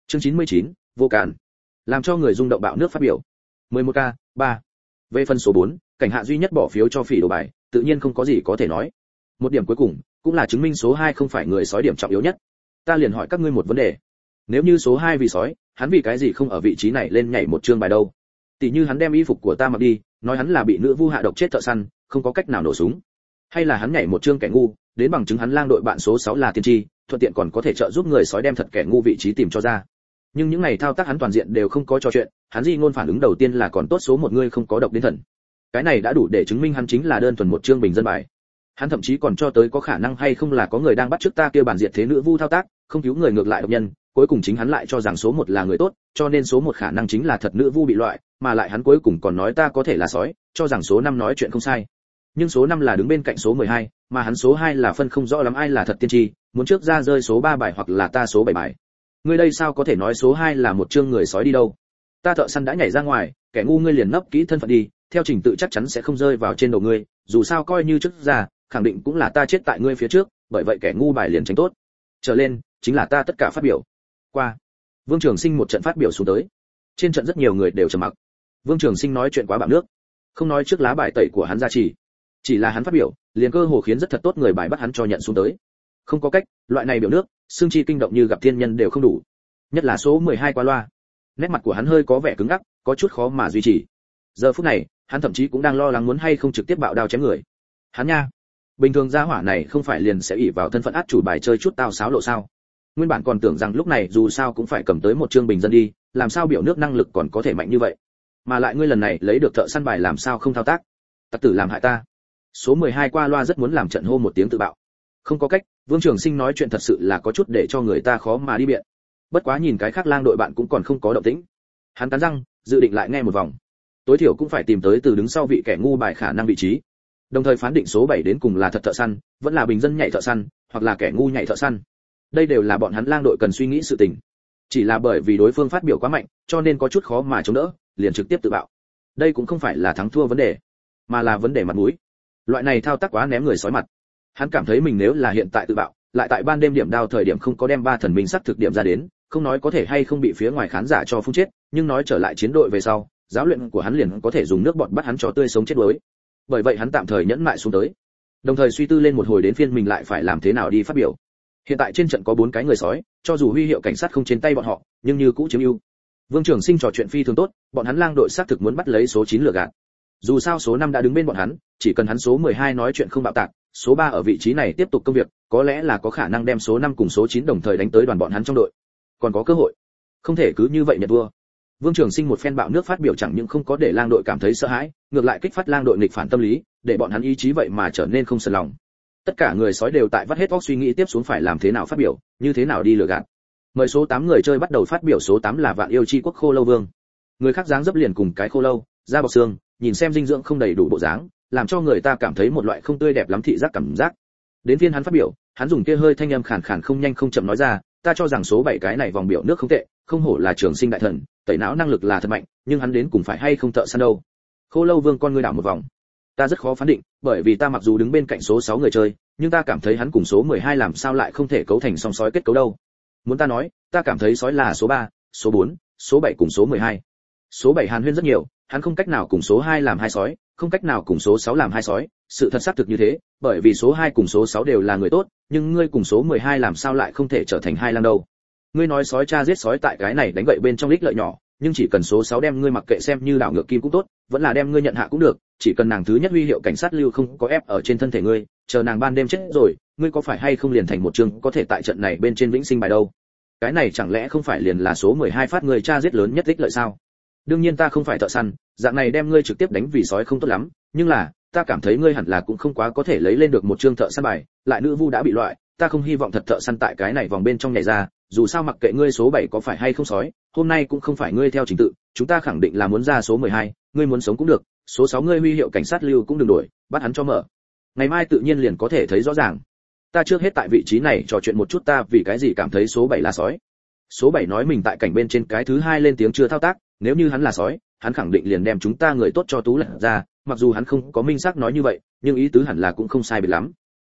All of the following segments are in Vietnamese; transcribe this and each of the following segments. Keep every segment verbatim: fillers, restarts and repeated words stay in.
Chương chín mươi chín, vô cản. Làm cho người rung động bạo nước phát biểu. mười một K, ba. Về phần số bốn, cảnh hạ duy nhất bỏ phiếu cho phỉ đồ bài, tự nhiên không có gì có thể nói. Một điểm cuối cùng, cũng là chứng minh số hai không phải người sói điểm trọng yếu nhất. Ta liền hỏi các ngươi một vấn đề. Nếu như số hai vì sói, hắn vì cái gì không ở vị trí này lên nhảy một chương bài đâu? Tỷ như hắn đem y phục của ta mặc đi, nói hắn là bị nữ vu hạ độc chết thợ săn, không có cách nào nổ súng. Hay là hắn nhảy một chương kẻ ngu, đến bằng chứng hắn lang đội bạn số sáu là tiên tri, thuận tiện còn có thể trợ giúp người sói đem thật kẻ ngu vị trí tìm cho ra. Nhưng những này thao tác hắn toàn diện đều không có trò chuyện, hắn di ngôn phản ứng đầu tiên là còn tốt số một người không có độc đến thần. Cái này đã đủ để chứng minh hắn chính là đơn thuần một chương bình dân bài. Hắn thậm chí còn cho tới có khả năng hay không là có người đang bắt chước ta kia bản diệt thế nữ vu thao tác, không cứu người ngược lại độc nhân, cuối cùng chính hắn lại cho rằng số một là người tốt, cho nên số một khả năng chính là thật nữ vu bị loại, mà lại hắn cuối cùng còn nói ta có thể là sói, cho rằng số năm nói chuyện không sai. Nhưng số năm là đứng bên cạnh số mười hai, mà hắn số hai là phân không rõ lắm ai là thật tiên tri, muốn trước ra rơi số ba bài hoặc là ta số bảy bài. Ngươi đây sao có thể nói số hai là một chương người sói đi đâu? Ta thợ săn đã nhảy ra ngoài, kẻ ngu ngươi liền nấp kỹ thân phận đi, theo trình tự chắc chắn sẽ không rơi vào trên đầu ngươi, dù sao coi như trước ra, khẳng định cũng là ta chết tại ngươi phía trước, bởi vậy kẻ ngu bài liền tránh tốt. Trở lên, chính là ta tất cả phát biểu. Qua. Vương Trường Sinh một trận phát biểu xuống tới. Trên trận rất nhiều người đều trầm mặc. Vương Trường Sinh nói chuyện quá bạo nước, không nói trước lá bài tẩy của hắn ra chỉ, chỉ là hắn phát biểu, liền cơ hồ khiến rất thật tốt người bài bắt hắn cho nhận xuống tới. Không có cách, loại này biểu nước, xương chi kinh động như gặp thiên nhân đều không đủ. Nhất là số mười hai qua loa. Nét mặt của hắn hơi có vẻ cứng ngắc, có chút khó mà duy trì. Giờ phút này, hắn thậm chí cũng đang lo lắng muốn hay không trực tiếp bạo đao chém người. Hắn nha, bình thường gia hỏa này không phải liền sẽ ỷ vào thân phận át chủ bài chơi chút tao xáo lộ sao? Nguyên bản còn tưởng rằng lúc này dù sao cũng phải cầm tới một chương bình dân đi, làm sao biểu nước năng lực còn có thể mạnh như vậy? Mà lại ngươi lần này lấy được thợ săn bài làm sao không thao tác? Tặc tử làm hại ta. Số mười hai qua loa rất muốn làm trận hô một tiếng tự bạo. Không có cách, Vương Trường Sinh nói chuyện thật sự là có chút để cho người ta khó mà đi biện. Bất quá nhìn cái khác lang đội bạn cũng còn không có động tĩnh. Hắn cắn răng, dự định lại nghe một vòng. Tối thiểu cũng phải tìm tới từ đứng sau vị kẻ ngu bài khả năng vị trí. Đồng thời phán định số bảy đến cùng là thật thợ săn, vẫn là bình dân nhảy thợ săn, hoặc là kẻ ngu nhảy thợ săn. Đây đều là bọn hắn lang đội cần suy nghĩ sự tình. Chỉ là bởi vì đối phương phát biểu quá mạnh, cho nên có chút khó mà chống đỡ, liền trực tiếp tự bạo. Đây cũng không phải là thắng thua vấn đề, mà là vấn đề mặt mũi. Loại này thao tác quá ném người sói mặt. Hắn cảm thấy mình nếu là hiện tại tự bạo, lại tại ban đêm điểm đao thời điểm không có đem ba thần minh sắc thực điểm ra đến, không nói có thể hay không bị phía ngoài khán giả cho phun chết, nhưng nói trở lại chiến đội về sau, giáo luyện của hắn liền có thể dùng nước bọt bắt hắn cho tươi sống chết đuối. Bởi vậy hắn tạm thời nhẫn mại xuống tới, đồng thời suy tư lên một hồi đến phiên mình lại phải làm thế nào đi phát biểu. Hiện tại trên trận có bốn cái người sói, cho dù huy hiệu cảnh sát không trên tay bọn họ, nhưng như cũ chiếm ưu. Vương Trường Sinh trò chuyện phi thường tốt, bọn hắn lang đội xác thực muốn bắt lấy số chín lừa gạt. Dù sao số năm đã đứng bên bọn hắn, chỉ cần hắn số mười hai nói chuyện không bạo tạc, số ba ở vị trí này tiếp tục công việc, có lẽ là có khả năng đem số năm cùng số chín đồng thời đánh tới đoàn bọn hắn trong đội. Còn có cơ hội. Không thể cứ như vậy nhận thua. Vương Trường Sinh một phen bạo nước phát biểu chẳng những không có để lang đội cảm thấy sợ hãi, ngược lại kích phát lang đội nghịch phản tâm lý, để bọn hắn ý chí vậy mà trở nên không sờn lòng. Tất cả người sói đều tại vắt hết óc suy nghĩ tiếp xuống phải làm thế nào phát biểu, như thế nào đi lừa gạt. Mời số tám người chơi bắt đầu phát biểu. Số tám là Vạn Yêu Chi Quốc Khô Lâu Vương. Người khác dáng dấp liền cùng cái khô lâu, da bọc xương, nhìn xem dinh dưỡng không đầy đủ bộ dáng, làm cho người ta cảm thấy một loại không tươi đẹp lắm thị giác cảm giác. Đến phiên hắn phát biểu, hắn dùng kia hơi thanh âm khàn khàn không nhanh không chậm nói ra, ta cho rằng số bảy cái này vòng biểu nước không tệ, không hổ là Trường Sinh đại thần, tẩy não năng lực là thật mạnh, nhưng hắn đến cùng phải hay không thợ săn đâu. Khô Lâu Vương con ngươi đảo một vòng. Ta rất khó phán định, bởi vì ta mặc dù đứng bên cạnh số sáu người chơi, nhưng ta cảm thấy hắn cùng số mười hai làm sao lại không thể cấu thành song sói kết cấu đâu. Muốn ta nói, ta cảm thấy sói là số ba, số bốn, số bảy cùng số mười hai. Số bảy hàn huyên rất nhiều, hắn không cách nào cùng số hai làm hai sói, không cách nào cùng số sáu làm hai sói, sự thật xác thực như thế, bởi vì số hai cùng số sáu đều là người tốt, nhưng ngươi cùng số mười hai làm sao lại không thể trở thành hai lang đâu. Ngươi nói sói cha giết sói tại cái này đánh gậy bên trong lích lợi nhỏ, nhưng chỉ cần số sáu đem ngươi mặc kệ xem như đảo ngược kim cũng tốt, vẫn là đem ngươi nhận hạ cũng được, chỉ cần nàng thứ nhất huy hiệu cảnh sát lưu không có ép ở trên thân thể ngươi, chờ nàng ban đêm chết rồi, ngươi có phải hay không liền thành một chương có thể tại trận này bên trên vĩnh sinh bài đâu. Cái này chẳng lẽ không phải liền là số mười hai phát người cha giết lớn nhất lích lợi sao? Đương nhiên ta không phải thợ săn, dạng này đem ngươi trực tiếp đánh vì sói không tốt lắm, nhưng là, ta cảm thấy ngươi hẳn là cũng không quá có thể lấy lên được một chương thợ săn bài, lại nữ vu đã bị loại, ta không hy vọng thật thợ săn tại cái này vòng bên trong nhảy ra, dù sao mặc kệ ngươi số bảy có phải hay không sói, hôm nay cũng không phải ngươi theo trình tự, chúng ta khẳng định là muốn ra số mười hai, ngươi muốn sống cũng được, số sáu ngươi huy hiệu cảnh sát lưu cũng đừng đổi, bắt hắn cho mở. Ngày mai tự nhiên liền có thể thấy rõ ràng. Ta trước hết tại vị trí này trò chuyện một chút ta vì cái gì cảm thấy số bảy là sói. Số bảy nói mình tại cảnh bên trên cái thứ hai lên tiếng chưa thao tác, nếu như hắn là sói, hắn khẳng định liền đem chúng ta người tốt cho tú lật ra, mặc dù hắn không có minh xác nói như vậy, nhưng ý tứ hẳn là cũng không sai biệt lắm.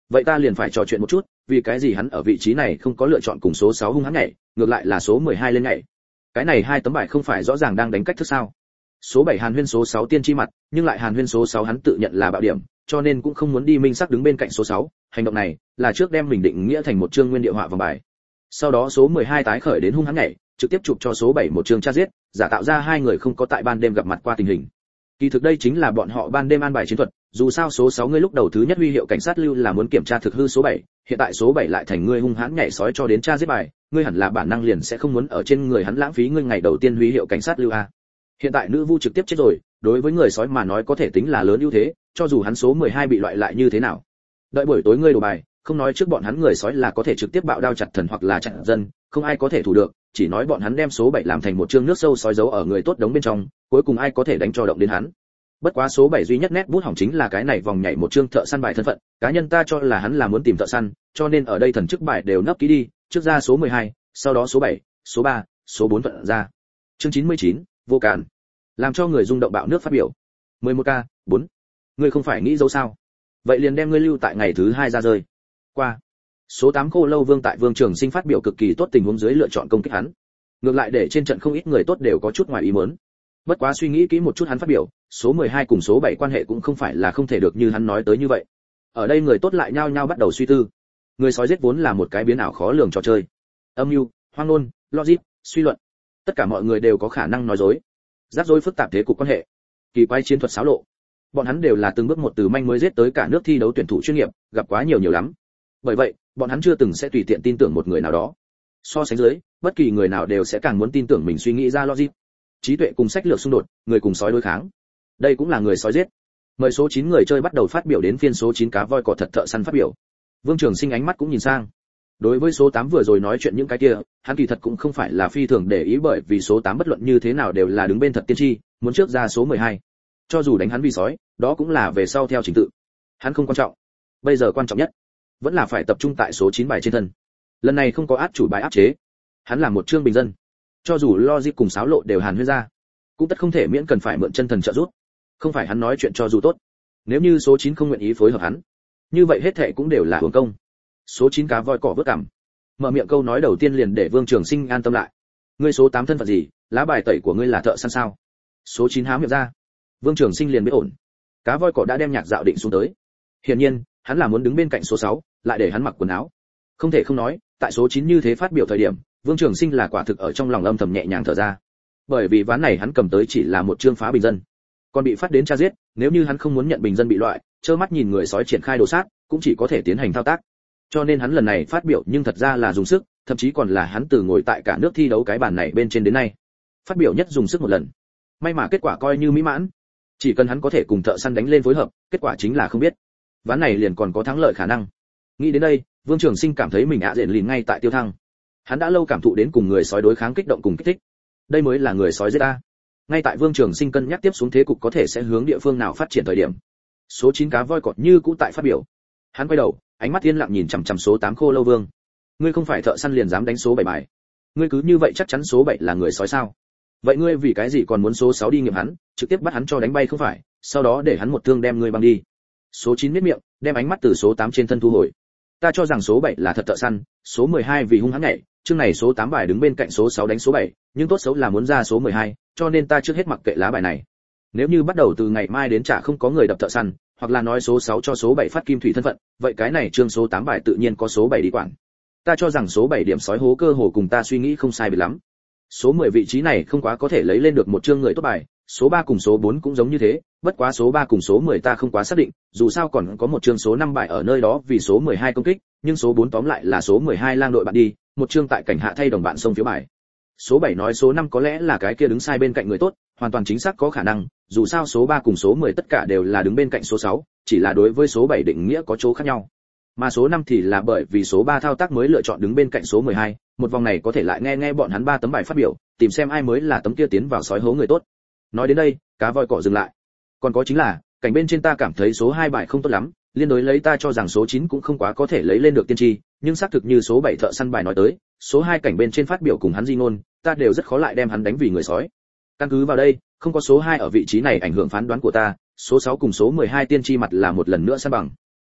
vậy ta liền phải trò chuyện một chút, vì cái gì hắn ở vị trí này không có lựa chọn cùng số sáu hung hãn nhảy, ngược lại là số mười hai lên nhảy. Cái này hai tấm bài không phải rõ ràng đang đánh cách thức sao? Số bảy Hàn Huyên số sáu tiên tri mặt, nhưng lại Hàn Huyên số sáu hắn tự nhận là bạo điểm, cho nên cũng không muốn đi minh sắc đứng bên cạnh số sáu, hành động này là trước đem mình định nghĩa thành một chương nguyên địa họa vòng bài. Sau đó số mười hai tái khởi đến hung hãn nhảy, trực tiếp chụp cho số bảy một chương tra giết, giả tạo ra hai người không có tại ban đêm gặp mặt qua tình hình. Kỳ thực đây chính là bọn họ ban đêm an bài chiến thuật, dù sao số sáu ngươi lúc đầu thứ nhất huy hiệu cảnh sát lưu là muốn kiểm tra thực hư số bảy, hiện tại số bảy lại thành ngươi hung hãn nhảy sói cho đến tra giết bài, ngươi hẳn là bản năng liền sẽ không muốn ở trên người hắn lãng phí ngươi ngày đầu tiên huy hiệu cảnh sát lưu a. Hiện tại nữ vu trực tiếp chết rồi, đối với người sói mà nói có thể tính là lớn ưu thế, cho dù hắn số mười hai bị loại lại như thế nào. Đợi buổi tối ngươi đổ bài, không nói trước bọn hắn người sói là có thể trực tiếp bạo đao chặt thần hoặc là chặt dân, không ai có thể thủ được, chỉ nói bọn hắn đem số bảy làm thành một chương nước sâu sói giấu ở người tốt đống bên trong, cuối cùng ai có thể đánh cho động đến hắn. Bất quá số bảy duy nhất nét bút hỏng chính là cái này vòng nhảy một chương thợ săn bài thân phận, cá nhân ta cho là hắn là muốn tìm thợ săn, cho nên ở đây thần chức bài đều nấp kỹ đi, trước ra số mười hai, sau đó số bảy, số ba, số bốn thuận ra. Chương chín mươi chín, vô cản. Làm cho người rung động bạo nước phát biểu. mười một K, bốn. Ngươi không phải nghĩ dấu sao? Vậy liền đem ngươi lưu tại ngày thứ hai ra rơi. Qua. Số tám Khô Lâu Vương tại Vương Trường Sinh phát biểu cực kỳ tốt tình huống dưới lựa chọn công kích hắn. Ngược lại để trên trận không ít người tốt đều có chút ngoài ý muốn. Bất quá suy nghĩ kỹ một chút hắn phát biểu, số mười hai cùng số bảy quan hệ cũng không phải là không thể được như hắn nói tới như vậy. Ở đây người tốt lại nhao nhao bắt đầu suy tư. Người sói giết vốn là một cái biến ảo khó lường trò chơi. Âm mưu, hoang ngôn, logic, suy luận, tất cả mọi người đều có khả năng nói dối. Rắc rối phức tạp thế cục quan hệ, kỳ quái chiến thuật xáo lộ. Bọn hắn đều là từng bước một từ manh mới giết tới cả nước thi đấu tuyển thủ chuyên nghiệp, gặp quá nhiều nhiều lắm. Bởi vậy, bọn hắn chưa từng sẽ tùy tiện tin tưởng một người nào đó. So sánh dưới, bất kỳ người nào đều sẽ càng muốn tin tưởng mình suy nghĩ ra logic. Trí tuệ cùng sách lược xung đột, người cùng sói đối kháng. Đây cũng là người sói giết. Mời số chín người chơi bắt đầu phát biểu đến phiên số chín cá voi cỏ thật thợ săn phát biểu. Vương Trường Sinh ánh mắt cũng nhìn sang. Đối với số tám vừa rồi nói chuyện những cái kia, hắn kỳ thật cũng không phải là phi thường để ý, bởi vì số tám bất luận như thế nào đều là đứng bên thật tiên tri, muốn trước ra số mười hai. Cho dù đánh hắn vì sói, đó cũng là về sau theo trình tự. Hắn không quan trọng. Bây giờ quan trọng nhất vẫn là phải tập trung tại số chín bài trên thân. Lần này không có áp chủ bài áp chế. Hắn là một trương bình dân. Cho dù logic cùng xáo lộ đều hàn huyên ra, cũng tất không thể miễn cần phải mượn chân thần trợ giúp. Không phải hắn nói chuyện cho dù tốt, nếu như số chín không nguyện ý phối hợp hắn, như vậy hết thảy cũng đều là hưởng công. Số chín cá voi cỏ vớt cằm, mở miệng câu nói đầu tiên liền để Vương Trường Sinh an tâm lại. Ngươi số tám thân phận gì, lá bài tẩy của ngươi là thợ săn sao? Số chín há miệng ra, Vương Trường Sinh liền biết ổn. Cá voi cỏ đã đem nhạc dạo định xuống tới. Hiển nhiên, hắn là muốn đứng bên cạnh số sáu, lại để hắn mặc quần áo. Không thể không nói, tại số chín như thế phát biểu thời điểm, Vương Trường Sinh là quả thực ở trong lòng âm thầm nhẹ nhàng thở ra. Bởi vì ván này hắn cầm tới chỉ là một chương phá bình dân, còn bị phát đến tra giết, nếu như hắn không muốn nhận bình dân bị loại, trơ mắt nhìn người sói triển khai đồ sát, cũng chỉ có thể tiến hành thao tác. Cho nên hắn lần này phát biểu nhưng thật ra là dùng sức, thậm chí còn là hắn từ ngồi tại cả nước thi đấu cái bàn này bên trên đến nay, phát biểu nhất dùng sức một lần. May mà kết quả coi như mỹ mãn. Chỉ cần hắn có thể cùng thợ săn đánh lên phối hợp, kết quả chính là không biết. Ván này liền còn có thắng lợi khả năng. Nghĩ đến đây, Vương Trường Sinh cảm thấy mình ạ diện lìn ngay tại tiêu thăng. Hắn đã lâu cảm thụ đến cùng người sói đối kháng kích động cùng kích thích. Đây mới là người sói giết ta. Ngay tại Vương Trường Sinh cân nhắc tiếp xuống thế cục có thể sẽ hướng địa phương nào phát triển thời điểm, số chín cá voi cọt như cũ tại phát biểu. Hắn quay đầu, ánh mắt yên lặng nhìn chằm chằm số tám Khô Lâu Vương. Ngươi không phải thợ săn liền dám đánh số bảy bài. Ngươi cứ như vậy chắc chắn số bảy là người sói sao? Vậy ngươi vì cái gì còn muốn số sáu đi nghiệm hắn, trực tiếp bắt hắn cho đánh bay không phải, sau đó để hắn một thương đem ngươi băng đi. Số chín miết miệng, đem ánh mắt từ số tám trên thân thu hồi. Ta cho rằng số bảy là thật thợ săn, số mười hai vì hung hãn nhảy, chương này số tám bài đứng bên cạnh số sáu đánh số bảy, nhưng tốt xấu là muốn ra số mười hai, cho nên ta trước hết mặc kệ lá bài này. Nếu như bắt đầu từ ngày mai đến chả không có người đập thợ săn, hoặc là nói số sáu cho số bảy phát kim thủy thân phận, vậy cái này chương số tám bài tự nhiên có số bảy đi quản. Ta cho rằng số bảy điểm sói hố cơ hồ cùng ta suy nghĩ không sai biệt lắm. Số mười vị trí này không quá có thể lấy lên được một chương người tốt bài, số ba cùng số bốn cũng giống như thế, bất quá số ba cùng số mười ta không quá xác định, dù sao còn có một chương số năm bài ở nơi đó vì số mười hai công kích, nhưng số bốn tóm lại là số mười hai lang đội bạn đi, một chương tại cảnh hạ thay đồng bạn xông phiếu bài. Số bảy nói số năm có lẽ là cái kia đứng sai bên cạnh người tốt, hoàn toàn chính xác có khả năng, dù sao số ba cùng số mười tất cả đều là đứng bên cạnh số sáu, chỉ là đối với số bảy định nghĩa có chỗ khác nhau. Mà số năm thì là bởi vì số ba thao tác mới lựa chọn đứng bên cạnh số mười hai, một vòng này có thể lại nghe nghe bọn hắn ba tấm bài phát biểu, tìm xem ai mới là tấm kia tiến vào sói hố người tốt. Nói đến đây, cá voi cỏ dừng lại. Còn có chính là, cảnh bên trên ta cảm thấy số hai bài không tốt lắm, liên đối lấy ta cho rằng số chín cũng không quá có thể lấy lên được tiên tri, nhưng xác thực như số bảy thợ săn bài nói tới, số hai cảnh bên trên phát biểu cùng hắn di ngôn, ta đều rất khó lại đem hắn đánh vì người sói. Căn cứ vào đây, không có số hai ở vị trí này ảnh hưởng phán đoán của ta, số sáu cùng số mười hai tiên tri mặt là một lần nữa san bằng.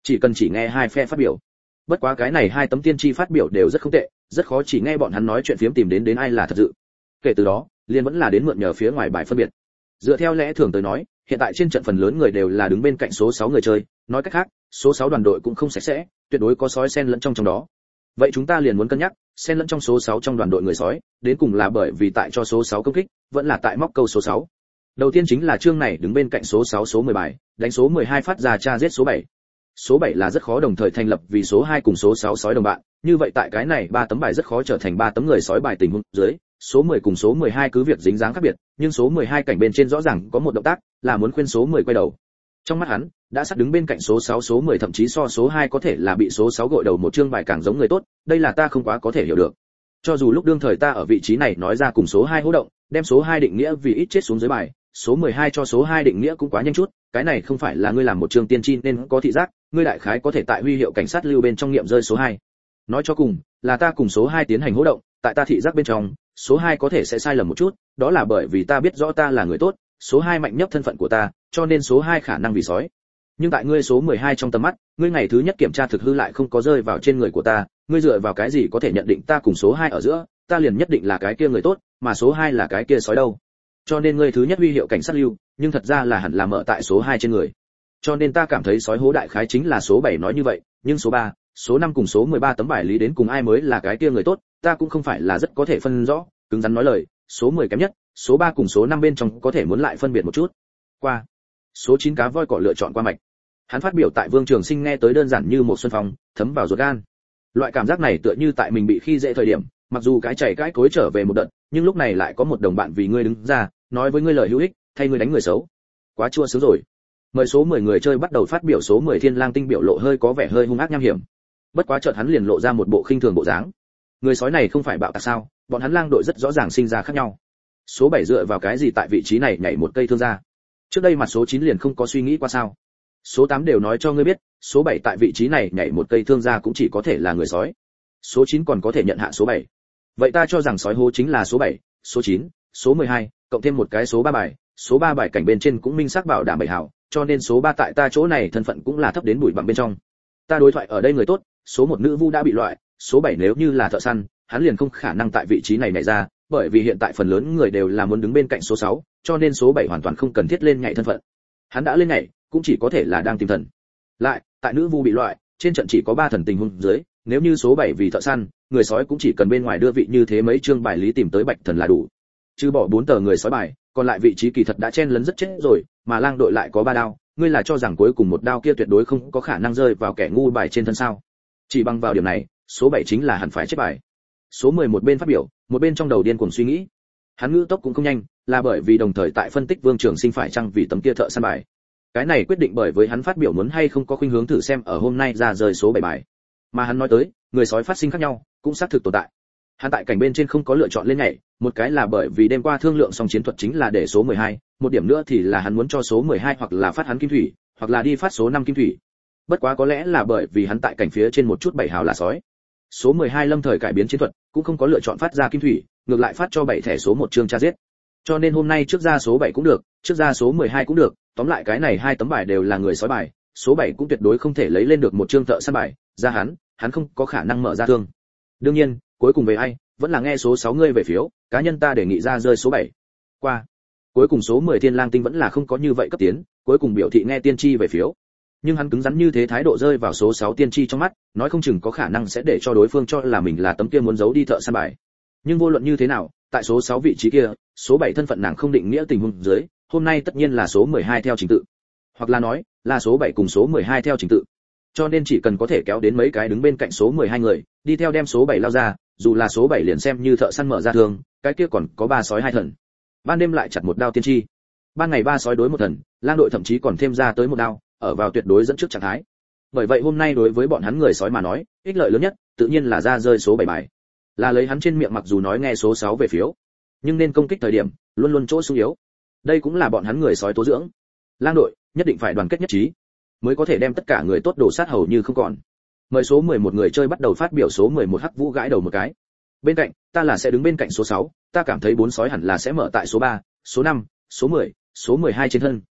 chỉ cần chỉ nghe hai phe phát biểu. Bất quá cái này hai tấm tiên tri phát biểu đều rất không tệ, rất khó chỉ nghe bọn hắn nói chuyện phiếm tìm đến đến ai là thật dự. Kể từ đó, liền vẫn là đến mượn nhờ phía ngoài bài phân biệt. Dựa theo lẽ thường tới nói, hiện tại trên trận phần lớn người đều là đứng bên cạnh số sáu người chơi, nói cách khác, số sáu đoàn đội cũng không sạch sẽ, tuyệt đối có sói sen lẫn trong trong đó. Vậy chúng ta liền muốn cân nhắc, xen lẫn trong số sáu trong đoàn đội người sói, đến cùng là bởi vì tại cho số sáu công kích, vẫn là tại móc câu số sáu. Đầu tiên chính là chương này đứng bên cạnh số sáu số mười bài, đánh số mười hai phát ra tra giết số bảy. Số bảy là rất khó đồng thời thành lập vì số hai cùng số sáu sói đồng bạn, như vậy tại cái này ba tấm bài rất khó trở thành ba tấm người sói bài tình huống dưới, số mười cùng số mười hai cứ việc dính dáng khác biệt, nhưng số mười hai cảnh bên trên rõ ràng có một động tác, là muốn khuyên số mười quay đầu. Trong mắt hắn, đã sắp đứng bên cạnh số sáu số mười thậm chí so số hai có thể là bị số sáu gội đầu một chương bài càng giống người tốt, đây là ta không quá có thể hiểu được. Cho dù lúc đương thời ta ở vị trí này nói ra cùng số hai hô động, đem số hai định nghĩa vì ít chết xuống dưới bài, số mười hai cho số hai định nghĩa cũng quá nhanh chút, cái này không phải là ngươi làm một chương tiên tri nên có thị giác, ngươi đại khái có thể tại huy hiệu cảnh sát lưu bên trong nghiệm rơi số hai. Nói cho cùng, là ta cùng số hai tiến hành hô động, tại ta thị giác bên trong, số hai có thể sẽ sai lầm một chút, đó là bởi vì ta biết rõ ta là người tốt, số hai mạnh nhất thân phận của ta, cho nên số hai khả năng vì sói. Nhưng tại ngươi số mười hai trong tầm mắt, ngươi ngày thứ nhất kiểm tra thực hư lại không có rơi vào trên người của ta, ngươi dựa vào cái gì có thể nhận định ta cùng số hai ở giữa, ta liền nhất định là cái kia người tốt, mà số hai là cái kia sói đâu. Cho nên ngươi thứ nhất huy hiệu cảnh sát lưu, nhưng thật ra là hẳn là mở tại số hai trên người. Cho nên ta cảm thấy sói hố đại khái chính là số bảy nói như vậy, nhưng số ba, số năm cùng số mười ba tấm bài lý đến cùng ai mới là cái kia người tốt, ta cũng không phải là rất có thể phân rõ, cứng rắn nói lời, số mười kém nhất, số ba cùng số năm bên trong có thể muốn lại phân biệt một chút. Qua. Số chín cá voi cỏ lựa chọn qua mạch. Hắn phát biểu tại Vương Trường Sinh nghe tới đơn giản như một xuân phong, thấm vào ruột gan. Loại cảm giác này tựa như tại mình bị khi dễ thời điểm, mặc dù cái chảy cái cối trở về một đợt, nhưng lúc này lại có một đồng bạn vì ngươi đứng ra, nói với ngươi lời hữu ích, thay ngươi đánh người xấu. Quá chua sướng rồi. Mời số mười người chơi bắt đầu phát biểu, số mười Thiên Lang Tinh biểu lộ hơi có vẻ hơi hung ác nham hiểm. Bất quá chợt hắn liền lộ ra một bộ khinh thường bộ dáng. Người sói này không phải bạo tạc sao? Bọn hắn lang đội rất rõ ràng sinh ra khác nhau. Số bảy dựa vào cái gì tại vị trí này nhảy một cây thương ra? Trước đây mặt số chín liền không có suy nghĩ qua sao? Số tám đều nói cho ngươi biết, số bảy tại vị trí này nhảy một cây thương ra cũng chỉ có thể là người sói. Số chín còn có thể nhận hạ số bảy. Vậy ta cho rằng sói hố chính là số bảy, số chín, số mười hai, cộng thêm một cái số ba bài, số ba bài cảnh bên trên cũng minh xác bảo đảm bảy hảo, cho nên số ba tại ta chỗ này thân phận cũng là thấp đến bụi bặm bên trong. Ta đối thoại ở đây người tốt, số một nữ vu đã bị loại, số bảy nếu như là thợ săn, hắn liền không khả năng tại vị trí này nhảy ra, bởi vì hiện tại phần lớn người đều là muốn đứng bên cạnh số sáu, cho nên số bảy hoàn toàn không cần thiết lên nhảy thân phận. Hắn đã lên nhảy, cũng chỉ có thể là đang tìm thần. Lại, tại nữ vu bị loại, trên trận chỉ có ba thần tình huống dưới, nếu như số bảy vì thợ săn, người sói cũng chỉ cần bên ngoài đưa vị như thế mấy chương bài lý tìm tới bạch thần là đủ. Chứ bỏ bốn tờ người sói bài, còn lại vị trí kỳ thật đã chen lấn rất chết rồi, mà lang đội lại có ba đao, ngươi là cho rằng cuối cùng một đao kia tuyệt đối không có khả năng rơi vào kẻ ngu bài trên thân sao? Chỉ bằng vào điểm này, số bảy chính là hẳn phải chết bài. Số mười một bên phát biểu, một bên trong đầu điên cuồng suy nghĩ. Hắn ngữ tốc cũng không nhanh, là bởi vì đồng thời tại phân tích Vương Trường Sinh phải chăng vì tấm kia thợ săn bài. Cái này quyết định bởi với hắn phát biểu muốn hay không có khuynh hướng thử xem ở hôm nay ra rời số bảy bài. Mà hắn nói tới, người sói phát sinh khác nhau, cũng xác thực tồn tại. Hắn tại cảnh bên trên không có lựa chọn lên nhảy, một cái là bởi vì đêm qua thương lượng xong chiến thuật chính là để số mười hai, một điểm nữa thì là hắn muốn cho số mười hai hoặc là phát hắn kim thủy, hoặc là đi phát số năm kim thủy. Bất quá có lẽ là bởi vì hắn tại cảnh phía trên một chút bảy hào là sói. Số mười hai lâm thời cải biến chiến thuật, cũng không có lựa chọn phát ra kim thủy, ngược lại phát cho bảy thẻ số một chương tra giết. Cho nên hôm nay trước ra số bảy cũng được, trước ra số mười hai cũng được, tóm lại cái này hai tấm bài đều là người sói bài, số bảy cũng tuyệt đối không thể lấy lên được một chương thợ săn bài, ra hắn, hắn không có khả năng mở ra thương. Đương nhiên, cuối cùng về ai, vẫn là nghe số sáu ngươi về phiếu, cá nhân ta đề nghị ra rơi số bảy. Qua. Cuối cùng số mười Thiên Lang Tinh vẫn là không có như vậy cấp tiến, cuối cùng biểu thị nghe tiên tri về phiếu. Nhưng hắn cứng rắn như thế thái độ rơi vào số sáu tiên tri trong mắt, nói không chừng có khả năng sẽ để cho đối phương cho là mình là tấm kia muốn giấu đi thợ săn bài. Nhưng vô luận như thế nào, tại số sáu vị trí kia, số bảy thân phận nàng không định nghĩa tình huống dưới, hôm nay tất nhiên là số mười hai theo trình tự. Hoặc là nói, là số bảy cùng số mười hai theo trình tự. Cho nên chỉ cần có thể kéo đến mấy cái đứng bên cạnh số mười hai người, đi theo đem số bảy lao ra, dù là số bảy liền xem như thợ săn mở ra thương, cái kia còn có ba sói hai thần. Ban đêm lại chặt một đao tiên tri. Ban ngày ba sói đối một thần, lang đội thậm chí còn thêm ra tới một đao, ở vào tuyệt đối dẫn trước trạng thái. Bởi vậy hôm nay đối với bọn hắn người sói mà nói, ích lợi lớn nhất, tự nhiên là ra rơi số bảy bài. Là lấy hắn trên miệng mặc dù nói nghe số sáu về phiếu, nhưng nên công kích thời điểm, luôn luôn chỗ xung yếu. Đây cũng là bọn hắn người sói tố dưỡng. Lang đội nhất định phải đoàn kết nhất trí, mới có thể đem tất cả người tốt đổ sát hầu như không còn. Mời số mười một người chơi bắt đầu phát biểu. Số mười một Hắc Vũ gãi đầu một cái. Bên cạnh, ta là sẽ đứng bên cạnh số sáu, ta cảm thấy bốn sói hẳn là sẽ mở tại số ba, số năm, số mười, số mười hai trên thân.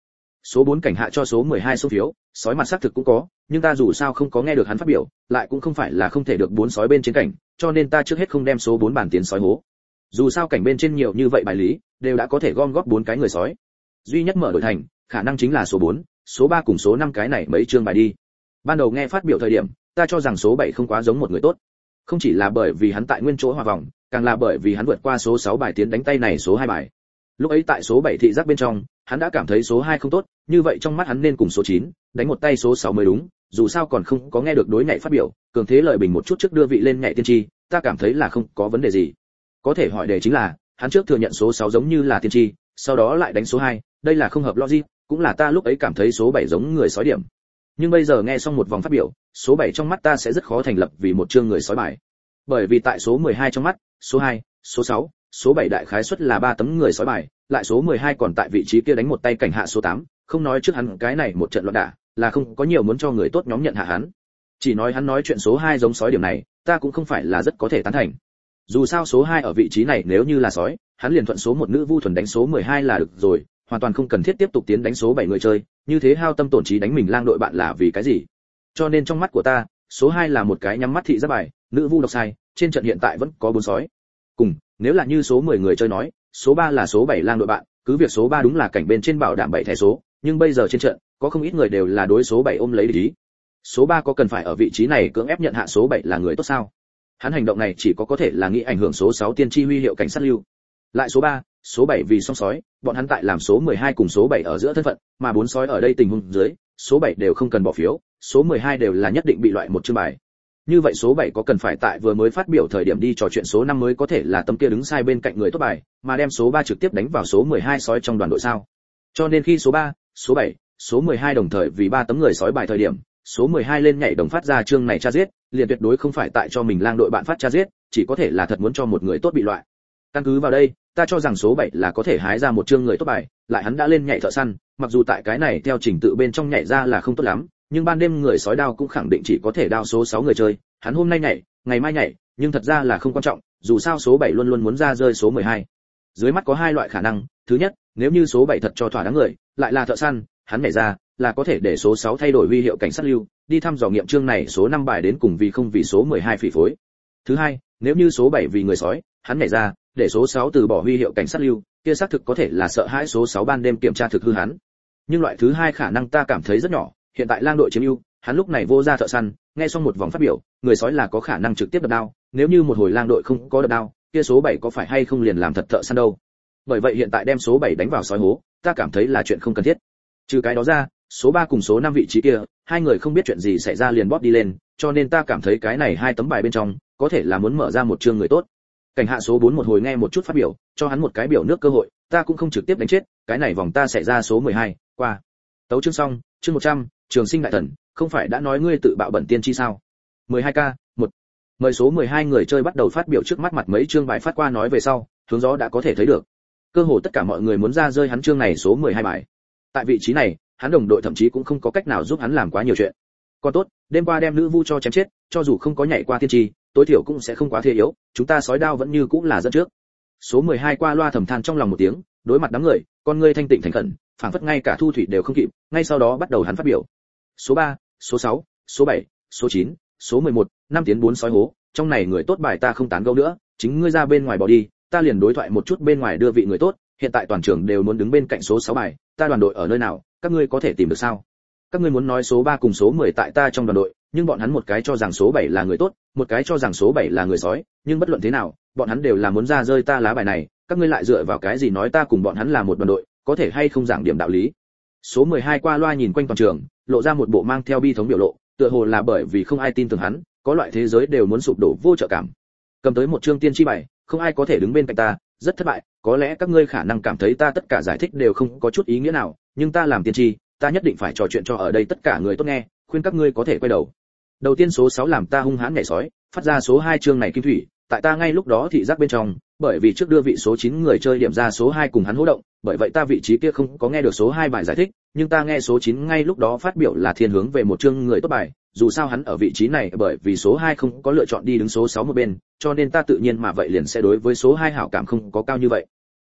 Số bốn cảnh hạ cho số mười hai số phiếu, sói mặt xác thực cũng có, nhưng ta dù sao không có nghe được hắn phát biểu, lại cũng không phải là không thể được bốn sói bên trên cảnh, cho nên ta trước hết không đem số bốn bản tiến sói hố. Dù sao cảnh bên trên nhiều như vậy bài lý, đều đã có thể gom góp bốn cái người sói. Duy nhất mở đổi thành, khả năng chính là số bốn, số ba cùng số năm cái này mấy chương bài đi. Ban đầu nghe phát biểu thời điểm, ta cho rằng số bảy không quá giống một người tốt. Không chỉ là bởi vì hắn tại nguyên chỗ hòa vòng, càng là bởi vì hắn vượt qua số sáu bài tiến đánh tay này số hai bài. Lúc ấy tại số bảy thị giác bên trong, hắn đã cảm thấy số hai không tốt, như vậy trong mắt hắn nên cùng số chín, đánh một tay số sáu mới đúng, dù sao còn không có nghe được đối nhảy phát biểu, cường thế lời bình một chút trước đưa vị lên nhảy tiên tri, ta cảm thấy là không có vấn đề gì. Có thể hỏi đề chính là, hắn trước thừa nhận số sáu giống như là tiên tri, sau đó lại đánh số hai, đây là không hợp logic, cũng là ta lúc ấy cảm thấy số bảy giống người sói điểm. Nhưng bây giờ nghe xong một vòng phát biểu, số bảy trong mắt ta sẽ rất khó thành lập vì một chương người sói bài. Bởi vì tại số mười hai trong mắt, số hai, số sáu, số bảy đại khái suất là ba tấm người sói bài, lại số mười hai còn tại vị trí kia đánh một tay cảnh hạ số tám, không nói trước hắn cái này một trận loạn đả, là không có nhiều muốn cho người tốt nhóm nhận hạ hắn. Chỉ nói hắn nói chuyện số hai giống sói điểm này, ta cũng không phải là rất có thể tán thành. Dù sao số hai ở vị trí này nếu như là sói, hắn liền thuận số một nữ vu thuần đánh số mười hai là được rồi, hoàn toàn không cần thiết tiếp tục tiến đánh số bảy người chơi, như thế hao tâm tổn trí đánh mình lang đội bạn là vì cái gì? Cho nên trong mắt của ta, số hai là một cái nhắm mắt thị giác bài, nữ vu độc sai, trên trận hiện tại vẫn có bốn sói. Cùng, nếu là như số mười người chơi nói, số ba là số bảy lang đội bạn, cứ việc số ba đúng là cảnh bên trên bảo đảm bảy thẻ số, nhưng bây giờ trên trận, có không ít người đều là đối số bảy ôm lấy địch ý. Số ba có cần phải ở vị trí này cưỡng ép nhận hạ số bảy là người tốt sao? Hắn hành động này chỉ có có thể là nghĩ ảnh hưởng số sáu tiên tri huy hiệu cảnh sát lưu. Lại số ba, số bảy vì song sói, bọn hắn tại làm số mười hai cùng số bảy ở giữa thân phận, mà bốn sói ở đây tình huống dưới, số bảy đều không cần bỏ phiếu, số mười hai đều là nhất định bị loại một chương bài. Như vậy số bảy có cần phải tại vừa mới phát biểu thời điểm đi trò chuyện số năm mới có thể là tấm kia đứng sai bên cạnh người tốt bài, mà đem số ba trực tiếp đánh vào số mười hai sói trong đoàn đội sao? Cho nên khi số ba, số bảy, số mười hai đồng thời vì ba tấm người sói bài thời điểm, số mười hai lên nhảy đồng phát ra chương này tra giết, liền tuyệt đối không phải tại cho mình lang đội bạn phát tra giết, chỉ có thể là thật muốn cho một người tốt bị loại. Căn cứ vào đây, ta cho rằng số bảy là có thể hái ra một chương người tốt bài, lại hắn đã lên nhảy thợ săn, mặc dù tại cái này theo trình tự bên trong nhảy ra là không tốt lắm, nhưng ban đêm người sói đao cũng khẳng định chỉ có thể đao số sáu người chơi, hắn hôm nay nhảy, ngày mai nhảy, nhưng thật ra là không quan trọng, dù sao số bảy luôn luôn muốn ra rơi số mười hai. Dưới mắt có hai loại khả năng, thứ nhất, nếu như số bảy thật cho thỏa đáng người, lại là thợ săn, hắn nhảy ra, là có thể để số sáu thay đổi huy hiệu cảnh sát lưu, đi thăm dò nghiệm chương này số năm bài đến cùng vì không vì số mười hai phỉ phối. Thứ hai, nếu như số bảy vì người sói, hắn nhảy ra, để số sáu từ bỏ huy hiệu cảnh sát lưu, kia xác thực có thể là sợ hãi số sáu ban đêm kiểm tra thực hư hắn. Nhưng loại thứ hai khả năng ta cảm thấy rất nhỏ, hiện tại lang đội chiếm ưu, hắn lúc này vô ra thợ săn, nghe xong một vòng phát biểu, người sói là có khả năng trực tiếp đập đao, nếu như một hồi lang đội không có đập đao, kia số bảy có phải hay không liền làm thật thợ săn đâu. Bởi vậy hiện tại đem số bảy đánh vào sói hố, ta cảm thấy là chuyện không cần thiết. Trừ cái đó ra, số ba cùng số năm vị trí kia, hai người không biết chuyện gì xảy ra liền bóp đi lên, cho nên ta cảm thấy cái này hai tấm bài bên trong, có thể là muốn mở ra một chương người tốt. Cảnh hạ số bốn một hồi nghe một chút phát biểu, cho hắn một cái biểu nước cơ hội, ta cũng không trực tiếp đánh chết, cái này vòng ta sẽ ra số mười hai, qua. Tấu chương xong, chương một trăm, Trường Sinh đại thần, không phải đã nói ngươi tự bạo bẩn tiên chi sao? mười hai K, một. Mời số mười hai người chơi bắt đầu phát biểu trước mắt mặt mấy chương bài phát qua nói về sau, hướng gió đã có thể thấy được. Cơ hồ tất cả mọi người muốn ra rơi hắn chương này số mười hai bài. Tại vị trí này, hắn đồng đội thậm chí cũng không có cách nào giúp hắn làm quá nhiều chuyện. Còn tốt, đêm qua đem nữ vu cho chém chết, cho dù không có nhảy qua tiên tri, tối thiểu cũng sẽ không quá thế yếu, chúng ta sói đao vẫn như cũng là dẫn trước. Số mười hai qua loa thầm than trong lòng một tiếng, đối mặt đám người, con ngươi thanh tịnh thành khẩn, phảng phất ngay cả thu thủy đều không kịp, ngay sau đó bắt đầu hắn phát biểu. Số ba, số sáu, số bảy, số chín, số mười một, năm tiến bốn sói hố, trong này người tốt bài ta không tán gẫu nữa, chính ngươi ra bên ngoài bỏ đi, ta liền đối thoại một chút bên ngoài đưa vị người tốt, hiện tại toàn trường đều muốn đứng bên cạnh số sáu bài, ta đoàn đội ở nơi nào, các ngươi có thể tìm được sao? Các ngươi muốn nói số ba cùng số mười tại ta trong đoàn đội, nhưng bọn hắn một cái cho rằng số bảy là người tốt, một cái cho rằng số bảy là người sói, nhưng bất luận thế nào, bọn hắn đều là muốn ra rơi ta lá bài này, các ngươi lại dựa vào cái gì nói ta cùng bọn hắn là một đoàn đội, có thể hay không giảng điểm đạo lý? Số mười hai qua loa nhìn quanh toàn trường, lộ ra một bộ mang theo bi thống biểu lộ, tựa hồ là bởi vì không ai tin tưởng hắn, có loại thế giới đều muốn sụp đổ vô trợ cảm. Cầm tới một chương tiên tri bài, không ai có thể đứng bên cạnh ta, rất thất bại, có lẽ các ngươi khả năng cảm thấy ta tất cả giải thích đều không có chút ý nghĩa nào, nhưng ta làm tiên tri, ta nhất định phải trò chuyện cho ở đây tất cả người tốt nghe, khuyên các ngươi có thể quay đầu. Đầu tiên số sáu làm ta hung hãn nhảy sói, phát ra số hai chương này kim thủy, tại ta ngay lúc đó thị giác bên trong, bởi vì trước đưa vị số chín người chơi điểm ra số hai cùng hắn hô động, bởi vậy ta vị trí kia không có nghe được số hai bài giải thích, nhưng ta nghe số chín ngay lúc đó phát biểu là thiên hướng về một chương người tốt bài, dù sao hắn ở vị trí này bởi vì số hai không có lựa chọn đi đứng số sáu một bên, cho nên ta tự nhiên mà vậy liền sẽ đối với số hai hảo cảm không có cao như vậy.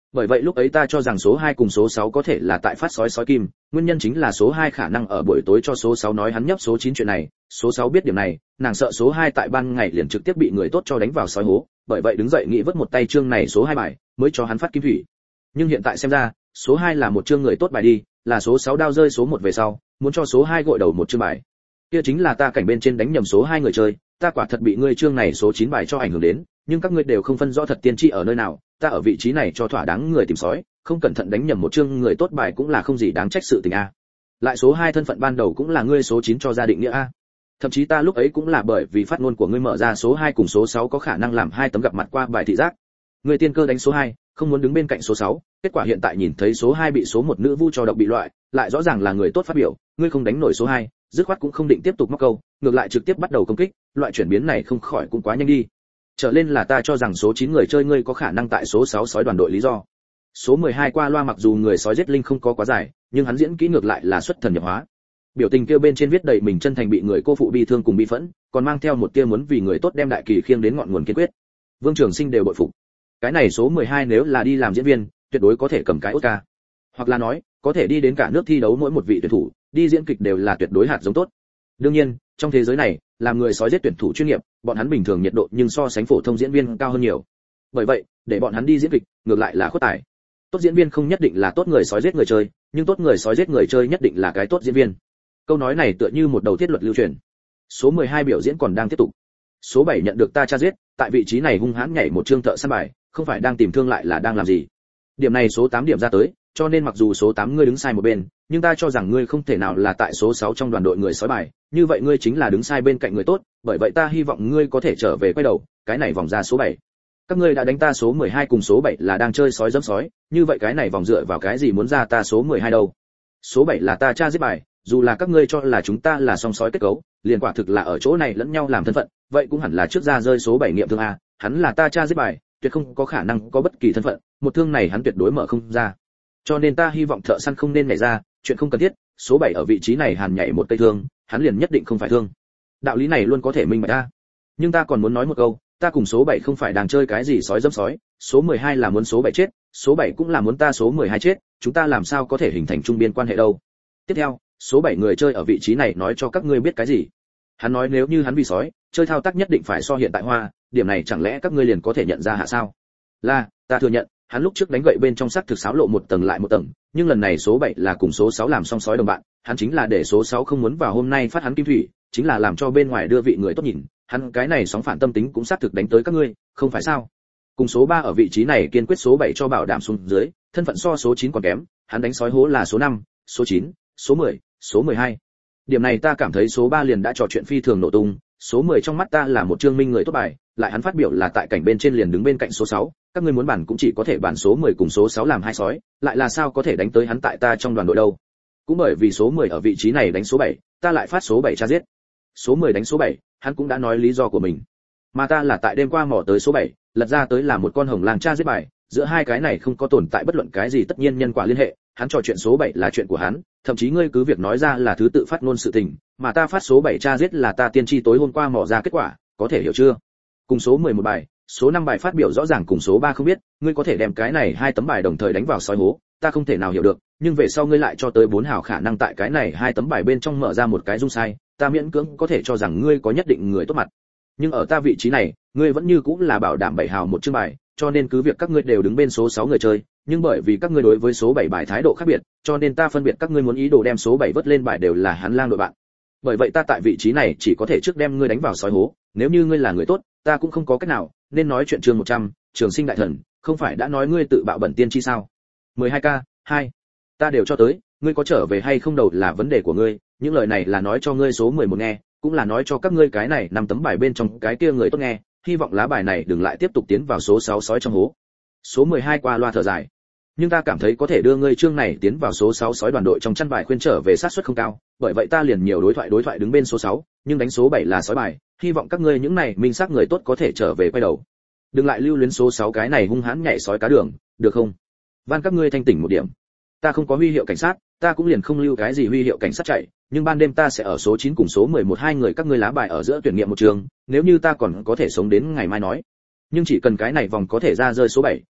Bởi vậy lúc ấy ta cho rằng số hai cùng số sáu có thể là tại phát sói sói kim, nguyên nhân chính là số hai khả năng ở buổi tối cho số sáu nói hắn nhấp số chín chuyện này, số sáu biết điểm này, nàng sợ số hai tại ban ngày liền trực tiếp bị người tốt cho đánh vào sói hố, bởi vậy đứng dậy nghĩ vứt một tay chương này số hai bài, mới cho hắn phát kim thủy. Nhưng hiện tại xem ra, số hai là một chương người tốt bài đi, là số sáu đao rơi số một về sau, muốn cho số hai gội đầu một chương bài. Kia chính là ta cảnh bên trên đánh nhầm số hai người chơi, ta quả thật bị ngươi chương này số chín bài cho ảnh hưởng đến, nhưng các ngươi đều không phân rõ thật tiên tri ở nơi nào, ta ở vị trí này cho thỏa đáng người tìm sói, không cẩn thận đánh nhầm một chương người tốt bài cũng là không gì đáng trách sự tình a. Lại số hai thân phận ban đầu cũng là ngươi số chín cho gia định nghĩa a. Thậm chí ta lúc ấy cũng là bởi vì phát ngôn của ngươi mở ra số hai cùng số sáu có khả năng làm hai tấm gặp mặt qua bài thị giác. Ngươi tiên cơ đánh số hai, không muốn đứng bên cạnh số sáu, kết quả hiện tại nhìn thấy số hai bị số một nữ vu cho độc bị loại, lại rõ ràng là người tốt phát biểu, ngươi không đánh nổi số hai, dứt khoát cũng không định tiếp tục móc câu, ngược lại trực tiếp bắt đầu công kích, loại chuyển biến này không khỏi cũng quá nhanh đi. Trở lên là ta cho rằng số chín người chơi ngươi có khả năng tại số sáu sói đoàn đội lý do. Số mười hai qua loa mặc dù người sói giết linh không có quá dài, nhưng hắn diễn kỹ ngược lại là xuất thần nhập hóa. Biểu tình kia bên trên viết đầy mình chân thành bị người cô phụ bi thương cùng bi phẫn, còn mang theo một tia muốn vì người tốt đem đại kỳ khiêng đến ngọn nguồn kiên quyết. Vương Trường Sinh đều bội phục. Cái này số mười hai nếu là đi làm diễn viên, tuyệt đối có thể cầm cái Oscar. Hoặc là nói, có thể đi đến cả nước thi đấu mỗi một vị tuyển thủ, đi diễn kịch đều là tuyệt đối hạt giống tốt. Đương nhiên, trong thế giới này, làm người sói giết tuyển thủ chuyên nghiệp, bọn hắn bình thường nhiệt độ nhưng so sánh phổ thông diễn viên cao hơn nhiều. Bởi vậy, để bọn hắn đi diễn kịch, ngược lại là khuất tài. Tốt diễn viên không nhất định là tốt người sói giết người chơi, nhưng tốt người sói giết người chơi nhất định là cái tốt diễn viên. Câu nói này tựa như một đầu thiết luật lưu truyền. Số mười hai biểu diễn còn đang tiếp tục. Số bảy nhận được ta tra giết, tại vị trí này hung hãn nhảy một chương thợ săn bài, không phải đang tìm thương lại là đang làm gì. Điểm này số tám điểm ra tới, cho nên mặc dù số tám ngươi đứng sai một bên, nhưng ta cho rằng ngươi không thể nào là tại số sáu trong đoàn đội người sói bài, như vậy ngươi chính là đứng sai bên cạnh người tốt, bởi vậy ta hy vọng ngươi có thể trở về quay đầu, cái này vòng ra số bảy. Các ngươi đã đánh ta số mười hai cùng số bảy là đang chơi sói giẫm sói, như vậy cái này vòng dựa vào cái gì muốn ra ta số mười hai đâu? Số bảy là ta tra giết bài, dù là các ngươi cho là chúng ta là song sói kết cấu, liền quả thực là ở chỗ này lẫn nhau làm thân phận, vậy cũng hẳn là trước ra rơi số bảy nghiệm thương a, hắn là ta tra giết bài, tuyệt không có khả năng có bất kỳ thân phận, một thương này hắn tuyệt đối mở không ra. Cho nên ta hy vọng thợ săn không nên nhảy ra, chuyện không cần thiết, số bảy ở vị trí này hàn nhảy một cây thương, hắn liền nhất định không phải thương. Đạo lý này luôn có thể minh bạch a. Nhưng ta còn muốn nói một câu, ta cùng số bảy không phải đang chơi cái gì sói dẫm sói, số mười hai là muốn số bảy chết, số bảy cũng là muốn ta số mười hai chết, chúng ta làm sao có thể hình thành trung biên quan hệ đâu. Tiếp theo, số bảy người chơi ở vị trí này nói cho các ngươi biết cái gì? Hắn nói nếu như hắn vì sói, chơi thao tác nhất định phải so hiện tại hoa, điểm này chẳng lẽ các ngươi liền có thể nhận ra hạ sao? Là, ta thừa nhận, hắn lúc trước đánh gậy bên trong sắc thực xáo lộ một tầng lại một tầng, nhưng lần này số bảy là cùng số sáu làm song sói đồng bạn, hắn chính là để số sáu không muốn vào hôm nay phát hắn kim thủy, chính là làm cho bên ngoài đưa vị người tốt nhìn, hắn cái này sóng phản tâm tính cũng xác thực đánh tới các ngươi, không phải sao? Cùng số ba ở vị trí này kiên quyết số bảy cho bảo đảm xuống dưới, thân phận so số chín còn kém, hắn đánh sói hố là số năm, số chín, số mười, số mười hai. Điểm này ta cảm thấy số ba liền đã trò chuyện phi thường nổ tung, số mười trong mắt ta là một trương minh người tốt bài, lại hắn phát biểu là tại cảnh bên trên liền đứng bên cạnh số sáu, các ngươi muốn bản cũng chỉ có thể bản số mười cùng số sáu làm hai sói, lại là sao có thể đánh tới hắn tại ta trong đoàn đội đâu. Cũng bởi vì số mười ở vị trí này đánh số bảy, ta lại phát số bảy tra giết. Số mười đánh số bảy, hắn cũng đã nói lý do của mình. Mà ta là tại đêm qua mò tới số bảy, lật ra tới là một con hồng lang tra giết bài, giữa hai cái này không có tồn tại bất luận cái gì tất nhiên nhân quả liên hệ, hắn trò chuyện số bảy là chuyện của hắn, thậm chí ngươi cứ việc nói ra là thứ tự phát ngôn sự tình, mà ta phát số bảy tra giết là ta tiên tri tối hôm qua mò ra kết quả, có thể hiểu chưa? Cùng số mười một bài, số năm bài phát biểu rõ ràng cùng số ba không biết, ngươi có thể đem cái này hai tấm bài đồng thời đánh vào sói hố, ta không thể nào hiểu được, nhưng về sau ngươi lại cho tới bốn hào khả năng tại cái này hai tấm bài bên trong mở ra một cái dung sai, ta miễn cưỡng có thể cho rằng ngươi có nhất định người tốt mặt. Nhưng ở ta vị trí này, ngươi vẫn như cũng là bảo đảm bảy hào một chương bài, cho nên cứ việc các ngươi đều đứng bên số sáu người chơi, nhưng bởi vì các ngươi đối với số bảy bài thái độ khác biệt, cho nên ta phân biệt các ngươi muốn ý đồ đem số bảy vớt lên bài đều là hắn lang đội bạn. Bởi vậy ta tại vị trí này chỉ có thể trước đem ngươi đánh vào sói hố, nếu như ngươi là người tốt, ta cũng không có cách nào, nên nói chuyện chương một trăm, Trường Sinh đại thần, không phải đã nói ngươi tự bạo bẩn tiên chi sao? mười hai k, hai. Ta đều cho tới, ngươi có trở về hay không đầu là vấn đề của ngươi, những lời này là nói cho ngươi số mười một nghe, cũng là nói cho các ngươi cái này năm tấm bài bên trong cái kia người tốt nghe, hy vọng lá bài này đừng lại tiếp tục tiến vào số sáu sói trong hố. Số mười hai qua loa thở dài. Nhưng ta cảm thấy có thể đưa ngươi chương này tiến vào số sáu sói đoàn đội trong chăn bài khuyên trở về sát suất không cao, bởi vậy ta liền nhiều đối thoại đối thoại đứng bên số sáu, nhưng đánh số bảy là sói bài, hy vọng các ngươi những này minh xác người tốt có thể trở về quay đầu. Đừng lại lưu luyến số sáu cái này hung hãn nhảy sói cá đường, được không? Van các ngươi thanh tỉnh một điểm. Ta không có huy hiệu cảnh sát, ta cũng liền không lưu cái gì huy hiệu cảnh sát chạy, nhưng ban đêm ta sẽ ở số chín cùng số mười một hai người các ngươi lá bài ở giữa tuyển nghiệm một trường, nếu như ta còn có thể sống đến ngày mai nói. Nhưng chỉ cần cái này vòng có thể ra rơi số bảy,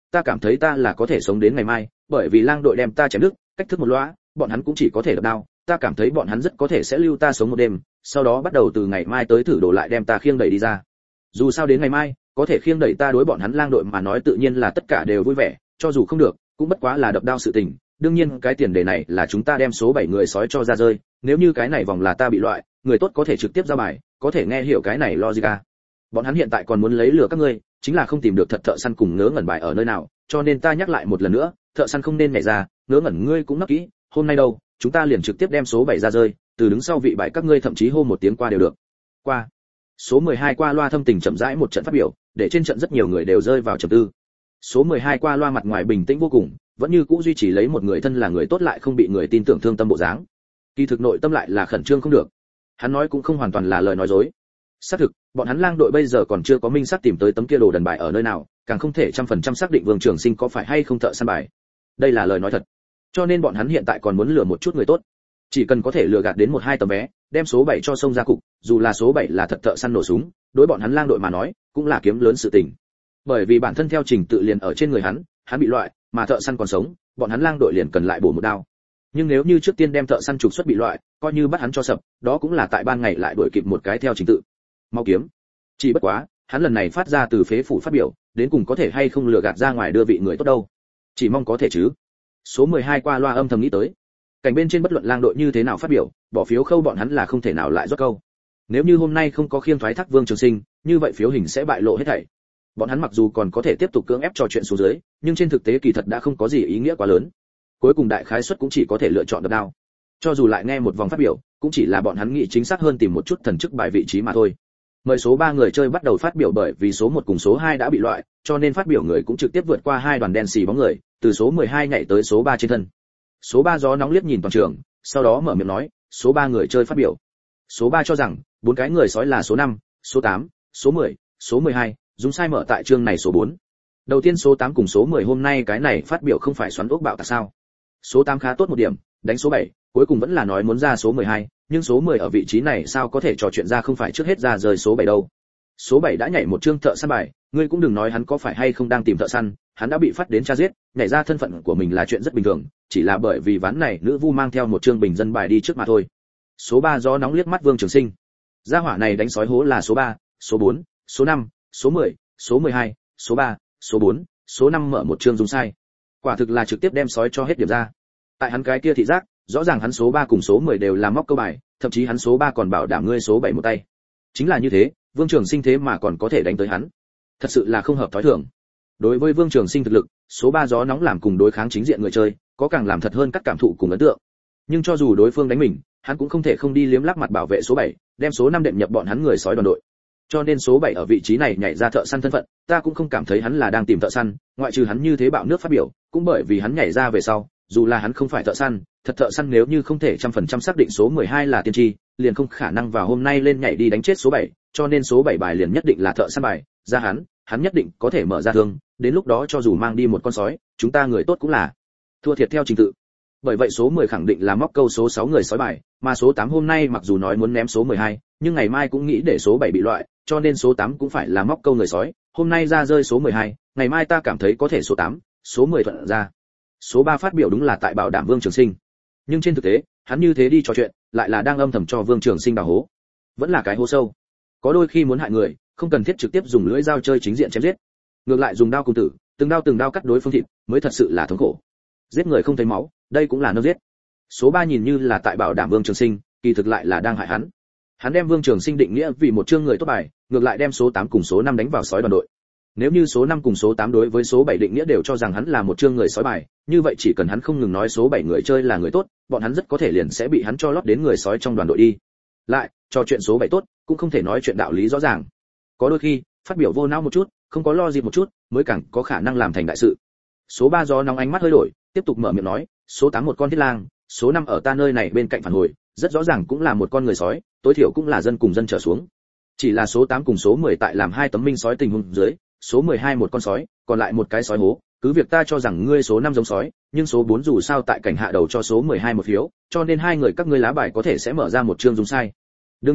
ta cảm thấy ta là có thể sống đến ngày mai, bởi vì lang đội đem ta chém đứt, cách thức một loa, bọn hắn cũng chỉ có thể đập đao, ta cảm thấy bọn hắn rất có thể sẽ lưu ta sống một đêm, sau đó bắt đầu từ ngày mai tới thử đồ lại đem ta khiêng đẩy đi ra. Dù sao đến ngày mai, có thể khiêng đẩy ta đối bọn hắn lang đội mà nói tự nhiên là tất cả đều vui vẻ, cho dù không được, cũng bất quá là đập đao sự tình. Đương nhiên cái tiền đề này là chúng ta đem số bảy người sói cho ra rơi, nếu như cái này vòng là ta bị loại, người tốt có thể trực tiếp ra bài, có thể nghe hiểu cái này logic à. Bọn hắn hiện tại còn muốn lấy lừa các ngươi, chính là không tìm được thật thợ săn cùng ngớ ngẩn bài ở nơi nào, cho nên ta nhắc lại một lần nữa, thợ săn không nên nhảy ra, ngớ ngẩn ngươi cũng nấp kỹ, hôm nay đâu, chúng ta liền trực tiếp đem số bảy ra rơi, từ đứng sau vị bài các ngươi thậm chí hô một tiếng qua đều được. Qua. Số mười hai qua loa thâm tình chậm rãi một trận phát biểu, để trên trận rất nhiều người đều rơi vào trầm tư. Số mười hai qua loa mặt ngoài bình tĩnh vô cùng, vẫn như cũ duy trì lấy một người thân là người tốt lại không bị người tin tưởng thương tâm bộ dáng. Kỳ thực nội tâm lại là khẩn trương không được. Hắn nói cũng không hoàn toàn là lời nói dối. Xác thực, bọn hắn lang đội bây giờ còn chưa có minh xác tìm tới tấm kia đồ đần bài ở nơi nào, càng không thể trăm phần trăm xác định Vương Trường Sinh có phải hay không thợ săn bài. Đây là lời nói thật. Cho nên bọn hắn hiện tại còn muốn lừa một chút người tốt. Chỉ cần có thể lừa gạt đến một hai tấm vé, đem số bảy cho sông ra cục, dù là số bảy là thật thợ săn nổ súng, đối bọn hắn lang đội mà nói, cũng là kiếm lớn sự tình. Bởi vì bản thân theo trình tự liền ở trên người hắn, hắn bị loại, mà thợ săn còn sống, bọn hắn lang đội liền cần lại bổ một đao. Nhưng nếu như trước tiên đem thợ săn trục xuất bị loại, coi như bắt hắn cho sập, đó cũng là tại ban ngày lại đuổi kịp một cái theo trình tự. Mau kiếm. Chỉ bất quá, hắn lần này phát ra từ phế phủ phát biểu, đến cùng có thể hay không lừa gạt ra ngoài đưa vị người tốt đâu. Chỉ mong có thể chứ. Số mười hai qua loa âm thầm nghĩ tới. Cảnh bên trên bất luận lang đội như thế nào phát biểu, bỏ phiếu khâu bọn hắn là không thể nào lại rót câu. Nếu như hôm nay không có khiêng thoái thác Vương Trường Sinh, như vậy phiếu hình sẽ bại lộ hết thảy. Bọn hắn mặc dù còn có thể tiếp tục cưỡng ép trò chuyện xuống dưới, nhưng trên thực tế kỳ thật đã không có gì ý nghĩa quá lớn. Cuối cùng đại khái suất cũng chỉ có thể lựa chọn đập đao. Cho dù lại nghe một vòng phát biểu, cũng chỉ là bọn hắn nghĩ chính xác hơn tìm một chút thần chức bài vị trí mà thôi. Mời số ba người chơi bắt đầu phát biểu bởi vì số một cùng số hai đã bị loại, cho nên phát biểu người cũng trực tiếp vượt qua hai đoàn đen xì bóng người, từ số mười hai nhảy tới số ba trên thân. Số ba gió nóng liếc nhìn toàn trường, sau đó mở miệng nói, số ba người chơi phát biểu. Số ba cho rằng, bốn cái người sói là số năm, số tám, số mười, số mười hai, dùng sai mở tại chương này số bốn. Đầu tiên số tám cùng số mười hôm nay cái này phát biểu không phải xoắn ốc bạo tạc sao? Số tám khá tốt một điểm, đánh số bảy, cuối cùng vẫn là nói muốn ra số mười hai, nhưng số mười ở vị trí này sao có thể trò chuyện ra không phải trước hết ra rời số bảy đâu. Số bảy đã nhảy một chương thợ săn bài, ngươi cũng đừng nói hắn có phải hay không đang tìm thợ săn, hắn đã bị phát đến tra giết, nhảy ra thân phận của mình là chuyện rất bình thường, chỉ là bởi vì ván này nữ vu mang theo một chương bình dân bài đi trước mà thôi. Số ba gió nóng liếc mắt Vương Trường Sinh. Gia hỏa này đánh sói hố là số ba, số bốn, số năm, số mười, số mười hai, số ba, số bốn, số năm mở một chương dùng sai. Quả thực là trực tiếp đem sói cho hết điểm ra. Tại hắn cái kia thị giác, rõ ràng hắn số ba cùng số mười đều là móc câu bài, thậm chí hắn số ba còn bảo đảm ngươi số bảy một tay. Chính là như thế, Vương Trường Sinh thế mà còn có thể đánh tới hắn. Thật sự là không hợp thói thường. Đối với Vương Trường Sinh thực lực, số ba gió nóng làm cùng đối kháng chính diện người chơi, có càng làm thật hơn các cảm thụ cùng ấn tượng. Nhưng cho dù đối phương đánh mình, hắn cũng không thể không đi liếm láp mặt bảo vệ số bảy, đem số năm đệm nhập bọn hắn người sói đoàn đội. Cho nên số bảy ở vị trí này nhảy ra thợ săn thân phận, ta cũng không cảm thấy hắn là đang tìm thợ săn, ngoại trừ hắn như thế bạo nước phát biểu, cũng bởi vì hắn nhảy ra về sau, dù là hắn không phải thợ săn, thật thợ săn nếu như không thể trăm phần trăm xác định số mười hai là tiên tri, liền không khả năng vào hôm nay lên nhảy đi đánh chết số bảy, cho nên số bảy bài liền nhất định là thợ săn bài, ra hắn, hắn nhất định có thể mở ra thương, đến lúc đó cho dù mang đi một con sói, chúng ta người tốt cũng là thua thiệt theo trình tự. Bởi vậy số mười khẳng định là móc câu số sáu người sói bài, mà số tám hôm nay mặc dù nói muốn ném số mười hai, nhưng ngày mai cũng nghĩ để số bảy bị loại, cho nên số tám cũng phải là móc câu người sói, hôm nay ra rơi số mười hai, ngày mai ta cảm thấy có thể số tám, số mười thuận ra. Số ba phát biểu đúng là tại bảo đảm Vương Trường Sinh. Nhưng trên thực tế, hắn như thế đi trò chuyện, lại là đang âm thầm cho Vương Trường Sinh đào hố. Vẫn là cái hố sâu. Có đôi khi muốn hại người, không cần thiết trực tiếp dùng lưỡi dao chơi chính diện chém giết. Ngược lại dùng đao cùng tử, từng đao từng đao cắt đối phương thịt, mới thật sự là thống khổ. Giết người không thấy máu, đây cũng là nâng giết. Số ba nhìn như là tại bảo đảm Vương Trường Sinh, kỳ thực lại là đang hại hắn. Hắn đem Vương Trường Sinh định nghĩa vì một chương người tốt bài, ngược lại đem số tám cùng số năm đánh vào sói đoàn đội. Nếu như số năm cùng số tám đối với số bảy định nghĩa đều cho rằng hắn là một chương người sói bài, như vậy chỉ cần hắn không ngừng nói số bảy người chơi là người tốt, bọn hắn rất có thể liền sẽ bị hắn cho lót đến người sói trong đoàn đội đi. Lại, cho chuyện số bảy tốt, cũng không thể nói chuyện đạo lý rõ ràng. Có đôi khi, phát biểu vô não một chút, không có lo gì một chút, mới càng có khả năng làm thành đại sự. Số ba gió nóng ánh mắt hơi đổi, tiếp tục mở miệng nói, số tám một con thiết lang, số năm ở ta nơi này bên cạnh phản hồi, rất rõ ràng cũng là một con người sói, tối thiểu cũng là dân cùng dân trở xuống. Chỉ là số tám cùng số mười tại làm hai tấm minh sói tình huống dưới, số mười hai một con sói, còn lại một cái sói hố, cứ việc ta cho rằng ngươi số năm giống sói, nhưng số bốn dù sao tại cảnh hạ đầu cho số mười hai một phiếu, cho nên hai người các ngươi lá bài có thể sẽ mở ra một chương dùng sai. Đương nhiên,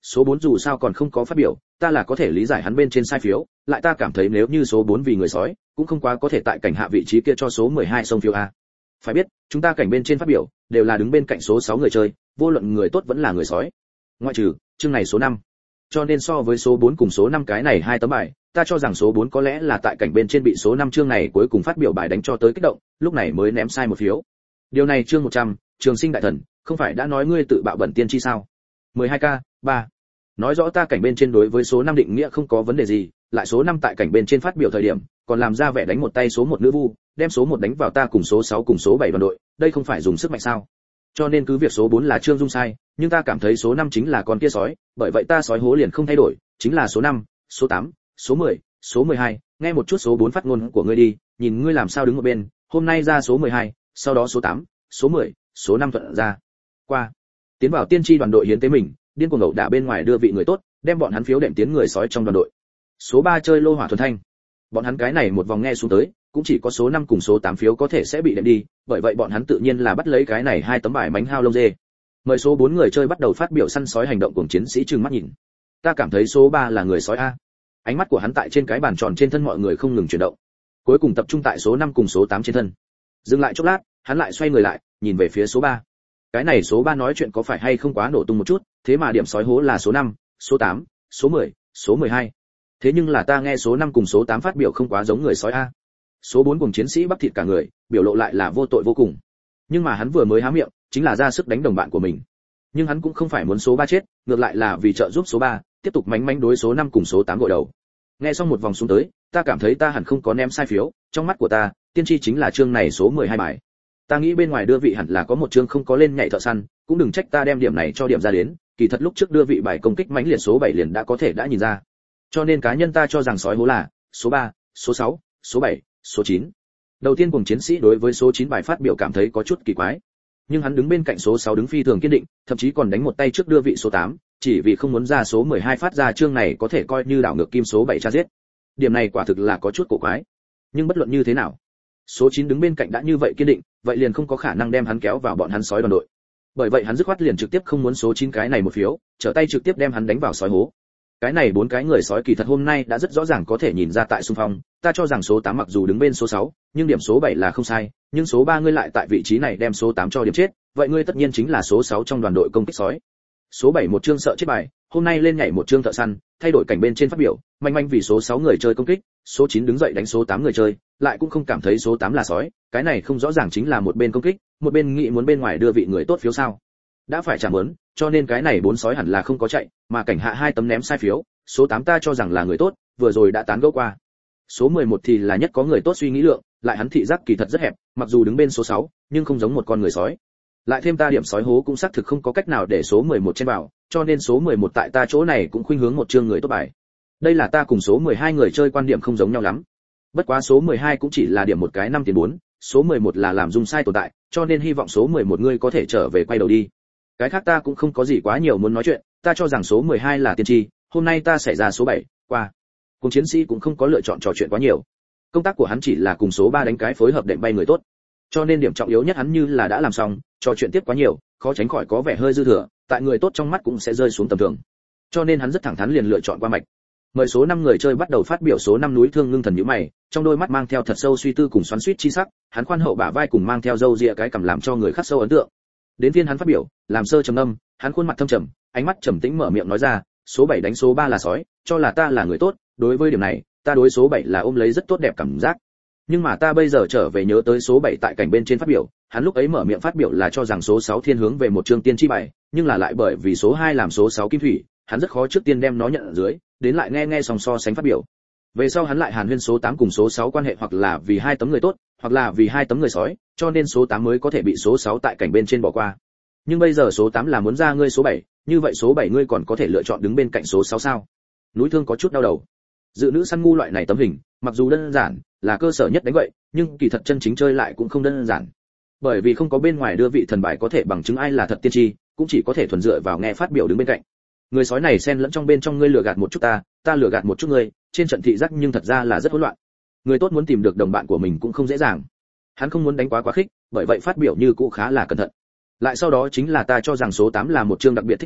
Số bốn dù sao còn không có phát biểu, ta là có thể lý giải hắn bên trên sai phiếu, lại ta cảm thấy nếu như số bốn vì người sói, cũng không quá có thể tại cảnh hạ vị trí kia cho số mười hai sông phiếu a. Phải biết, chúng ta cảnh bên trên phát biểu, đều là đứng bên cạnh số sáu người chơi, vô luận người tốt vẫn là người sói. Ngoại trừ, chương này số năm. Cho nên so với số bốn cùng số năm cái này hai tấm bài, ta cho rằng số bốn có lẽ là tại cảnh bên trên bị số năm chương này cuối cùng phát biểu bài đánh cho tới kích động, lúc này mới ném sai một phiếu. Điều này chương một trăm, Trường Sinh đại thần, không phải đã nói ngươi tự bạo bẩn tiên tri sao? mười hai k, ba. Nói rõ ta cảnh bên trên đối với số năm định nghĩa không có vấn đề gì, lại số năm tại cảnh bên trên phát biểu thời điểm, còn làm ra vẻ đánh một tay số một nữ vu, đem số một đánh vào ta cùng số sáu cùng số bảy đoàn đội, đây không phải dùng sức mạnh sao? Cho nên cứ việc số bốn là Trương Dung sai, nhưng ta cảm thấy số năm chính là con kia sói, bởi vậy ta sói hố liền không thay đổi, chính là số năm, số tám, số mười, số mười hai, nghe một chút số bốn phát ngôn của ngươi đi, nhìn ngươi làm sao đứng ở bên, hôm nay ra số mười hai, sau đó số tám, số mười, số năm thuận ra. Qua. Tiến vào tiên tri đoàn đội hiến tế mình, điên cuồng ẩu đả bên ngoài đưa vị người tốt, đem bọn hắn phiếu đệm tiến người sói trong đoàn đội. Số ba chơi lô hỏa thuần thanh. Bọn hắn cái này một vòng nghe xuống tới, cũng chỉ có số năm cùng số tám phiếu có thể sẽ bị đệm đi, bởi vậy bọn hắn tự nhiên là bắt lấy cái này hai tấm bài mánh hao lông dê. Mời số bốn người chơi bắt đầu phát biểu săn sói hành động cùng chiến sĩ trừng mắt nhìn. Ta cảm thấy số ba là người sói a. Ánh mắt của hắn tại trên cái bàn tròn trên thân mọi người không ngừng chuyển động. Cuối cùng tập trung tại số năm cùng số tám trên thân. Dừng lại chốc lát, hắn lại xoay người lại, nhìn về phía số ba. Cái này số ba nói chuyện có phải hay không quá nổ tung một chút, thế mà điểm sói hố là số năm, số tám, số mười, số mười hai. Thế nhưng là ta nghe số năm cùng số tám phát biểu không quá giống người sói a. Số bốn cùng chiến sĩ bắp thịt cả người, biểu lộ lại là vô tội vô cùng. Nhưng mà hắn vừa mới há miệng, chính là ra sức đánh đồng bạn của mình. Nhưng hắn cũng không phải muốn số ba chết, ngược lại là vì trợ giúp số ba, tiếp tục mánh mánh đối số năm cùng số tám gội đầu. Nghe xong một vòng xuống tới, ta cảm thấy ta hẳn không có ném sai phiếu, trong mắt của ta, tiên tri chính là chương này số mười hai bài. Ta nghĩ bên ngoài đưa vị hẳn là có một chương không có lên nhảy thợ săn, cũng đừng trách ta đem điểm này cho điểm ra đến, kỳ thật lúc trước đưa vị bài công kích mãnh liệt số bảy liền đã có thể đã nhìn ra. Cho nên cá nhân ta cho rằng sói hố là số ba, số sáu, số bảy, số chín. Đầu tiên cùng chiến sĩ đối với số chín bài phát biểu cảm thấy có chút kỳ quái. Nhưng hắn đứng bên cạnh số sáu đứng phi thường kiên định, thậm chí còn đánh một tay trước đưa vị số tám, chỉ vì không muốn ra số mười hai phát ra chương này có thể coi như đảo ngược kim số bảy tra giết. Điểm này quả thực là có chút cổ quái. Nhưng bất luận như thế nào, số chín đứng bên cạnh đã như vậy kiên định, vậy liền không có khả năng đem hắn kéo vào bọn hắn sói đoàn đội. Bởi vậy hắn dứt khoát liền trực tiếp không muốn số chín cái này một phiếu, trở tay trực tiếp đem hắn đánh vào sói hố. Cái này bốn cái người sói kỳ thật hôm nay đã rất rõ ràng có thể nhìn ra tại xung phong, ta cho rằng số tám mặc dù đứng bên số sáu, nhưng điểm số bảy là không sai, nhưng số ba ngươi lại tại vị trí này đem số tám cho điểm chết, vậy ngươi tất nhiên chính là số sáu trong đoàn đội công kích sói. Số bảy một chương sợ chết bài, hôm nay lên nhảy một chương thợ săn, thay đổi cảnh bên trên phát biểu, manh manh vì số sáu người chơi công kích, số chín đứng dậy đánh số tám người chơi, lại cũng không cảm thấy số tám là sói, cái này không rõ ràng chính là một bên công kích, một bên nghĩ muốn bên ngoài đưa vị người tốt phiếu sao? Đã phải trả mớn, cho nên cái này bốn sói hẳn là không có chạy, mà cảnh hạ hai tấm ném sai phiếu, số tám ta cho rằng là người tốt, vừa rồi đã tán gẫu qua. Số mười một thì là nhất có người tốt suy nghĩ lượng, lại hắn thị giác kỳ thật rất hẹp, mặc dù đứng bên số sáu, nhưng không giống một con người sói. Lại thêm ta điểm sói hố cũng xác thực không có cách nào để số mười một trên vào, cho nên số mười một tại ta chỗ này cũng khuynh hướng một chương người tốt bài. Đây là ta cùng số mười hai người chơi quan điểm không giống nhau lắm. Bất quá số mười hai cũng chỉ là điểm một cái năm tiền bốn, số mười một là làm dung sai tồn tại, cho nên hy vọng số mười một ngươi có thể trở về quay đầu đi. Cái khác ta cũng không có gì quá nhiều muốn nói chuyện, ta cho rằng số mười hai là tiên tri, hôm nay ta xảy ra số bảy, qua. Cùng chiến sĩ cũng không có lựa chọn trò chuyện quá nhiều. Công tác của hắn chỉ là cùng số ba đánh cái phối hợp đệm bay người tốt. Cho nên điểm trọng yếu nhất hắn như là đã làm xong, trò chuyện tiếp quá nhiều, khó tránh khỏi có vẻ hơi dư thừa, tại người tốt trong mắt cũng sẽ rơi xuống tầm thường. Cho nên hắn rất thẳng thắn liền lựa chọn qua mạch. Mời số năm người chơi bắt đầu phát biểu. Số năm núi thương ngưng thần nhíu mày, trong đôi mắt mang theo thật sâu suy tư cùng xoắn xuýt chi sắc, hắn khoan hậu bả vai cùng mang theo râu ria cái cằm làm cho người khắc sâu ấn tượng. Đến phiên hắn phát biểu, làm sơ trầm ngâm, hắn khuôn mặt thâm trầm, ánh mắt trầm tĩnh mở miệng nói ra, số bảy đánh số ba là sói, cho là ta là người tốt, đối với điểm này, ta đối số bảy là ôm lấy rất tốt đẹp cảm giác. Nhưng mà ta bây giờ trở về nhớ tới số bảy tại cảnh bên trên phát biểu, hắn lúc ấy mở miệng phát biểu là cho rằng số sáu thiên hướng về một chương tiên tri bài, nhưng là lại bởi vì số hai làm số sáu kim thủy, hắn rất khó trước tiên đem nó nhận ở dưới, đến lại nghe nghe song so sánh phát biểu. Về sau hắn lại hàn huyên số tám cùng số sáu quan hệ hoặc là vì hai tấm người tốt, hoặc là vì hai tấm người sói, cho nên số tám mới có thể bị số sáu tại cảnh bên trên bỏ qua. Nhưng bây giờ số tám là muốn ra ngươi số bảy, như vậy số bảy ngươi còn có thể lựa chọn đứng bên cạnh số sáu sao? Núi thương có chút đau đầu. Dự nữ săn ngu loại này tấm hình, mặc dù đơn giản, là cơ sở nhất đánh vậy, nhưng kỳ thật chân chính chơi lại cũng không đơn giản. Bởi vì không có bên ngoài đưa vị thần bài có thể bằng chứng ai là thật tiên tri, cũng chỉ có thể thuần dựa vào nghe phát biểu đứng bên cạnh. Người sói này xen lẫn trong bên trong ngươi lừa gạt một chút ta, ta lừa gạt một chút ngươi, trên trận thị giác nhưng thật ra là rất hỗn loạn. Người tốt muốn tìm được đồng bạn của mình cũng không dễ dàng. Hắn không muốn đánh quá quá khích, bởi vậy phát biểu như cũ khá là cẩn thận. Lại sau đó chính là ta cho rằng số tám là một chương đặc biệt thích bài,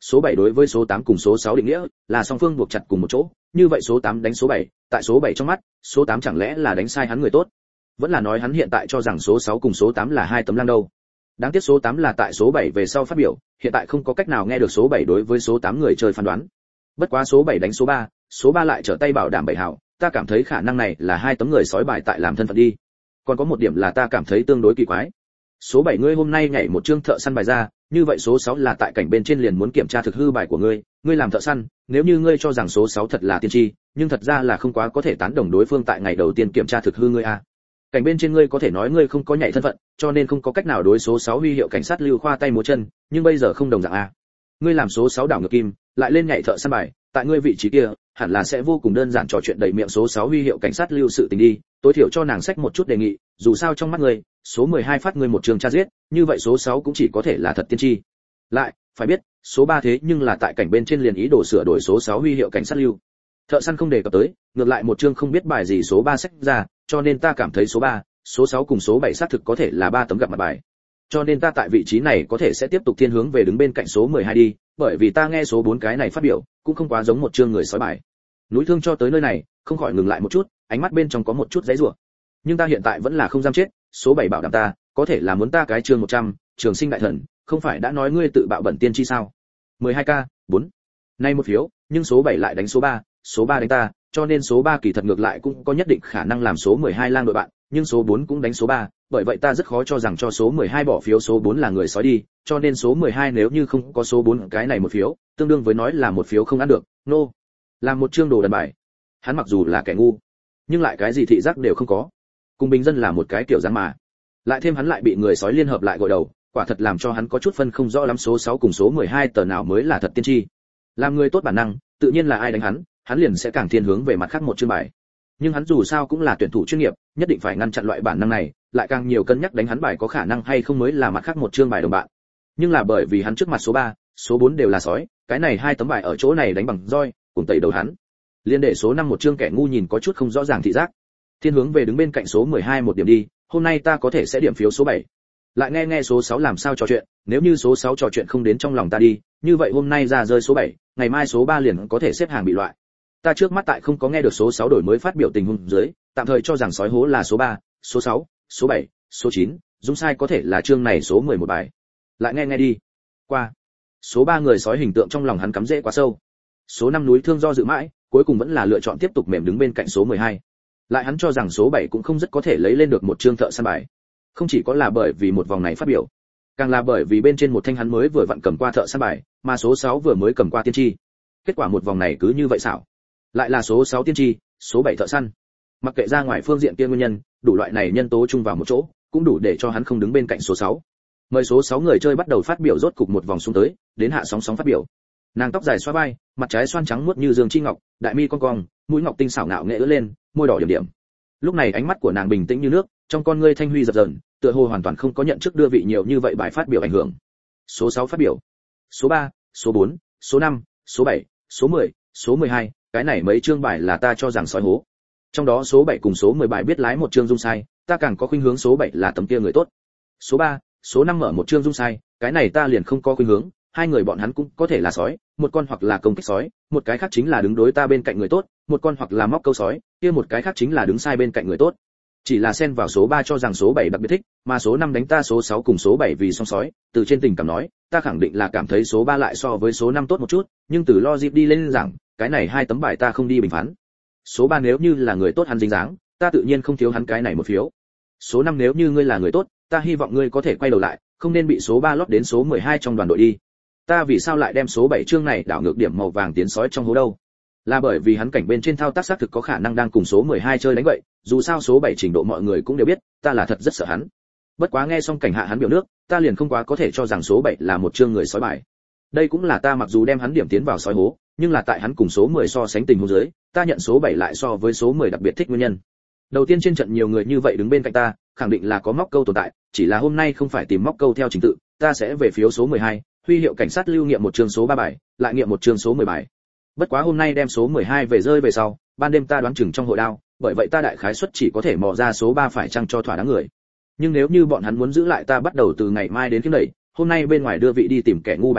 số bảy đối với số tám cùng số sáu định nghĩa là song phương buộc chặt cùng một chỗ, như vậy số tám đánh số bảy, tại số bảy trong mắt, số tám chẳng lẽ là đánh sai hắn người tốt? Vẫn là nói hắn hiện tại cho rằng số sáu cùng số tám là hai tấm lăng đâu? Đáng tiếc số tám là tại số bảy về sau phát biểu, hiện tại không có cách nào nghe được số bảy đối với số tám người chơi phán đoán. Bất quá số bảy đánh số ba, số ba lại trở tay bảo đảm bảy hảo, ta cảm thấy khả năng này là hai tấm người sói bài tại làm thân phận đi. Còn có một điểm là ta cảm thấy tương đối kỳ quái. Số bảy ngươi hôm nay nhảy một chương thợ săn bài ra, như vậy số sáu là tại cảnh bên trên liền muốn kiểm tra thực hư bài của ngươi, ngươi làm thợ săn, nếu như ngươi cho rằng số sáu thật là tiên tri, nhưng thật ra là không quá có thể tán đồng đối phương tại ngày đầu tiên kiểm tra thực hư ngươi a. Cảnh bên trên ngươi có thể nói ngươi không có nhảy thân phận, cho nên không có cách nào đối số sáu huy hiệu cảnh sát lưu khoa tay múa chân, nhưng bây giờ không đồng dạng a. Ngươi làm số sáu đảo ngược kim, lại lên nhảy thợ săn bài, tại ngươi vị trí kia, hẳn là sẽ vô cùng đơn giản trò chuyện đầy miệng số sáu huy hiệu cảnh sát lưu sự tình đi, tối thiểu cho nàng sách một chút đề nghị, dù sao trong mắt ngươi, số mười hai phát ngươi một trường tra giết, như vậy số sáu cũng chỉ có thể là thật tiên tri. Lại, phải biết, số ba thế nhưng là tại cảnh bên trên liền ý đồ sửa đổi số sáu huy hiệu cảnh sát lưu. Thợ săn không đề cập tới, ngược lại một chương không biết bài gì số ba sách ra, cho nên ta cảm thấy số ba, số sáu cùng số bảy xác thực có thể là ba tấm gặp mặt bài. Cho nên ta tại vị trí này có thể sẽ tiếp tục thiên hướng về đứng bên cạnh số mười hai đi, bởi vì ta nghe số bốn cái này phát biểu, cũng không quá giống một chương người sói bài. Núi Thương cho tới nơi này, không khỏi ngừng lại một chút, ánh mắt bên trong có một chút giãy giụa. Nhưng ta hiện tại vẫn là không dám chết, số bảy bảo đảm ta, có thể là muốn ta cái chương một trăm, Trường Sinh đại thần, không phải đã nói ngươi tự bạo bẩn tiên tri sao? mười hai k, bốn. Nay một phiếu, nhưng số bảy lại đánh số ba, số ba đánh ta, cho nên số ba kỳ thật ngược lại cũng có nhất định khả năng làm số mười hai lang đội bạn, nhưng số bốn cũng đánh số ba, bởi vậy ta rất khó cho rằng cho số mười hai bỏ phiếu số bốn là người sói đi, cho nên số mười hai nếu như không có số bốn cái này một phiếu, tương đương với nói là một phiếu không ăn được, nô. No. Làm một chương đồ đần bài. Hắn mặc dù là kẻ ngu, nhưng lại cái gì thị giác đều không có. Cùng bình dân là một cái kiểu dáng mà. Lại thêm hắn lại bị người sói liên hợp lại gội đầu, quả thật làm cho hắn có chút phân không rõ lắm số sáu cùng số mười hai tờ nào mới là thật tiên tri. Làm người tốt bản năng, tự nhiên là ai đánh hắn, hắn liền sẽ càng thiên hướng về mặt khác một chương bài. Nhưng hắn dù sao cũng là tuyển thủ chuyên nghiệp, nhất định phải ngăn chặn loại bản năng này, lại càng nhiều cân nhắc đánh hắn bài có khả năng hay không mới là mặt khác một chương bài đồng bạn. Nhưng là bởi vì hắn trước mặt số ba, số bốn đều là sói, cái này hai tấm bài ở chỗ này đánh bằng roi, cùng tẩy đầu hắn. Liên để số năm một chương kẻ ngu nhìn có chút không rõ ràng thị giác. Thiên hướng về đứng bên cạnh số mười hai một điểm đi, hôm nay ta có thể sẽ điểm phiếu số bảy. Lại nghe nghe số sáu làm sao trò chuyện, nếu như số sáu trò chuyện không đến trong lòng ta đi, như vậy hôm nay ra rơi số bảy, ngày mai số ba liền có thể xếp hàng bị loại. Ta trước mắt tại không có nghe được số sáu đổi mới phát biểu tình huống dưới, tạm thời cho rằng sói hố là số ba, số sáu, số bảy, số chín, dung sai có thể là chương này số mười một bài. Lại nghe nghe đi. Qua. Số ba người sói hình tượng trong lòng hắn cắm rễ quá sâu. Số năm Núi Thương do dự mãi, cuối cùng vẫn là lựa chọn tiếp tục mềm đứng bên cạnh số mười hai. Lại hắn cho rằng số bảy cũng không rất có thể lấy lên được một chương thợ săn bài. Không chỉ có là bởi vì một vòng này phát biểu, càng là bởi vì bên trên một thanh hắn mới vừa vặn cầm qua thợ săn bài, mà số sáu vừa mới cầm qua tiên tri. Kết quả một vòng này cứ như vậy xảo. Lại là số sáu tiên tri, số bảy thợ săn. Mặc kệ ra ngoài phương diện kia nguyên nhân, đủ loại này nhân tố chung vào một chỗ, cũng đủ để cho hắn không đứng bên cạnh số sáu. Mời số sáu người chơi bắt đầu phát biểu rốt cục một vòng xuống tới, đến Hạ Sóng Sóng phát biểu. Nàng tóc dài xóa vai, mặt trái xoăn trắng muốt như dương chi ngọc, đại mi cong cong, mũi ngọc tinh xảo ngạo nghệ ưỡn lên, môi đỏ điểm điểm. Lúc này ánh mắt của nàng bình tĩnh như nước, trong con ngươi thanh huy dập dờn, tựa hồ hoàn toàn không có nhận trước đưa vị nhiều như vậy bài phát biểu ảnh hưởng. Số sáu phát biểu. Số ba, số bốn, số năm, số bảy, số mười, số mười hai, cái này mấy chương bài là ta cho rằng sói hố. Trong đó số bảy cùng số mười bài biết lái một chương dung sai, ta càng có khuynh hướng số bảy là tấm kia người tốt. Số ba, số năm mở một chương dung sai, cái này ta liền không có khuynh hướng, hai người bọn hắn cũng có thể là sói, một con hoặc là công kích sói, một cái khác chính là đứng đối ta bên cạnh người tốt, một con hoặc là móc câu sói, kia một cái khác chính là đứng sai bên cạnh người tốt. Chỉ là xen vào số ba cho rằng số bảy đặc biệt thích, mà số năm đánh ta số sáu cùng số bảy vì song sói, từ trên tình cảm nói, ta khẳng định là cảm thấy số ba lại so với số năm tốt một chút, nhưng từ logic đi lên rằng, cái này hai tấm bài ta không đi bình phán. Số ba nếu như là người tốt hắn dính dáng, ta tự nhiên không thiếu hắn cái này một phiếu. Số năm nếu như ngươi là người tốt, ta hy vọng ngươi có thể quay đầu lại, không nên bị số ba lót đến số mười hai trong đoàn đội đi. Ta vì sao lại đem số bảy chương này đảo ngược điểm màu vàng tiến sói trong hố đâu? Là bởi vì hắn cảnh bên trên thao tác xác thực có khả năng đang cùng số mười hai chơi đánh vậy, dù sao số bảy trình độ mọi người cũng đều biết, ta là thật rất sợ hắn. Bất quá nghe xong cảnh hạ hắn biểu nước, ta liền không quá có thể cho rằng số bảy là một chương người sói bài. Đây cũng là ta mặc dù đem hắn điểm tiến vào sói hố, nhưng là tại hắn cùng số mười so sánh tình huống dưới, ta nhận số bảy lại so với số mười đặc biệt thích nguyên nhân. Đầu tiên trên trận nhiều người như vậy đứng bên cạnh ta, khẳng định là có móc câu tồn tại, chỉ là hôm nay không phải tìm móc câu theo trình tự, ta sẽ về phiếu số mười hai, huy hiệu cảnh sát lưu nghiệm một chương số ba bài, lại nghiệm một chương số mười bài. Bất quá hôm nay đem số mười hai về rơi về sau, ban đêm ta đoán chừng trong hội đao, bởi vậy ta đại khái suất chỉ có thể mò ra số ba phải chăng cho thỏa đáng người. Nhưng nếu như bọn hắn muốn giữ lại ta bắt đầu từ ngày mai đến kiếm đẩy, hôm nay bên ngoài đưa vị đi tìm kẻ ngu bài đao,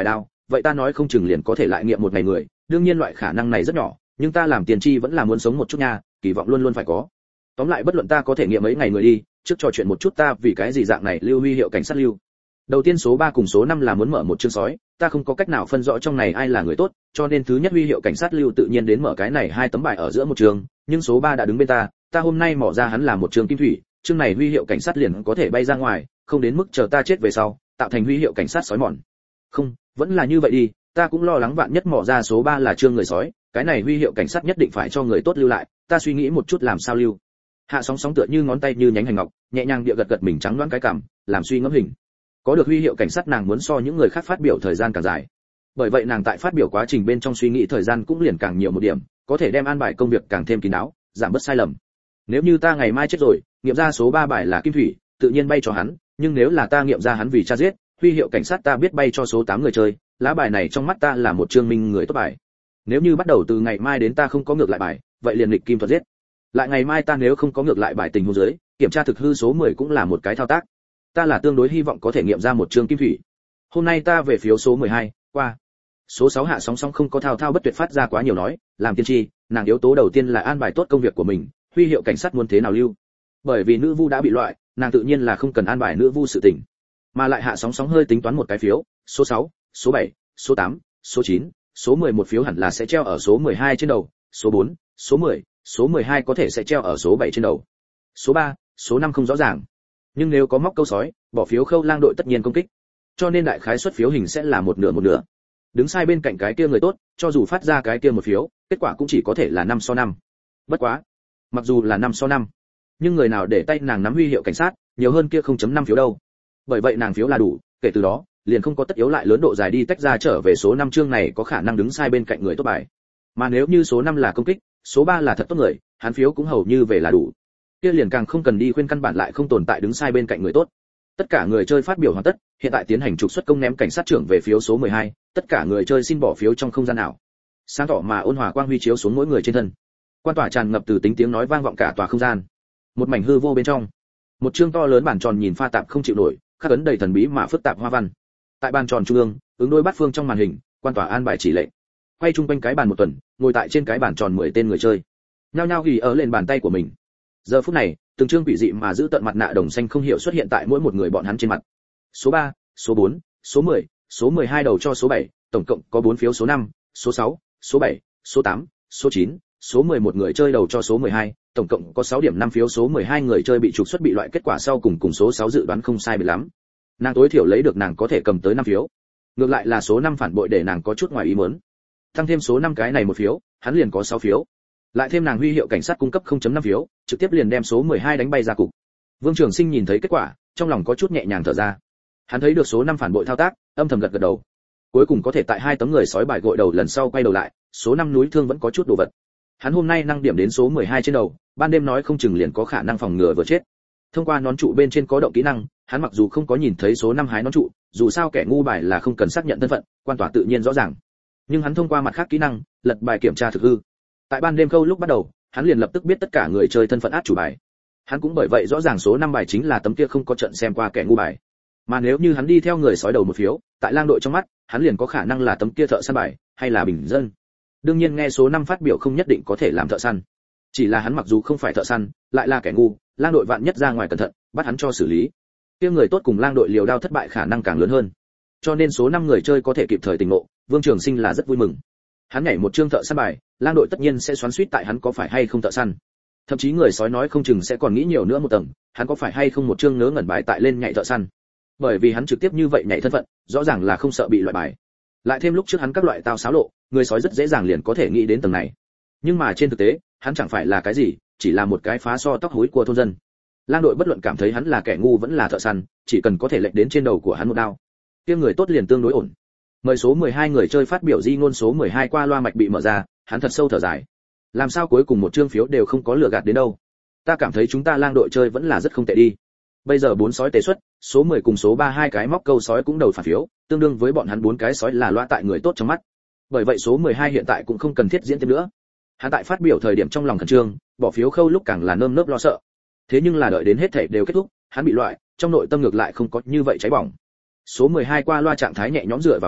vậy ta nói không chừng liền có thể lại nghiệm một ngày người, đương nhiên loại khả năng này rất nhỏ, nhưng ta làm tiền tri vẫn là muốn sống một chút nha, kỳ vọng luôn luôn phải có. Tóm lại bất luận ta có thể nghiệm mấy ngày người đi, trước trò chuyện một chút ta vì cái gì dạng này lưu huy hiệu cảnh sát lưu. Đầu tiên số ba cùng số năm là muốn mở một chương sói, ta không có cách nào phân rõ trong này ai là người tốt, cho nên thứ nhất huy hiệu cảnh sát lưu tự nhiên đến mở cái này hai tấm bài ở giữa một trường, nhưng số ba đã đứng bên ta, ta hôm nay mỏ ra hắn là một trường kim thủy, chương này huy hiệu cảnh sát liền có thể bay ra ngoài, không đến mức chờ ta chết về sau, tạo thành huy hiệu cảnh sát sói mòn. Không, vẫn là như vậy đi, ta cũng lo lắng vạn nhất mỏ ra số ba là chương người sói, cái này huy hiệu cảnh sát nhất định phải cho người tốt lưu lại, ta suy nghĩ một chút làm sao lưu. Hạ Sóng Sóng tựa như ngón tay như nhánh hành ngọc, nhẹ nhàng địa gật gật mình trắng đoán cái cằm, làm suy ngẫm hình. Có được huy hiệu cảnh sát nàng muốn so những người khác phát biểu thời gian càng dài. Bởi vậy nàng tại phát biểu quá trình bên trong suy nghĩ thời gian cũng liền càng nhiều một điểm, có thể đem an bài công việc càng thêm kín đáo, giảm bớt sai lầm. Nếu như ta ngày mai chết rồi, nghiệm ra số ba bài là kim thủy, tự nhiên bay cho hắn, nhưng nếu là ta nghiệm ra hắn vì cha giết, huy hiệu cảnh sát ta biết bay cho số tám người chơi, lá bài này trong mắt ta là một chương minh người tốt bài. Nếu như bắt đầu từ ngày mai đến ta không có ngược lại bài, vậy liền lịch kim thuật giết. Lại ngày mai ta nếu không có ngược lại bài tình huống dưới, kiểm tra thực hư số mười cũng là một cái thao tác. Ta là tương đối hy vọng có thể nghiệm ra một chương kim thủy. Hôm nay ta về phiếu số mười hai, qua. Số sáu Hạ Sóng Sóng không có thao thao bất tuyệt phát ra quá nhiều nói, làm tiên tri, nàng yếu tố đầu tiên là an bài tốt công việc của mình, huy hiệu cảnh sát muốn thế nào lưu. Bởi vì nữ vu đã bị loại, nàng tự nhiên là không cần an bài nữ vu sự tình. Mà lại Hạ Sóng Sóng hơi tính toán một cái phiếu, số sáu, số bảy, số tám, số chín, số mười một phiếu hẳn là sẽ treo ở số mười hai trên đầu, số bốn, số mười, số mười hai có thể sẽ treo ở số bảy trên đầu. Số ba, số năm không rõ ràng. Nhưng nếu có móc câu sói, bỏ phiếu khâu lang đội tất nhiên công kích. Cho nên đại khái suất phiếu hình sẽ là một nửa một nửa. Đứng sai bên cạnh cái kia người tốt, cho dù phát ra cái kia một phiếu, kết quả cũng chỉ có thể là năm so năm. Bất quá, mặc dù là năm so năm, nhưng người nào để tay nàng nắm huy hiệu cảnh sát, nhiều hơn kia không chấm năm phiếu đâu. Bởi vậy nàng phiếu là đủ, kể từ đó, liền không có tất yếu lại lớn độ dài đi tách ra trở về số năm chương này có khả năng đứng sai bên cạnh người tốt bài. Mà nếu như số năm là công kích, số ba là thật tốt người, hắn phiếu cũng hầu như về là đủ. Kia liền càng không cần đi khuyên căn bản lại không tồn tại đứng sai bên cạnh người tốt. Tất cả người chơi phát biểu hoàn tất, hiện tại tiến hành trục xuất công ném cảnh sát trưởng về phiếu số mười hai, tất cả người chơi xin bỏ phiếu trong không gian nào. Sáng tỏ mà ôn hòa quang huy chiếu xuống mỗi người trên thân. Quan tỏa tràn ngập từ tính tiếng nói vang vọng cả tòa không gian. Một mảnh hư vô bên trong, một chương to lớn bản tròn nhìn pha tạp không chịu nổi, khắc ấn đầy thần bí mà phức tạp hoa văn. Tại bàn tròn trung ương, ứng đôi bát phương trong màn hình, quan tỏa an bài chỉ lệnh. Quay chung quanh cái bàn một tuần, ngồi tại trên cái bàn tròn mười tên người chơi. Nhao nhao ghi ở lên bàn tay của mình. Giờ phút này, từng chương quỷ dị mà giữ tận mặt nạ đồng xanh không hiểu xuất hiện tại mỗi một người bọn hắn trên mặt. Số ba, số bốn, số mười, số mười hai đầu cho số bảy, tổng cộng có bốn phiếu số năm, số sáu, số bảy, số tám, số chín, số mười một người chơi đầu cho số mười hai, tổng cộng có sáu điểm năm phiếu số mười hai người chơi bị trục xuất bị loại kết quả sau cùng cùng số sáu dự đoán không sai biệt lắm. Nàng tối thiểu lấy được nàng có thể cầm tới năm phiếu. Ngược lại là số năm phản bội để nàng có chút ngoài ý muốn. Tăng thêm số năm cái này một phiếu, hắn liền có sáu phiếu. Lại thêm nàng huy hiệu cảnh sát cung cấp không chấm năm phiếu, trực tiếp liền đem số mười hai đánh bay ra cục. Vương Trường Sinh nhìn thấy kết quả, trong lòng có chút nhẹ nhàng thở ra. Hắn thấy được số năm phản bội thao tác, âm thầm gật gật đầu. Cuối cùng có thể tại hai tấm người sói bài gội đầu lần sau quay đầu lại, số năm núi thương vẫn có chút đồ vật. Hắn hôm nay năng điểm đến số mười hai trên đầu, ban đêm nói không chừng liền có khả năng phòng ngừa vừa chết. Thông qua nón trụ bên trên có động kỹ năng, hắn mặc dù không có nhìn thấy số năm hái nón trụ, dù sao kẻ ngu bài là không cần xác nhận thân phận, quan tỏa tự nhiên rõ ràng. Nhưng hắn thông qua mặt khác kỹ năng, lật bài kiểm tra thực hư. Tại ban đêm khâu lúc bắt đầu, hắn liền lập tức biết tất cả người chơi thân phận át chủ bài. Hắn cũng bởi vậy rõ ràng số năm bài chính là tấm kia không có trận xem qua kẻ ngu bài. Mà nếu như hắn đi theo người sói đầu một phiếu, tại lang đội trong mắt, hắn liền có khả năng là tấm kia thợ săn bài, hay là bình dân. Đương nhiên nghe số năm phát biểu không nhất định có thể làm thợ săn. Chỉ là hắn mặc dù không phải thợ săn, lại là kẻ ngu, lang đội vạn nhất ra ngoài cẩn thận, bắt hắn cho xử lý. Kia người tốt cùng lang đội liều đao thất bại khả năng càng lớn hơn. Cho nên số năm người chơi có thể kịp thời tỉnh ngộ, Vương Trường Sinh là rất vui mừng. Hắn nhảy một chương thợ săn bài, lang đội tất nhiên sẽ xoắn xuýt tại hắn có phải hay không thợ săn. Thậm chí người sói nói không chừng sẽ còn nghĩ nhiều nữa một tầng, hắn có phải hay không một chương ngớ ngẩn bài tại lên nhảy thợ săn. Bởi vì hắn trực tiếp như vậy nhảy thân phận, rõ ràng là không sợ bị loại bài. Lại thêm lúc trước hắn các loại tao xáo lộ, người sói rất dễ dàng liền có thể nghĩ đến tầng này. Nhưng mà trên thực tế, hắn chẳng phải là cái gì, chỉ là một cái phá so tóc húi của thôn dân. Lang đội bất luận cảm thấy hắn là kẻ ngu vẫn là thợ săn, chỉ cần có thể lệnh đến trên đầu của hắn một đao, kia người tốt liền tương đối ổn. Mời số mười hai người chơi phát biểu di ngôn số mười hai qua loa mạch bị mở ra, hắn thật sâu thở dài. Làm sao cuối cùng một chương phiếu đều không có lừa gạt đến đâu. Ta cảm thấy chúng ta lang đội chơi vẫn là rất không tệ đi. Bây giờ bốn sói tế xuất, số mười cùng số ba hai cái móc câu sói cũng đầu phản phiếu, tương đương với bọn hắn bốn cái sói là loa tại người tốt trong mắt. Bởi vậy số mười hai hiện tại cũng không cần thiết diễn tiếp nữa. Hắn tại phát biểu thời điểm trong lòng khẩn trương, bỏ phiếu khâu lúc càng là nơm nớp lo sợ. Thế nhưng là đợi đến hết thảy đều kết thúc, hắn bị loại, trong nội tâm ngược lại không có như vậy cháy bỏng. Số mười hai qua loa trạng thái nhẹ nhõm dựa vào ghế,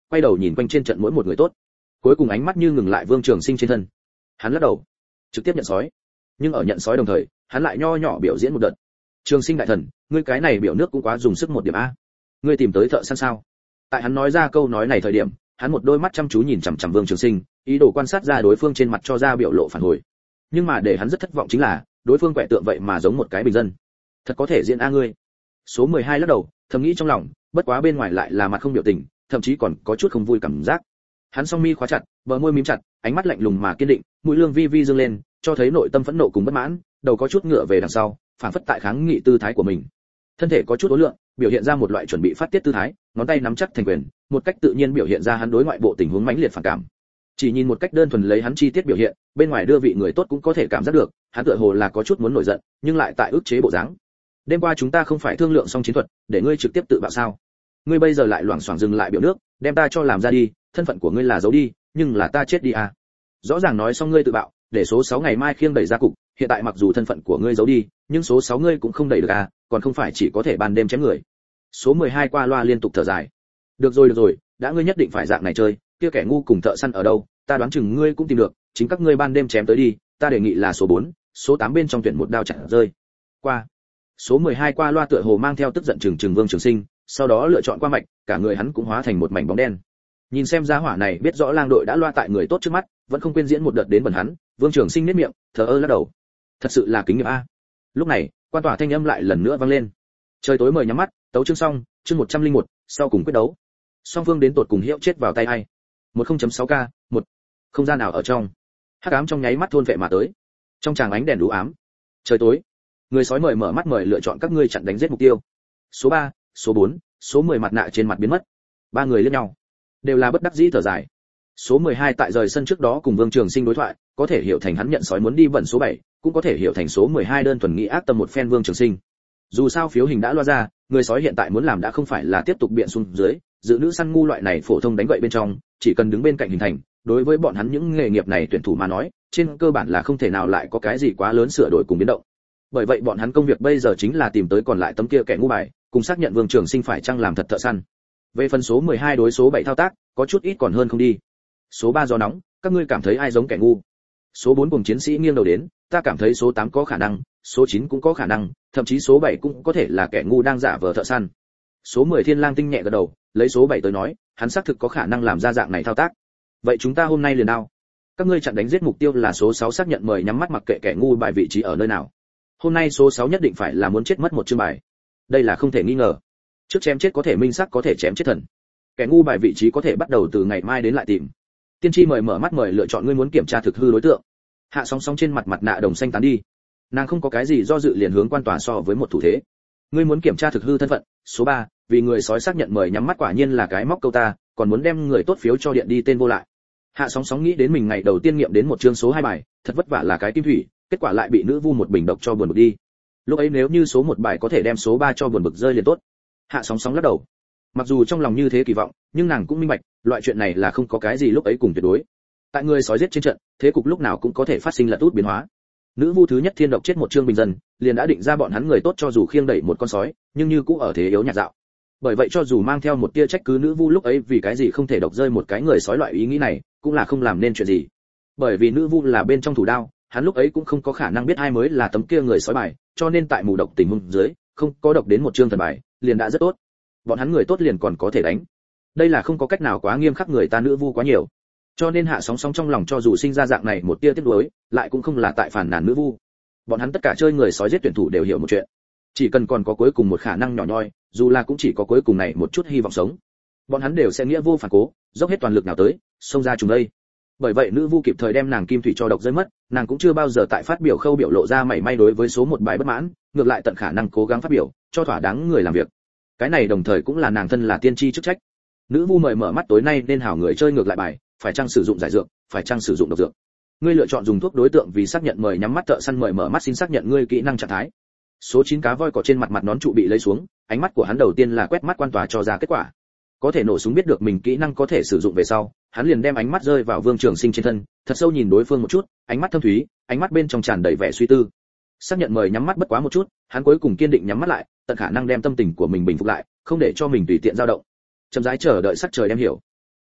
quay đầu nhìn quanh trên trận mỗi một người tốt. Cuối cùng ánh mắt như ngừng lại Vương Trường Sinh trên thân. Hắn lắc đầu, trực tiếp nhận sói. Nhưng ở nhận sói đồng thời, hắn lại nho nhỏ biểu diễn một đợt. Trường Sinh đại thần, ngươi cái này biểu nước cũng quá dùng sức một điểm a. Ngươi tìm tới thợ săn sao? Tại hắn nói ra câu nói này thời điểm, hắn một đôi mắt chăm chú nhìn chằm chằm Vương Trường Sinh, ý đồ quan sát ra đối phương trên mặt cho ra biểu lộ phản hồi. Nhưng mà để hắn rất thất vọng chính là, đối phương quẻ tượng vậy mà giống một cái bình dân. Thật có thể diễn a ngươi. Số mười hai lắc đầu, thầm nghĩ trong lòng, bất quá bên ngoài lại là mặt không biểu tình, thậm chí còn có chút không vui cảm giác. Hắn song mi khóa chặt, bờ môi mím chặt, ánh mắt lạnh lùng mà kiên định, mũi lương vi vi dương lên, cho thấy nội tâm phẫn nộ cùng bất mãn, đầu có chút ngựa về đằng sau, phản phất tại kháng nghị tư thái của mình. Thân thể có chút uốn lượn, biểu hiện ra một loại chuẩn bị phát tiết tư thái, ngón tay nắm chắc thành quyền, một cách tự nhiên biểu hiện ra hắn đối ngoại bộ tình huống mãnh liệt phản cảm. Chỉ nhìn một cách đơn thuần lấy hắn chi tiết biểu hiện, bên ngoài đưa vị người tốt cũng có thể cảm giác được, hắn tựa hồ là có chút muốn nổi giận, nhưng lại tại ức chế bộ dáng. Đêm qua chúng ta không phải thương lượng xong chiến thuật, để ngươi trực tiếp tự bạo sao? Ngươi bây giờ lại loảng xoảng dừng lại biểu nước, đem ta cho làm ra đi, thân phận của ngươi là giấu đi, nhưng là ta chết đi à? Rõ ràng nói xong ngươi tự bạo, để số sáu ngày mai khiêng đẩy ra cục, hiện tại mặc dù thân phận của ngươi giấu đi, nhưng số sáu ngươi cũng không đẩy được à, còn không phải chỉ có thể ban đêm chém người. Số mười hai qua loa liên tục thở dài. Được rồi được rồi, đã ngươi nhất định phải dạng này chơi, kia kẻ ngu cùng thợ săn ở đâu, ta đoán chừng ngươi cũng tìm được, chính các ngươi ban đêm chém tới đi, ta đề nghị là số bốn, số tám bên trong tuyển một đao chặt rơi. Qua. Số mười hai qua loa tựa hồ mang theo tức giận trừng trừng Vương Trường Sinh, sau đó lựa chọn qua mạch, cả người hắn cũng hóa thành một mảnh bóng đen. Nhìn xem giá hỏa này biết rõ lang đội đã loa tại người tốt trước mắt, vẫn không quên diễn một đợt đến bẩn hắn, Vương Trường Sinh nhếch miệng, thở ơ lắc đầu. Thật sự là kính nghiệp a. Lúc này, quan tòa thanh âm lại lần nữa vang lên. Trời tối mời nhắm mắt, tấu chương xong, chương một trăm lẻ một, sau cùng quyết đấu. Song phương đến tột cùng hiệu chết vào tay ai. một không chấm sáu k, một. Không gian nào ở trong. Hắc ám trong nháy mắt thôn vệ mà tới. Trong tràng ánh đèn đủ ám. Trời tối. Người sói mời mở mắt mời lựa chọn các ngươi chặn đánh giết mục tiêu. Số ba, số bốn, số mười mặt nạ trên mặt biến mất. Ba người liếc nhau, đều là bất đắc dĩ thở dài. Số mười hai tại rời sân trước đó cùng Vương Trường Sinh đối thoại, có thể hiểu thành hắn nhận sói muốn đi bẩn số bảy, cũng có thể hiểu thành số mười hai đơn thuần nghĩ ác tâm một phen Vương Trường Sinh. Dù sao phiếu hình đã loa ra, người sói hiện tại muốn làm đã không phải là tiếp tục biện xuống dưới, giữ nữ săn ngu loại này phổ thông đánh gậy bên trong, chỉ cần đứng bên cạnh hình thành, đối với bọn hắn những nghề nghiệp này tuyển thủ mà nói, trên cơ bản là không thể nào lại có cái gì quá lớn sửa đổi cùng biến động. Bởi vậy bọn hắn công việc bây giờ chính là tìm tới còn lại tấm kia kẻ ngu bài, cùng xác nhận Vương Trường Sinh phải chăng làm thật thợ săn. Về phần số mười hai đối số bảy thao tác, có chút ít còn hơn không đi. Số ba gió nóng, các ngươi cảm thấy ai giống kẻ ngu? Số bốn cùng chiến sĩ nghiêng đầu đến, ta cảm thấy số tám có khả năng, số chín cũng có khả năng, thậm chí số bảy cũng có thể là kẻ ngu đang giả vờ thợ săn. Số mười Thiên Lang tinh nhẹ gật đầu, lấy số bảy tới nói, hắn xác thực có khả năng làm ra dạng này thao tác. Vậy chúng ta hôm nay liền đao. Các ngươi chặn đánh giết mục tiêu là số sáu xác nhận mời nhắm mắt mặc kệ kẻ ngu bài vị trí ở nơi nào. Hôm nay số sáu nhất định phải là muốn chết mất một chương bài. Đây là không thể nghi ngờ. Trước chém chết có thể minh xác có thể chém chết thần. Kẻ ngu bài vị trí có thể bắt đầu từ ngày mai đến lại tìm. Tiên tri mời mở mắt mời lựa chọn ngươi muốn kiểm tra thực hư đối tượng. Hạ sóng sóng trên mặt mặt nạ đồng xanh tán đi. Nàng không có cái gì do dự liền hướng quan tòa so với một thủ thế. Ngươi muốn kiểm tra thực hư thân phận, số ba, vì người sói xác nhận mời nhắm mắt quả nhiên là cái móc câu ta, còn muốn đem người tốt phiếu cho điện đi tên vô lại. Hạ sóng sóng nghĩ đến mình ngày đầu tiên nghiệm đến một chương số hai bài, thật vất vả là cái kim thủy, kết quả lại bị nữ vu một bình độc cho buồn bực đi. Lúc ấy nếu như số một bài có thể đem số ba cho buồn bực rơi liền tốt. Hạ sóng sóng lắc đầu. Mặc dù trong lòng như thế kỳ vọng, nhưng nàng cũng minh bạch, loại chuyện này là không có cái gì lúc ấy cùng tuyệt đối. Tại người sói giết trên trận, thế cục lúc nào cũng có thể phát sinh lật út biến hóa. Nữ vu thứ nhất thiên độc chết một chương bình dân, liền đã định ra bọn hắn người tốt cho dù khiêng đẩy một con sói, nhưng như cũng ở thế yếu nhạt dạo. Bởi vậy cho dù mang theo một tia trách cứ nữ vu lúc ấy vì cái gì không thể độc rơi một cái người sói loại ý nghĩ này, cũng là không làm nên chuyện gì. Bởi vì nữ vu là bên trong thủ đao, hắn lúc ấy cũng không có khả năng biết ai mới là tấm kia người sói bài, cho nên tại mù độc tình huống dưới, không có độc đến một chương thần bài, liền đã rất tốt. Bọn hắn người tốt liền còn có thể đánh. Đây là không có cách nào quá nghiêm khắc người ta nữ vu quá nhiều. Cho nên Hạ Sóng Sóng trong lòng cho dù sinh ra dạng này một tia tiếc nuối, lại cũng không là tại phản nàn nữ vu. Bọn hắn tất cả chơi người sói giết tuyển thủ đều hiểu một chuyện, chỉ cần còn có cuối cùng một khả năng nhỏ nhoi, dù là cũng chỉ có cuối cùng này một chút hy vọng sống, bọn hắn đều sẽ nghĩa vô phản cố, dốc hết toàn lực nào tới, xông ra trùng đây. Bởi vậy nữ vu kịp thời đem nàng kim thủy cho độc rơi mất, nàng cũng chưa bao giờ tại phát biểu khâu biểu lộ ra mảy may đối với số một bài bất mãn, ngược lại tận khả năng cố gắng phát biểu, cho thỏa đáng người làm việc. Cái này đồng thời cũng là nàng thân là tiên tri chức trách. Nữ vu mời mở mắt tối nay nên hảo người chơi ngược lại bài, phải chăng sử dụng giải dược, phải chăng sử dụng độc dược. Ngươi lựa chọn dùng thuốc đối tượng vì xác nhận mời nhắm mắt thợ săn mời mở mắt xin xác nhận ngươi kỹ năng trạng thái. Số chín cá voi cỏ trên mặt mặt nón trụ bị lấy xuống, ánh mắt của hắn đầu tiên là quét mắt quan tòa cho ra kết quả. Có thể nổ súng biết được mình kỹ năng có thể sử dụng về sau, hắn liền đem ánh mắt rơi vào Vương Trường Sinh trên thân, thật sâu nhìn đối phương một chút, ánh mắt thâm thúy, ánh mắt bên trong tràn đầy vẻ suy tư. Xác nhận mời nhắm mắt bất quá một chút, hắn cuối cùng kiên định nhắm mắt lại, tận khả năng đem tâm tình của mình bình phục lại, không để cho mình tùy tiện dao động. Chậm rãi chờ đợi sắc trời đem hiểu.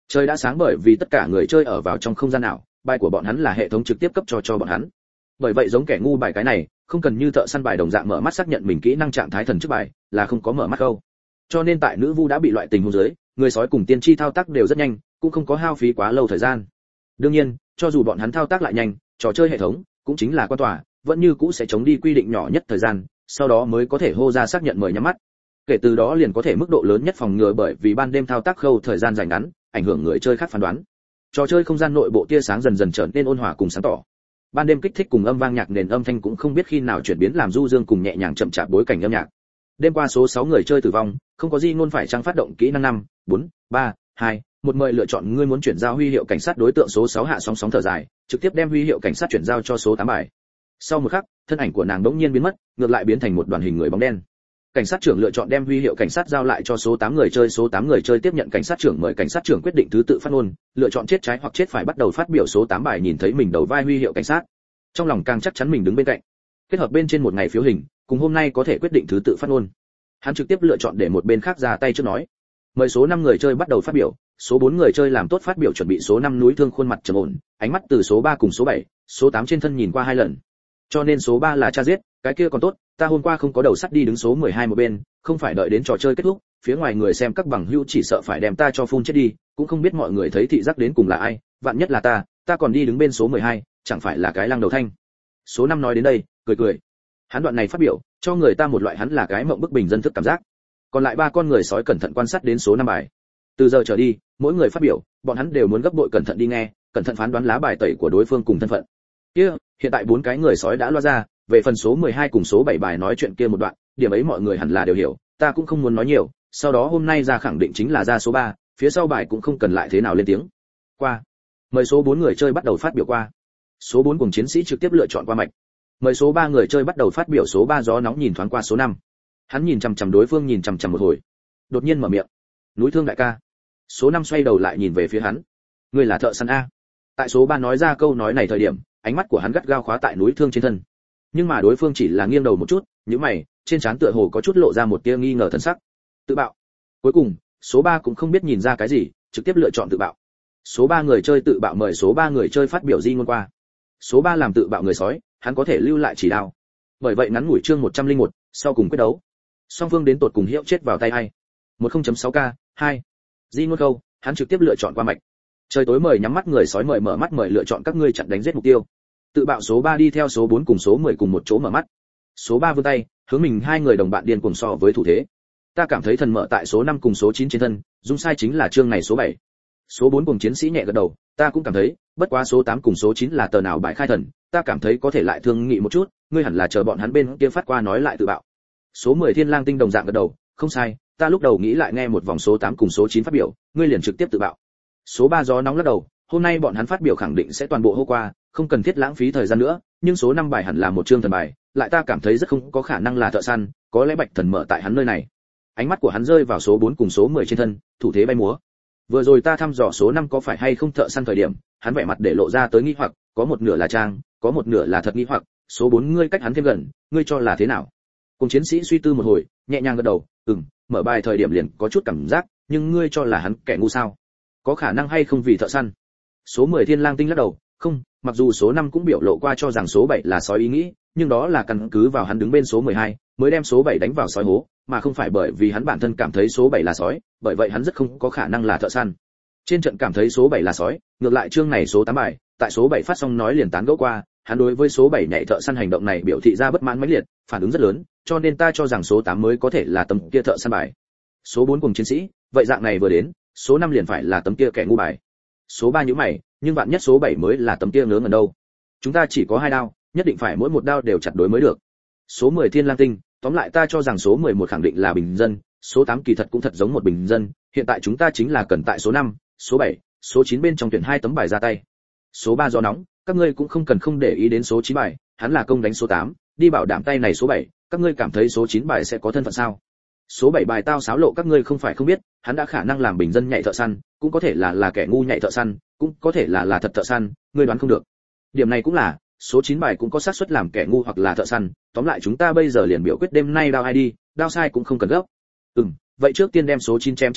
Trời đã sáng bởi vì tất cả người chơi ở vào trong không gian ảo, bài của bọn hắn là hệ thống trực tiếp cấp cho cho bọn hắn. Bởi vậy giống kẻ ngu bài cái này, không cần như thợ săn bài đồng dạng mở mắt xác nhận mình kỹ năng trạng thái thần trước bài, là không có mở mắt đâu. Cho nên tại nữ vu đã bị loại tình huống dưới, người sói cùng tiên tri thao tác đều rất nhanh, cũng không có hao phí quá lâu thời gian. Đương nhiên, cho dù bọn hắn thao tác lại nhanh, trò chơi hệ thống cũng chính là quan tòa, vẫn như cũ sẽ chống đi quy định nhỏ nhất thời gian, sau đó mới có thể hô ra xác nhận mời nhắm mắt. Kể từ đó liền có thể mức độ lớn nhất phòng ngừa bởi vì ban đêm thao tác khâu thời gian dài ngắn, ảnh hưởng người chơi khác phán đoán. Trò chơi không gian nội bộ tia sáng dần dần trở nên ôn hòa cùng sáng tỏ. Ban đêm kích thích cùng âm vang nhạc nền âm thanh cũng không biết khi nào chuyển biến làm du dương cùng nhẹ nhàng chậm chạp bối cảnh âm nhạc. Đêm qua số sáu người chơi tử vong, không có gì ngôn phải trang phát động kỹ năng năm, bốn, ba, hai, một mời lựa chọn ngươi muốn chuyển giao huy hiệu cảnh sát đối tượng số sáu hạ sóng sóng thở dài, trực tiếp đem huy hiệu cảnh sát chuyển giao cho số tám bài. Sau một khắc, thân ảnh của nàng đống nhiên biến mất, ngược lại biến thành một đoàn hình người bóng đen. Cảnh sát trưởng lựa chọn đem huy hiệu cảnh sát giao lại cho số tám người chơi, số tám người chơi tiếp nhận cảnh sát trưởng mời cảnh sát trưởng quyết định thứ tự phát ngôn, lựa chọn chết trái hoặc chết phải bắt đầu phát biểu. Số tám bài nhìn thấy mình đầu vai huy hiệu cảnh sát, trong lòng càng chắc chắn mình đứng bên cạnh. Kết hợp bên trên một ngày phiếu hình, cùng hôm nay có thể quyết định thứ tự phát ngôn. Hắn trực tiếp lựa chọn để một bên khác ra tay trước nói. Mời số năm người chơi bắt đầu phát biểu, số bốn người chơi làm tốt phát biểu chuẩn bị. Số năm núi thương khuôn mặt trầm ổn, ánh mắt từ số ba cùng số bảy, số tám trên thân nhìn qua hai lần. Cho nên số ba là cha giết, cái kia còn tốt, ta hôm qua không có đầu sắt đi đứng số mười hai một bên, không phải đợi đến trò chơi kết thúc, phía ngoài người xem các bằng hữu chỉ sợ phải đem ta cho phun chết đi, cũng không biết mọi người thấy thị giác đến cùng là ai, vạn nhất là ta, ta còn đi đứng bên số mười hai, chẳng phải là cái lăng đầu thanh. Số năm nói đến đây, cười cười. Hắn đoạn này phát biểu, cho người ta một loại hắn là cái mộng bức bình dân thức cảm giác. Còn lại ba con người sói cẩn thận quan sát đến số năm bài. Từ giờ trở đi, mỗi người phát biểu, bọn hắn đều muốn gấp bội cẩn thận đi nghe, cẩn thận phán đoán lá bài tẩy của đối phương cùng thân phận. Kia, hiện tại bốn cái người sói đã loa ra, về phần số mười hai cùng số bảy bài nói chuyện kia một đoạn, điểm ấy mọi người hẳn là đều hiểu, ta cũng không muốn nói nhiều, sau đó hôm nay ra khẳng định chính là ra số ba, phía sau bài cũng không cần lại thế nào lên tiếng. Qua. Mời số bốn người chơi bắt đầu phát biểu qua. Số bốn cùng chiến sĩ trực tiếp lựa chọn qua mạch. Mời số ba người chơi bắt đầu phát biểu. Số ba gió nóng nhìn thoáng qua số năm. Hắn nhìn chằm chằm đối phương nhìn chằm chằm một hồi, đột nhiên mở miệng. Núi thương đại ca. Số năm xoay đầu lại nhìn về phía hắn. Ngươi là thợ săn a? Tại số ba nói ra câu nói này thời điểm, ánh mắt của hắn gắt gao khóa tại núi thương trên thân. Nhưng mà đối phương chỉ là nghiêng đầu một chút, nhíu mày, trên trán tựa hồ có chút lộ ra một tia nghi ngờ thần sắc. Tự bạo. Cuối cùng, số ba cũng không biết nhìn ra cái gì, trực tiếp lựa chọn tự bạo. Số ba người chơi tự bạo mời số ba người chơi phát biểu di ngôn qua. Số ba làm tự bạo người sói, hắn có thể lưu lại chỉ đạo. Bởi vậy ngắn ngủi chương một trăm lẻ một, sau cùng quyết đấu. Song phương đến tột cùng hiệu chết vào tay hay. một không chấm sáu k, hai. Di ngôn câu, hắn trực tiếp lựa chọn qua mạch. Trời tối mời nhắm mắt người sói mời mở mắt mời lựa chọn các ngươi chặn đánh giết mục tiêu. Tự bạo số ba đi theo số bốn cùng số mười cùng một chỗ mở mắt. Số ba vươn tay, hướng mình hai người đồng bạn điên cuồng so với thủ thế. Ta cảm thấy thần mở tại số năm cùng số chín trên thân, dung sai chính là chương này số bảy. Số bốn cùng chiến sĩ nhẹ gật đầu, ta cũng cảm thấy, bất quá số tám cùng số chín là tờ nào bài khai thần, ta cảm thấy có thể lại thương nghị một chút, ngươi hẳn là chờ bọn hắn bên kia phát qua nói lại tự bạo. Số mười Thiên Lang Tinh đồng dạng gật đầu, không sai, ta lúc đầu nghĩ lại nghe một vòng số tám cùng số chín phát biểu, ngươi liền trực tiếp tự bạo. Số ba gió nóng lắc đầu, hôm nay bọn hắn phát biểu khẳng định sẽ toàn bộ hô qua, không cần thiết lãng phí thời gian nữa, nhưng số năm bài hẳn là một chương thần bài, lại ta cảm thấy rất không có khả năng là thợ săn, có lẽ Bạch Thần mở tại hắn nơi này. Ánh mắt của hắn rơi vào số bốn cùng số mười trên thân, thủ thế bay múa. Vừa rồi ta thăm dò số năm có phải hay không thợ săn thời điểm, hắn vẻ mặt để lộ ra tới nghi hoặc, có một nửa là trang, có một nửa là thật nghi hoặc, số bốn ngươi cách hắn thêm gần, ngươi cho là thế nào? Cùng chiến sĩ suy tư một hồi, nhẹ nhàng gật đầu, ừm, mở bài thời điểm liền có chút cảm giác, nhưng ngươi cho là hắn kẻ ngu sao? Có khả năng hay không vì thợ săn? Số mười Thiên Lang Tinh lắc đầu, không, mặc dù số năm cũng biểu lộ qua cho rằng số bảy là sói ý nghĩ, nhưng đó là căn cứ vào hắn đứng bên số mười hai, mới đem số bảy đánh vào sói hố, mà không phải bởi vì hắn bản thân cảm thấy số bảy là sói, bởi vậy hắn rất không có khả năng là thợ săn. Trên trận cảm thấy số bảy là sói, ngược lại chương này số tám bài, tại số bảy phát xong nói liền tán gẫu qua, hắn đối với số bảy nhảy thợ săn hành động này biểu thị ra bất mãn mãnh liệt, phản ứng rất lớn, cho nên ta cho rằng số tám mới có thể là tấm kia thợ săn bài. Số bốn cùng chiến sĩ, vậy dạng này vừa đến, số năm liền phải là tấm kia kẻ ngu bài. Số ba nhíu mày, nhưng vạn nhất số bảy mới là tấm kia ngớ ngẩn đâu. Chúng ta chỉ có hai đao, nhất định phải mỗi một đao đều chặt đối mới được. Số mười Thiên Lang Tinh, tóm lại ta cho rằng số mười một khẳng định là bình dân, số tám kỳ thật cũng thật giống một bình dân, hiện tại chúng ta chính là cần tại số năm, số bảy, số chín bên trong tuyển hai tấm bài ra tay. Số ba gió nóng, các ngươi cũng không cần không để ý đến số chín bài, hắn là công đánh số tám, đi bảo đảm tay này số bảy, các ngươi cảm thấy số chín bài sẽ có thân phận sao? Số bảy bài tao xáo lộ các ngươi không phải không biết, hắn đã khả năng làm bình dân nhảy thợ săn, cũng có thể là là kẻ ngu nhảy thợ săn, cũng có thể là là thật thợ săn, ngươi đoán không được. Điểm này cũng là, số chín bài cũng có xác suất làm kẻ ngu hoặc là thợ săn, tóm lại chúng ta bây giờ liền biểu quyết đêm nay đao ai đi, đao sai cũng không cần gấp. Ừm, vậy trước tiên đem số chín chém chết đi,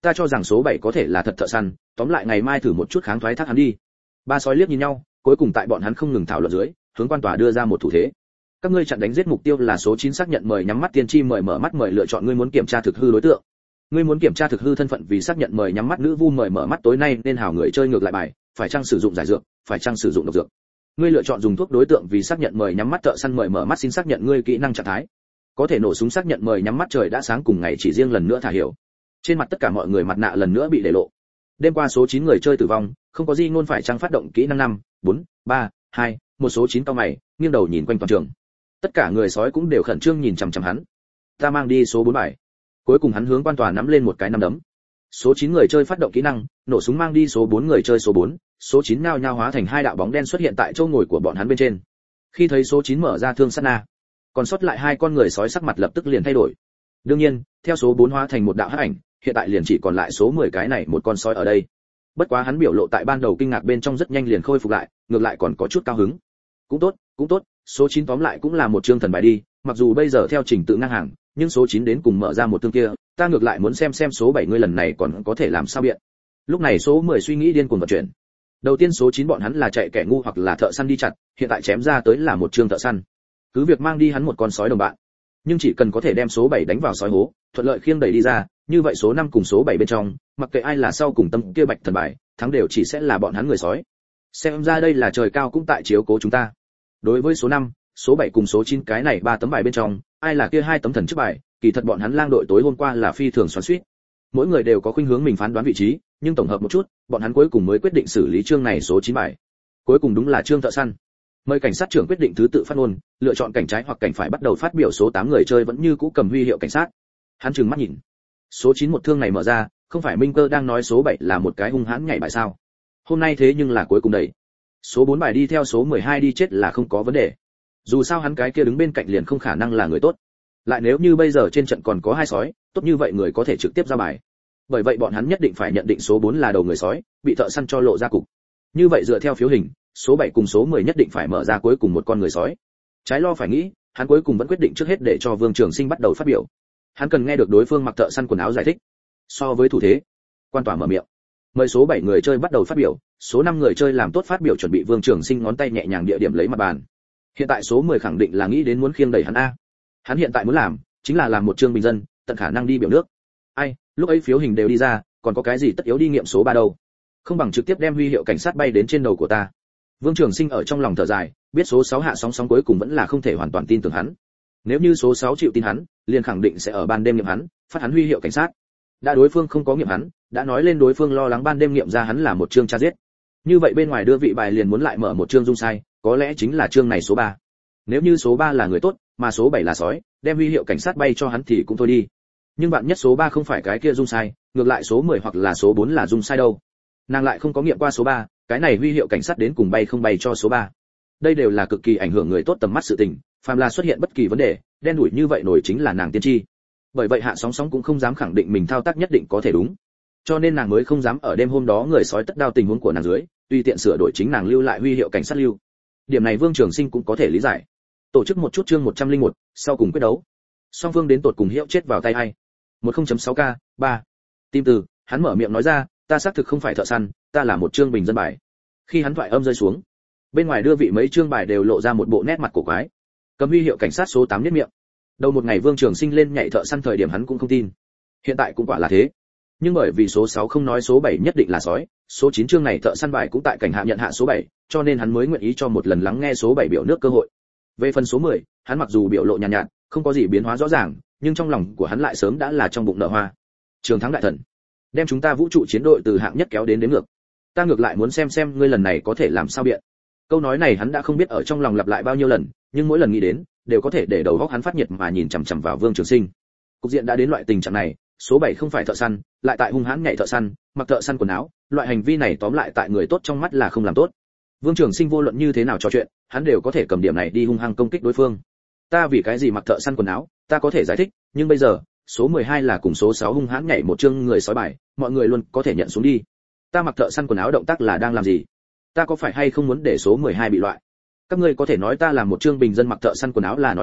ta cho rằng số bảy có thể là thật thợ săn, tóm lại ngày mai thử một chút kháng thoái thác hắn đi. Ba sói liếc nhìn nhau, cuối cùng tại bọn hắn không ngừng thảo luận dưới, hướng quan tòa đưa ra một thủ thế. Các ngươi chặn đánh giết mục tiêu là số chín, xác nhận mời nhắm mắt tiên tri mời mở mắt mời lựa chọn ngươi muốn kiểm tra thực hư đối tượng. Ngươi muốn kiểm tra thực hư thân phận vì xác nhận mời nhắm mắt nữ vu mời mở mắt tối nay nên hảo người chơi ngược lại bài, phải chăng sử dụng giải dược, phải chăng sử dụng độc dược. Ngươi lựa chọn dùng thuốc đối tượng vì xác nhận mời nhắm mắt thợ săn mời mở mắt xin xác nhận ngươi kỹ năng trạng thái. Có thể nổ súng xác nhận mời nhắm mắt trời đã sáng cùng ngày chỉ riêng lần nữa thả hiểu. Trên mặt tất cả mọi người mặt nạ lần nữa bị để lộ. Đêm qua số chín người chơi tử vong, không có gì ngôn phải chăng phát động kỹ năng năm, bốn, ba, hai, một số chín cao mày, nghiêng đầu nhìn quanh toàn trường. Tất cả người sói cũng đều khẩn trương nhìn chằm chằm hắn. Ta mang đi số bốn bài. Cuối cùng hắn hướng quan tòa nắm lên một cái nắm đấm. Số chín người chơi phát động kỹ năng, nổ súng mang đi số bốn người chơi số bốn, số chín nhao nhao hóa thành hai đạo bóng đen xuất hiện tại chỗ ngồi của bọn hắn bên trên. Khi thấy số chín mở ra thương sát na, còn sót lại hai con người sói sắc mặt lập tức liền thay đổi. Đương nhiên, theo số bốn hóa thành một đạo hắc ảnh, hiện tại liền chỉ còn lại số mười cái này một con sói ở đây. Bất quá hắn biểu lộ tại ban đầu kinh ngạc bên trong rất nhanh liền khôi phục lại, ngược lại còn có chút cao hứng. Cũng tốt, cũng tốt, số chín tóm lại cũng là một chương thần bài đi, mặc dù bây giờ theo trình tự ngang hàng, nhưng số chín đến cùng mở ra một tương kia, ta ngược lại muốn xem xem số bảy ngươi lần này còn có thể làm sao biện. Lúc này số mười suy nghĩ điên cuồng vận chuyển. Đầu tiên số chín bọn hắn là chạy kẻ ngu hoặc là thợ săn đi chặt, hiện tại chém ra tới là một chương thợ săn. Cứ việc mang đi hắn một con sói đồng bạn, nhưng chỉ cần có thể đem số bảy đánh vào sói hố, thuận lợi khiêng đẩy đi ra, như vậy số năm cùng số bảy bên trong, mặc kệ ai là sau cùng tâm kia bạch thần bài, thắng đều chỉ sẽ là bọn hắn người sói. Xem ra đây là trời cao cũng tại chiếu cố chúng ta. Đối với số năm, số bảy cùng số chín cái này ba tấm bài bên trong, ai là kia hai tấm thần trước bài, kỳ thật bọn hắn lang đội tối hôm qua là phi thường xoắn xuýt. Mỗi người đều có khuynh hướng mình phán đoán vị trí, nhưng tổng hợp một chút, bọn hắn cuối cùng mới quyết định xử lý chương này số chín bài. Cuối cùng đúng là chương thợ săn. Mời cảnh sát trưởng quyết định thứ tự phát ngôn, lựa chọn cảnh trái hoặc cảnh phải bắt đầu phát biểu. Số tám người chơi vẫn như cũ cầm huy hiệu cảnh sát. Hắn trừng mắt nhìn. Số chín một thương này mở ra, không phải Minh Cơ đang nói số bảy là một cái hung hãn nhảy bài sao? Hôm nay thế nhưng là cuối cùng đẩy. Số bốn bài đi theo số mười hai đi chết là không có vấn đề. Dù sao hắn cái kia đứng bên cạnh liền không khả năng là người tốt. Lại nếu như bây giờ trên trận còn có hai sói, tốt như vậy người có thể trực tiếp ra bài. Bởi vậy bọn hắn nhất định phải nhận định số bốn là đầu người sói, bị thợ săn cho lộ ra cục. Như vậy dựa theo phiếu hình, số bảy cùng số mười nhất định phải mở ra cuối cùng một con người sói. Trái lo phải nghĩ, hắn cuối cùng vẫn quyết định trước hết để cho Vương Trường Sinh bắt đầu phát biểu. Hắn cần nghe được đối phương mặc thợ săn quần áo giải thích. So với thủ thế, quan tòa mở miệng. Mời số bảy người chơi bắt đầu phát biểu, số năm người chơi làm tốt phát biểu chuẩn bị. Vương Trường Sinh ngón tay nhẹ nhàng địa điểm lấy mặt bàn. Hiện tại số mười khẳng định là nghĩ đến muốn khiêng đẩy hắn a. Hắn hiện tại muốn làm, chính là làm một chương bình dân, tận khả năng đi biểu nước. Ai, lúc ấy phiếu hình đều đi ra, còn có cái gì tất yếu đi nghiệm số ba đâu? Không bằng trực tiếp đem huy hiệu cảnh sát bay đến trên đầu của ta. Vương Trường Sinh ở trong lòng thở dài, biết số sáu hạ sóng sóng cuối cùng vẫn là không thể hoàn toàn tin tưởng hắn. Nếu như số sáu chịu tin hắn, liền khẳng định sẽ ở ban đêm nghiệm hắn, phát hắn huy hiệu cảnh sát. Đã đối phương không có nghiệm hắn, đã nói lên đối phương lo lắng ban đêm nghiệm ra hắn là một chương tra giết. Như vậy bên ngoài đưa vị bài liền muốn lại mở một chương dung sai, có lẽ chính là chương này số ba. Nếu như số ba là người tốt, mà số bảy là sói, đem huy hiệu cảnh sát bay cho hắn thì cũng thôi đi. Nhưng bạn nhất số ba không phải cái kia dung sai, ngược lại số mười hoặc là số bốn là dung sai đâu. Nàng lại không có nghiệm qua số ba, cái này huy hiệu cảnh sát đến cùng bay không bay cho số ba. Đây đều là cực kỳ ảnh hưởng người tốt tầm mắt sự tình, phàm là xuất hiện bất kỳ vấn đề, đen đủi như vậy nổi chính là nàng tiên tri. Bởi vậy Hạ Sóng Sóng cũng không dám khẳng định mình thao tác nhất định có thể đúng. Cho nên nàng mới không dám ở đêm hôm đó người sói tất đao tình huống của nàng dưới, tùy tiện sửa đổi chính nàng lưu lại huy hiệu cảnh sát lưu. Điểm này Vương Trường Sinh cũng có thể lý giải. Tổ chức một chút chương một trăm lẻ một, sau cùng quyết đấu. Song phương đến tột cùng hiệu chết vào tay ai? một không chấm sáu k, ba. Tim từ, hắn mở miệng nói ra, ta xác thực không phải thợ săn, ta là một chương bình dân bài. Khi hắn thoại âm rơi xuống, bên ngoài đưa vị mấy chương bài đều lộ ra một bộ nét mặt cổ quái. Cầm huy hiệu cảnh sát số tám niết miệng. Đầu một ngày Vương Trường Sinh lên nhảy thợ săn thời điểm hắn cũng không tin. Hiện tại cũng quả là thế. Nhưng bởi vì số sáu không nói số bảy nhất định là sói, số chín chương này thợ săn bài cũng tại cảnh hạ nhận hạ số bảy, cho nên hắn mới nguyện ý cho một lần lắng nghe số bảy biểu nước cơ hội. Về phần số mười, hắn mặc dù biểu lộ nhàn nhạt, nhạt, không có gì biến hóa rõ ràng, nhưng trong lòng của hắn lại sớm đã là trong bụng nở hoa. Trường thắng đại thần, đem chúng ta vũ trụ chiến đội từ hạng nhất kéo đến đến ngược. Ta ngược lại muốn xem xem ngươi lần này có thể làm sao biện. Câu nói này hắn đã không biết ở trong lòng lặp lại bao nhiêu lần, nhưng mỗi lần nghĩ đến, đều có thể để đầu óc hắn phát nhiệt mà nhìn chằm chằm vào Vương Trường Sinh. Cục diện đã đến loại tình trạng này, số bảy không phải thợ săn, lại tại hung hãn nhảy thợ săn, mặc thợ săn quần áo, loại hành vi này tóm lại tại người tốt trong mắt là không làm tốt. Vương Trường Sinh vô luận như thế nào trò chuyện, hắn đều có thể cầm điểm này đi hung hăng công kích đối phương. Ta vì cái gì mặc thợ săn quần áo, ta có thể giải thích, nhưng bây giờ, số mười hai là cùng số sáu hung hãn nhảy một chương người sói bài, mọi người luôn có thể nhận xuống đi. Ta mặc thợ săn quần áo động tác là đang làm gì? Ta có phải hay không muốn để số mười hai bị loại? Các ngươi có thể nói ta làm một chương bình dân mặc thợ săn quần áo là nói láo,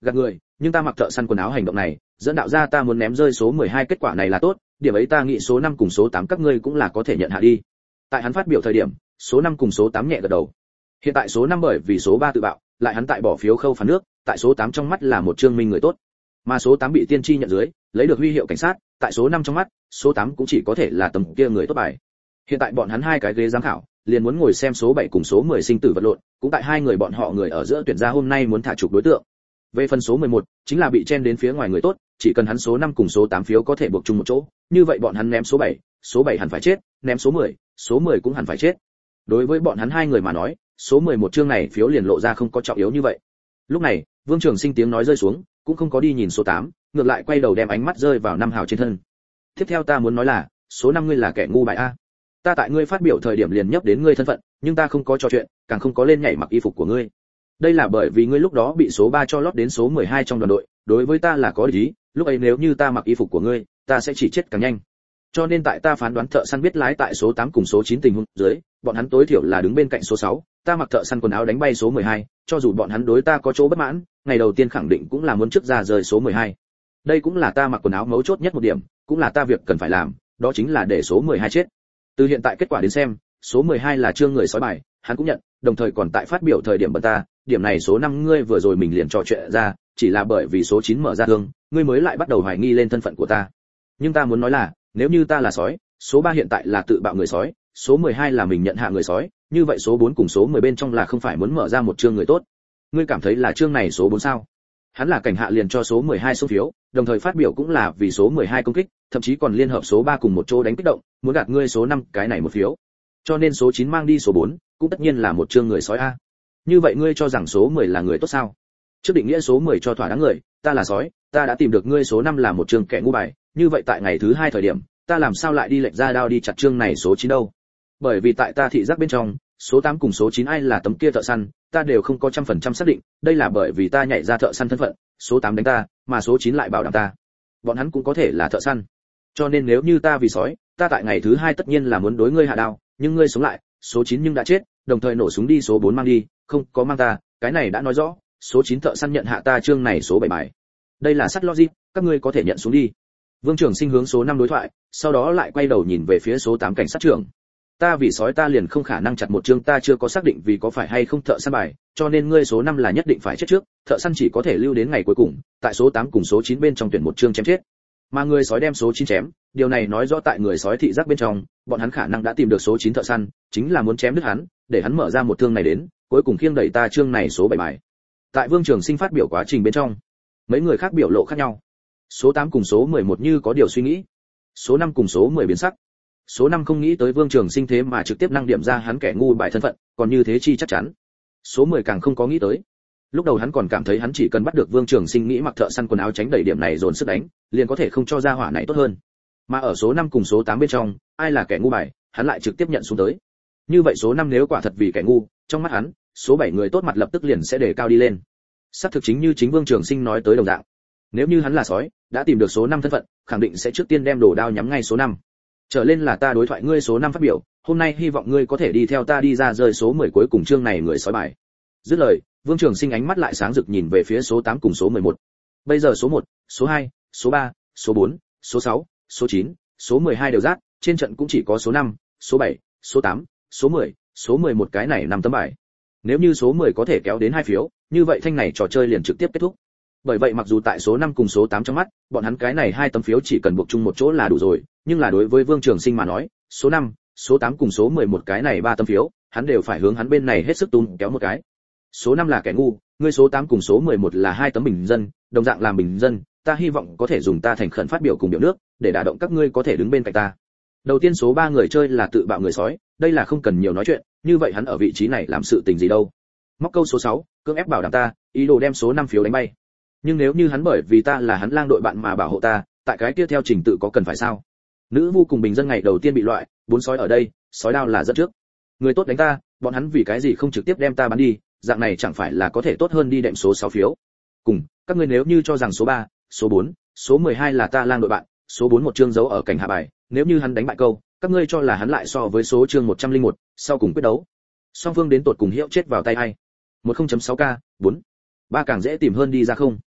Gạt người, nhưng ta mặc thợ săn quần áo hành động này, dẫn đạo ra ta muốn ném rơi số mười hai kết quả này là tốt, điểm ấy ta nghĩ số năm cùng số tám các ngươi cũng là có thể nhận hạ đi. Tại hắn phát biểu thời điểm, số năm cùng số tám nhẹ gật đầu. Hiện tại số năm bởi vì số ba tự bạo, lại hắn tại bỏ phiếu khâu phán nước, tại số tám trong mắt là một trương minh người tốt. Mà số tám bị tiên tri nhận dưới, lấy được huy hiệu cảnh sát, tại số năm trong mắt, số tám cũng chỉ có thể là tầm kia người tốt bài. Hiện tại bọn hắn hai cái ghế giám khảo, liền muốn ngồi xem số bảy cùng số mười sinh tử vật lộn, cũng tại hai người bọn họ người ở giữa tuyển ra hôm nay muốn thả trục đối tượng. Về phần số mười một, chính là bị chen đến phía ngoài người tốt, chỉ cần hắn số năm cùng số tám phiếu có thể buộc chung một chỗ, như vậy bọn hắn ném số bảy, số bảy hẳn phải chết, ném số mười, số mười cũng hẳn phải chết. Đối với bọn hắn hai người mà nói, số mười một chương này phiếu liền lộ ra không có trọng yếu như vậy. Lúc này, Vương Trường Sinh tiếng nói rơi xuống, cũng không có đi nhìn số tám, ngược lại quay đầu đem ánh mắt rơi vào năm hào trên thân. Tiếp theo ta muốn nói là, số năm ngươi là kẻ ngu bại a. Ta tại ngươi phát biểu thời điểm liền nhắc đến ngươi thân phận, nhưng ta không có trò chuyện, càng không có lên nhảy mặc y phục của ngươi. Đây là bởi vì ngươi lúc đó bị số ba cho lót đến số mười hai trong đoàn đội, đối với ta là có ý, lúc ấy nếu như ta mặc y phục của ngươi, ta sẽ chỉ chết càng nhanh. Cho nên tại ta phán đoán thợ săn biết lái tại số tám cùng số chín tình huống dưới, bọn hắn tối thiểu là đứng bên cạnh số sáu, ta mặc thợ săn quần áo đánh bay số mười hai, cho dù bọn hắn đối ta có chỗ bất mãn, ngày đầu tiên khẳng định cũng là muốn trước ra rời số mười hai. Đây cũng là ta mặc quần áo mấu chốt nhất một điểm, cũng là ta việc cần phải làm, đó chính là để số mười hai chết. Từ hiện tại kết quả đến xem, số mười hai là trương người sói bài, hắn cũng nhận, đồng thời còn tại phát biểu thời điểm bật ta, điểm này số năm ngươi vừa rồi mình liền trò chuyện ra, chỉ là bởi vì số chín mở ra thương, ngươi mới lại bắt đầu hoài nghi lên thân phận của ta. Nhưng ta muốn nói là, nếu như ta là sói, số ba hiện tại là tự bạo người sói, số mười hai là mình nhận hạ người sói, như vậy số bốn cùng số mười bên trong là không phải muốn mở ra một chương người tốt. Ngươi cảm thấy là chương này số bốn sao? Hắn là cảnh hạ liền cho số mười hai số phiếu, đồng thời phát biểu cũng là vì số mười hai công kích, thậm chí còn liên hợp số ba cùng một chỗ đánh kích động, muốn gạt ngươi số năm cái này một phiếu. Cho nên số chín mang đi số bốn, cũng tất nhiên là một chương người sói a. Như vậy ngươi cho rằng số mười là người tốt sao? Trước định nghĩa số mười cho thỏa đáng người, ta là sói, ta đã tìm được ngươi số năm là một chương kẻ ngu bài, như vậy tại ngày thứ hai thời điểm, ta làm sao lại đi lệch ra đao đi chặt chương này số chín đâu? Bởi vì tại ta thị giác bên trong, số tám cùng số chín ai là tấm kia thợ săn, ta đều không có trăm phần trăm xác định, đây là bởi vì ta nhảy ra thợ săn thân phận, số tám đánh ta, mà số chín lại bảo đảm ta. Bọn hắn cũng có thể là thợ săn. Cho nên nếu như ta vì sói, ta tại ngày thứ hai tất nhiên là muốn đối ngươi hạ đao, nhưng ngươi sống lại, số chín nhưng đã chết, đồng thời nổ súng đi số bốn mang đi, không có mang ta, cái này đã nói rõ, số chín thợ săn nhận hạ ta chương này số bảy bài. Đây là sắt logic, các ngươi có thể nhận xuống đi. Vương Trường Sinh hướng số năm đối thoại, sau đó lại quay đầu nhìn về phía số tám cảnh sát trưởng. Ta vì sói ta liền không khả năng chặt một chương ta chưa có xác định vì có phải hay không thợ săn bài, cho nên ngươi số năm là nhất định phải chết trước, thợ săn chỉ có thể lưu đến ngày cuối cùng, tại số tám cùng số chín bên trong tuyển một chương chém chết. Mà người sói đem số chín chém, điều này nói rõ tại người sói thị giác bên trong, bọn hắn khả năng đã tìm được số chín thợ săn, chính là muốn chém đứt hắn, để hắn mở ra một thương này đến, cuối cùng khiêng đẩy ta chương này số bảy bài. Tại Vương Trường Sinh phát biểu quá trình bên trong, mấy người khác biểu lộ khác nhau. Số tám cùng số mười một như có điều suy nghĩ, số năm cùng số mười biến sắc. Số năm không nghĩ tới Vương Trường Sinh thế mà trực tiếp năng điểm ra hắn kẻ ngu bài thân phận, còn như thế chi chắc chắn. Số mười càng không có nghĩ tới. Lúc đầu hắn còn cảm thấy hắn chỉ cần bắt được Vương Trường Sinh nghĩ mặc thợ săn quần áo tránh đẩy điểm này dồn sức đánh, liền có thể không cho ra hỏa này tốt hơn. Mà ở số năm cùng số tám bên trong, ai là kẻ ngu bài, hắn lại trực tiếp nhận xuống tới. Như vậy số năm nếu quả thật vì kẻ ngu, trong mắt hắn, số bảy người tốt mặt lập tức liền sẽ đề cao đi lên. Xác thực chính như chính Vương Trường Sinh nói tới đồng dạng. Nếu như hắn là sói, đã tìm được số năm thân phận, khẳng định sẽ trước tiên đem đồ đao nhắm ngay số năm. Trở lên là ta đối thoại ngươi số năm phát biểu, hôm nay hy vọng ngươi có thể đi theo ta đi ra rơi số mười cuối cùng chương này người sói bài. Dứt lời, Vương Trường Sinh ánh mắt lại sáng rực nhìn về phía số tám cùng số mười một. Bây giờ số một, số hai, số ba, số bốn, số sáu, số chín, số mười hai đều rác, trên trận cũng chỉ có số năm, số bảy, số tám, số mười, số mười một cái này năm tấm bài. Nếu như số mười có thể kéo đến hai phiếu, như vậy thanh này trò chơi liền trực tiếp kết thúc. Bởi vậy mặc dù tại số năm cùng số tám trong mắt, bọn hắn cái này hai tấm phiếu chỉ cần buộc chung một chỗ là đủ rồi, nhưng là đối với Vương Trường Sinh mà nói, số năm, số tám cùng số mười một cái này ba tấm phiếu, hắn đều phải hướng hắn bên này hết sức tung kéo một cái. Số năm là kẻ ngu, ngươi số tám cùng số mười một là hai tấm bình dân, đồng dạng làm bình dân, ta hy vọng có thể dùng ta thành khẩn phát biểu cùng biểu nước, để đả động các ngươi có thể đứng bên cạnh ta. Đầu tiên số ba người chơi là tự bạo người sói, đây là không cần nhiều nói chuyện, như vậy hắn ở vị trí này làm sự tình gì đâu. Móc câu số sáu, cưỡng ép bảo đảm ta, ý đồ đem số năm phiếu đánh bay. Nhưng nếu như hắn bởi vì ta là hắn lang đội bạn mà bảo hộ ta, tại cái kia theo trình tự có cần phải sao? Nữ vu cùng bình dân ngày đầu tiên bị loại, bốn sói ở đây, sói đao là dẫn trước. Người tốt đánh ta, bọn hắn vì cái gì không trực tiếp đem ta bắn đi, dạng này chẳng phải là có thể tốt hơn đi đệm số sáu phiếu. Cùng, các ngươi nếu như cho rằng số ba, số bốn, số mười hai là ta lang đội bạn, số bốn một chương dấu ở cảnh hạ bài, nếu như hắn đánh bại câu, các ngươi cho là hắn lại so với số chương một trăm lẻ một, sau cùng quyết đấu. Song phương đến tột cùng hiệu chết vào tay ai? một không chấm sáu k, bốn. ba càng dễ tìm hơn đi ra không?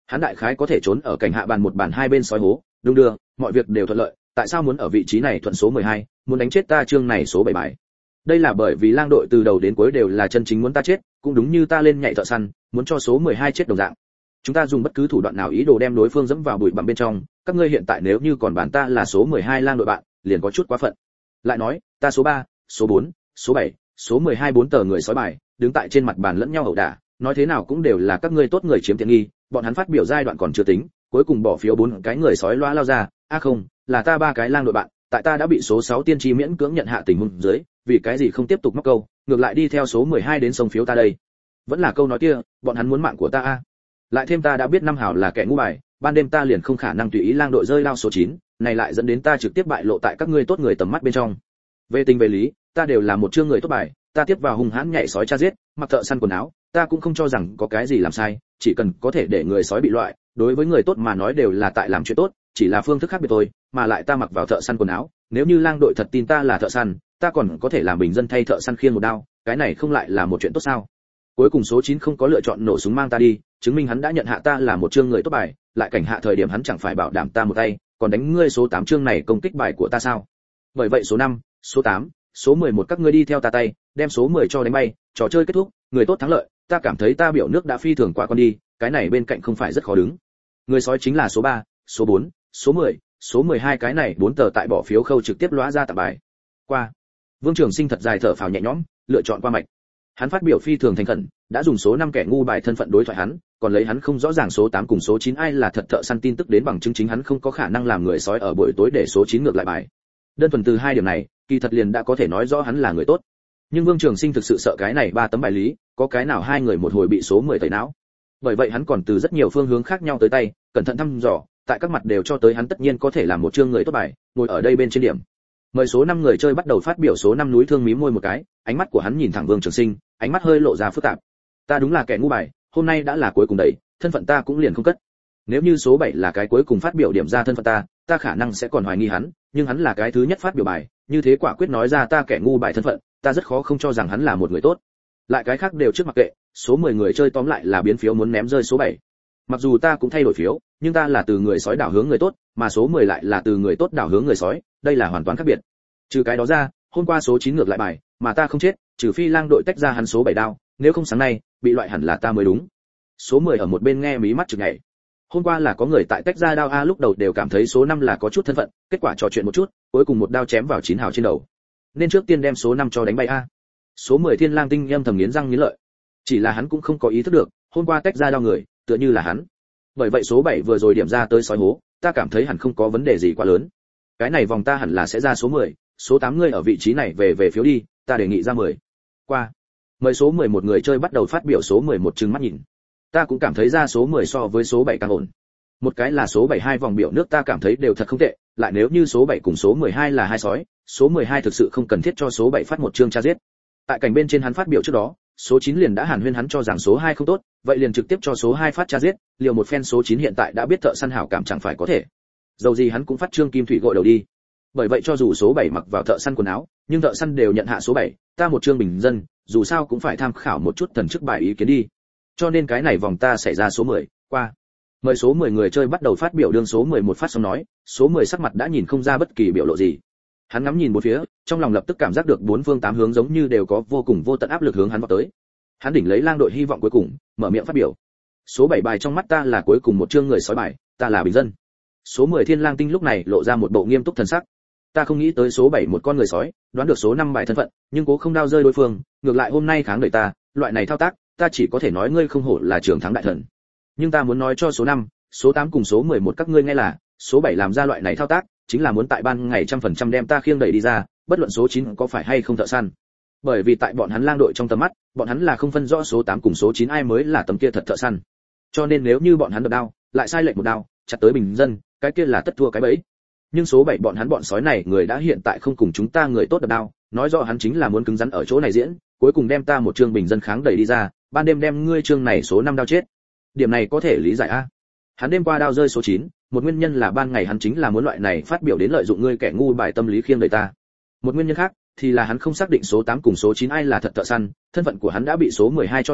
Hắn đại khái có thể trốn ở cảnh hạ bàn một bàn hai bên sói hố, đúng đưa, mọi việc đều thuận lợi, tại sao muốn ở vị trí này thuận số mười hai, muốn đánh chết ta chương này số bảy bài. Đây là bởi vì lang đội từ đầu đến cuối đều là chân chính muốn ta chết, cũng đúng như ta lên nhảy thợ săn, muốn cho số mười hai chết đồng dạng. Chúng ta dùng bất cứ thủ đoạn nào ý đồ đem đối phương dẫm vào bụi bặm bên trong, các ngươi hiện tại nếu như còn bàn ta là số mười hai lang đội bạn, liền có chút quá phận. Lại nói, ta số ba, số bốn, số bảy, số mười hai bốn tờ người sói bài, đứng tại trên mặt bàn lẫn nhau ẩu đả, nói thế nào cũng đều là các ngươi tốt người chiếm tiện nghi, bọn hắn phát biểu giai đoạn còn chưa tính, cuối cùng bỏ phiếu bốn cái người sói loa lao ra, a à không, là ta ba cái lang đội bạn, tại ta đã bị số sáu tiên tri miễn cưỡng nhận hạ tình huống dưới, vì cái gì không tiếp tục móc câu, ngược lại đi theo số mười hai đến sông phiếu ta đây. Vẫn là câu nói kia, bọn hắn muốn mạng của ta a. Lại thêm ta đã biết năm hào là kẻ ngu bài, ban đêm ta liền không khả năng tùy ý lang đội rơi lao số chín, này lại dẫn đến ta trực tiếp bại lộ tại các ngươi tốt người tầm mắt bên trong. Về tình về lý, ta đều là một chương người tốt bài, ta tiếp vào hung hãn nhảy sói cha giết, mặc thợ săn quần áo, ta cũng không cho rằng có cái gì làm sai, chỉ cần có thể để người sói bị loại, đối với người tốt mà nói đều là tại làm chuyện tốt, chỉ là phương thức khác biệt thôi, mà lại ta mặc vào thợ săn quần áo, nếu như lang đội thật tin ta là thợ săn, ta còn có thể làm bình dân thay thợ săn khiêng một đao, cái này không lại là một chuyện tốt sao? Cuối cùng số chín không có lựa chọn nổ súng mang ta đi, chứng minh hắn đã nhận hạ ta là một chương người tốt bài, lại cảnh hạ thời điểm hắn chẳng phải bảo đảm ta một tay, còn đánh ngươi số tám chương này công kích bài của ta sao? Bởi vậy số năm, số tám, số mười một các ngươi đi theo ta tay, đem số mười cho đánh bay, trò chơi kết thúc, người tốt thắng lợi, ta cảm thấy ta biểu nước đã phi thường qua con đi, cái này bên cạnh không phải rất khó đứng. Người sói chính là số ba, số bốn, số mười, số mười hai cái này bốn tờ tại bỏ phiếu khâu trực tiếp lóa ra tạp bài. Qua. Vương Trường Sinh thật dài thở phào nhẹ nhõm, lựa chọn qua mạch. Hắn phát biểu phi thường thành khẩn, đã dùng số năm kẻ ngu bài thân phận đối thoại hắn, còn lấy hắn không rõ ràng số tám cùng số chín ai là thật thợ săn tin tức đến bằng chứng chính hắn không có khả năng làm người sói ở buổi tối để số chín ngược lại bài. Đơn thuần từ hai điểm này, kỳ thật liền đã có thể nói rõ hắn là người tốt. Nhưng Vương Trường Sinh thực sự sợ cái này ba tấm bài lý, có cái nào hai người một hồi bị số mười tẩy não. Bởi vậy hắn còn từ rất nhiều phương hướng khác nhau tới tay, cẩn thận thăm dò, tại các mặt đều cho tới hắn tất nhiên có thể làm một chương người tốt bài, ngồi ở đây bên trên điểm. Mời số năm người chơi bắt đầu phát biểu. Số năm núi thương mí môi một cái, ánh mắt của hắn nhìn thẳng Vương Trường Sinh, ánh mắt hơi lộ ra phức tạp. Ta đúng là kẻ ngu bài, hôm nay đã là cuối cùng đấy, thân phận ta cũng liền không cất. Nếu như số bảy là cái cuối cùng phát biểu điểm ra thân phận ta, ta khả năng sẽ còn hoài nghi hắn, nhưng hắn là cái thứ nhất phát biểu bài, như thế quả quyết nói ra ta kẻ ngu bài thân phận, ta rất khó không cho rằng hắn là một người tốt. Lại cái khác đều trước mặc kệ, số mười người chơi tóm lại là biến phiếu muốn ném rơi số bảy. Mặc dù ta cũng thay đổi phiếu, nhưng ta là từ người sói đảo hướng người tốt, mà số mười lại là từ người tốt đảo hướng người sói, đây là hoàn toàn khác biệt. Trừ cái đó ra, hôm qua số chín ngược lại bài, mà ta không chết, trừ phi lang đội tách ra hắn số bảy đao, nếu không sáng nay bị loại hẳn là ta mới đúng. Số mười ở một bên nghe mí mắt chực nhảy. Hôm qua là có người tại tách ra đao a, lúc đầu đều cảm thấy số năm là có chút thân phận, kết quả trò chuyện một chút, cuối cùng một đao chém vào chín hào trên đầu. Nên trước tiên đem số năm cho đánh bay a. Số mười Thiên Lang Tinh âm thầm nghiến răng nghiến lợi. Chỉ là hắn cũng không có ý thức được, hôm qua tách ra đao người, tựa như là hắn. Bởi vậy số bảy vừa rồi điểm ra tới sói hố, ta cảm thấy hẳn không có vấn đề gì quá lớn. Cái này vòng ta hẳn là sẽ ra số mười, số tám người ở vị trí này về về phiếu đi, ta đề nghị ra mười. Qua. Mời số mười một người chơi bắt đầu phát biểu. Số mười một trừng mắt nhìn. Ta cũng cảm thấy ra số mười so với số bảy càng ổn. Một cái là số bảy hai vòng biểu nước ta cảm thấy đều thật không tệ, lại nếu như số bảy cùng số mười hai là hai sói, số mười hai thực sự không cần thiết cho số bảy phát một chương tra giết. Tại cảnh bên trên hắn phát biểu trước đó, số chín liền đã hàn huyên hắn cho rằng số hai không tốt, vậy liền trực tiếp cho số hai phát tra giết, liều một phen số chín hiện tại đã biết thợ săn hảo cảm chẳng phải có thể. Dầu gì hắn cũng phát trương kim thủy gội đầu đi. Bởi vậy cho dù số bảy mặc vào thợ săn quần áo, nhưng thợ săn đều nhận hạ số bảy, ta một chương bình dân, dù sao cũng phải tham khảo một chút thần chức bài ý kiến đi. Cho nên cái này vòng ta sẽ ra số mười, qua. Mời số mười người chơi bắt đầu phát biểu. Đương số mười một phát xong nói, số mười sắc mặt đã nhìn không ra bất kỳ biểu lộ gì. Hắn ngắm nhìn bốn phía, trong lòng lập tức cảm giác được bốn phương tám hướng giống như đều có vô cùng vô tận áp lực hướng hắn vào tới. Hắn đỉnh lấy lang đội hy vọng cuối cùng, mở miệng phát biểu. Số bảy bài trong mắt ta là cuối cùng một chương người sói bài, ta là bình dân. Số mười Thiên Lang Tinh lúc này lộ ra một bộ nghiêm túc thần sắc. Ta không nghĩ tới số bảy một con người sói, đoán được số năm bài thân phận, nhưng cố không đao rơi đối phương, ngược lại hôm nay kháng đợi ta, loại này thao tác, ta chỉ có thể nói ngươi không hổ là trưởng thắng đại thần. Nhưng ta muốn nói cho số năm, số tám cùng số mười một các ngươi nghe là, số bảy làm ra loại này thao tác, chính là muốn tại ban ngày trăm phần trăm đem ta khiêng đẩy đi ra, bất luận số chín có phải hay không thợ săn. Bởi vì tại bọn hắn lang đội trong tầm mắt, bọn hắn là không phân rõ số tám cùng số chín ai mới là tầm kia thật thợ săn. Cho nên nếu như bọn hắn đập đao, lại sai lệch một đao, chặt tới bình dân, cái kia là tất thua cái bẫy. Nhưng số bảy bọn hắn bọn sói này người đã hiện tại không cùng chúng ta người tốt đập đao, nói rõ hắn chính là muốn cứng rắn ở chỗ này diễn, cuối cùng đem ta một chương bình dân kháng đẩy đi ra, ban đêm đem ngươi chương này số năm đao chết. Điểm này có thể lý giải a. Hắn đêm qua đao rơi số chín, một nguyên nhân là ban ngày hắn chính là muốn loại này phát biểu đến lợi dụng ngươi kẻ ngu bài tâm lý khiêng đẩy ta. Một nguyên nhân khác thì là hắn không xác định số tám cùng số chín ai là thật thợ săn, thân phận của hắn đã bị số mười hai cho làm,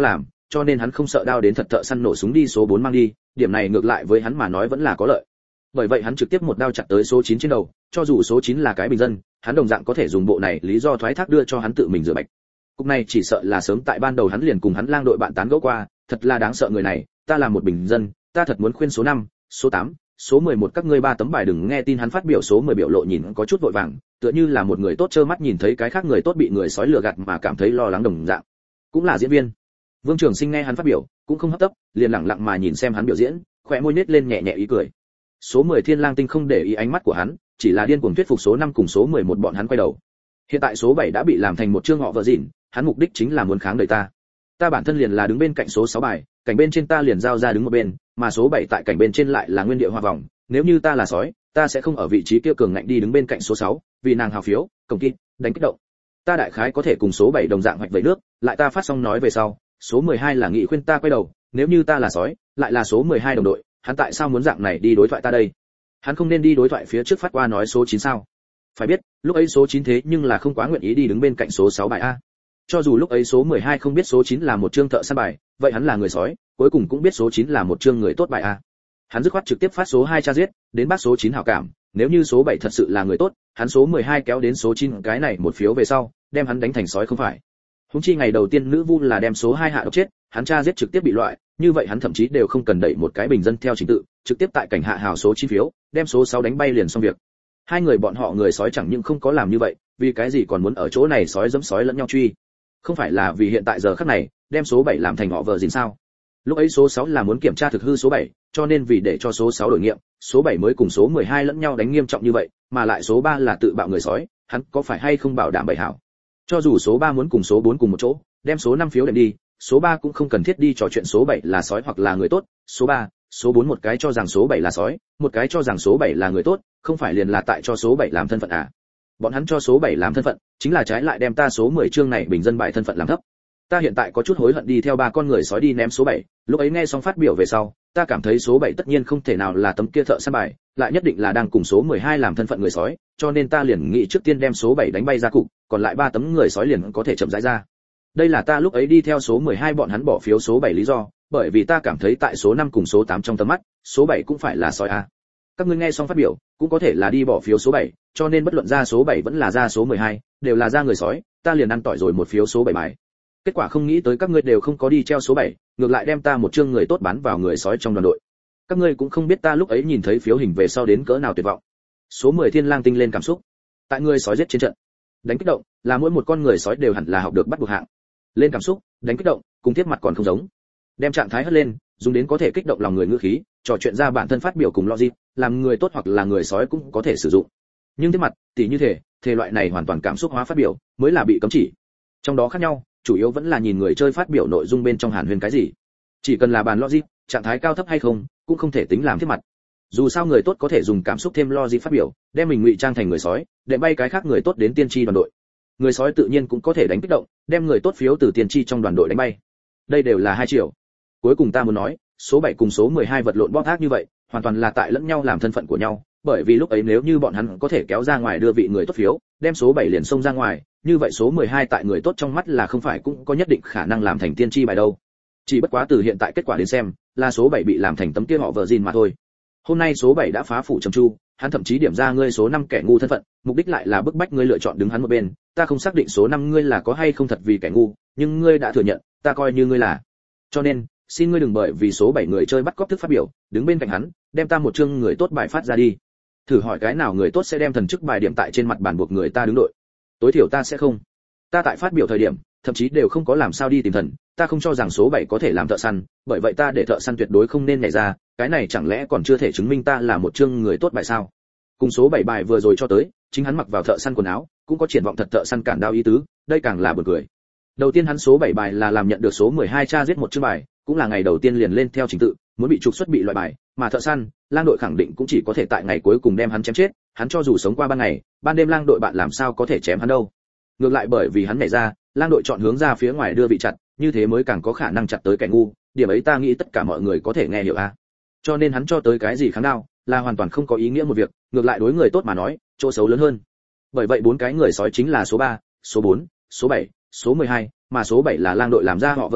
cho nên hắn không sợ đao đến thật thợ săn nổ súng đi số bốn mang đi, điểm này ngược lại với hắn mà nói vẫn là có lợi. Bởi vậy hắn trực tiếp một đao chặt tới số chín trên đầu, cho dù số chín là cái bình dân, hắn đồng dạng có thể dùng bộ này lý do thoái thác đưa cho hắn tự mình rửa bạch. Cục này chỉ sợ là sớm tại ban đầu hắn liền cùng hắn lang đội bạn tán gẫu qua, thật là đáng sợ người này, ta là một bình dân, ta thật muốn khuyên số năm, số tám, số mười một các ngươi ba tấm bài đừng nghe tin hắn phát biểu số mười biểu lộ nhìn có chút vội vàng, tựa như là một người tốt trơ mắt nhìn thấy cái khác người tốt bị người sói lừa gạt mà cảm thấy lo lắng đồng dạng. Cũng là diễn viên. Vương Trường Sinh nghe hắn phát biểu, cũng không hấp tấp, liền lặng lặng mà nhìn xem hắn biểu diễn, khóe môi nhếch lên nhẹ nhẹ ý cười. Số mười Thiên Lang Tinh không để ý ánh mắt của hắn, chỉ là điên cuồng thuyết phục số năm cùng số mười một bọn hắn quay đầu. Hiện tại số bảy đã bị làm thành một chương họ vợ dịn, hắn mục đích chính là muốn kháng đời ta. Ta bản thân liền là đứng bên cạnh số sáu bài, cảnh bên trên ta liền giao ra đứng một bên, mà số bảy tại cảnh bên trên lại là nguyên địa hoa vòng, nếu như ta là sói, ta sẽ không ở vị trí kia cường ngạnh đi đứng bên cạnh số sáu, vì nàng hào phiếu, cổng kít, đánh kích động. Ta đại khái có thể cùng số bảy đồng dạng hoạch vẩy nước, lại ta phát xong nói về sau, số mười hai là nghị khuyên ta quay đầu, nếu như ta là sói, lại là số mười hai đồng đội, hắn tại sao muốn dạng này đi đối thoại ta đây? Hắn không nên đi đối thoại phía trước phát qua nói số chín sao? Phải biết, lúc ấy số chín thế nhưng là không quá nguyện ý đi đứng bên cạnh số sáu bài a. Cho dù lúc ấy số mười hai không biết số chín là một chương thợ săn bài, vậy hắn là người sói, cuối cùng cũng biết số chín là một chương người tốt bài a. Hắn dứt khoát trực tiếp phát số hai tra giết, đến bác số chín hảo cảm, nếu như số bảy thật sự là người tốt, hắn số mười hai kéo đến số chín cái này một phiếu về sau, đem hắn đánh thành sói không phải. Huống chi ngày đầu tiên nữ vu là đem số hai hạ độc chết, hắn tra giết trực tiếp bị loại, như vậy hắn thậm chí đều không cần đẩy một cái bình dân theo trình tự, trực tiếp tại cảnh hạ hào số chín phiếu, đem số sáu đánh bay liền xong việc. Hai người bọn họ người sói chẳng những không có làm như vậy, vì cái gì còn muốn ở chỗ này sói giẫm sói lẫn nhau truy? Không phải là vì hiện tại giờ khắc này, đem số bảy làm thành họ vợ gìn sao? Lúc ấy số sáu là muốn kiểm tra thực hư số bảy, cho nên vì để cho số sáu đổi nghiệm, số bảy mới cùng số mười hai lẫn nhau đánh nghiêm trọng như vậy, mà lại số ba là tự bạo người sói, hắn có phải hay không bảo đảm bảy hảo? Cho dù số ba muốn cùng số bốn cùng một chỗ, đem số năm phiếu đệm đi, số ba cũng không cần thiết đi trò chuyện số bảy là sói hoặc là người tốt, số ba, số bốn một cái cho rằng số bảy là sói, một cái cho rằng số bảy là người tốt, không phải liền là tại cho số bảy làm thân phận à? Bọn hắn cho số bảy làm thân phận, chính là trái lại đem ta số mười chương này bình dân bài thân phận làm thấp. Ta hiện tại có chút hối hận đi theo ba con người sói đi ném số bảy, lúc ấy nghe xong phát biểu về sau, ta cảm thấy số bảy tất nhiên không thể nào là tấm kia thợ săn bài, lại nhất định là đang cùng số mười hai làm thân phận người sói, cho nên ta liền nghĩ trước tiên đem số bảy đánh bay ra cục, còn lại ba tấm người sói liền có thể chậm rãi ra. Đây là ta lúc ấy đi theo số mười hai bọn hắn bỏ phiếu số bảy lý do, bởi vì ta cảm thấy tại số năm cùng số tám trong tầm mắt, số bảy cũng phải là sói a. Các ngươi nghe xong phát biểu, cũng có thể là đi bỏ phiếu số bảy, cho nên bất luận ra số bảy vẫn là ra số mười hai, đều là ra người sói, ta liền ăn tỏi rồi một phiếu số bảy bài. Kết quả không nghĩ tới các ngươi đều không có đi treo số bảy, ngược lại đem ta một chương người tốt bán vào người sói trong đoàn đội. Các ngươi cũng không biết ta lúc ấy nhìn thấy phiếu hình về sau đến cỡ nào tuyệt vọng. Số mười Thiên Lang Tinh lên cảm xúc. Tại người sói giết trên trận, đánh kích động, là mỗi một con người sói đều hẳn là học được bắt buộc hạng. Lên cảm xúc, đánh kích động, cùng tiếp mặt còn không giống. Đem trạng thái hất lên, dùng đến có thể kích động lòng người ngữ khí, trò chuyện ra bản thân phát biểu cùng logic, làm người tốt hoặc là người sói cũng có thể sử dụng. Nhưng tiếp mặt, tỉ như thể, thể loại này hoàn toàn cảm xúc hóa phát biểu, mới là bị cấm chỉ. Trong đó khác nhau, chủ yếu vẫn là nhìn người chơi phát biểu nội dung bên trong hàn huyền cái gì. Chỉ cần là bàn logic, trạng thái cao thấp hay không, cũng không thể tính làm tiếp mặt. Dù sao người tốt có thể dùng cảm xúc thêm logic phát biểu, đem mình ngụy trang thành người sói, để bay cái khác người tốt đến tiên tri đoàn đội. Người sói tự nhiên cũng có thể đánh kích động, đem người tốt phiếu từ tiên tri trong đoàn đội đánh bay. Đây đều là hai chiều. Cuối cùng ta muốn nói, số bảy cùng số mười hai vật lộn bóp ác như vậy, hoàn toàn là tại lẫn nhau làm thân phận của nhau, bởi vì lúc ấy nếu như bọn hắn có thể kéo ra ngoài đưa vị người tốt phiếu, đem số bảy liền xông ra ngoài, như vậy số mười hai tại người tốt trong mắt là không phải cũng có nhất định khả năng làm thành tiên tri bài đâu. Chỉ bất quá từ hiện tại kết quả đến xem, là số bảy bị làm thành tấm kia họ vợ gìn mà thôi. Hôm nay số bảy đã phá phủ trầm chu, hắn thậm chí điểm ra ngươi số năm kẻ ngu thân phận, mục đích lại là bức bách ngươi lựa chọn đứng hắn một bên, ta không xác định số năm ngươi là có hay không thật vì kẻ ngu, nhưng ngươi đã thừa nhận, ta coi như ngươi là. Cho nên, xin ngươi đừng bởi vì số bảy người chơi bắt cóc thức phát biểu, đứng bên cạnh hắn, đem ta một chương người tốt bài phát ra đi. Thử hỏi cái nào người tốt sẽ đem thần chức bài điểm tại trên mặt bàn buộc người ta đứng đội? Tối thiểu ta sẽ không. Ta tại phát biểu thời điểm, thậm chí đều không có làm sao đi tìm thần, ta không cho rằng số bảy có thể làm thợ săn, bởi vậy ta để thợ săn tuyệt đối không nên nhảy ra, cái này chẳng lẽ còn chưa thể chứng minh ta là một chương người tốt bài sao? Cùng số bảy bài vừa rồi cho tới, chính hắn mặc vào thợ săn quần áo, cũng có triển vọng thật thợ săn cản đao ý tứ, đây càng là buồn cười. Đầu tiên hắn số bảy bài là làm nhận được số mười hai tra giết một chương bài, cũng là ngày đầu tiên liền lên theo trình tự, muốn bị trục xuất bị loại bài, mà thợ săn, lang đội khẳng định cũng chỉ có thể tại ngày cuối cùng đem hắn chém chết, hắn cho dù sống qua ban ngày, ban đêm lang đội bạn làm sao có thể chém hắn đâu. Ngược lại bởi vì hắn nhảy ra, lang đội chọn hướng ra phía ngoài đưa vị chặt, như thế mới càng có khả năng chặt tới kẻ ngu, điểm ấy ta nghĩ tất cả mọi người có thể nghe hiểu a. Cho nên hắn cho tới cái gì kháng đao, là hoàn toàn không có ý nghĩa một việc, ngược lại đối người tốt mà nói, chỗ xấu lớn hơn. Bởi vậy bốn cái người sói chính là số ba, số bốn, số bảy, số mười hai, mà số bảy là lang đội làm ra họ vợ gìn,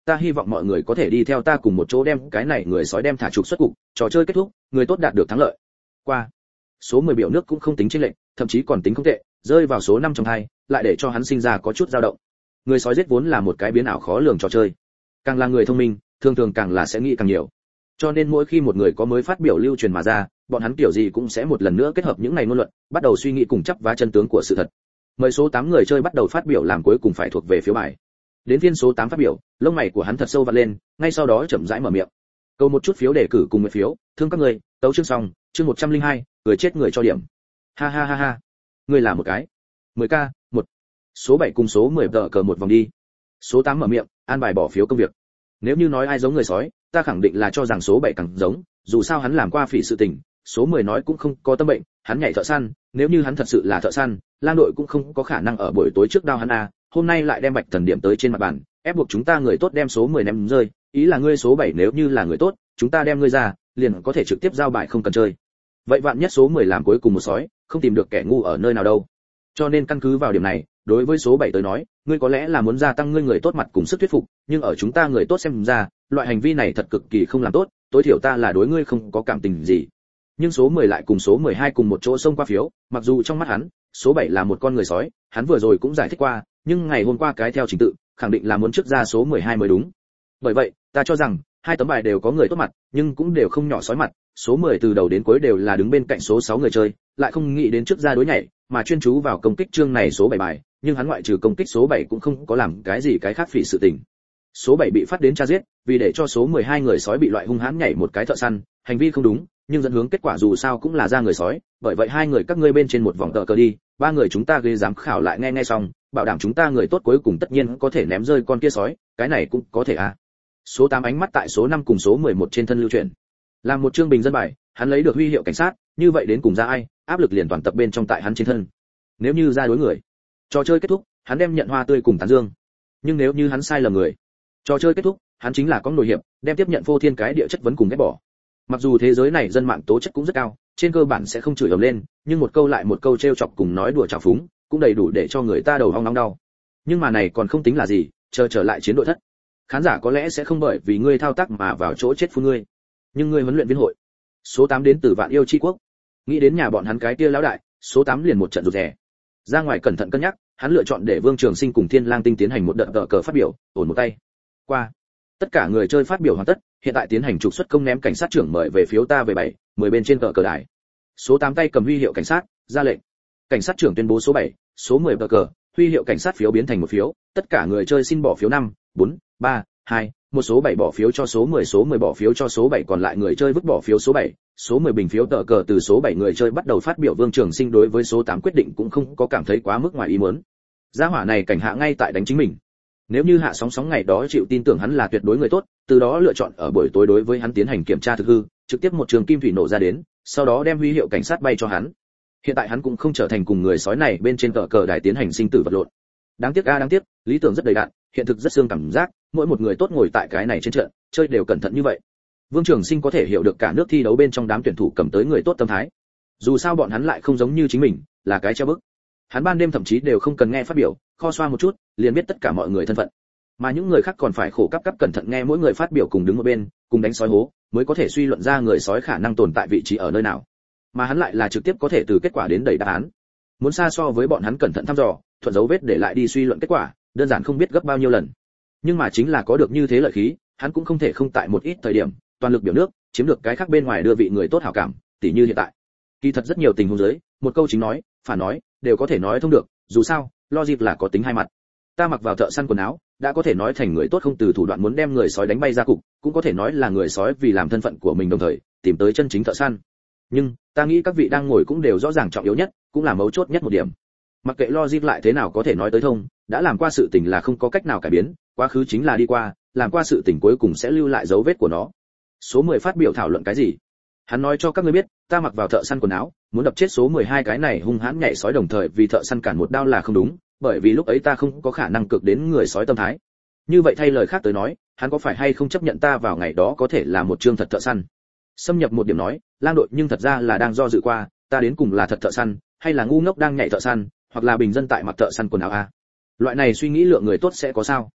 ta hy vọng mọi người có thể đi theo ta cùng một chỗ đem cái này người sói đem thả trục xuất cục, trò chơi kết thúc, người tốt đạt được thắng lợi. Qua. Số mười biểu nước cũng không tính chênh lệch, thậm chí còn tính không tệ, rơi vào số năm trong hai, lại để cho hắn sinh ra có chút dao động. Người sói giết vốn là một cái biến ảo khó lường trò chơi. Càng là người thông minh, thường thường càng là sẽ nghĩ càng nhiều. Cho nên mỗi khi một người có mới phát biểu lưu truyền mà ra, bọn hắn kiểu gì cũng sẽ một lần nữa kết hợp những này ngôn luận, bắt đầu suy nghĩ cùng chấp vá chân tướng của sự thật. Mời số tám người chơi bắt đầu phát biểu làm cuối cùng phải thuộc về phiếu bài. Đến phiên số tám phát biểu, lông mày của hắn thật sâu vặn lên, ngay sau đó chậm rãi mở miệng. Câu một chút phiếu đề cử cùng một phiếu, thương các người, tấu chương xong, chương một trăm lẻ hai, người chết người cho điểm. Ha ha ha ha. Người là một cái. mười k, một. Số bảy cùng số mười tờ cờ một vòng đi. Số tám mở miệng, an bài bỏ phiếu công việc. Nếu như nói ai giống người sói, ta khẳng định là cho rằng số bảy càng giống, dù sao hắn làm qua phỉ sự tình, số mười nói cũng không có tâm bệnh, hắn nhảy thợ săn, nếu như hắn thật sự là thợ săn, Lang đội cũng không có khả năng ở buổi tối trước đao hắn a, hôm nay lại đem Bạch Thần điểm tới trên mặt bàn, ép buộc chúng ta người tốt đem số mười ném rơi, ý là ngươi số bảy nếu như là người tốt, chúng ta đem ngươi ra, liền có thể trực tiếp giao bài không cần chơi. Vậy vạn nhất số mười làm cuối cùng một sói, không tìm được kẻ ngu ở nơi nào đâu. Cho nên căn cứ vào điểm này, đối với số bảy tới nói, ngươi có lẽ là muốn gia tăng ngươi người tốt mặt cùng sức thuyết phục, nhưng ở chúng ta người tốt xem ra, loại hành vi này thật cực kỳ không làm tốt, tối thiểu ta là đối ngươi không có cảm tình gì. Nhưng số mười lại cùng số mười hai cùng một chỗ xông qua phiếu, mặc dù trong mắt hắn, số bảy là một con người sói, hắn vừa rồi cũng giải thích qua, nhưng ngày hôm qua cái theo trình tự, khẳng định là muốn trước ra số mười hai mới đúng. Bởi vậy, ta cho rằng, hai tấm bài đều có người tốt mặt, nhưng cũng đều không nhỏ sói mặt, số mười từ đầu đến cuối đều là đứng bên cạnh số sáu người chơi, lại không nghĩ đến trước ra đối nhảy, mà chuyên chú vào công kích chương này số bảy bài, nhưng hắn ngoại trừ công kích số bảy cũng không có làm cái gì cái khác phỉ sự tình. Số bảy bị phát đến tra giết, vì để cho số mười hai người sói bị loại hung hãn nhảy một cái thợ săn, hành vi không đúng, nhưng dẫn hướng kết quả dù sao cũng là ra người sói, bởi vậy hai người các ngươi bên trên một vòng tờ cờ đi, ba người chúng ta ghế giám khảo lại nghe nghe xong, bảo đảm chúng ta người tốt cuối cùng tất nhiên có thể ném rơi con kia sói, cái này cũng có thể à. Số tám ánh mắt tại số năm cùng số mười một trên thân lưu chuyển. Làm một chương bình dân bài, hắn lấy được huy hiệu cảnh sát, như vậy đến cùng ra ai, áp lực liền toàn tập bên trong tại hắn trên thân. Nếu như ra đối người, trò chơi kết thúc, hắn đem nhận hoa tươi cùng tán dương. Nhưng nếu như hắn sai lầm người, trò chơi kết thúc, hắn chính là con nổi hiệp, đem tiếp nhận vô thiên cái địa chất vấn cùng ghét bỏ. Mặc dù thế giới này dân mạng tố chất cũng rất cao, trên cơ bản sẽ không chửi ầm lên, nhưng một câu lại một câu trêu chọc cùng nói đùa trào phúng, cũng đầy đủ để cho người ta đầu ong nóng đau. Nhưng mà này còn không tính là gì, chờ trở lại chiến đội thất. Khán giả có lẽ sẽ không bởi vì ngươi thao tác mà vào chỗ chết phun ngươi. Nhưng ngươi huấn luyện viên hội, số tám đến từ Vạn Yêu Chi Quốc. Nghĩ đến nhà bọn hắn cái kia lão đại, số tám liền một trận rụt rè. Ra ngoài cẩn thận cân nhắc, hắn lựa chọn để Vương Trường Sinh cùng Thiên Lang Tinh tiến hành một đợt tờ cờ phát biểu, ổn một tay. Qua. Tất cả người chơi phát biểu hoàn tất, hiện tại tiến hành trục xuất công ném cảnh sát trưởng mời về phiếu ta về bảy, mười bên trên tờ cờ đài. Số tám tay cầm huy hiệu cảnh sát, ra lệnh. Cảnh sát trưởng tuyên bố số bảy, số mười tờ cờ, huy hiệu cảnh sát phiếu biến thành một phiếu, tất cả người chơi xin bỏ phiếu năm, bốn, ba, hai, một số bảy bỏ phiếu cho số mười, số mười bỏ phiếu cho số bảy, còn lại người chơi vứt bỏ phiếu số bảy, số mười bình phiếu tờ cờ từ số bảy người chơi bắt đầu phát biểu. Vương Trường Sinh đối với số tám quyết định cũng không có cảm thấy quá mức ngoài ý muốn. Gia hỏa này cảnh hạ ngay tại đánh chính mình. Nếu như Hạ Sóng Sóng ngày đó chịu tin tưởng hắn là tuyệt đối người tốt, từ đó lựa chọn ở buổi tối đối với hắn tiến hành kiểm tra thực hư, trực tiếp một trường kim thủy nổ ra đến, sau đó đem huy hiệu cảnh sát bay cho hắn. Hiện tại hắn cũng không trở thành cùng người sói này bên trên tờ cờ đài tiến hành sinh tử vật lộn. Đáng tiếc a đáng tiếc, lý tưởng rất đầy đặn, hiện thực rất xương cảm giác, mỗi một người tốt ngồi tại cái này trên trận, chơi đều cẩn thận như vậy. Vương Trường Sinh có thể hiểu được cả nước thi đấu bên trong đám tuyển thủ cầm tới người tốt tâm thái. Dù sao bọn hắn lại không giống như chính mình, là cái treo bức. Hắn ban đêm thậm chí đều không cần nghe phát biểu, kho xoa một chút, liền biết tất cả mọi người thân phận. Mà những người khác còn phải khổ cấp cấp cẩn thận nghe mỗi người phát biểu cùng đứng một bên, cùng đánh sói hố, mới có thể suy luận ra người sói khả năng tồn tại vị trí ở nơi nào. Mà hắn lại là trực tiếp có thể từ kết quả đến đẩy đáp án. Muốn xa so với bọn hắn cẩn thận thăm dò, thuận dấu vết để lại đi suy luận kết quả, đơn giản không biết gấp bao nhiêu lần. Nhưng mà chính là có được như thế lợi khí, hắn cũng không thể không tại một ít thời điểm, toàn lực biểu nước, chiếm được cái khác bên ngoài đưa vị người tốt hảo cảm, tỉ như hiện tại. Kỳ thật rất nhiều tình huống dưới, một câu chính nói, phản nói, đều có thể nói thông được, dù sao, logic là có tính hai mặt. Ta mặc vào thợ săn quần áo, đã có thể nói thành người tốt không từ thủ đoạn muốn đem người sói đánh bay ra cục, cũng có thể nói là người sói vì làm thân phận của mình đồng thời, tìm tới chân chính thợ săn. Nhưng, ta nghĩ các vị đang ngồi cũng đều rõ ràng trọng yếu nhất, cũng là mấu chốt nhất một điểm. Mặc kệ logic lại thế nào có thể nói tới thông, đã làm qua sự tình là không có cách nào cải biến, quá khứ chính là đi qua, làm qua sự tình cuối cùng sẽ lưu lại dấu vết của nó. Số mười phát biểu thảo luận cái gì? Hắn nói cho các ngươi biết, ta mặc vào thợ săn quần áo, muốn đập chết số mười hai cái này hung hãn nhảy sói đồng thời vì thợ săn cản một đao là không đúng, bởi vì lúc ấy ta không có khả năng cực đến người sói tâm thái. Như vậy thay lời khác tới nói, hắn có phải hay không chấp nhận ta vào ngày đó có thể là một chương thật thợ săn? Xâm nhập một điểm nói, Lang đội nhưng thật ra là đang do dự qua, ta đến cùng là thật thợ săn, hay là ngu ngốc đang nhảy thợ săn, hoặc là bình dân tại mặc thợ săn quần áo a. Loại này suy nghĩ lượng người tốt sẽ có sao?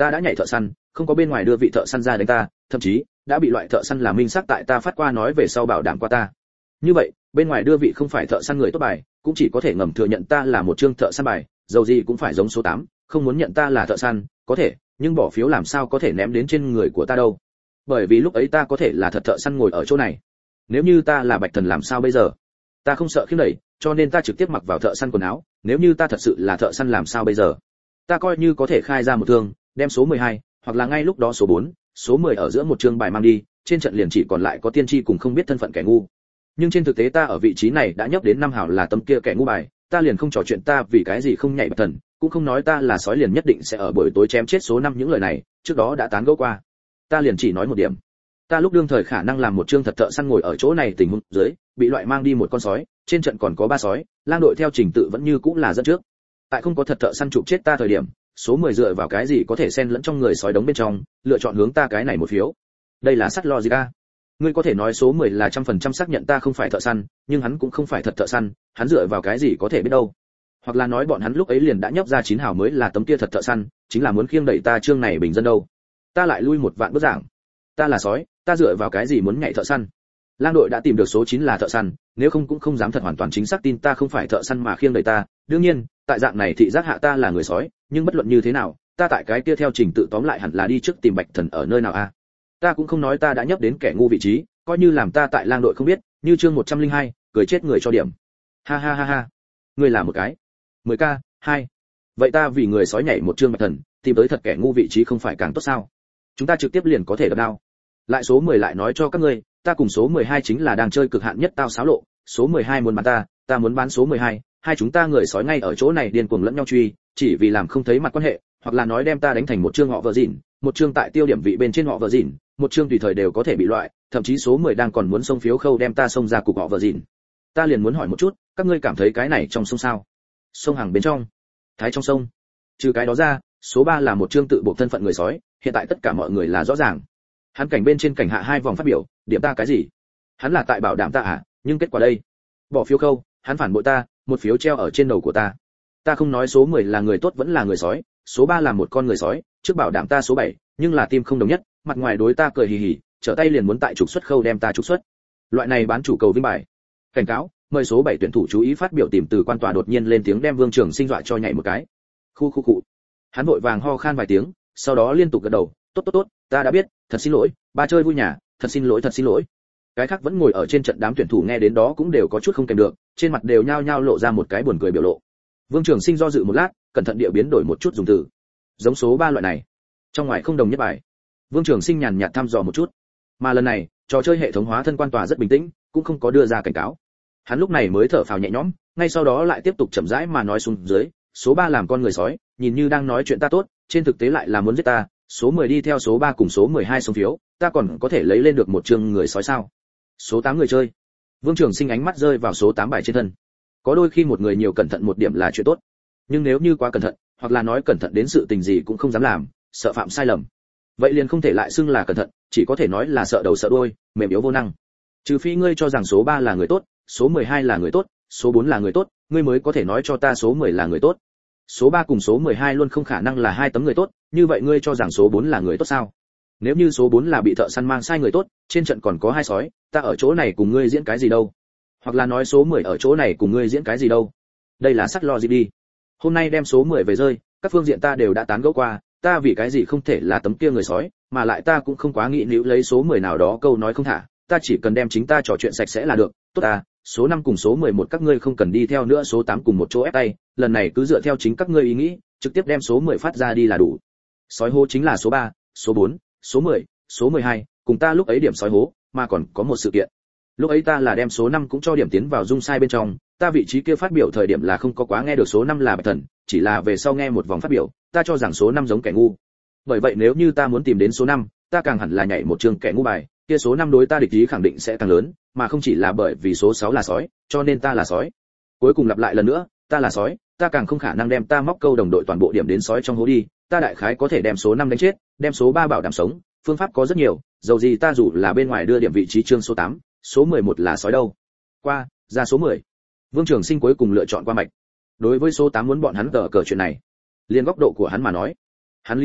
ta đã nhảy thợ săn, không có bên ngoài đưa vị thợ săn ra đánh ta, thậm chí đã bị loại thợ săn là minh xác tại ta phát qua nói về sau bảo đảm qua ta. Như vậy, bên ngoài đưa vị không phải thợ săn người tốt bài, cũng chỉ có thể ngầm thừa nhận ta là một chương thợ săn bài, dầu gì cũng phải giống số tám, không muốn nhận ta là thợ săn, có thể, nhưng bỏ phiếu làm sao có thể ném đến trên người của ta đâu. Bởi vì lúc ấy ta có thể là thật thợ săn ngồi ở chỗ này. Nếu như ta là Bạch Thần làm sao bây giờ? Ta không sợ khiếp đẩy, cho nên ta trực tiếp mặc vào thợ săn quần áo, nếu như ta thật sự là thợ săn làm sao bây giờ? Ta coi như có thể khai ra một thương, đem số mười hai, hoặc là ngay lúc đó số bốn, số mười ở giữa một chương bài mang đi, trên trận liền chỉ còn lại có tiên tri cùng không biết thân phận kẻ ngu. Nhưng trên thực tế ta ở vị trí này đã nhấp đến năm hảo là tấm kia kẻ ngu bài, ta liền không trò chuyện ta vì cái gì không nhảy Bạch Thần, cũng không nói ta là sói liền nhất định sẽ ở buổi tối chém chết số năm những lời này, trước đó đã tán gẫu qua. Ta liền chỉ nói một điểm. Ta lúc đương thời khả năng làm một chương thật thợ săn ngồi ở chỗ này tình huống dưới, bị loại mang đi một con sói, trên trận còn có ba sói, lang đội theo trình tự vẫn như cũng là dẫn trước. Tại không có thật thợ săn chụp chết ta thời điểm, số mười dựa vào cái gì có thể xen lẫn trong người sói đống bên trong, lựa chọn hướng ta cái này một phiếu. Đây là sắt logic a. Ngươi có thể nói số mười là trăm phần trăm xác nhận ta không phải thợ săn, nhưng hắn cũng không phải thật thợ săn, hắn dựa vào cái gì có thể biết đâu? Hoặc là nói bọn hắn lúc ấy liền đã nhóc ra chín hào mới là tấm kia thật thợ săn, chính là muốn khiêng đẩy ta chương này bình dân đâu. Ta lại lui một vạn bước giảng. Ta là sói, ta dựa vào cái gì muốn nhảy thợ săn? Lang đội đã tìm được số chín là thợ săn, nếu không cũng không dám thật hoàn toàn chính xác tin ta không phải thợ săn mà khiêng đẩy ta. Đương nhiên, tại dạng này thị giác hạ ta là người sói, nhưng bất luận như thế nào, ta tại cái kia theo trình tự tóm lại hẳn là đi trước tìm Bạch Thần ở nơi nào a. Ta cũng không nói ta đã nhấp đến kẻ ngu vị trí, coi như làm ta tại lang đội không biết, như chương một trăm linh hai, cười chết người cho điểm. Ha ha ha ha. Ngươi là một cái. mười k, hai. Vậy ta vì người sói nhảy một chương Bạch Thần, tìm tới thật kẻ ngu vị trí không phải càng tốt sao? Chúng ta trực tiếp liền có thể đập đao. Lại số mười lại nói cho các ngươi, ta cùng số mười hai chính là đang chơi cực hạn nhất tao xáo lộ, số mười hai muốn bán ta, ta muốn bán số mười hai, hai chúng ta người sói ngay ở chỗ này điên cuồng lẫn nhau truy, chỉ vì làm không thấy mặt quan hệ, hoặc là nói đem ta đánh thành một chương họ vợ dỉn, một chương tại tiêu điểm vị bên trên họ vợ dỉn, một chương tùy thời đều có thể bị loại, thậm chí số mười đang còn muốn xông phiếu khâu đem ta xông ra cục họ vợ dỉn. Ta liền muốn hỏi một chút, các ngươi cảm thấy cái này trong sông sao? Sông hàng bên trong, thái trong sông. Trừ cái đó ra, số ba là một chương tự buộc thân phận người sói, hiện tại tất cả mọi người là rõ ràng. Hắn cảnh bên trên cảnh hạ hai vòng phát biểu, điểm ta cái gì? Hắn là tại bảo đảm ta à, nhưng kết quả đây, bỏ phiếu khâu, hắn phản bội ta, một phiếu treo ở trên đầu của ta. Ta không nói số mười là người tốt vẫn là người sói, số ba là một con người sói, trước bảo đảm ta số bảy, nhưng là tim không đồng nhất, mặt ngoài đối ta cười hì hì, trở tay liền muốn tại trục xuất khâu đem ta trục xuất. Loại này bán chủ cầu vinh bài. Cảnh cáo, mời số bảy tuyển thủ chú ý phát biểu tìm từ quan tòa đột nhiên lên tiếng đem Vương Trường Sinh dọa cho nhảy một cái. Khu khu cụ. Hắn vội vàng ho khan vài tiếng, sau đó liên tục gật đầu, tốt tốt tốt, ta đã biết, thật xin lỗi, ba chơi vui nhà, thật xin lỗi thật xin lỗi. Cái khác vẫn ngồi ở trên trận đám tuyển thủ nghe đến đó cũng đều có chút không kèm được, trên mặt đều nhao nhao lộ ra một cái buồn cười biểu lộ. Vương Trường Sinh do dự một lát, cẩn thận địa biến đổi một chút dùng từ. Giống số ba loại này, trong ngoài không đồng nhất bài. Vương Trường Sinh nhàn nhạt thăm dò một chút. Mà lần này, trò chơi hệ thống hóa thân quan tòa rất bình tĩnh, cũng không có đưa ra cảnh cáo. Hắn lúc này mới thở phào nhẹ nhõm, ngay sau đó lại tiếp tục chậm rãi mà nói xuống dưới, số ba làm con người sói, nhìn như đang nói chuyện ta tốt, trên thực tế lại là muốn giết ta, số mười đi theo số ba cùng số mười hai số phiếu, ta còn có thể lấy lên được một chương người sói sao? Số tám người chơi. Vương Trường Sinh ánh mắt rơi vào số tám bài trên thân. Có đôi khi một người nhiều cẩn thận một điểm là chuyện tốt, nhưng nếu như quá cẩn thận, hoặc là nói cẩn thận đến sự tình gì cũng không dám làm, sợ phạm sai lầm, vậy liền không thể lại xưng là cẩn thận, chỉ có thể nói là sợ đầu sợ đuôi, mềm yếu vô năng. Trừ phi ngươi cho rằng số ba là người tốt, số mười hai là người tốt, số bốn là người tốt, ngươi mới có thể nói cho ta số mười là người tốt. Số ba cùng số mười hai luôn không khả năng là hai tấm người tốt, như vậy ngươi cho rằng số bốn là người tốt sao? Nếu như số bốn là bị thợ săn mang sai người tốt, trên trận còn có hai sói, ta ở chỗ này cùng ngươi diễn cái gì đâu? Hoặc là nói số mười ở chỗ này cùng ngươi diễn cái gì đâu? Đây là sắt logic đi. Hôm nay đem số mười về rơi, các phương diện ta đều đã tán gẫu qua, ta vì cái gì không thể là tấm kia người sói, mà lại ta cũng không quá nghĩ níu lấy số mười nào đó câu nói không thả, ta chỉ cần đem chính ta trò chuyện sạch sẽ là được. Tốt à, số năm cùng số mười một các ngươi không cần đi theo nữa số tám cùng một chỗ ép tay, lần này cứ dựa theo chính các ngươi ý nghĩ, trực tiếp đem số mười phát ra đi là đủ. Sói hố chính là số ba, số bốn, số mười, số mười hai, cùng ta lúc ấy điểm sói hố, mà còn có một sự kiện. Lúc ấy ta là đem số năm cũng cho điểm tiến vào dung sai bên trong, ta vị trí kia phát biểu thời điểm là không có quá nghe được số năm là Bạch Thần, chỉ là về sau nghe một vòng phát biểu, ta cho rằng số năm giống kẻ ngu. Bởi vậy nếu như ta muốn tìm đến số năm, ta càng hẳn là nhảy một chương kẻ ngu bài, kia số năm đối ta địch ý khẳng định sẽ càng lớn, mà không chỉ là bởi vì số sáu là sói, cho nên ta là sói. Cuối cùng lặp lại lần nữa, ta là sói, ta càng không khả năng đem ta móc câu đồng đội toàn bộ điểm đến sói trong hố đi, ta đại khái có thể đem số năm đánh chết, đem số ba bảo đảm sống, phương pháp có rất nhiều, dầu gì ta dù là bên ngoài đưa điểm vị trí chương số tám, số mười một là sói đâu. Qua, ra số mười. Vương Trường Sinh cuối cùng lựa chọn qua mạch. Đối với số tám muốn bọn hắn tờ cờ chuyện này, liên góc độ của hắn mà nói, hắn lý giải,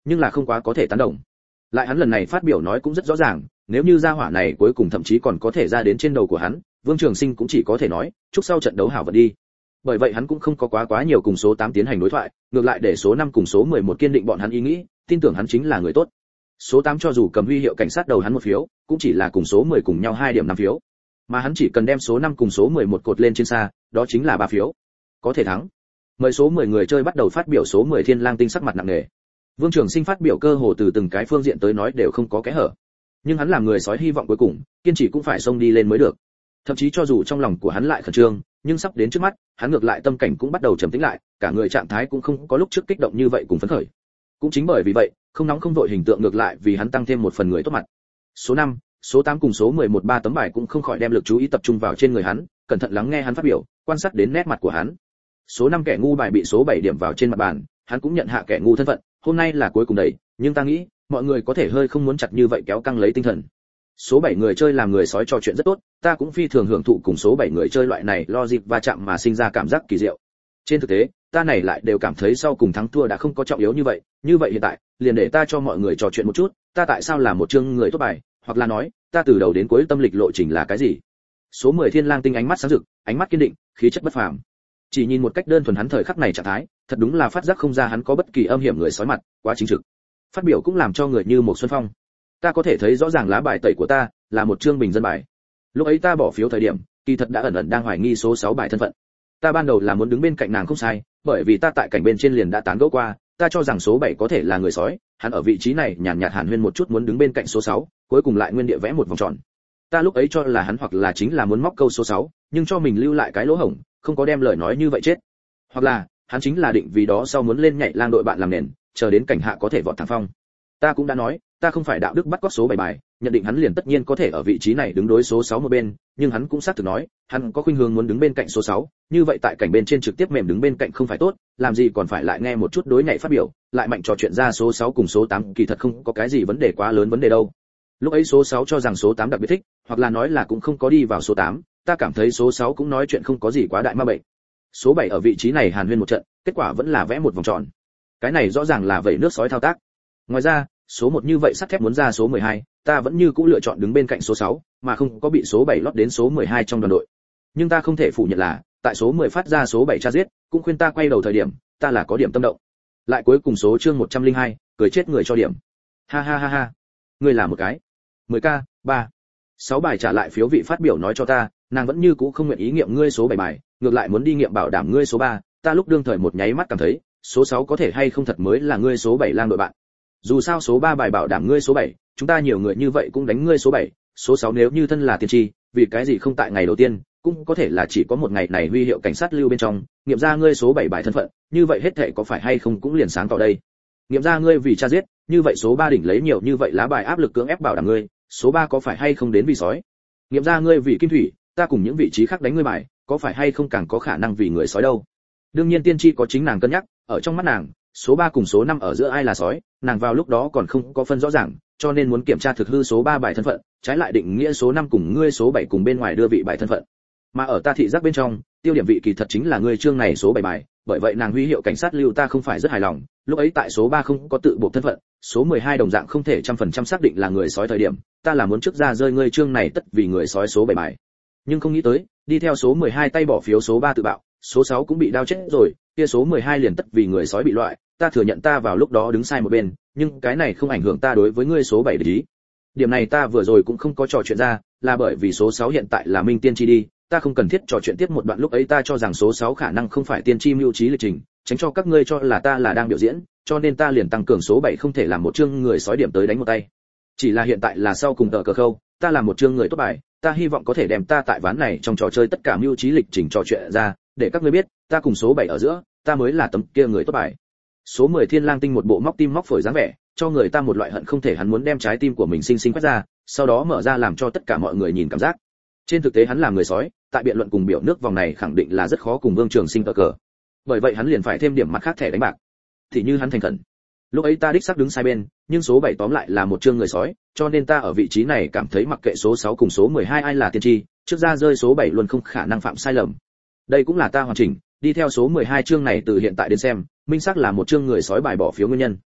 nhưng là không quá có thể tán đồng. Lại hắn lần này phát biểu nói cũng rất rõ ràng, nếu như gia hỏa này cuối cùng thậm chí còn có thể ra đến trên đầu của hắn, Vương Trường Sinh cũng chỉ có thể nói, chúc sau trận đấu hảo vận đi. Bởi vậy hắn cũng không có quá quá nhiều cùng số tám tiến hành đối thoại, ngược lại để số năm cùng số mười một kiên định bọn hắn ý nghĩ, tin tưởng hắn chính là người tốt. Số tám cho dù cầm huy hiệu cảnh sát đầu hắn một phiếu, cũng chỉ là cùng số mười cùng nhau hai điểm năm phiếu. Mà hắn chỉ cần đem số năm cùng số mười một cột lên trên xa, đó chính là ba phiếu. Có thể thắng. Mời số mười người chơi bắt đầu phát biểu. Số mười Thiên Lang Tinh sắc mặt nặng nề. Vương Trường Sinh phát biểu cơ hồ từ từng cái phương diện tới nói đều không có kẽ hở. Nhưng hắn làm người sói hy vọng cuối cùng, kiên trì cũng phải xông đi lên mới được. Thậm chí cho dù trong lòng của hắn lại khẩn trương, nhưng sắp đến trước mắt, hắn ngược lại tâm cảnh cũng bắt đầu trầm tĩnh lại, cả người trạng thái cũng không có lúc trước kích động như vậy cùng phấn khởi. Cũng chính bởi vì vậy, không nóng không vội hình tượng ngược lại vì hắn tăng thêm một phần người tốt mặt. Số năm, số tám cùng số mười một ba tấm bài cũng không khỏi đem lực chú ý tập trung vào trên người hắn, cẩn thận lắng nghe hắn phát biểu, quan sát đến nét mặt của hắn. Số năm kẻ ngu bài bị số bảy điểm vào trên mặt bàn, hắn cũng nhận hạ kẻ ngu thân phận, hôm nay là cuối cùng đấy, nhưng ta nghĩ, mọi người có thể hơi không muốn chặt như vậy kéo căng lấy tinh thần. Số bảy người chơi làm người sói trò chuyện rất tốt, ta cũng phi thường hưởng thụ cùng số bảy người chơi loại này lo dịp va chạm mà sinh ra cảm giác kỳ diệu. Trên thực tế, ta này lại đều cảm thấy sau cùng thắng thua đã không có trọng yếu như vậy, như vậy hiện tại, liền để ta cho mọi người trò chuyện một chút, ta tại sao là một chương người tốt bài, hoặc là nói, ta từ đầu đến cuối tâm lịch lộ trình là cái gì. Số mười Thiên Lang Tinh ánh mắt sáng rực, ánh mắt kiên định, khí chất bất phàm. Chỉ nhìn một cách đơn thuần hắn thời khắc này trạng thái, thật đúng là phát giác không ra hắn có bất kỳ âm hiểm người sói mặt, quá chính trực. Phát biểu cũng làm cho người như một xuân phong. Ta có thể thấy rõ ràng lá bài tẩy của ta là một chương bình dân bài. Lúc ấy ta bỏ phiếu thời điểm, kỳ thật đã ẩn ẩn đang hoài nghi số sáu bài thân phận. Ta ban đầu là muốn đứng bên cạnh nàng không sai, bởi vì ta tại cảnh bên trên liền đã tán gẫu qua, ta cho rằng số bảy có thể là người sói, hắn ở vị trí này nhàn nhạt hàn huyên một chút muốn đứng bên cạnh số sáu, cuối cùng lại nguyên địa vẽ một vòng tròn. Ta lúc ấy cho là hắn hoặc là chính là muốn móc câu số sáu, nhưng cho mình lưu lại cái lỗ hổng, không có đem lời nói như vậy chết. Hoặc là, hắn chính là định vì đó sau muốn lên nhảy lang đội bạn làm nền, chờ đến cảnh hạ có thể vọt thẳng phong. Ta cũng đã nói, ta không phải đạo đức bắt cóc số bảy bài, nhận định hắn liền tất nhiên có thể ở vị trí này đứng đối số sáu một bên, nhưng hắn cũng xác thực nói, hắn có khuynh hướng muốn đứng bên cạnh số sáu, như vậy tại cảnh bên trên trực tiếp mềm đứng bên cạnh không phải tốt, làm gì còn phải lại nghe một chút đối nhảy phát biểu, lại mạnh trò chuyện ra số sáu cùng số tám kỳ thật không có cái gì vấn đề quá lớn vấn đề đâu. Lúc ấy số sáu cho rằng số tám đặc biệt thích, hoặc là nói là cũng không có đi vào số tám, ta cảm thấy số sáu cũng nói chuyện không có gì quá đại ma bệnh. Số bảy ở vị trí này hàn huyên một trận, kết quả vẫn là vẽ một vòng tròn. Cái này rõ ràng là vẩy nước sói thao tác. Ngoài ra, số một như vậy sắt thép muốn ra số mười hai, ta vẫn như cũ lựa chọn đứng bên cạnh số sáu, mà không có bị số bảy lót đến số mười hai trong đoàn đội. Nhưng ta không thể phủ nhận là, tại số mười phát ra số bảy tra giết, cũng khuyên ta quay đầu thời điểm, ta là có điểm tâm động. Lại cuối cùng số chương một trăm lẻ hai, cười chết người cho điểm. Ha ha ha ha. Ngươi là một cái. mười k, ba. sáu bài trả lại phiếu vị phát biểu nói cho ta, nàng vẫn như cũ không nguyện ý nghiệm ngươi số bảy bài, ngược lại muốn đi nghiệm bảo đảm ngươi số ba, ta lúc đương thời một nháy mắt cảm thấy, số sáu có thể hay không thật mới là ngươi số bảy lang đội bạn. Dù sao số ba bài bảo đảm ngươi số bảy, chúng ta nhiều người như vậy cũng đánh ngươi số bảy, số sáu nếu như thân là tiên tri, vì cái gì không tại ngày đầu tiên, cũng có thể là chỉ có một ngày này huy hiệu cảnh sát lưu bên trong, nghiệm ra ngươi số bảy bài thân phận, như vậy hết thảy có phải hay không cũng liền sáng tỏ đây. Nghiệm ra ngươi vì cha giết, như vậy số ba đỉnh lấy nhiều như vậy lá bài áp lực cưỡng ép bảo đảm ngươi, số ba có phải hay không đến vì sói. Nghiệm ra ngươi vì kim thủy, ta cùng những vị trí khác đánh ngươi bài, có phải hay không càng có khả năng vì người sói đâu. Đương nhiên tiên tri có chính nàng cân nhắc, ở trong mắt nàng, số ba cùng số năm ở giữa ai là sói, nàng vào lúc đó còn không có phân rõ ràng, cho nên muốn kiểm tra thực hư số ba bài thân phận, trái lại định nghĩa số năm cùng ngươi số bảy cùng bên ngoài đưa vị bài thân phận. Mà ở ta thị giác bên trong, tiêu điểm vị kỳ thật chính là ngươi chương này số bảy bài, bởi vậy nàng huy hiệu cảnh sát lưu ta không phải rất hài lòng, lúc ấy tại số ba không có tự buộc thân phận, số mười hai đồng dạng không thể trăm phần trăm xác định là người sói thời điểm, ta là muốn trước ra rơi ngươi chương này tất vì người sói số bảy bài. Nhưng không nghĩ tới, đi theo số mười hai tay bỏ phiếu số ba tự bạo, số sáu cũng bị đau chết rồi, kia số mười hai liền tất vì người sói bị loại, ta thừa nhận ta vào lúc đó đứng sai một bên, nhưng cái này không ảnh hưởng ta đối với ngươi số bảy để ý. Điểm này ta vừa rồi cũng không có trò chuyện ra, là bởi vì số sáu hiện tại là minh tiên tri đi, ta không cần thiết trò chuyện tiếp một đoạn lúc ấy ta cho rằng số sáu khả năng không phải tiên tri mưu trí lịch trình, tránh cho các ngươi cho là ta là đang biểu diễn, cho nên ta liền tăng cường số bảy không thể làm một chương người sói điểm tới đánh một tay. Chỉ là hiện tại là sau cùng tờ cờ khâu, ta làm một chương người tốt bài, ta hy vọng có thể đem ta tại ván này trong trò chơi tất cả mưu trí lịch trình trò chuyện ra, để các ngươi biết, ta cùng số bảy ở giữa, ta mới là tấm kia người tốt bài. Số mười Thiên Lang Tinh một bộ móc tim móc phổi dáng vẻ, cho người ta một loại hận không thể hắn muốn đem trái tim của mình sinh sinh quét ra, sau đó mở ra làm cho tất cả mọi người nhìn cảm giác. Trên thực tế hắn là người sói, tại biện luận cùng biểu nước vòng này khẳng định là rất khó cùng Vương Trường Sinh cờ cờ. Bởi vậy hắn liền phải thêm điểm mặt khác thẻ đánh bạc. Thì như hắn thành khẩn. Lúc ấy ta đích xác đứng sai bên, nhưng số bảy tóm lại là một chương người sói, cho nên ta ở vị trí này cảm thấy mặc kệ số sáu cùng số mười hai ai là tiên tri, trước ra rơi số bảy luôn không khả năng phạm sai lầm. Đây cũng là ta hoàn chỉnh, đi theo số mười hai chương này từ hiện tại đến xem, minh xác là một chương người sói bài bỏ phiếu nguyên nhân.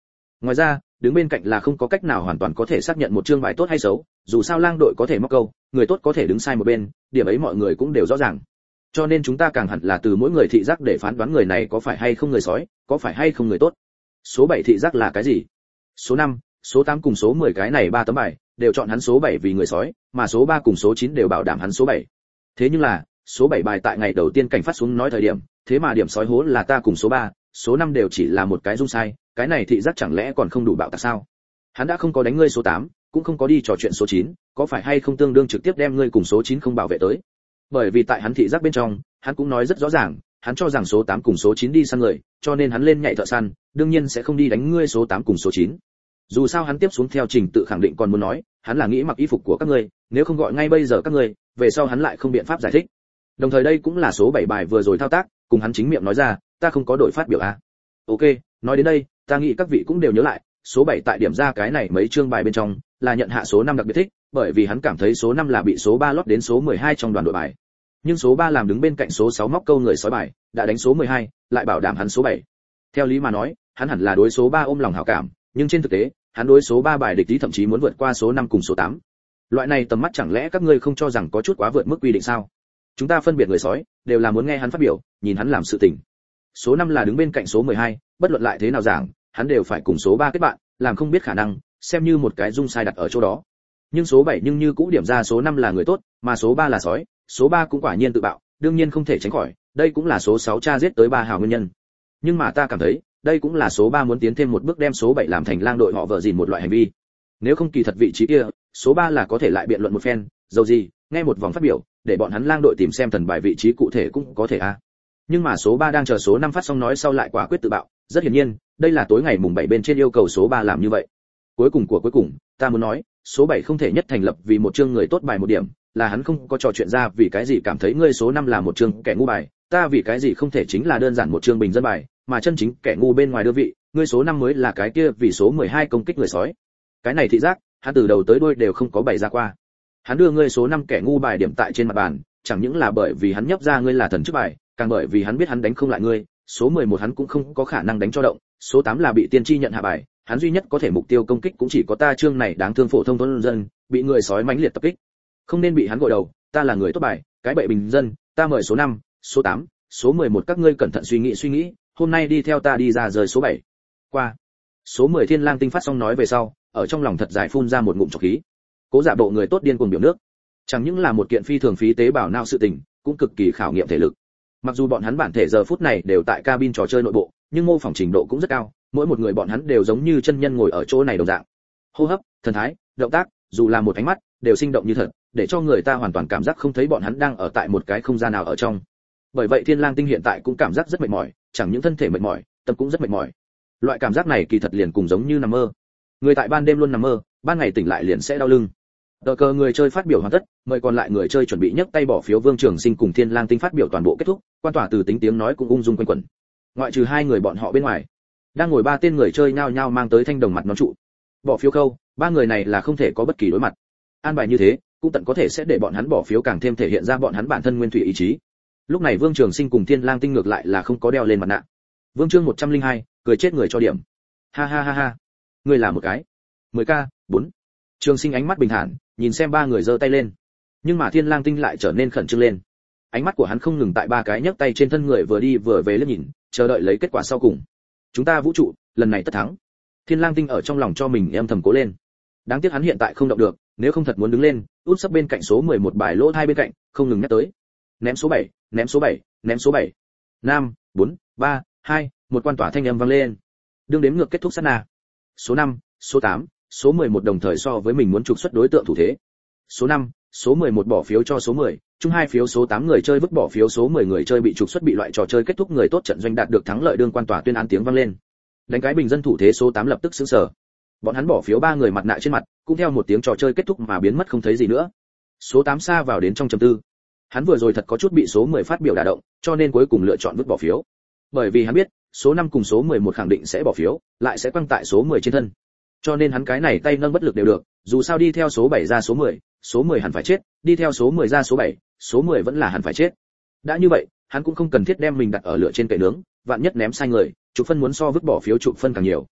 Ngoài ra, đứng bên cạnh là không có cách nào hoàn toàn có thể xác nhận một chương bài tốt hay xấu, dù sao lang đội có thể móc câu, người tốt có thể đứng sai một bên, điểm ấy mọi người cũng đều rõ ràng. Cho nên chúng ta càng hẳn là từ mỗi người thị giác để phán đoán người này có phải hay không người sói, có phải hay không người tốt. Số bảy thị giác là cái gì? Số năm, số tám cùng số mười cái này ba tấm bài, đều chọn hắn số bảy vì người sói, mà số ba cùng số chín đều bảo đảm hắn số bảy. Thế nhưng là, số bảy bài tại ngày đầu tiên cảnh phát xuống nói thời điểm, thế mà điểm sói hố là ta cùng số ba, số năm đều chỉ là một cái dung sai, cái này thị giác chẳng lẽ còn không đủ bạo tạc sao? Hắn đã không có đánh ngươi số tám, cũng không có đi trò chuyện số chín, có phải hay không tương đương trực tiếp đem ngươi cùng số chín không bảo vệ tới? Bởi vì tại hắn thị giác bên trong, hắn cũng nói rất rõ ràng, hắn cho rằng số tám cùng số chín đi săn người, cho nên hắn lên nhạy thợ săn, đương nhiên sẽ không đi đánh ngươi số tám cùng số chín. Dù sao hắn tiếp xuống theo trình tự khẳng định còn muốn nói, hắn là nghĩ mặc y phục của các ngươi, nếu không gọi ngay bây giờ các ngươi, về sau hắn lại không biện pháp giải thích. Đồng thời đây cũng là số bảy bài vừa rồi thao tác, cùng hắn chính miệng nói ra, ta không có đổi phát biểu à. Ok, nói đến đây, ta nghĩ các vị cũng đều nhớ lại, số bảy tại điểm ra cái này mấy chương bài bên trong, là nhận hạ số năm đặc biệt thích, bởi vì hắn cảm thấy số năm là bị số ba lót đến số mười hai trong đoàn đội bài. Nhưng số ba làm đứng bên cạnh số sáu móc câu người sói bài, đã đánh số mười hai, lại bảo đảm hắn số bảy. Theo lý mà nói, hắn hẳn là đối số ba ôm lòng hảo cảm, nhưng trên thực tế, hắn đối số ba bài địch ý thậm chí muốn vượt qua số năm cùng số tám. Loại này tầm mắt chẳng lẽ các ngươi không cho rằng có chút quá vượt mức quy định sao? Chúng ta phân biệt người sói, đều là muốn nghe hắn phát biểu, nhìn hắn làm sự tình. Số năm là đứng bên cạnh số mười hai, bất luận lại thế nào giảng, hắn đều phải cùng số ba kết bạn, làm không biết khả năng, xem như một cái dung sai đặt ở chỗ đó. Nhưng số bảy nhưng như cũ điểm ra số năm là người tốt, mà số ba là sói, số ba cũng quả nhiên tự bạo, đương nhiên không thể tránh khỏi, đây cũng là số sáu cha giết tới ba hào nguyên nhân. Nhưng mà ta cảm thấy, đây cũng là số ba muốn tiến thêm một bước đem số bảy làm thành lang đội họ vợ gìn một loại hành vi. Nếu không kỳ thật vị trí kia, số ba là có thể lại biện luận một phen, dầu gì, nghe một vòng phát biểu, để bọn hắn lang đội tìm xem thần bài vị trí cụ thể cũng có thể a. À. Nhưng mà số ba đang chờ số năm phát xong nói sau lại quả quyết tự bạo, rất hiển nhiên, đây là tối ngày mùng bảy bên trên yêu cầu số ba làm như vậy. Cuối cùng của cuối cùng, ta muốn nói, số bảy không thể nhất thành lập vì một chương người tốt bài một điểm, là hắn không có trò chuyện ra vì cái gì cảm thấy ngươi số năm là một chương kẻ ngu bài, ta vì cái gì không thể chính là đơn giản một chương bình dân bài, mà chân chính kẻ ngu bên ngoài đơn vị, ngươi số năm mới là cái kia vì số mười hai công kích người sói. Cái này thị giác, hắn từ đầu tới đuôi đều không có bày ra qua. Hắn đưa ngươi số năm kẻ ngu bài điểm tại trên mặt bàn, chẳng những là bởi vì hắn nhấp ra ngươi là thần chức bài, càng bởi vì hắn biết hắn đánh không lại ngươi, số mười một hắn cũng không có khả năng đánh cho động, số tám là bị tiên tri nhận hạ bài, hắn duy nhất có thể mục tiêu công kích cũng chỉ có ta chương này đáng thương phổ thông thôn dân, bị người sói mãnh liệt tập kích. Không nên bị hắn gội đầu, ta là người tốt bài, cái bậy bình dân, ta mời số năm, số tám, số mười một các ngươi cẩn thận suy nghĩ suy nghĩ, hôm nay đi theo ta đi ra rời số bảy. Qua. Số mười Thiên Lang Tinh phát xong nói về sau, ở trong lòng thật dài phun ra một ngụm trọc khí. Cố giả bộ người tốt điên cuồng biểu nước, chẳng những là một kiện phi thường phí tế bào não sự tình, cũng cực kỳ khảo nghiệm thể lực. Mặc dù bọn hắn bản thể giờ phút này đều tại cabin trò chơi nội bộ, nhưng mô phỏng trình độ cũng rất cao, mỗi một người bọn hắn đều giống như chân nhân ngồi ở chỗ này đồng dạng. Hô hấp, thần thái, động tác, dù là một ánh mắt, đều sinh động như thật, để cho người ta hoàn toàn cảm giác không thấy bọn hắn đang ở tại một cái không gian nào ở trong. Bởi vậy Thiên Lang Tinh hiện tại cũng cảm giác rất mệt mỏi, chẳng những thân thể mệt mỏi, tâm cũng rất mệt mỏi. Loại cảm giác này kỳ thật liền cùng giống như nằm mơ. Người tại ban đêm luôn nằm mơ, ban ngày tỉnh lại liền sẽ đau lưng. Đợi cờ người chơi phát biểu hoàn tất, mời còn lại người chơi chuẩn bị nhấc tay bỏ phiếu. Vương Trường Sinh cùng Thiên Lang Tinh phát biểu toàn bộ kết thúc, quan tỏa từ tính tiếng nói cũng ung dung quanh quẩn. Ngoại trừ hai người bọn họ bên ngoài, đang ngồi ba tên người chơi nhao nhao mang tới thanh đồng mặt nón trụ. Bỏ phiếu khâu, ba người này là không thể có bất kỳ đối mặt. An bài như thế, cũng tận có thể sẽ để bọn hắn bỏ phiếu càng thêm thể hiện ra bọn hắn bản thân nguyên thủy ý chí. Lúc này Vương Trường Sinh cùng Thiên Lang Tinh ngược lại là không có đeo lên mặt nạ. Vương chương một trăm lẻ hai, cười chết người cho điểm. Ha ha ha ha. Ngươi là một cái. mười k, bốn. Trường Sinh ánh mắt bình thản, nhìn xem ba người giơ tay lên. Nhưng mà Thiên Lang Tinh lại trở nên khẩn trương lên. Ánh mắt của hắn không ngừng tại ba cái nhấc tay trên thân người vừa đi vừa về liếc nhìn, chờ đợi lấy kết quả sau cùng. Chúng ta vũ trụ, lần này tất thắng. Thiên Lang Tinh ở trong lòng cho mình em thầm cố lên. Đáng tiếc hắn hiện tại không động được, nếu không thật muốn đứng lên, út sấp bên cạnh số mười một bài lỗ hai bên cạnh, không ngừng nhắc tới. Ném số bảy, ném số bảy, ném số bảy. năm, bốn, ba, hai, một quan tỏa thanh âm vang lên. Đương đếm ngược kết thúc sát na. Số năm, số tám, số mười một đồng thời so với mình muốn trục xuất đối tượng thủ thế. Số năm, số mười một bỏ phiếu cho số mười, chung hai phiếu số tám người chơi vứt bỏ phiếu số mười người chơi bị trục xuất bị loại trò chơi kết thúc người tốt trận doanh đạt được thắng lợi đương quan tòa tuyên án tiếng vang lên. Đánh cái bình dân thủ thế số tám lập tức sững sờ. Bọn hắn bỏ phiếu ba người mặt nạ trên mặt, cũng theo một tiếng trò chơi kết thúc mà biến mất không thấy gì nữa. Số tám xa vào đến trong trầm tư. Hắn vừa rồi thật có chút bị số mười phát biểu đả động, cho nên cuối cùng lựa chọn vứt bỏ phiếu. Bởi vì hắn biết, số năm cùng số mười một khẳng định sẽ bỏ phiếu, lại sẽ quăng tại số mười trên thân. Cho nên hắn cái này tay nâng bất lực đều được, dù sao đi theo số bảy ra số mười, số mười hẳn phải chết, đi theo số mười ra số bảy, số mười vẫn là hẳn phải chết. Đã như vậy, hắn cũng không cần thiết đem mình đặt ở lửa trên kệ nướng, vạn nhất ném sai người, chục phân muốn so vứt bỏ phiếu chục phân càng nhiều.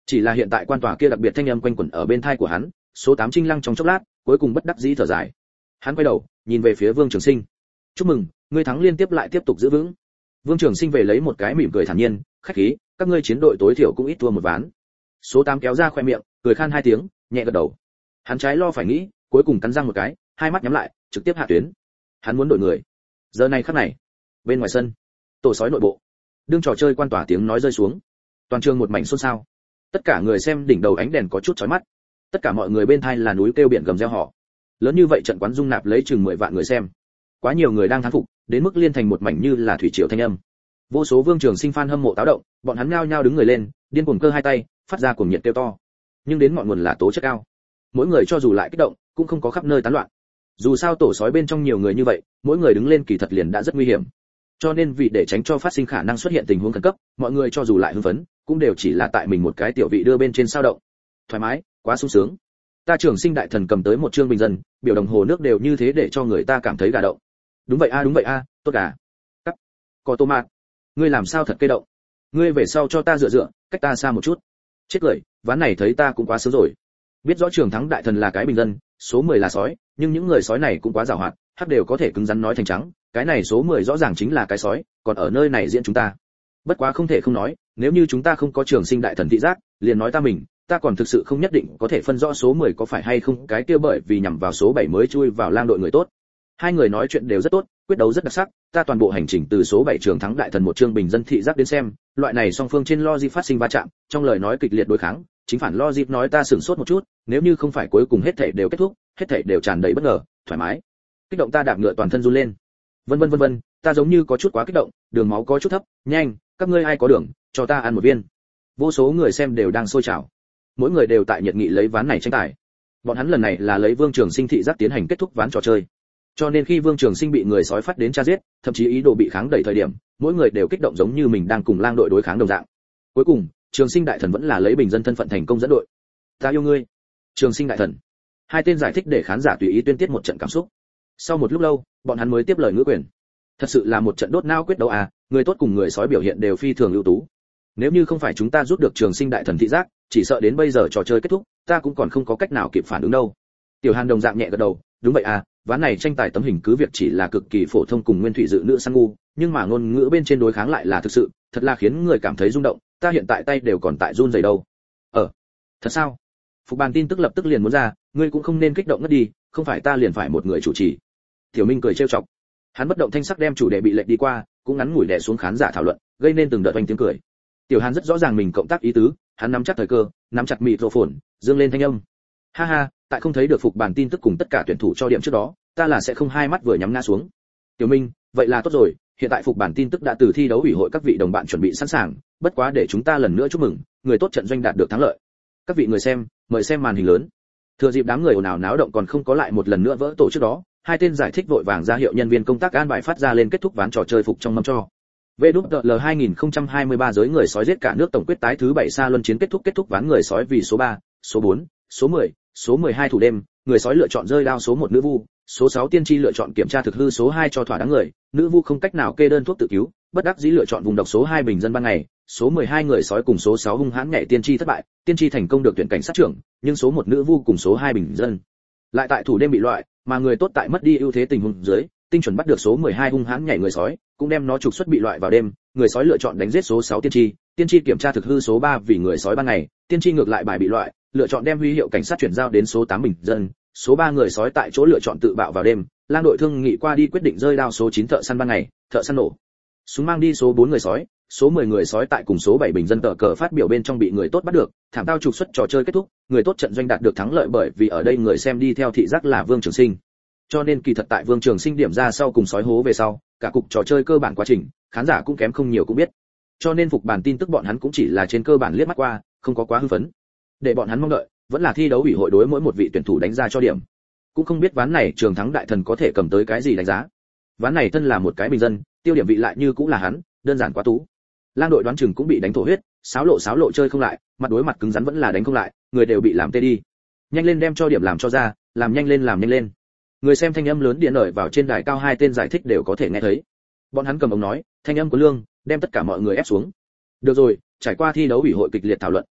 Chỉ là hiện tại quan tòa kia đặc biệt thanh âm quanh quẩn ở bên tai của hắn, số tám Trinh Lăng trong chốc lát, cuối cùng bất đắc dĩ thở dài. Hắn quay đầu, nhìn về phía Vương Trường Sinh. "Chúc mừng, ngươi thắng liên tiếp lại tiếp tục giữ vững." Vương Trường Sinh về lấy một cái mỉm cười thản nhiên, "Khách khí, các ngươi chiến đội tối thiểu cũng ít thua một ván." Số tám kéo ra khóe miệng, cười khan hai tiếng, nhẹ gật đầu. Hắn trái lo phải nghĩ, cuối cùng cắn răng một cái, hai mắt nhắm lại, trực tiếp hạ tuyến. Hắn muốn đổi người. Giờ này khắc này, bên ngoài sân, tổ sói nội bộ, đương trò chơi quan tỏa tiếng nói rơi xuống, toàn trường một mảnh xôn xao. Tất cả người xem đỉnh đầu ánh đèn có chút chói mắt. Tất cả mọi người bên tai là núi kêu biển gầm reo hò. Lớn như vậy trận quán dung nạp lấy chừng mười vạn người xem. Quá nhiều người đang thán phục, đến mức liên thành một mảnh như là thủy triều thanh âm. Vô số Vương Trường Sinh fan hâm mộ táo động, bọn hắn nhao nhao đứng người lên, điên cuồng cơ hai tay, phát ra cuồng nhiệt kêu to. Nhưng đến ngọn nguồn là tố chất cao. Mỗi người cho dù lại kích động, cũng không có khắp nơi tán loạn. Dù sao tổ sói bên trong nhiều người như vậy, mỗi người đứng lên kỳ thật liền đã rất nguy hiểm. Cho nên vì để tránh cho phát sinh khả năng xuất hiện tình huống khẩn cấp, mọi người cho dù lại hưng phấn, cũng đều chỉ là tại mình một cái tiểu vị đưa bên trên sao động. Thoải mái, quá sung sướng. Ta Trường Sinh đại thần cầm tới một chương bình dân, biểu đồng hồ nước đều như thế để cho người ta cảm thấy gà động. Đúng vậy a, đúng vậy a, tốt gà. Cắt. Có tô mạt. Ngươi làm sao thật cây động? Ngươi về sau cho ta dựa dựa, cách ta xa một chút. Chết cười, ván này thấy ta cũng quá sớm rồi. Biết rõ Trường Thắng đại thần là cái bình dân, số mười là sói, nhưng những người sói này cũng quá giàu hoạt, hắc đều có thể cứng rắn nói thành trắng, cái này số mười rõ ràng chính là cái sói, còn ở nơi này diễn chúng ta. Bất quá không thể không nói, nếu như chúng ta không có Trường Sinh đại thần thị giác, liền nói ta mình, ta còn thực sự không nhất định có thể phân rõ số mười có phải hay không cái kia bởi vì nhằm vào số bảy mới chui vào lang đội người tốt. Hai người nói chuyện đều rất tốt, quyết đấu rất đặc sắc, ta toàn bộ hành trình từ số bảy Trường Thắng đại thần một chương bình dân thị giác đến xem, loại này song phương trên logic phát sinh va chạm, trong lời nói kịch liệt đối kháng, chính phản logic nói ta sửng sốt một chút, nếu như không phải cuối cùng hết thảy đều kết thúc, hết thảy đều tràn đầy bất ngờ, thoải mái. Kích động ta đạp ngựa toàn thân run lên. Vân vân vân vân, ta giống như có chút quá kích động, đường máu có chút thấp, nhanh, các ngươi ai có đường, cho ta ăn một viên. Vô số người xem đều đang sôi trào. Mỗi người đều tại nhiệt nghị lấy ván này tranh tài. Bọn hắn lần này là lấy Vương Trường Sinh thị giác tiến hành kết thúc ván trò chơi. Cho nên khi Vương Trường Sinh bị người sói phát đến tra giết, thậm chí ý đồ bị kháng đẩy thời điểm, mỗi người đều kích động giống như mình đang cùng lang đội đối kháng đồng dạng. Cuối cùng, Trường Sinh đại thần vẫn là lấy bình dân thân phận thành công dẫn đội. Ta yêu ngươi, Trường Sinh đại thần. Hai tên giải thích để khán giả tùy ý tuyên tiết một trận cảm xúc. Sau một lúc lâu, bọn hắn mới tiếp lời ngữ quyền. Thật sự là một trận đốt não quyết đấu à, người tốt cùng người sói biểu hiện đều phi thường ưu tú. Nếu như không phải chúng ta rút được Trường Sinh đại thần thị giác, chỉ sợ đến bây giờ trò chơi kết thúc, ta cũng còn không có cách nào kịp phản ứng đâu. Tiểu Hàn đồng dạng nhẹ gật đầu, đúng vậy à, ván này tranh tài tấm hình cứ việc chỉ là cực kỳ phổ thông cùng nguyên thủy dự nữ săn ngu, nhưng mà ngôn ngữ bên trên đối kháng lại là thực sự, thật là khiến người cảm thấy rung động, ta hiện tại tay đều còn tại run rẩy đâu. Ờ, thật sao? Phục bàn tin tức lập tức liền muốn ra, ngươi cũng không nên kích động ngất đi, không phải ta liền phải một người chủ trì. Tiểu Minh cười trêu chọc. Hắn bất động thanh sắc đem chủ đề bị lệch đi qua, cũng ngắn ngủi đè xuống khán giả thảo luận, gây nên từng đợt oanh tiếng cười. Tiểu Hàn rất rõ ràng mình cộng tác ý tứ, hắn nắm chắc thời cơ, nắm chặt microphone, dương lên thanh âm. Ha ha, tại không thấy được phục bàn tin tức cùng tất cả tuyển thủ cho điểm trước đó, ta là sẽ không hai mắt vừa nhắm ngã xuống. Tiểu Minh, vậy là tốt rồi, hiện tại phục bản tin tức đã từ thi đấu ủy hội các vị đồng bạn chuẩn bị sẵn sàng, bất quá để chúng ta lần nữa chúc mừng, người tốt trận doanh đạt được thắng lợi. Các vị người xem, mời xem màn hình lớn. Thừa dịp đám người ồn ào náo động còn không có lại một lần nữa vỡ tổ trước đó, hai tên giải thích vội vàng ra hiệu nhân viên công tác an bài phát ra lên kết thúc ván trò chơi phục trong mâm cho. vê đê vê lờ hai không hai ba giới người sói giết cả nước tổng quyết tái thứ bảy xa luân chiến kết thúc kết thúc ván người sói vì số ba, số bốn, số mười, số mười hai thủ đêm, người sói lựa chọn rơi đao số một nữ vu, số sáu tiên tri lựa chọn kiểm tra thực hư số hai cho thỏa đáng người, nữ vu không cách nào kê đơn thuốc tự cứu, bất đắc dĩ lựa chọn vùng độc số hai bình dân ban ngày, số mười hai người sói cùng số sáu hung hãn nhảy tiên tri thất bại, tiên tri thành công được tuyển cảnh sát trưởng, nhưng số một nữ vu cùng số hai bình dân lại tại thủ đêm bị loại, mà người tốt tại mất đi ưu thế tình huống dưới, tinh chuẩn bắt được số mười hai hung hãn nhảy người sói, cũng đem nó trục xuất bị loại vào đêm, người sói lựa chọn đánh giết số sáu tiên tri, tiên tri kiểm tra thực hư số ba vì người sói ban ngày, tiên tri ngược lại bài bị loại, lựa chọn đem huy hiệu cảnh sát chuyển giao đến số tám bình dân, số ba người sói tại chỗ lựa chọn tự bạo vào đêm, lang đội thương nghị qua đi quyết định rơi đao số chín thợ săn ban ngày, thợ săn nổ súng mang đi số bốn người sói, số mười người sói tại cùng số bảy bình dân tờ cờ phát biểu bên trong bị người tốt bắt được, thảm tao trục xuất trò chơi kết thúc, người tốt trận doanh đạt được thắng lợi bởi vì ở đây người xem đi theo thị giác là Vương Trường Sinh. Cho nên kỳ thật tại Vương Trường Sinh điểm ra sau cùng sói hố về sau, cả cục trò chơi cơ bản quá trình, khán giả cũng kém không nhiều cũng biết. Cho nên phục bản tin tức bọn hắn cũng chỉ là trên cơ bản liếc mắt qua, không có quá hưng phấn. Để bọn hắn mong đợi, vẫn là thi đấu ủy hội đối mỗi một vị tuyển thủ đánh ra cho điểm. Cũng không biết ván này Trường Thắng đại thần có thể cầm tới cái gì đánh giá. Ván này thân là một cái bình dân, tiêu điểm vị lại như cũng là hắn, đơn giản quá tú. Lang đội đoán chừng cũng bị đánh thổ huyết, sáo lộ sáo lộ chơi không lại, mặt đối mặt cứng rắn vẫn là đánh không lại, người đều bị làm tê đi. Nhanh lên đem cho điểm làm cho ra, làm nhanh lên làm nhanh lên. Người xem thanh âm lớn điện ởi vào trên đài cao, hai tên giải thích đều có thể nghe thấy. Bọn hắn cầm ống nói, thanh âm của lương, đem tất cả mọi người ép xuống. Được rồi, trải qua thi đấu ủy hội kịch liệt thảo luận,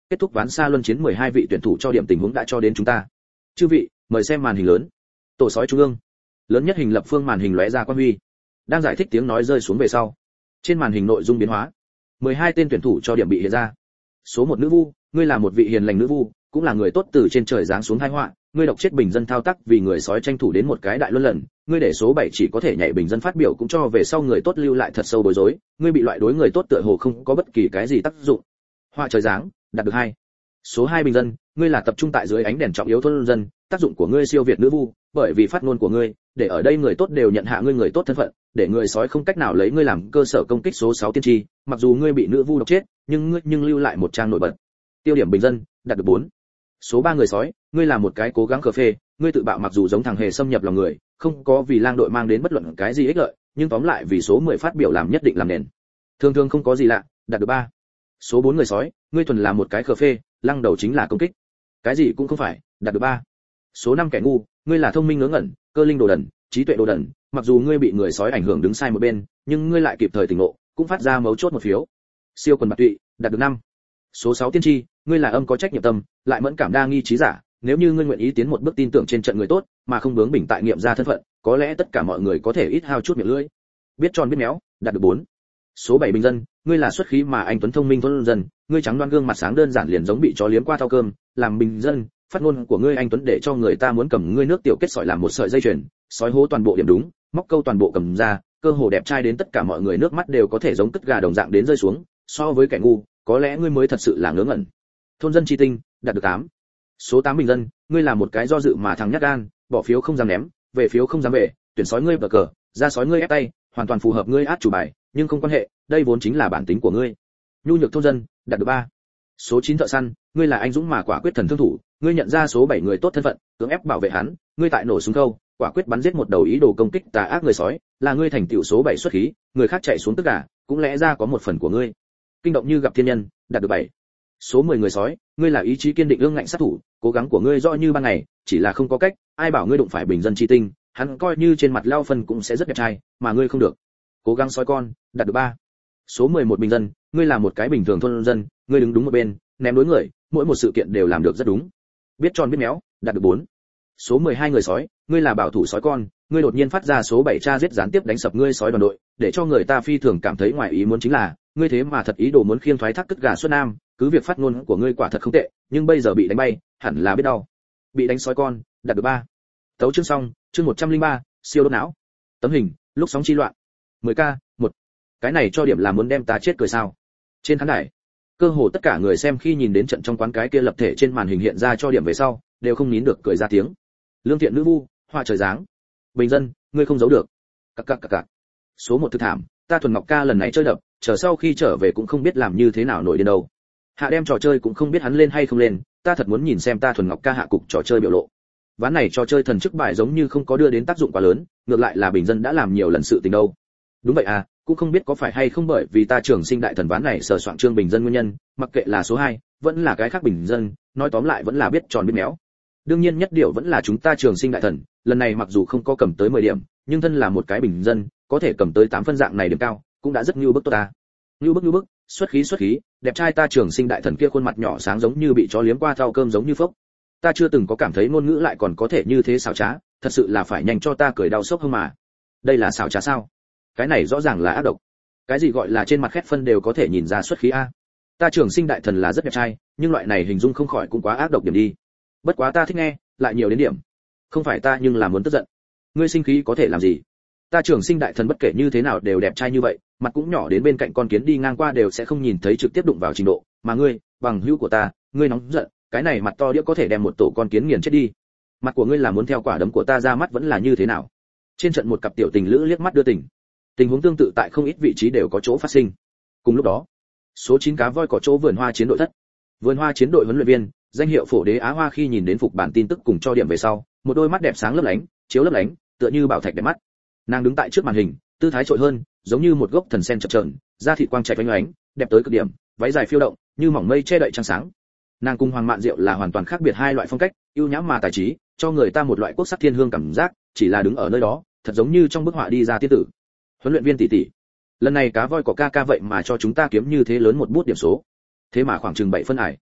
kết thúc ván xa luân chiến mười hai vị tuyển thủ cho điểm tình huống đã cho đến chúng ta. Chư vị, mời xem màn hình lớn. Tổ sói trung ương. Lớn nhất hình lập phương màn hình lóe ra quang huy. Đang giải thích tiếng nói rơi xuống về sau. Trên màn hình nội dung biến hóa. mười hai tên tuyển thủ cho điểm bị hiện ra. Số một nữ vu, ngươi là một vị hiền lành nữ vu, cũng là người tốt từ trên trời giáng xuống tai họa, ngươi độc chết bình dân thao tác vì người sói tranh thủ đến một cái đại luân lần, ngươi để số bảy chỉ có thể nhảy bình dân phát biểu cũng cho về sau người tốt lưu lại thật sâu bối rối, ngươi bị loại đối người tốt tựa hồ không có bất kỳ cái gì tác dụng. Họa trời giáng, đạt được hai. Số hai bình dân, ngươi là tập trung tại dưới ánh đèn trọng yếu thôn dân, tác dụng của ngươi siêu việt nữ vu, bởi vì phát ngôn của ngươi, để ở đây người tốt đều nhận hạ ngươi người tốt thân phận, để người sói không cách nào lấy ngươi làm cơ sở công kích số sáu tiên tri, mặc dù ngươi bị nữ vu độc chết, nhưng ngươi nhưng lưu lại một trang nổi bật. Tiêu điểm bình dân, đạt được bốn. Số ba người sói, ngươi là một cái cố gắng cờ phê, ngươi tự bạo mặc dù giống thằng hề xâm nhập lòng người, không có vì lang đội mang đến bất luận cái gì ích lợi, nhưng tóm lại vì số mười phát biểu làm nhất định làm nền. Thường thường không có gì lạ, đạt được ba. Số bốn người sói, ngươi thuần là một cái cờ phê, lăng đầu chính là công kích. Cái gì cũng không phải, đạt được ba. Số năm kẻ ngu, ngươi là thông minh ngớ ngẩn, cơ linh đồ đần, trí tuệ đồ đần, mặc dù ngươi bị người sói ảnh hưởng đứng sai một bên, nhưng ngươi lại kịp thời tỉnh ngộ, cũng phát ra mấu chốt một phiếu. Siêu quần bạc tụy, đạt được năm. Số sáu tiên tri, ngươi là âm có trách nhiệm tâm, lại mẫn cảm đa nghi trí giả, nếu như ngươi nguyện ý tiến một bước tin tưởng trên trận người tốt, mà không bướng bỉnh tại nghiệm ra thân phận, có lẽ tất cả mọi người có thể ít hao chút miệng lưỡi. Biết tròn biết méo, đạt được bốn. Số bảy bình dân, ngươi là xuất khí mà anh tuấn thông minh thôn dân, ngươi trắng đoan gương mặt sáng đơn giản liền giống bị chó liếm qua thau cơm, làm bình dân, phát ngôn của ngươi anh tuấn để cho người ta muốn cầm ngươi nước tiểu kết sỏi làm một sợi dây chuyền, sói hố toàn bộ điểm đúng, móc câu toàn bộ cầm ra, cơ hồ đẹp trai đến tất cả mọi người nước mắt đều có thể giống cất gà đồng dạng đến rơi xuống, so với kẻ ngu, có lẽ ngươi mới thật sự là ngớ ngẩn. Thôn dân chi tinh, đạt được tám. Số tám bình dân, ngươi là một cái do dự mà thằng nhát gan, bỏ phiếu không dám ném, về phiếu không dám về, tuyển sói ngươi bờ cờ, ra sói ngươi ép tay, hoàn toàn phù hợp ngươi át chủ bài, nhưng không quan hệ, đây vốn chính là bản tính của ngươi. Nhu nhược thôn dân, đạt được ba. Số chín thợ săn, ngươi là anh dũng mà quả quyết thần thương thủ, ngươi nhận ra số bảy người tốt thân phận, cưỡng ép bảo vệ hắn, ngươi tại nổ súng câu, quả quyết bắn giết một đầu ý đồ công kích tà ác người sói, là ngươi thành tựu số bảy xuất khí, người khác chạy xuống tất cả, cũng lẽ ra có một phần của ngươi. Kinh động như gặp thiên nhân, đạt được bảy. Số mười người sói, ngươi là ý chí kiên định ương ngạnh sát thủ, cố gắng của ngươi rõ như ban ngày, chỉ là không có cách, ai bảo ngươi đụng phải bình dân chi tinh, hắn coi như trên mặt lao phân cũng sẽ rất đẹp trai, mà ngươi không được. Cố gắng sói con, đạt được ba. Số mười một bình dân, ngươi là một cái bình thường thôn dân, ngươi đứng đúng một bên, ném đối người, mỗi một sự kiện đều làm được rất đúng. Biết tròn biết méo, đạt được bốn. Số mười hai người sói, ngươi là bảo thủ sói con, ngươi đột nhiên phát ra số bảy tra giết gián tiếp đánh sập ngươi sói đoàn đội, để cho người ta phi thường cảm thấy ngoài ý muốn chính là, ngươi thế mà thật ý đồ muốn khiêng thoái thác cất gà xuất nam, cứ việc phát ngôn của ngươi quả thật không tệ, nhưng bây giờ bị đánh bay, hẳn là biết đau. Bị đánh sói con, đạt được ba. Tấu chương xong, chương một trăm lẻ ba, siêu đốt não. Tấm hình, lúc sóng chi loạn. mười k, một. Cái này cho điểm là muốn đem ta chết cười sao? Trên khán đài, cơ hồ tất cả người xem khi nhìn đến trận trong quán cái kia lập thể trên màn hình hiện ra cho điểm về sau, đều không nín được cười ra tiếng. Lương thiện nữ vu, hoa trời giáng. Bình dân, ngươi không giấu được. Cặc cặc cặc cặc. Số một thực thảm, ta thuần ngọc ca lần này chơi đập, chờ sau khi trở về cũng không biết làm như thế nào nổi điên đâu. Hạ đem trò chơi cũng không biết hắn lên hay không lên, ta thật muốn nhìn xem ta thuần ngọc ca hạ cục trò chơi biểu lộ. Ván này trò chơi thần chức bài giống như không có đưa đến tác dụng quá lớn, ngược lại là bình dân đã làm nhiều lần sự tình đâu. Đúng vậy à, cũng không biết có phải hay không bởi vì ta trường sinh đại thần ván này sờ soạn trương bình dân nguyên nhân, mặc kệ là số hai, vẫn là cái khác bình dân, nói tóm lại vẫn là biết tròn biết méo. Đương nhiên nhất điều vẫn là chúng ta trường sinh đại thần, lần này mặc dù không có cầm tới mười điểm, nhưng thân là một cái bình dân, có thể cầm tới tám phân dạng này điểm cao, cũng đã rất nhu bức tốt ta. Nhu bức nhu bức, xuất khí xuất khí, đẹp trai ta trường sinh đại thần kia khuôn mặt nhỏ sáng giống như bị chó liếm qua thau cơm giống như phốc. Ta chưa từng có cảm thấy ngôn ngữ lại còn có thể như thế xảo trá, thật sự là phải nhanh cho ta cười đau sốc hơn mà. Đây là xảo trá sao? Cái này rõ ràng là ác độc. Cái gì gọi là trên mặt khét phân đều có thể nhìn ra xuất khí a? Ta trường sinh đại thần là rất đẹp trai, nhưng loại này hình dung không khỏi cũng quá ác độc điểm đi. Bất quá ta thích nghe, lại nhiều đến điểm. Không phải ta nhưng là muốn tức giận. Ngươi sinh khí có thể làm gì? Ta trường sinh đại thần bất kể như thế nào đều đẹp trai như vậy, mặt cũng nhỏ đến bên cạnh con kiến đi ngang qua đều sẽ không nhìn thấy trực tiếp đụng vào trình độ, mà ngươi, bằng hữu của ta, ngươi nóng giận, cái này mặt to đĩa có thể đem một tổ con kiến nghiền chết đi. Mặt của ngươi là muốn theo quả đấm của ta ra mắt vẫn là như thế nào? Trên trận một cặp tiểu tình lữ liếc mắt đưa tình. Tình huống tương tự tại không ít vị trí đều có chỗ phát sinh. Cùng lúc đó, số chín cá voi có chỗ vườn hoa chiến đội thất. Vườn hoa chiến đội huấn luyện viên, danh hiệu phổ đế Á Hoa khi nhìn đến phục bản tin tức cùng cho điểm về sau, một đôi mắt đẹp sáng lấp lánh, chiếu lấp lánh, tựa như bảo thạch đẹp mắt. Nàng đứng tại trước màn hình, tư thái trội hơn, giống như một gốc thần sen chập chờn, da thịt quang trạch oánh oánh, đẹp tới cực điểm, váy dài phiêu động, như mỏng mây che đậy trăng sáng. Nàng cùng Hoàng Mạn Diệu là hoàn toàn khác biệt hai loại phong cách, ưu nhã mà tài trí, cho người ta một loại quốc sắc thiên hương cảm giác, chỉ là đứng ở nơi đó, thật giống như trong bức họa đi ra tiên tử. Huấn luyện viên tỷ tỷ, lần này cá voi có ca ca vậy mà cho chúng ta kiếm như thế lớn một bút điểm số, thế mà khoảng chừng bảy phân ải.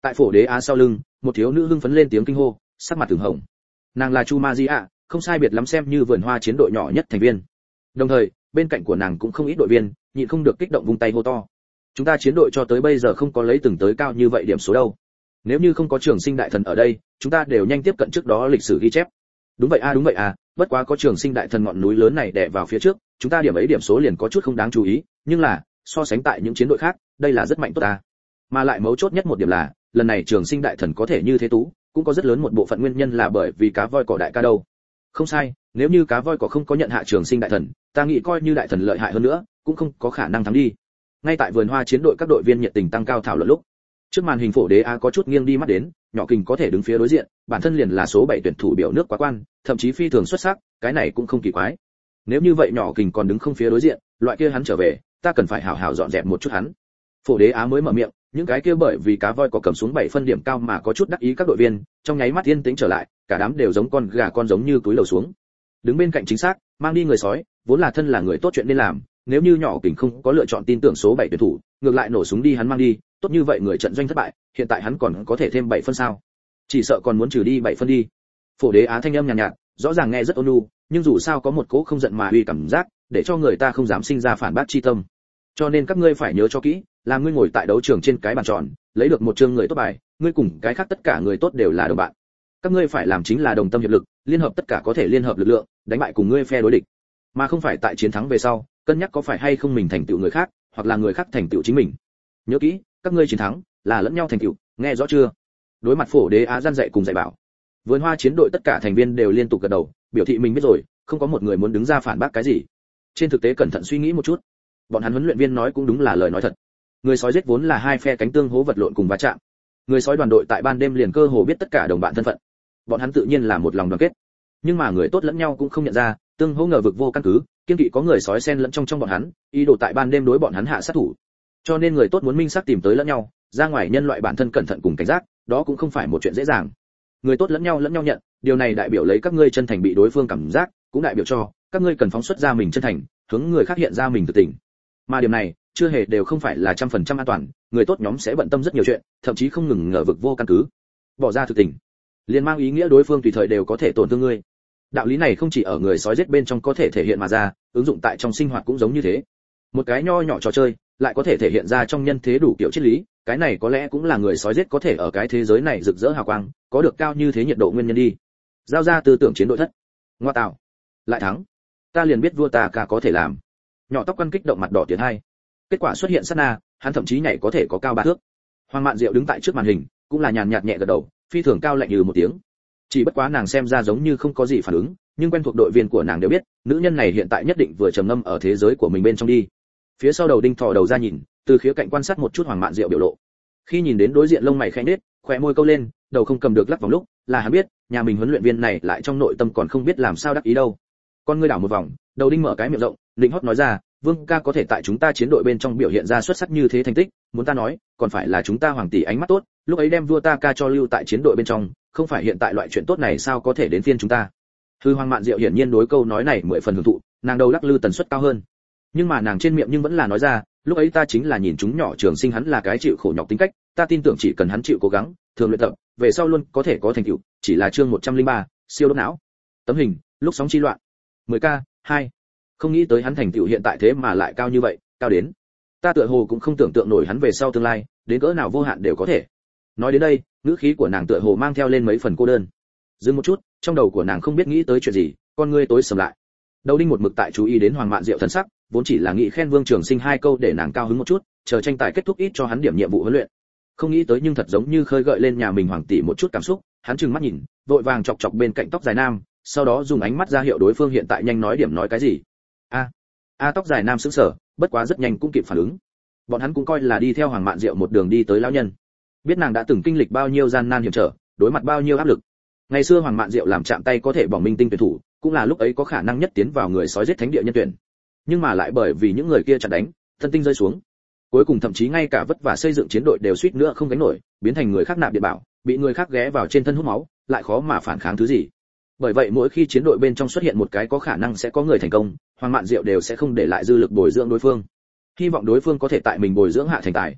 Tại phổ đế á sau lưng, một thiếu nữ hưng phấn lên tiếng kinh hô, sắc mặt ửng hồng. Nàng là Chu Ma Di ạ, không sai biệt lắm xem như vườn hoa chiến đội nhỏ nhất thành viên. Đồng thời, bên cạnh của nàng cũng không ít đội viên, nhịn không được kích động vung tay hô to. Chúng ta chiến đội cho tới bây giờ không có lấy từng tới cao như vậy điểm số đâu. Nếu như không có Trường Sinh đại thần ở đây, chúng ta đều nhanh tiếp cận trước đó lịch sử ghi chép. Đúng vậy a, đúng vậy a, bất quá có Trường Sinh đại thần ngọn núi lớn này đè vào phía trước, chúng ta điểm ấy điểm số liền có chút không đáng chú ý, nhưng là, so sánh tại những chiến đội khác, đây là rất mạnh tốt ta. Mà lại mấu chốt nhất một điểm là, lần này Trường Sinh đại thần có thể như thế tú, cũng có rất lớn một bộ phận nguyên nhân là bởi vì cá voi cỏ đại ca đâu. Không sai, nếu như cá voi cỏ không có nhận hạ Trường Sinh đại thần, ta nghĩ coi như đại thần lợi hại hơn nữa, cũng không có khả năng thắng đi. Ngay tại vườn hoa chiến đội các đội viên nhiệt tình tăng cao thảo luận lúc, trước màn hình phổ đế a có chút nghiêng đi mắt đến, nhỏ kình có thể đứng phía đối diện, bản thân liền là số bảy tuyển thủ biểu nước quá quan, thậm chí phi thường xuất sắc, cái này cũng không kỳ quái. Nếu như vậy nhỏ kình còn đứng không phía đối diện, loại kia hắn trở về, ta cần phải hảo hảo dọn dẹp một chút hắn. Phổ đế á mới mở miệng, những cái kia bởi vì cá voi có cầm xuống bảy phân điểm cao mà có chút đắc ý các đội viên, trong nháy mắt yên tĩnh trở lại, cả đám đều giống con gà con giống như túi lầu xuống. Đứng bên cạnh chính xác, mang đi người sói, vốn là thân là người tốt chuyện nên làm, nếu như nhỏ kình không có lựa chọn tin tưởng số bảy tuyển thủ, ngược lại nổ súng đi hắn mang đi, tốt như vậy người trận doanh thất bại, hiện tại hắn còn có thể thêm bảy phân sao? Chỉ sợ còn muốn trừ đi bảy phân đi. Phổ đế á thanh âm nhàn nhạt, nhạt, rõ ràng nghe rất ôn nhu, nhưng dù sao có một cỗ không giận mà uy cảm giác, để cho người ta không dám sinh ra phản bác chi tâm. Cho nên các ngươi phải nhớ cho kỹ, là ngươi ngồi tại đấu trường trên cái bàn tròn, lấy được một chương người tốt bài, ngươi cùng cái khác tất cả người tốt đều là đồng bạn. Các ngươi phải làm chính là đồng tâm hiệp lực, liên hợp tất cả có thể liên hợp lực lượng, đánh bại cùng ngươi phe đối địch, mà không phải tại chiến thắng về sau, cân nhắc có phải hay không mình thành tựu người khác, hoặc là người khác thành tựu chính mình. Nhớ kỹ, các ngươi chiến thắng là lẫn nhau thành tựu, nghe rõ chưa? Đối mặt phổ đế á gian dạy cùng dạy bảo, vườn hoa chiến đội tất cả thành viên đều liên tục gật đầu, biểu thị mình biết rồi, không có một người muốn đứng ra phản bác cái gì. Trên thực tế cẩn thận suy nghĩ một chút, bọn hắn huấn luyện viên nói cũng đúng là lời nói thật. Người sói giết vốn là hai phe cánh tương hố vật lộn cùng va chạm. Người sói đoàn đội tại ban đêm liền cơ hồ biết tất cả đồng bạn thân phận. Bọn hắn tự nhiên là một lòng đoàn kết. Nhưng mà người tốt lẫn nhau cũng không nhận ra, tương hố ngờ vực vô căn cứ, kiên kỵ có người sói xen lẫn trong trong bọn hắn, ý đồ tại ban đêm đối bọn hắn hạ sát thủ. Cho nên người tốt muốn minh xác tìm tới lẫn nhau, ra ngoài nhân loại bản thân cẩn thận cùng cảnh giác, đó cũng không phải một chuyện dễ dàng. Người tốt lẫn nhau lẫn nhau nhận, điều này đại biểu lấy các ngươi chân thành bị đối phương cảm giác, cũng đại biểu cho các ngươi cần phóng xuất ra mình chân thành, hướng người khác hiện ra mình thực tình. Mà điểm này, chưa hề đều không phải là trăm phần trăm an toàn, người tốt nhóm sẽ bận tâm rất nhiều chuyện, thậm chí không ngừng ngờ vực vô căn cứ. Bỏ ra thực tình, liền mang ý nghĩa đối phương tùy thời đều có thể tổn thương ngươi. Đạo lý này không chỉ ở người sói giết bên trong có thể thể hiện mà ra, ứng dụng tại trong sinh hoạt cũng giống như thế. Một cái nho nhỏ trò chơi, lại có thể thể hiện ra trong nhân thế đủ kiểu triết lý, cái này có lẽ cũng là người sói giết có thể ở cái thế giới này rực rỡ hào quang, có được cao như thế nhiệt độ nguyên nhân đi. Giao ra tư tưởng chiến đội thất. Ngoa tạo, lại thắng. Ta liền biết vua ta cả có thể làm. Nhỏ tóc quan kích động mặt đỏ tiến hai. Kết quả xuất hiện sát na, hắn thậm chí nhảy có thể có cao ba thước. Hoàng Mạn Diệu đứng tại trước màn hình, cũng là nhàn nhạt nhẹ gật đầu, phi thường cao lạnh như một tiếng. Chỉ bất quá nàng xem ra giống như không có gì phản ứng, nhưng quen thuộc đội viên của nàng đều biết, nữ nhân này hiện tại nhất định vừa trầm ngâm ở thế giới của mình bên trong đi. Phía sau đầu đinh thò đầu ra nhìn, từ khía cạnh quan sát một chút Hoàng Mạn Diệu biểu lộ. Khi nhìn đến đối diện lông mày khẽ nhếch, khóe môi câu lên, đầu không cầm được lắc vòng lúc, là hắn biết, nhà mình huấn luyện viên này lại trong nội tâm còn không biết làm sao đắc ý đâu. Con ngươi đảo một vòng, đầu đinh mở cái miệng rộng, định hót nói ra, Vương ca có thể tại chúng ta chiến đội bên trong biểu hiện ra xuất sắc như thế thành tích, muốn ta nói, còn phải là chúng ta Hoàng tỷ ánh mắt tốt, lúc ấy đem vua ta ca cho lưu tại chiến đội bên trong, không phải hiện tại loại chuyện tốt này sao có thể đến phiên chúng ta. Hư Hoàng Mạn Diệu hiển nhiên đối câu nói này mười phần hưởng thụ, nàng đầu lắc lư tần suất cao hơn. Nhưng mà nàng trên miệng nhưng vẫn là nói ra, lúc ấy ta chính là nhìn chúng nhỏ Trường Sinh hắn là cái chịu khổ nhọc tính cách, ta tin tưởng chỉ cần hắn chịu cố gắng, thường luyện tập, về sau luôn có thể có thành tựu, chỉ là chương một trăm lẻ ba, siêu đốt não. Tấm hình, lúc sóng chi loạn. mười k, hai. Không nghĩ tới hắn thành tựu hiện tại thế mà lại cao như vậy, cao đến ta tựa hồ cũng không tưởng tượng nổi hắn về sau tương lai, đến cỡ nào vô hạn đều có thể. Nói đến đây, ngữ khí của nàng tựa hồ mang theo lên mấy phần cô đơn. Dừng một chút, trong đầu của nàng không biết nghĩ tới chuyện gì, con ngươi tối sầm lại. Đầu đinh một mực tại chú ý đến Hoàng Mạn Diệu thần sắc, vốn chỉ là nghĩ khen Vương Trường Sinh hai câu để nàng cao hứng một chút, chờ tranh tài kết thúc ít cho hắn điểm nhiệm vụ huấn luyện. Không nghĩ tới nhưng thật giống như khơi gợi lên nhà mình Hoàng tỷ một chút cảm xúc, hắn trừng mắt nhìn, vội vàng chọc chọc bên cạnh tóc dài nam, sau đó dùng ánh mắt ra hiệu đối phương hiện tại nhanh nói điểm nói cái gì. A, a tóc dài nam sững sờ, bất quá rất nhanh cũng kịp phản ứng. Bọn hắn cũng coi là đi theo Hoàng Mạn Diệu một đường đi tới lão nhân. Biết nàng đã từng kinh lịch bao nhiêu gian nan hiểm trở, đối mặt bao nhiêu áp lực. Ngày xưa Hoàng Mạn Diệu làm chạm tay có thể bỏng minh tinh tuyển thủ, cũng là lúc ấy có khả năng nhất tiến vào người sói giết thánh địa nhân tuyển. Nhưng mà lại bởi vì những người kia chặn đánh, thân tinh rơi xuống. Cuối cùng thậm chí ngay cả vất vả xây dựng chiến đội đều suýt nữa không gánh nổi, biến thành người khác nạp địa bảo, bị người khác ghé vào trên thân hút máu, lại khó mà phản kháng thứ gì. Bởi vậy mỗi khi chiến đội bên trong xuất hiện một cái có khả năng sẽ có người thành công, Hoàng Mạn Diệu đều sẽ không để lại dư lực bồi dưỡng đối phương. Hy vọng đối phương có thể tại mình bồi dưỡng hạ thành tài.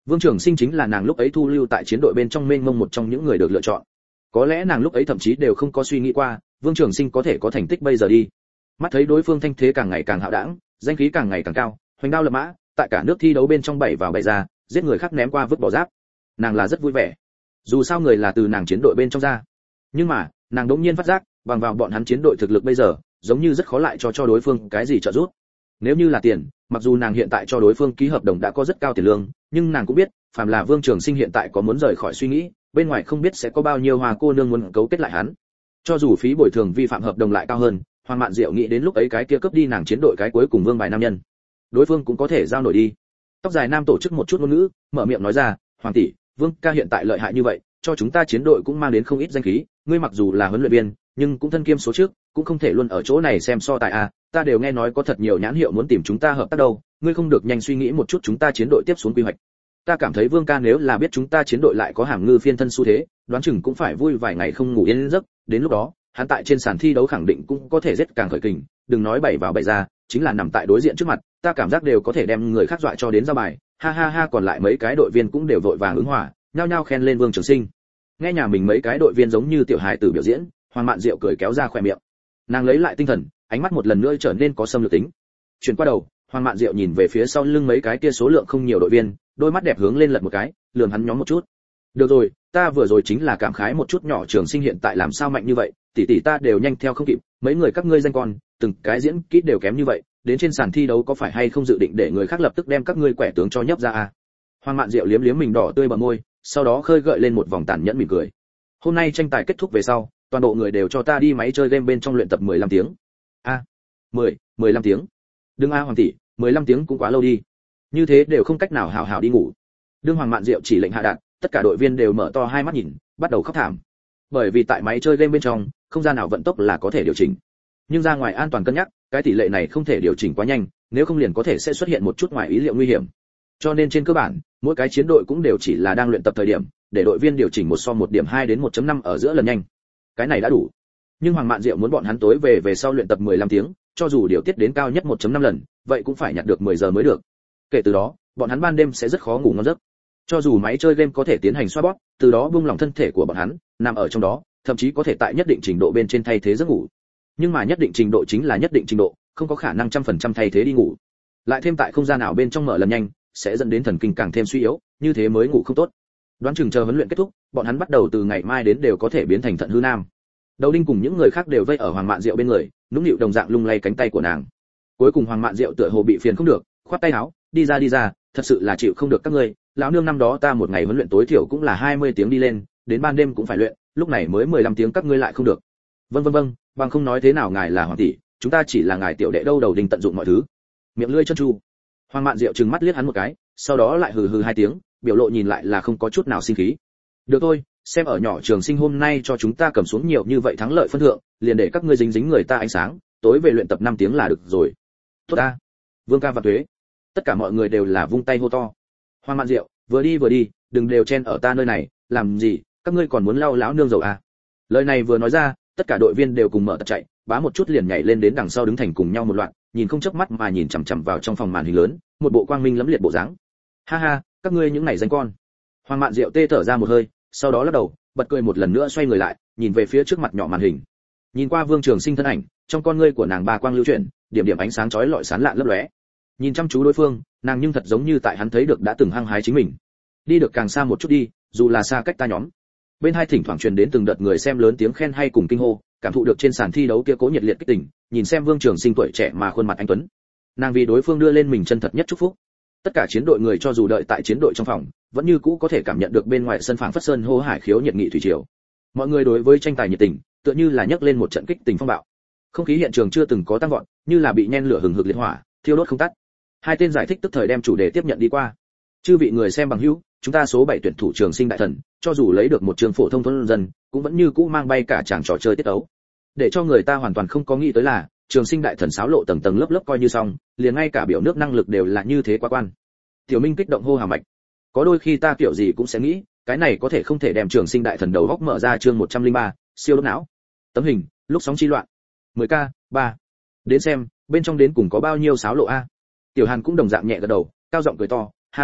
Vương Trường Sinh chính là nàng lúc ấy thu lưu tại chiến đội bên trong mênh mông một trong những người được lựa chọn. Có lẽ nàng lúc ấy thậm chí đều không có suy nghĩ qua, Vương Trường Sinh có thể có thành tích bây giờ đi. Mắt thấy đối phương thanh thế càng ngày càng hạo đãng, danh khí càng ngày càng cao, hoành đao lập mã, tại cả nước thi đấu bên trong bảy vào bảy ra, giết người khác ném qua vứt bỏ giáp. Nàng là rất vui vẻ. Dù sao người là từ nàng chiến đội bên trong ra. Nhưng mà, nàng đột nhiên phát giác, bằng vào bọn hắn chiến đội thực lực bây giờ, giống như rất khó lại cho cho đối phương cái gì trợ giúp. Nếu như là tiền, mặc dù nàng hiện tại cho đối phương ký hợp đồng đã có rất cao tiền lương, nhưng nàng cũng biết, phàm là Vương Trường Sinh hiện tại có muốn rời khỏi suy nghĩ, bên ngoài không biết sẽ có bao nhiêu hoa cô nương muốn cấu kết lại hắn. Cho dù phí bồi thường vi phạm hợp đồng lại cao hơn, Hoàng Mạn Diệu nghĩ đến lúc ấy cái kia cướp đi nàng chiến đội cái cuối cùng vương bài nam nhân, đối phương cũng có thể giao nổi đi. Tóc dài nam tổ chức một chút ngôn ngữ, mở miệng nói ra, "Hoàng tỷ, Vương ca hiện tại lợi hại như vậy, cho chúng ta chiến đội cũng mang đến không ít danh khí, ngươi mặc dù là huấn luyện viên, nhưng cũng thân kiêm số trước, cũng không thể luôn ở chỗ này xem so tài à, ta đều nghe nói có thật nhiều nhãn hiệu muốn tìm chúng ta hợp tác đâu, ngươi không được nhanh suy nghĩ một chút chúng ta chiến đội tiếp xuống quy hoạch. Ta cảm thấy Vương ca nếu là biết chúng ta chiến đội lại có hàm ngư phiên thân xu thế, đoán chừng cũng phải vui vài ngày không ngủ yên giấc, đến lúc đó, hắn tại trên sàn thi đấu khẳng định cũng có thể giết càng khởi kình, đừng nói bảy vào bảy ra, chính là nằm tại đối diện trước mặt, ta cảm giác đều có thể đem người khác dọa cho đến ra bài." Ha ha ha, còn lại mấy cái đội viên cũng đều vội vàng ứng hòa, nhao nhao khen lên Vương Trường Sinh. Nghe nhà mình mấy cái đội viên giống như tiểu hài tử biểu diễn, Hoàng Mạn Diệu cười kéo ra khóe miệng. Nàng lấy lại tinh thần, ánh mắt một lần nữa trở nên có xâm lược tính. Chuyển qua đầu, Hoàng Mạn Diệu nhìn về phía sau lưng mấy cái kia số lượng không nhiều đội viên, đôi mắt đẹp hướng lên lật một cái, lườm hắn nhóm một chút. "Được rồi, ta vừa rồi chính là cảm khái một chút nhỏ Trường Sinh hiện tại làm sao mạnh như vậy, tỷ tỷ ta đều nhanh theo không kịp, mấy người các ngươi danh con, từng cái diễn kỹ đều kém như vậy, đến trên sàn thi đấu có phải hay không dự định để người khác lập tức đem các ngươi quẻ tướng cho nhấp ra à?" Hoàng Mạn Diệu liếm liếm mình đỏ tươi bờ môi, sau đó khơi gợi lên một vòng tàn nhẫn mỉm cười. "Hôm nay tranh tài kết thúc về sau, toàn bộ người đều cho ta đi máy chơi game bên trong luyện tập mười lăm tiếng." "A, à, mười, mười lăm tiếng. Đừng a Hoàng tỷ, mười lăm tiếng cũng quá lâu đi. Như thế đều không cách nào hảo hảo đi ngủ." Đương Hoàng Mạn Diệu chỉ lệnh hạ đạt, tất cả đội viên đều mở to hai mắt nhìn, bắt đầu khóc thảm. Bởi vì tại máy chơi game bên trong, không gian nào vận tốc là có thể điều chỉnh. Nhưng ra ngoài an toàn cân nhắc, cái tỷ lệ này không thể điều chỉnh quá nhanh, nếu không liền có thể sẽ xuất hiện một chút ngoài ý liệu nguy hiểm. Cho nên trên cơ bản, mỗi cái chiến đội cũng đều chỉ là đang luyện tập thời điểm, để đội viên điều chỉnh một so một điểm hai đến một chấm năm ở giữa lần nhanh. Cái này đã đủ. Nhưng Hoàng Mạn Diệu muốn bọn hắn tối về về sau luyện tập mười lăm tiếng, cho dù điều tiết đến cao nhất một chấm năm lần, vậy cũng phải nhặt được mười giờ mới được. Kể từ đó, bọn hắn ban đêm sẽ rất khó ngủ ngon giấc. Cho dù máy chơi game có thể tiến hành xoa bóp, từ đó buông lỏng thân thể của bọn hắn, nằm ở trong đó, thậm chí có thể tại nhất định trình độ bên trên thay thế giấc ngủ. Nhưng mà nhất định trình độ chính là nhất định trình độ, không có khả năng trăm phần trăm thay thế đi ngủ. Lại thêm tại không gian nào bên trong mở lần nhanh, sẽ dẫn đến thần kinh càng thêm suy yếu, như thế mới ngủ không tốt. Đoán chừng chờ huấn luyện kết thúc, bọn hắn bắt đầu từ ngày mai đến đều có thể biến thành thận hư nam. Đầu Đinh cùng những người khác đều vây ở Hoàng Mạn Diệu bên người, nũng nịu đồng dạng lung lay cánh tay của nàng. Cuối cùng Hoàng Mạn Diệu tựa hồ bị phiền không được, khoát tay áo, "Đi ra đi ra, thật sự là chịu không được các ngươi, lão nương năm đó ta một ngày huấn luyện tối thiểu cũng là hai mươi tiếng đi lên, đến ban đêm cũng phải luyện, lúc này mới mười lăm tiếng các ngươi lại không được." "Vâng vâng vâng, bằng không nói thế nào ngài là hoàng tỷ, chúng ta chỉ là ngài tiểu đệ đâu." Đầu Đinh tận dụng mọi thứ, miệng lưỡi chân tru. Hoàng Mạn Diệu trừng mắt liếc hắn một cái, sau đó lại hừ hừ hai tiếng, biểu lộ nhìn lại là không có chút nào sinh khí. "Được thôi, xem ở nhỏ Trường Sinh hôm nay cho chúng ta cầm xuống nhiều như vậy thắng lợi phân thượng, liền để các ngươi dính dính người ta ánh sáng, tối về luyện tập năm tiếng là được rồi." "Tốt a, Vương ca và tuế." Tất cả mọi người đều là vung tay hô to. "Hoàng Mạn Diệu, vừa đi vừa đi, đừng đều chen ở ta nơi này, làm gì, các ngươi còn muốn lau lão nương dầu à?" Lời này vừa nói ra, tất cả đội viên đều cùng mở tật chạy, bá một chút liền nhảy lên đến đằng sau đứng thành cùng nhau một loạt, nhìn không chớp mắt mà nhìn chằm chằm vào trong phòng màn hình lớn, một bộ quang minh lẫm liệt bộ dáng. "Ha ha, các ngươi những này danh con." Hoàng Mạn Diệu tê thở ra một hơi, sau đó lắc đầu, bật cười một lần nữa xoay người lại, nhìn về phía trước mặt nhỏ màn hình. Nhìn qua Vương Trường Sinh thân ảnh, trong con ngươi của nàng ba quang lưu chuyển, điểm điểm ánh sáng chói lọi sáng lạ lấp lóe. Nhìn chăm chú đối phương, nàng nhưng thật giống như tại hắn thấy được đã từng hăng hái chính mình. "Đi được càng xa một chút đi, dù là xa cách ta nhóm." Bên hai thỉnh thoảng truyền đến từng đợt người xem lớn tiếng khen hay cùng kinh hô, cảm thụ được trên sàn thi đấu kia cố nhiệt liệt kích tình, nhìn xem Vương Trường Sinh tuổi trẻ mà khuôn mặt anh tuấn, nàng vì đối phương đưa lên mình chân thật nhất chúc phúc. Tất cả chiến đội người cho dù đợi tại chiến đội trong phòng, vẫn như cũ có thể cảm nhận được bên ngoài sân phảng phất sơn hô hải khiếu nhiệt nghị thủy triều. Mọi người đối với tranh tài nhiệt tình, tựa như là nhấc lên một trận kích tình phong bạo. Không khí hiện trường chưa từng có tăng vọt, như là bị nhen lửa hừng hực liệt hỏa, thiêu đốt không tắt. Hai tên giải thích tức thời đem chủ đề tiếp nhận đi qua. "Chư vị người xem bằng hữu, chúng ta số bảy tuyển thủ Trường Sinh đại thần, cho dù lấy được một trường phổ thông thôn dân, cũng vẫn như cũ mang bay cả chàng trò chơi tiết ấu. Để cho người ta hoàn toàn không có nghĩ tới là, Trường Sinh đại thần xáo lộ tầng tầng lớp lớp coi như xong, liền ngay cả biểu nước năng lực đều là như thế quá quan." Tiểu Minh kích động hô hào mạch. "Có đôi khi ta kiểu gì cũng sẽ nghĩ, cái này có thể không thể đem Trường Sinh đại thần đầu góc mở ra." Chương một trăm lẻ ba, siêu đốt não. Tấm hình, lúc sóng chi loạn. mười k, ba. Đến xem, bên trong đến cùng có bao nhiêu xáo lộ a? Tiểu Hàn cũng đồng dạng nhẹ gật đầu, cao giọng cười to, "Ha ha ha,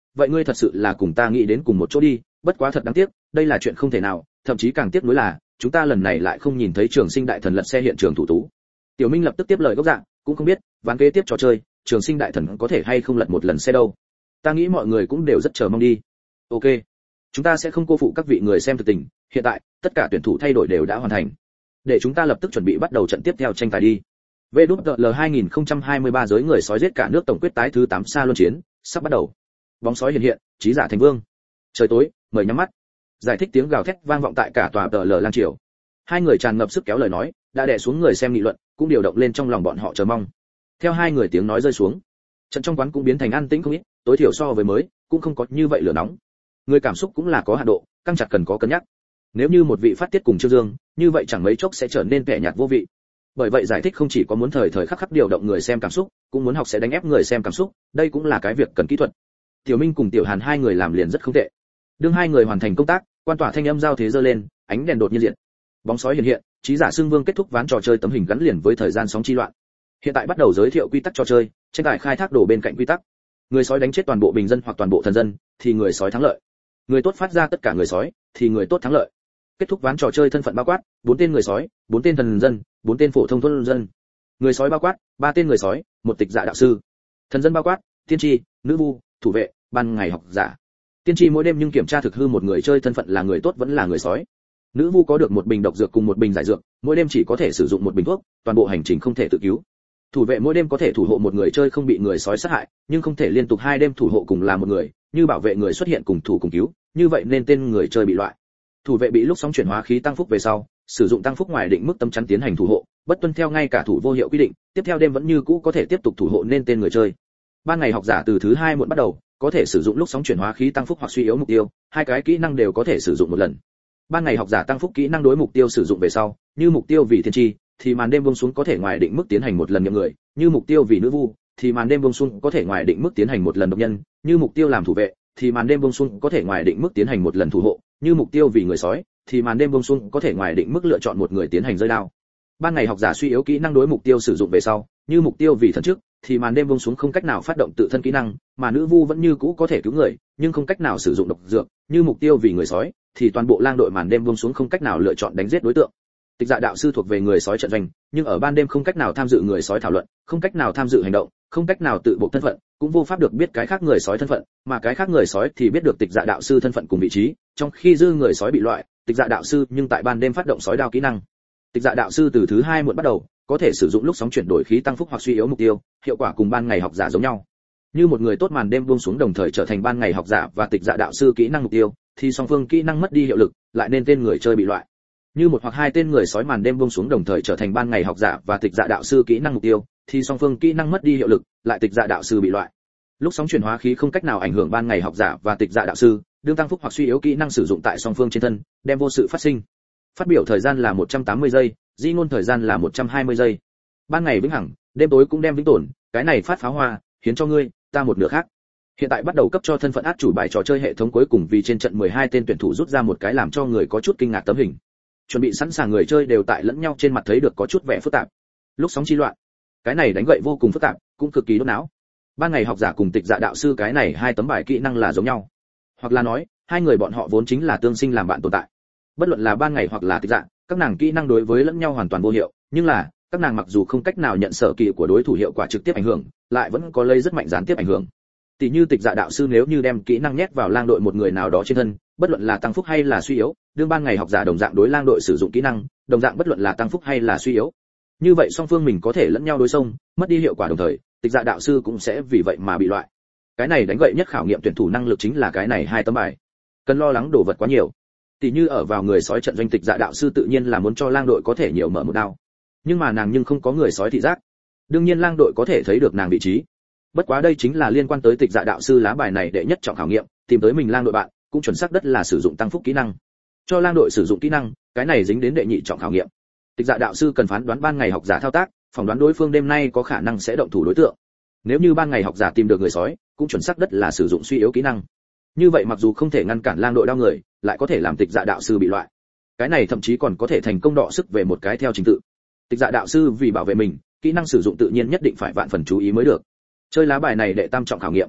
vậy ngươi thật sự là cùng ta nghĩ đến cùng một chỗ đi, bất quá thật đáng tiếc, đây là chuyện không thể nào, thậm chí càng tiếc nuối là chúng ta lần này lại không nhìn thấy Trường Sinh đại thần lật xe hiện trường thủ tú. Tiểu Minh lập tức tiếp lời gốc dạng, cũng không biết ván kế tiếp trò chơi Trường Sinh đại thần có thể hay không lật một lần xe đâu. Ta nghĩ mọi người cũng đều rất chờ mong đi. Ok, chúng ta sẽ không cô phụ các vị người xem thực tình, hiện tại tất cả tuyển thủ thay đổi đều đã hoàn thành, để chúng ta lập tức chuẩn bị bắt đầu trận tiếp theo tranh tài đi. vê đê lờ hai không hai ba giới người sói giết cả nước tổng quyết tái thứ tám xa luân chiến sắp bắt đầu. Bóng sói hiện hiện, trí giả thành vương. Trời tối, mời nhắm mắt. Giải thích tiếng gào thét vang vọng tại cả tòa tờ lờ lang triều. Hai người tràn ngập sức kéo lời nói, đã đè xuống người xem nghị luận, cũng điều động lên trong lòng bọn họ chờ mong. Theo hai người tiếng nói rơi xuống, trận trong quán cũng biến thành an tĩnh không ít, tối thiểu so với mới, cũng không có như vậy lửa nóng. Người cảm xúc cũng là có hạn độ, căng chặt cần có cân nhắc. Nếu như một vị phát tiết cùng Trương Dương, như vậy chẳng mấy chốc sẽ trở nên kẻ nhạt vô vị. Bởi vậy giải thích không chỉ có muốn thời thời khắc khắc điều động người xem cảm xúc, cũng muốn học sẽ đánh ép người xem cảm xúc, đây cũng là cái việc cần kỹ thuật. Tiểu Minh cùng Tiểu Hàn hai người làm liền rất không tệ. Đương hai người hoàn thành công tác, quan tỏa thanh âm giao thế giơ lên, ánh đèn đột nhiên diện. Bóng sói hiện hiện, trí giả xưng vương kết thúc ván trò chơi tấm hình gắn liền với thời gian sóng chi loạn. Hiện tại bắt đầu giới thiệu quy tắc trò chơi, tranh tài khai thác đổ bên cạnh quy tắc. Người sói đánh chết toàn bộ bình dân hoặc toàn bộ thần dân, thì người sói thắng lợi. Người tốt phát ra tất cả người sói, thì người tốt thắng lợi. Kết thúc ván trò chơi thân phận bao quát, bốn tên người sói, bốn tên thần dân, bốn tên phổ thông thôn dân. Người sói bao quát, ba tên người sói, một tịch dạ đạo sư. Thần dân bao quát, tiên tri, nữ vu, thủ vệ, ban ngày học giả. Tiên tri mỗi đêm nhưng kiểm tra thực hư một người chơi thân phận là người tốt vẫn là người sói. Nữ vu có được một bình độc dược cùng một bình giải dược, mỗi đêm chỉ có thể sử dụng một bình thuốc, toàn bộ hành trình không thể tự cứu. Thủ vệ mỗi đêm có thể thủ hộ một người chơi không bị người sói sát hại, nhưng không thể liên tục hai đêm thủ hộ cùng là một người, như bảo vệ người xuất hiện cùng thủ cùng cứu, như vậy nên tên người chơi bị loại. Thủ vệ bị lúc sóng chuyển hóa khí tăng phúc về sau, sử dụng tăng phúc ngoài định mức tấm chắn tiến hành thủ hộ, bất tuân theo ngay cả thủ vô hiệu quy định, tiếp theo đêm vẫn như cũ có thể tiếp tục thủ hộ nên tên người chơi. Ban ngày học giả từ thứ hai muộn bắt đầu, có thể sử dụng lúc sóng chuyển hóa khí tăng phúc hoặc suy yếu mục tiêu, hai cái kỹ năng đều có thể sử dụng một lần. Ban ngày học giả tăng phúc kỹ năng đối mục tiêu sử dụng về sau, như mục tiêu vì thiên tri, thì màn đêm buông xuống có thể ngoài định mức tiến hành một lần nhậm người, như mục tiêu vì nữ vu, thì màn đêm buông xuống có thể ngoài định mức tiến hành một lần độc nhân, như mục tiêu làm thủ vệ, thì màn đêm buông xuống có thể ngoài định mức tiến hành một lần thủ hộ, như mục tiêu vì người sói, thì màn đêm buông xuống có thể ngoài định mức lựa chọn một người tiến hành rơi đao. Ban ngày học giả suy yếu kỹ năng đối mục tiêu sử dụng về sau, như mục tiêu vì thần trước, thì màn đêm buông xuống không cách nào phát động tự thân kỹ năng, mà nữ vu vẫn như cũ có thể cứu người, nhưng không cách nào sử dụng độc dược, như mục tiêu vì người sói, thì toàn bộ lang đội màn đêm buông xuống không cách nào lựa chọn đánh giết đối tượng. Tịch dạ đạo sư thuộc về người sói trận doanh, nhưng ở ban đêm không cách nào tham dự người sói thảo luận, không cách nào tham dự hành động, không cách nào tự bộ thân phận, cũng vô pháp được biết cái khác người sói thân phận, mà cái khác người sói thì biết được tịch dạ đạo sư thân phận cùng vị trí, trong khi dư người sói bị loại, tịch dạ đạo sư nhưng tại ban đêm phát động sói đao kỹ năng. Tịch dạ đạo sư từ thứ hai muộn bắt đầu, có thể sử dụng lúc sóng chuyển đổi khí tăng phúc hoặc suy yếu mục tiêu, hiệu quả cùng ban ngày học giả giống nhau. Như một người tốt màn đêm buông xuống đồng thời trở thành ban ngày học giả và tịch dạ đạo sư kỹ năng mục tiêu, thì song phương kỹ năng mất đi hiệu lực, lại nên tên người chơi bị loại. Như một hoặc hai tên người sói màn đêm buông xuống đồng thời trở thành ban ngày học giả và tịch dạ đạo sư kỹ năng mục tiêu, thì song phương kỹ năng mất đi hiệu lực, lại tịch dạ đạo sư bị loại. Lúc sóng chuyển hóa khí không cách nào ảnh hưởng ban ngày học giả và tịch dạ đạo sư, đương tăng phúc hoặc suy yếu kỹ năng sử dụng tại song phương trên thân, đem vô sự phát sinh. Phát biểu thời gian là một trăm tám mươi giây, di ngôn thời gian là một trăm hai mươi giây. Ban ngày vĩnh hằng, đêm tối cũng đem vĩnh tồn, cái này phát pháo hoa, hiến cho ngươi, ta một nửa khác. Hiện tại bắt đầu cấp cho thân phận át chủ bài trò chơi hệ thống cuối cùng, vì trên trận mười hai tên tuyển thủ rút ra một cái làm cho người có chút kinh ngạc tấm hình. Chuẩn bị sẵn sàng người chơi đều tại lẫn nhau trên mặt thấy được có chút vẻ phức tạp. Lúc sóng chi loạn, cái này đánh gậy vô cùng phức tạp, cũng cực kỳ đốt não. Ban ngày học giả cùng tịch dạ đạo sư cái này hai tấm bài kỹ năng là giống nhau, hoặc là nói hai người bọn họ vốn chính là tương sinh làm bạn tồn tại. Bất luận là ban ngày hoặc là tịch dạ, các nàng kỹ năng đối với lẫn nhau hoàn toàn vô hiệu, nhưng là các nàng mặc dù không cách nào nhận sở kỳ của đối thủ hiệu quả trực tiếp ảnh hưởng, lại vẫn có lây rất mạnh gián tiếp ảnh hưởng. Tỷ như tịch dạ đạo sư nếu như đem kỹ năng nhét vào lang đội một người nào đó trên thân, bất luận là tăng phúc hay là suy yếu, đương ban ngày học giả đồng dạng đối lang đội sử dụng kỹ năng, đồng dạng bất luận là tăng phúc hay là suy yếu. Như vậy song phương mình có thể lẫn nhau đối xông, mất đi hiệu quả đồng thời, tịch dạ đạo sư cũng sẽ vì vậy mà bị loại. Cái này đánh gậy nhất khảo nghiệm tuyển thủ năng lực chính là cái này hai tấm bài. Cần lo lắng đồ vật quá nhiều. Tỷ như ở vào người sói trận doanh, tịch dạ đạo sư tự nhiên là muốn cho lang đội có thể nhiều mở một đao. Nhưng mà nàng nhưng không có người sói thị giác. Đương nhiên lang đội có thể thấy được nàng vị trí. Bất quá đây chính là liên quan tới tịch dạ đạo sư lá bài này đệ nhất trọng khảo nghiệm, tìm tới mình lang đội bạn, cũng chuẩn xác đất là sử dụng tăng phúc kỹ năng. Cho lang đội sử dụng kỹ năng, cái này dính đến đệ nhị trọng khảo nghiệm. Tịch dạ đạo sư cần phán đoán ban ngày học giả thao tác, phỏng đoán đối phương đêm nay có khả năng sẽ động thủ đối tượng. Nếu như ban ngày học giả tìm được người sói, cũng chuẩn xác đất là sử dụng suy yếu kỹ năng. Như vậy mặc dù không thể ngăn cản lang đội đao người, lại có thể làm tịch dạ đạo sư bị loại. Cái này thậm chí còn có thể thành công đọ sức về một cái theo trình tự. Tịch dạ đạo sư vì bảo vệ mình, kỹ năng sử dụng tự nhiên nhất định phải vạn phần chú ý mới được. Chơi lá bài này đệ tam trọng khảo nghiệm.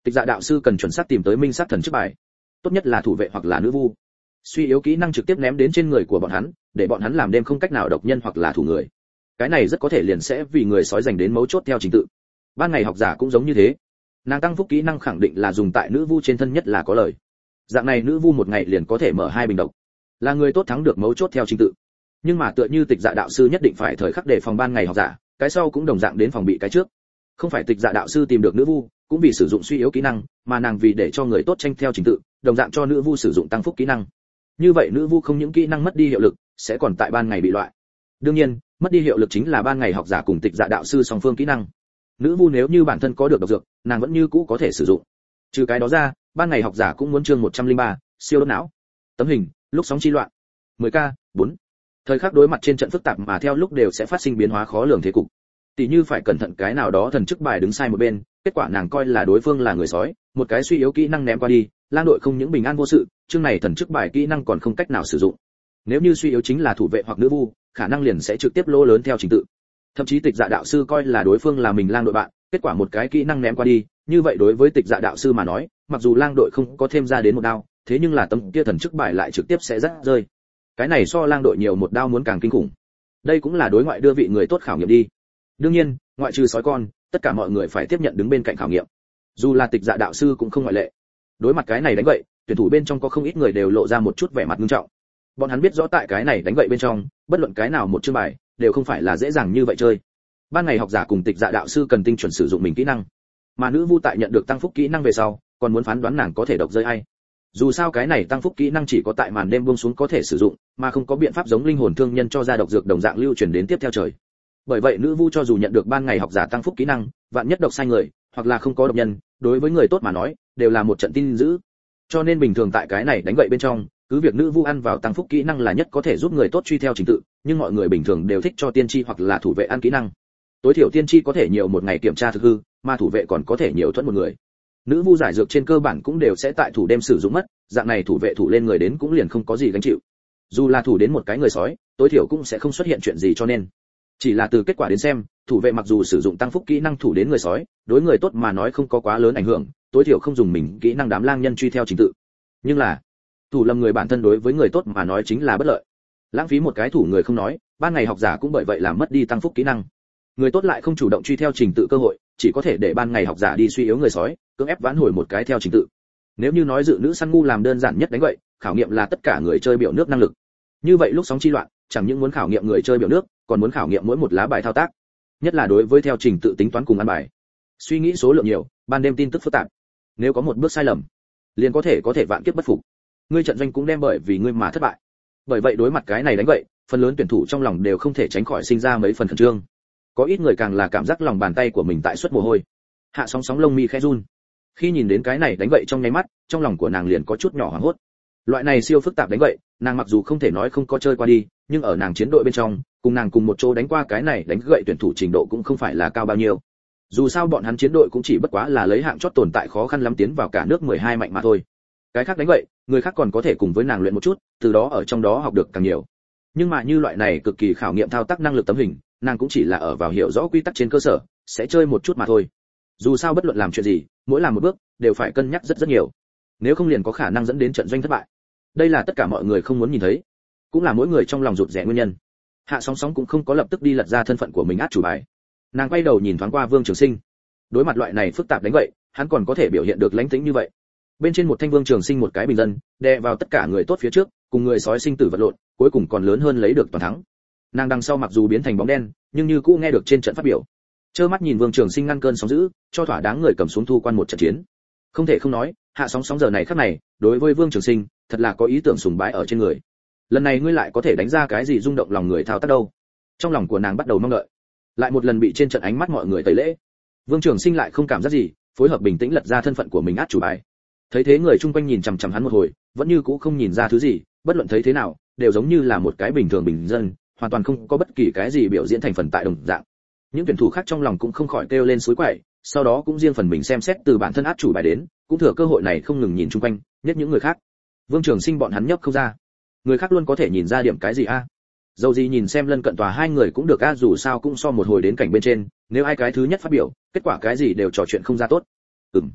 Tịch Dạ đạo sư cần chuẩn xác tìm tới minh sát thần chức bài, tốt nhất là thủ vệ hoặc là nữ vu. Suy yếu kỹ năng trực tiếp ném đến trên người của bọn hắn, để bọn hắn làm đêm không cách nào độc nhân hoặc là thủ người. Cái này rất có thể liền sẽ vì người sói giành đến mấu chốt theo trình tự. Ban ngày học giả cũng giống như thế. Nàng tăng phúc kỹ năng khẳng định là dùng tại nữ vu trên thân nhất là có lời. Dạng này nữ vu một ngày liền có thể mở hai bình độc. Là người tốt thắng được mấu chốt theo trình tự. Nhưng mà tựa như Tịch Dạ đạo sư nhất định phải thời khắc đề phòng ban ngày học giả, cái sau cũng đồng dạng đến phòng bị cái trước. Không phải Tịch Dạ đạo sư tìm được nữ vu, cũng vì sử dụng suy yếu kỹ năng, mà nàng vì để cho người tốt tranh theo trình tự, đồng dạng cho nữ vu sử dụng tăng phúc kỹ năng. Như vậy nữ vu không những kỹ năng mất đi hiệu lực, sẽ còn tại ban ngày bị loại. Đương nhiên, mất đi hiệu lực chính là ban ngày học giả cùng Tịch Dạ đạo sư song phương kỹ năng. Nữ vu nếu như bản thân có được độc dược, nàng vẫn như cũ có thể sử dụng. Trừ cái đó ra, ban ngày học giả cũng muốn chương một trăm lẻ ba, siêu đốt não. Tấm hình, lúc sóng chi loạn. mười k, bốn. Thời khắc đối mặt trên trận phức tạp mà theo lúc đều sẽ phát sinh biến hóa khó lường thế cục. Tỷ như phải cẩn thận cái nào đó thần chức bài đứng sai một bên, kết quả nàng coi là đối phương là người sói, một cái suy yếu kỹ năng ném qua đi, lang đội không những bình an vô sự, chương này thần chức bài kỹ năng còn không cách nào sử dụng. Nếu như suy yếu chính là thủ vệ hoặc nữ vu, khả năng liền sẽ trực tiếp lỗ lớn theo trình tự. Thậm chí Tịch Dạ đạo sư coi là đối phương là mình lang đội bạn, kết quả một cái kỹ năng ném qua đi, như vậy đối với Tịch Dạ đạo sư mà nói, mặc dù lang đội không có thêm ra đến một đao, thế nhưng là tấm kia thần chức bài lại trực tiếp sẽ rách rơi. Cái này so lang đội nhiều một đao muốn càng kinh khủng. Đây cũng là đối ngoại đưa vị người tốt khảo nghiệm đi. Đương nhiên, ngoại trừ sói con, tất cả mọi người phải tiếp nhận đứng bên cạnh khảo nghiệm. Dù là Tịch Dạ đạo sư cũng không ngoại lệ. Đối mặt cái này đánh vậy, tuyển thủ bên trong có không ít người đều lộ ra một chút vẻ mặt nghiêm trọng. Bọn hắn biết rõ tại cái này đánh vậy bên trong, bất luận cái nào một chương bài đều không phải là dễ dàng như vậy chơi. Ban ngày học giả cùng Tịch Dạ đạo sư cần tinh chuẩn sử dụng mình kỹ năng, mà nữ vu tại nhận được tăng phúc kỹ năng về sau, còn muốn phán đoán nàng có thể độc rơi ai. Dù sao cái này tăng phúc kỹ năng chỉ có tại màn đêm buông xuống có thể sử dụng, mà không có biện pháp giống linh hồn thương nhân cho ra độc dược đồng dạng lưu truyền đến tiếp theo trời. Bởi vậy nữ vu cho dù nhận được ban ngày học giả tăng phúc kỹ năng, vạn nhất độc sai người, hoặc là không có độc nhân, đối với người tốt mà nói, đều là một trận tin dữ. Cho nên bình thường tại cái này đánh vậy bên trong, cứ việc nữ vu ăn vào tăng phúc kỹ năng là nhất có thể giúp người tốt truy theo trình tự, nhưng mọi người bình thường đều thích cho tiên tri hoặc là thủ vệ ăn kỹ năng. Tối thiểu tiên tri có thể nhiều một ngày kiểm tra thực hư, mà thủ vệ còn có thể nhiều thuẫn một người. Nữ vu giải dược trên cơ bản cũng đều sẽ tại thủ đêm sử dụng mất, dạng này thủ vệ thủ lên người đến cũng liền không có gì gánh chịu. Dù là thủ đến một cái người sói, tối thiểu cũng sẽ không xuất hiện chuyện gì, cho nên chỉ là từ kết quả đến xem, thủ vệ mặc dù sử dụng tăng phúc kỹ năng thủ đến người sói, đối người tốt mà nói không có quá lớn ảnh hưởng, tối thiểu không dùng mình kỹ năng đám lang nhân truy theo trình tự. Nhưng là thủ lầm người bản thân đối với người tốt mà nói chính là bất lợi. Lãng phí một cái thủ người không nói, ban ngày học giả cũng bởi vậy làm mất đi tăng phúc kỹ năng. Người tốt lại không chủ động truy theo trình tự cơ hội, chỉ có thể để ban ngày học giả đi suy yếu người sói, cưỡng ép vãn hồi một cái theo trình tự. Nếu như nói dự nữ săn ngu làm đơn giản nhất đánh vậy, khảo nghiệm là tất cả người chơi biểu nước năng lực. Như vậy lúc sóng chi loạn, chẳng những muốn khảo nghiệm người chơi biểu nước, còn muốn khảo nghiệm mỗi một lá bài thao tác, nhất là đối với theo trình tự tính toán cùng ăn bài. Suy nghĩ số lượng nhiều, ban đêm tin tức phức tạp. Nếu có một bước sai lầm, liền có thể có thể vạn kiếp bất phục. Ngươi trận doanh cũng đem bởi vì ngươi mà thất bại. Bởi vậy đối mặt cái này đánh vậy, phần lớn tuyển thủ trong lòng đều không thể tránh khỏi sinh ra mấy phần khẩn trương. Có ít người càng là cảm giác lòng bàn tay của mình tại suất mồ hôi. Hạ sóng sóng lông mi khẽ run. Khi nhìn đến cái này đánh vậy trong nháy mắt, trong lòng của nàng liền có chút nhỏ hoảng hốt. Loại này siêu phức tạp đánh vậy, nàng mặc dù không thể nói không có chơi qua đi, nhưng ở nàng chiến đội bên trong, cùng nàng cùng một chỗ đánh qua cái này đánh gậy tuyển thủ trình độ cũng không phải là cao bao nhiêu. Dù sao bọn hắn chiến đội cũng chỉ bất quá là lấy hạng chót tồn tại khó khăn lắm tiến vào cả nước mười hai mạnh mà thôi. Cái khác đánh vậy, người khác còn có thể cùng với nàng luyện một chút, từ đó ở trong đó học được càng nhiều. Nhưng mà như loại này cực kỳ khảo nghiệm thao tác năng lực tấm hình, nàng cũng chỉ là ở vào hiểu rõ quy tắc trên cơ sở, sẽ chơi một chút mà thôi. Dù sao bất luận làm chuyện gì, mỗi làm một bước đều phải cân nhắc rất rất nhiều. Nếu không liền có khả năng dẫn đến trận doanh thất bại. Đây là tất cả mọi người không muốn nhìn thấy, cũng là mỗi người trong lòng rụt rè nguyên nhân. Hạ Sóng Sóng cũng không có lập tức đi lật ra thân phận của mình át chủ bài. Nàng quay đầu nhìn thoáng qua Vương Trường Sinh. Đối mặt loại này phức tạp đánh vậy, hắn còn có thể biểu hiện được lãnh tĩnh như vậy. Bên trên một thanh Vương Trường Sinh một cái bình dân, đè vào tất cả người tốt phía trước, cùng người sói sinh tử vật lộn, cuối cùng còn lớn hơn lấy được toàn thắng. Nàng đằng sau mặc dù biến thành bóng đen, nhưng như cũ nghe được trên trận phát biểu. Trơ mắt nhìn Vương Trường Sinh ngăn cơn sóng dữ, cho thỏa đáng người cầm xuống thu quan một trận chiến. Không thể không nói, Hạ Sóng Sóng giờ này khắc này, đối với Vương Trường Sinh, thật là có ý tưởng sùng bái ở trên người. Lần này ngươi lại có thể đánh ra cái gì rung động lòng người thao tác đâu? Trong lòng của nàng bắt đầu mong đợi. Lại một lần bị trên trận ánh mắt mọi người tẩy lễ. Vương Trường Sinh lại không cảm giác gì, phối hợp bình tĩnh lật ra thân phận của mình át chủ bài. Thấy thế người chung quanh nhìn chằm chằm hắn một hồi, vẫn như cũ không nhìn ra thứ gì, bất luận thấy thế nào, đều giống như là một cái bình thường bình dân, hoàn toàn không có bất kỳ cái gì biểu diễn thành phần tại đồng dạng. Những tuyển thủ khác trong lòng cũng không khỏi kêu lên suối quậy, sau đó cũng riêng phần mình xem xét từ bản thân át chủ bài đến, cũng thừa cơ hội này không ngừng nhìn chung quanh, nhất những người khác. Vương Trường Sinh bọn hắn nhấp không ra. Người khác luôn có thể nhìn ra điểm cái gì a? À? Dầu gì nhìn xem lân cận tòa hai người cũng được a, dù sao cũng so một hồi đến cảnh bên trên, nếu ai cái thứ nhất phát biểu, kết quả cái gì đều trò chuyện không ra tốt. Ừm.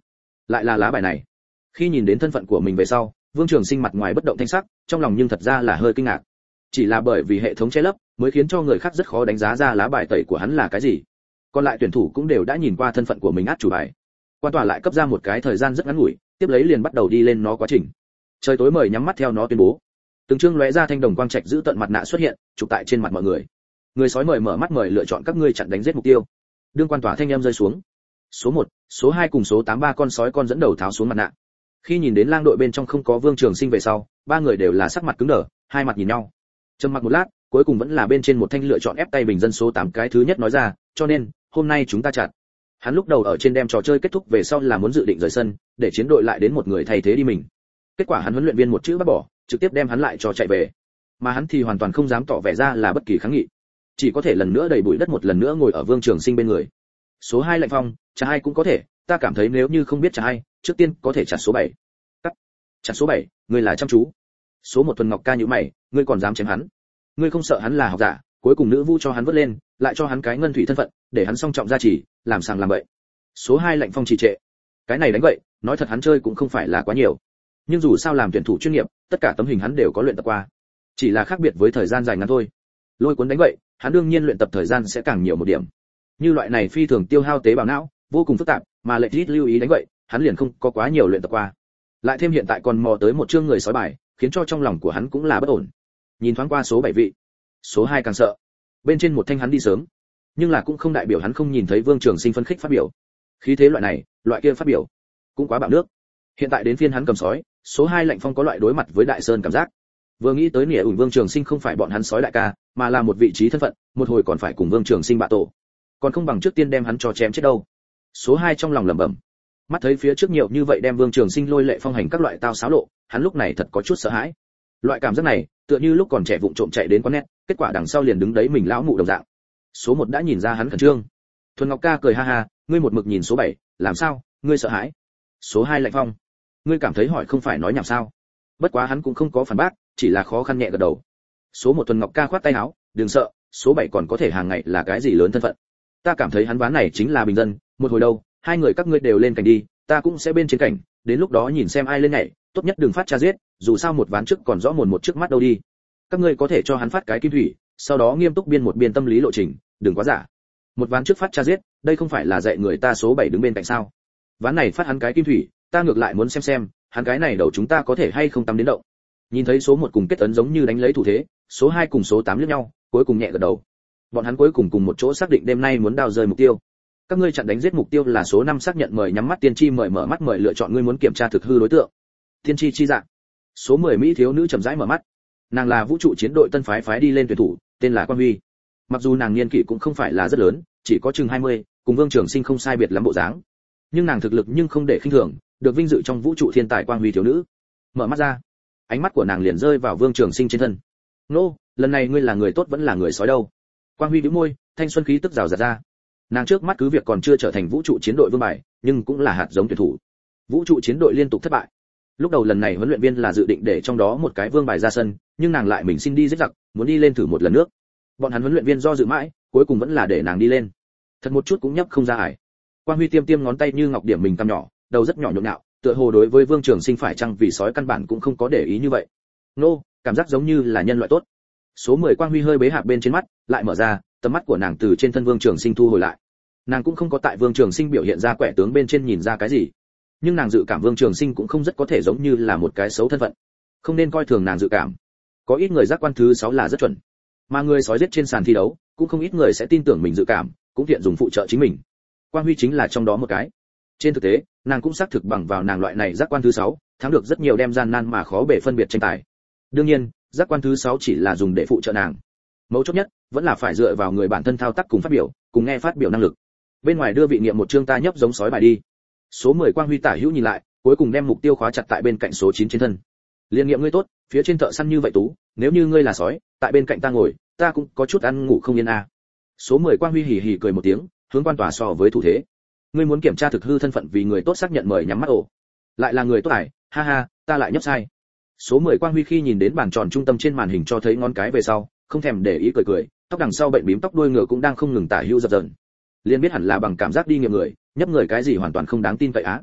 lại là lá bài này. Khi nhìn đến thân phận của mình về sau, Vương Trường Sinh mặt ngoài bất động thanh sắc, trong lòng nhưng thật ra là hơi kinh ngạc. Chỉ là bởi vì hệ thống che lấp, mới khiến cho người khác rất khó đánh giá ra lá bài tẩy của hắn là cái gì. Còn lại tuyển thủ cũng đều đã nhìn qua thân phận của mình át chủ bài. Quan tòa lại cấp ra một cái thời gian rất ngắn ngủi, tiếp lấy liền bắt đầu đi lên nó quá trình. Trời tối mời nhắm mắt theo nó tuyên bố. Từng chương lóe ra thanh đồng quang trạch giữ tận mặt nạ xuất hiện, chụp tại trên mặt mọi người. Người sói mời mở mắt mời lựa chọn các ngươi chặn đánh giết mục tiêu. Đương quan tòa thanh em rơi xuống. Số một, số hai cùng số tám ba con sói con dẫn đầu tháo xuống mặt nạ. Khi nhìn đến lang đội bên trong không có Vương Trường Sinh về sau, ba người đều là sắc mặt cứng đờ, hai mặt nhìn nhau. Trầm mặc một lát, cuối cùng vẫn là bên trên một thanh lựa chọn ép tay bình dân số tám cái thứ nhất nói ra, cho nên, hôm nay chúng ta chặn. Hắn lúc đầu ở trên đem trò chơi kết thúc về sau là muốn dự định rời sân, để chiến đội lại đến một người thay thế đi mình. Kết quả hắn huấn luyện viên một chữ bác bỏ, trực tiếp đem hắn lại cho chạy về. Mà hắn thì hoàn toàn không dám tỏ vẻ ra là bất kỳ kháng nghị, chỉ có thể lần nữa đầy bụi đất một lần nữa ngồi ở Vương Trường Sinh bên người. Số hai Lạnh Phong, chả ai cũng có thể, ta cảm thấy nếu như không biết chả ai, trước tiên có thể chặt số bảy. Cắt. Chặt số bảy, ngươi là chăm chú. Số một Thuần Ngọc ca nhíu mày, ngươi còn dám chém hắn? Ngươi không sợ hắn là học giả, cuối cùng nữ vu cho hắn vớt lên, lại cho hắn cái ngân thủy thân phận, để hắn song trọng gia trì, làm sàng làm bậy. Số hai Lạnh Phong trì trệ. Cái này đánh vậy, nói thật hắn chơi cũng không phải là quá nhiều. Nhưng dù sao làm tuyển thủ chuyên nghiệp, tất cả tấm hình hắn đều có luyện tập qua. Chỉ là khác biệt với thời gian dài ngắn thôi. Lôi cuốn đánh vậy, hắn đương nhiên luyện tập thời gian sẽ càng nhiều một điểm. Như loại này phi thường tiêu hao tế bào não, vô cùng phức tạp, mà lệch ít lưu ý đánh vậy, hắn liền không có quá nhiều luyện tập qua. Lại thêm hiện tại còn mò tới một chương người sói bài, khiến cho trong lòng của hắn cũng là bất ổn. Nhìn thoáng qua số bảy vị, số hai càng sợ. Bên trên một thanh hắn đi sớm, nhưng là cũng không đại biểu hắn không nhìn thấy Vương Trường Sinh phân khích phát biểu. Khí thế loại này, loại kia phát biểu, cũng quá bạo nước. Hiện tại đến phiên hắn cầm sói, số hai Lạnh Phong có loại đối mặt với Đại Sơn cảm giác. Vừa nghĩ tới nỉa ủn Vương Trường Sinh không phải bọn hắn sói đại ca, mà là một vị trí thân phận, một hồi còn phải cùng Vương Trường Sinh bạ tổ, còn không bằng trước tiên đem hắn cho chém chết đâu. Số hai trong lòng lẩm bẩm. Mắt thấy phía trước nhiều như vậy đem Vương Trường Sinh lôi lệ phong hành các loại tao xáo lộ, hắn lúc này thật có chút sợ hãi. Loại cảm giác này, tựa như lúc còn trẻ vụng trộm chạy đến quán net, kết quả đằng sau liền đứng đấy mình lão mụ đồng dạng. Số một đã nhìn ra hắn khẩn trương. Thuần Ngọc ca cười ha ha, ngươi một mực nhìn số bảy, làm sao, ngươi sợ hãi? Số hai Lạnh Phong, ngươi cảm thấy hỏi không phải nói nhảm sao? Bất quá hắn cũng không có phản bác, chỉ là khó khăn nhẹ gật đầu. Số một Thuần Ngọc ca khoát tay áo, đừng sợ, số bảy còn có thể hàng ngày là cái gì lớn thân phận. Ta cảm thấy hắn ván này chính là bình dân, một hồi đâu, hai người các ngươi đều lên cảnh đi, ta cũng sẽ bên trên cảnh, đến lúc đó nhìn xem ai lên nhảy, tốt nhất đừng phát tra giết, dù sao một ván trước còn rõ mồn một trước mắt đâu đi. Các ngươi có thể cho hắn phát cái kim thủy, sau đó nghiêm túc biên một biên tâm lý lộ trình, đừng quá giả. Một ván trước phát tra giết, đây không phải là dạy người ta số bảy đứng bên cạnh sao? Ván này phát hắn cái kim thủy, ta ngược lại muốn xem xem, hắn cái này đầu chúng ta có thể hay không tắm đến động. Nhìn thấy số một cùng kết ấn giống như đánh lấy thủ thế, số hai cùng số tám liếc nhau, cuối cùng nhẹ gật đầu. Bọn hắn cuối cùng cùng một chỗ xác định đêm nay muốn đào rơi mục tiêu. Các ngươi chặn đánh giết mục tiêu là số năm xác nhận mời nhắm mắt tiên tri mời mở mắt mời lựa chọn ngươi muốn kiểm tra thực hư đối tượng. Tiên tri chi dạng. Số mười mỹ thiếu nữ chậm rãi mở mắt. Nàng là vũ trụ chiến đội tân phái phái đi lên tuyển thủ, tên là Quan Huy. Mặc dù nàng niên kỷ cũng không phải là rất lớn, chỉ có chừng hai mươi, cùng Vương Trường Sinh không sai biệt lắm bộ dáng. Nhưng nàng thực lực nhưng không để khinh thường, được vinh dự trong vũ trụ thiên tài Quan Huy thiếu nữ. Mở mắt ra, ánh mắt của nàng liền rơi vào Vương Trường Sinh trên thân. Nô, lần này ngươi là người tốt vẫn là người sói đâu? Quan Huy bĩu môi, thanh xuân khí tức rào rạt ra. Nàng trước mắt cứ việc còn chưa trở thành vũ trụ chiến đội vương bài, nhưng cũng là hạt giống tuyển thủ. Vũ trụ chiến đội liên tục thất bại. Lúc đầu lần này huấn luyện viên là dự định để trong đó một cái vương bài ra sân, nhưng nàng lại mình xin đi giết giặc, muốn đi lên thử một lần nước. Bọn hắn huấn luyện viên do dự mãi, cuối cùng vẫn là để nàng đi lên. Thật một chút cũng nhấp không ra ải. Quan Huy tiêm tiêm ngón tay như ngọc điểm mình cằm nhỏ, đầu rất nhỏ nhộn nhạo, tựa hồ đối với Vương Trường Sinh phải chăng vì sói căn bản cũng không có để ý như vậy. Nô, cảm giác giống như là nhân loại tốt. Số mười Quan Huy hơi bế hạp bên trên mắt, lại mở ra, tầm mắt của nàng từ trên thân Vương Trường Sinh thu hồi lại. Nàng cũng không có tại Vương Trường Sinh biểu hiện ra quẻ tướng bên trên nhìn ra cái gì, nhưng nàng dự cảm Vương Trường Sinh cũng không rất có thể giống như là một cái xấu thân phận, không nên coi thường nàng dự cảm. Có ít người giác quan thứ sáu là rất chuẩn, mà người sói giết trên sàn thi đấu, cũng không ít người sẽ tin tưởng mình dự cảm, cũng thiện dùng phụ trợ chính mình. Quan Huy chính là trong đó một cái. Trên thực tế, nàng cũng xác thực bằng vào nàng loại này giác quan thứ sáu, thắng được rất nhiều đem gian nan mà khó bề phân biệt tranh tài. Đương nhiên, giác quan thứ sáu chỉ là dùng để phụ trợ nàng. Mấu chốt nhất vẫn là phải dựa vào người bản thân thao tác cùng phát biểu, cùng nghe phát biểu năng lực. Bên ngoài đưa vị nghiệm một chương ta nhấp giống sói bài đi. Số mười Quang Huy tả hữu nhìn lại, cuối cùng đem mục tiêu khóa chặt tại bên cạnh số chín trên thân. Liên nghiệm ngươi tốt, phía trên thợ săn như vậy tú, nếu như ngươi là sói, tại bên cạnh ta ngồi, ta cũng có chút ăn ngủ không yên à. Số mười Quang Huy hì hì cười một tiếng, hướng quan tòa so với thủ thế. Ngươi muốn kiểm tra thực hư thân phận vì người tốt xác nhận mời nhắm mắt ổ. Lại là người tốt ải, ha ha, ta lại nhấp sai. Số mười Quang Huy khi nhìn đến bàn tròn trung tâm trên màn hình cho thấy ngón cái về sau, không thèm để ý cười cười, tóc đằng sau bệnh bím tóc đuôi ngựa cũng đang không ngừng tả hữu dập dờn. Liên biết hẳn là bằng cảm giác đi nghiệm người, nhấp người cái gì hoàn toàn không đáng tin vậy á.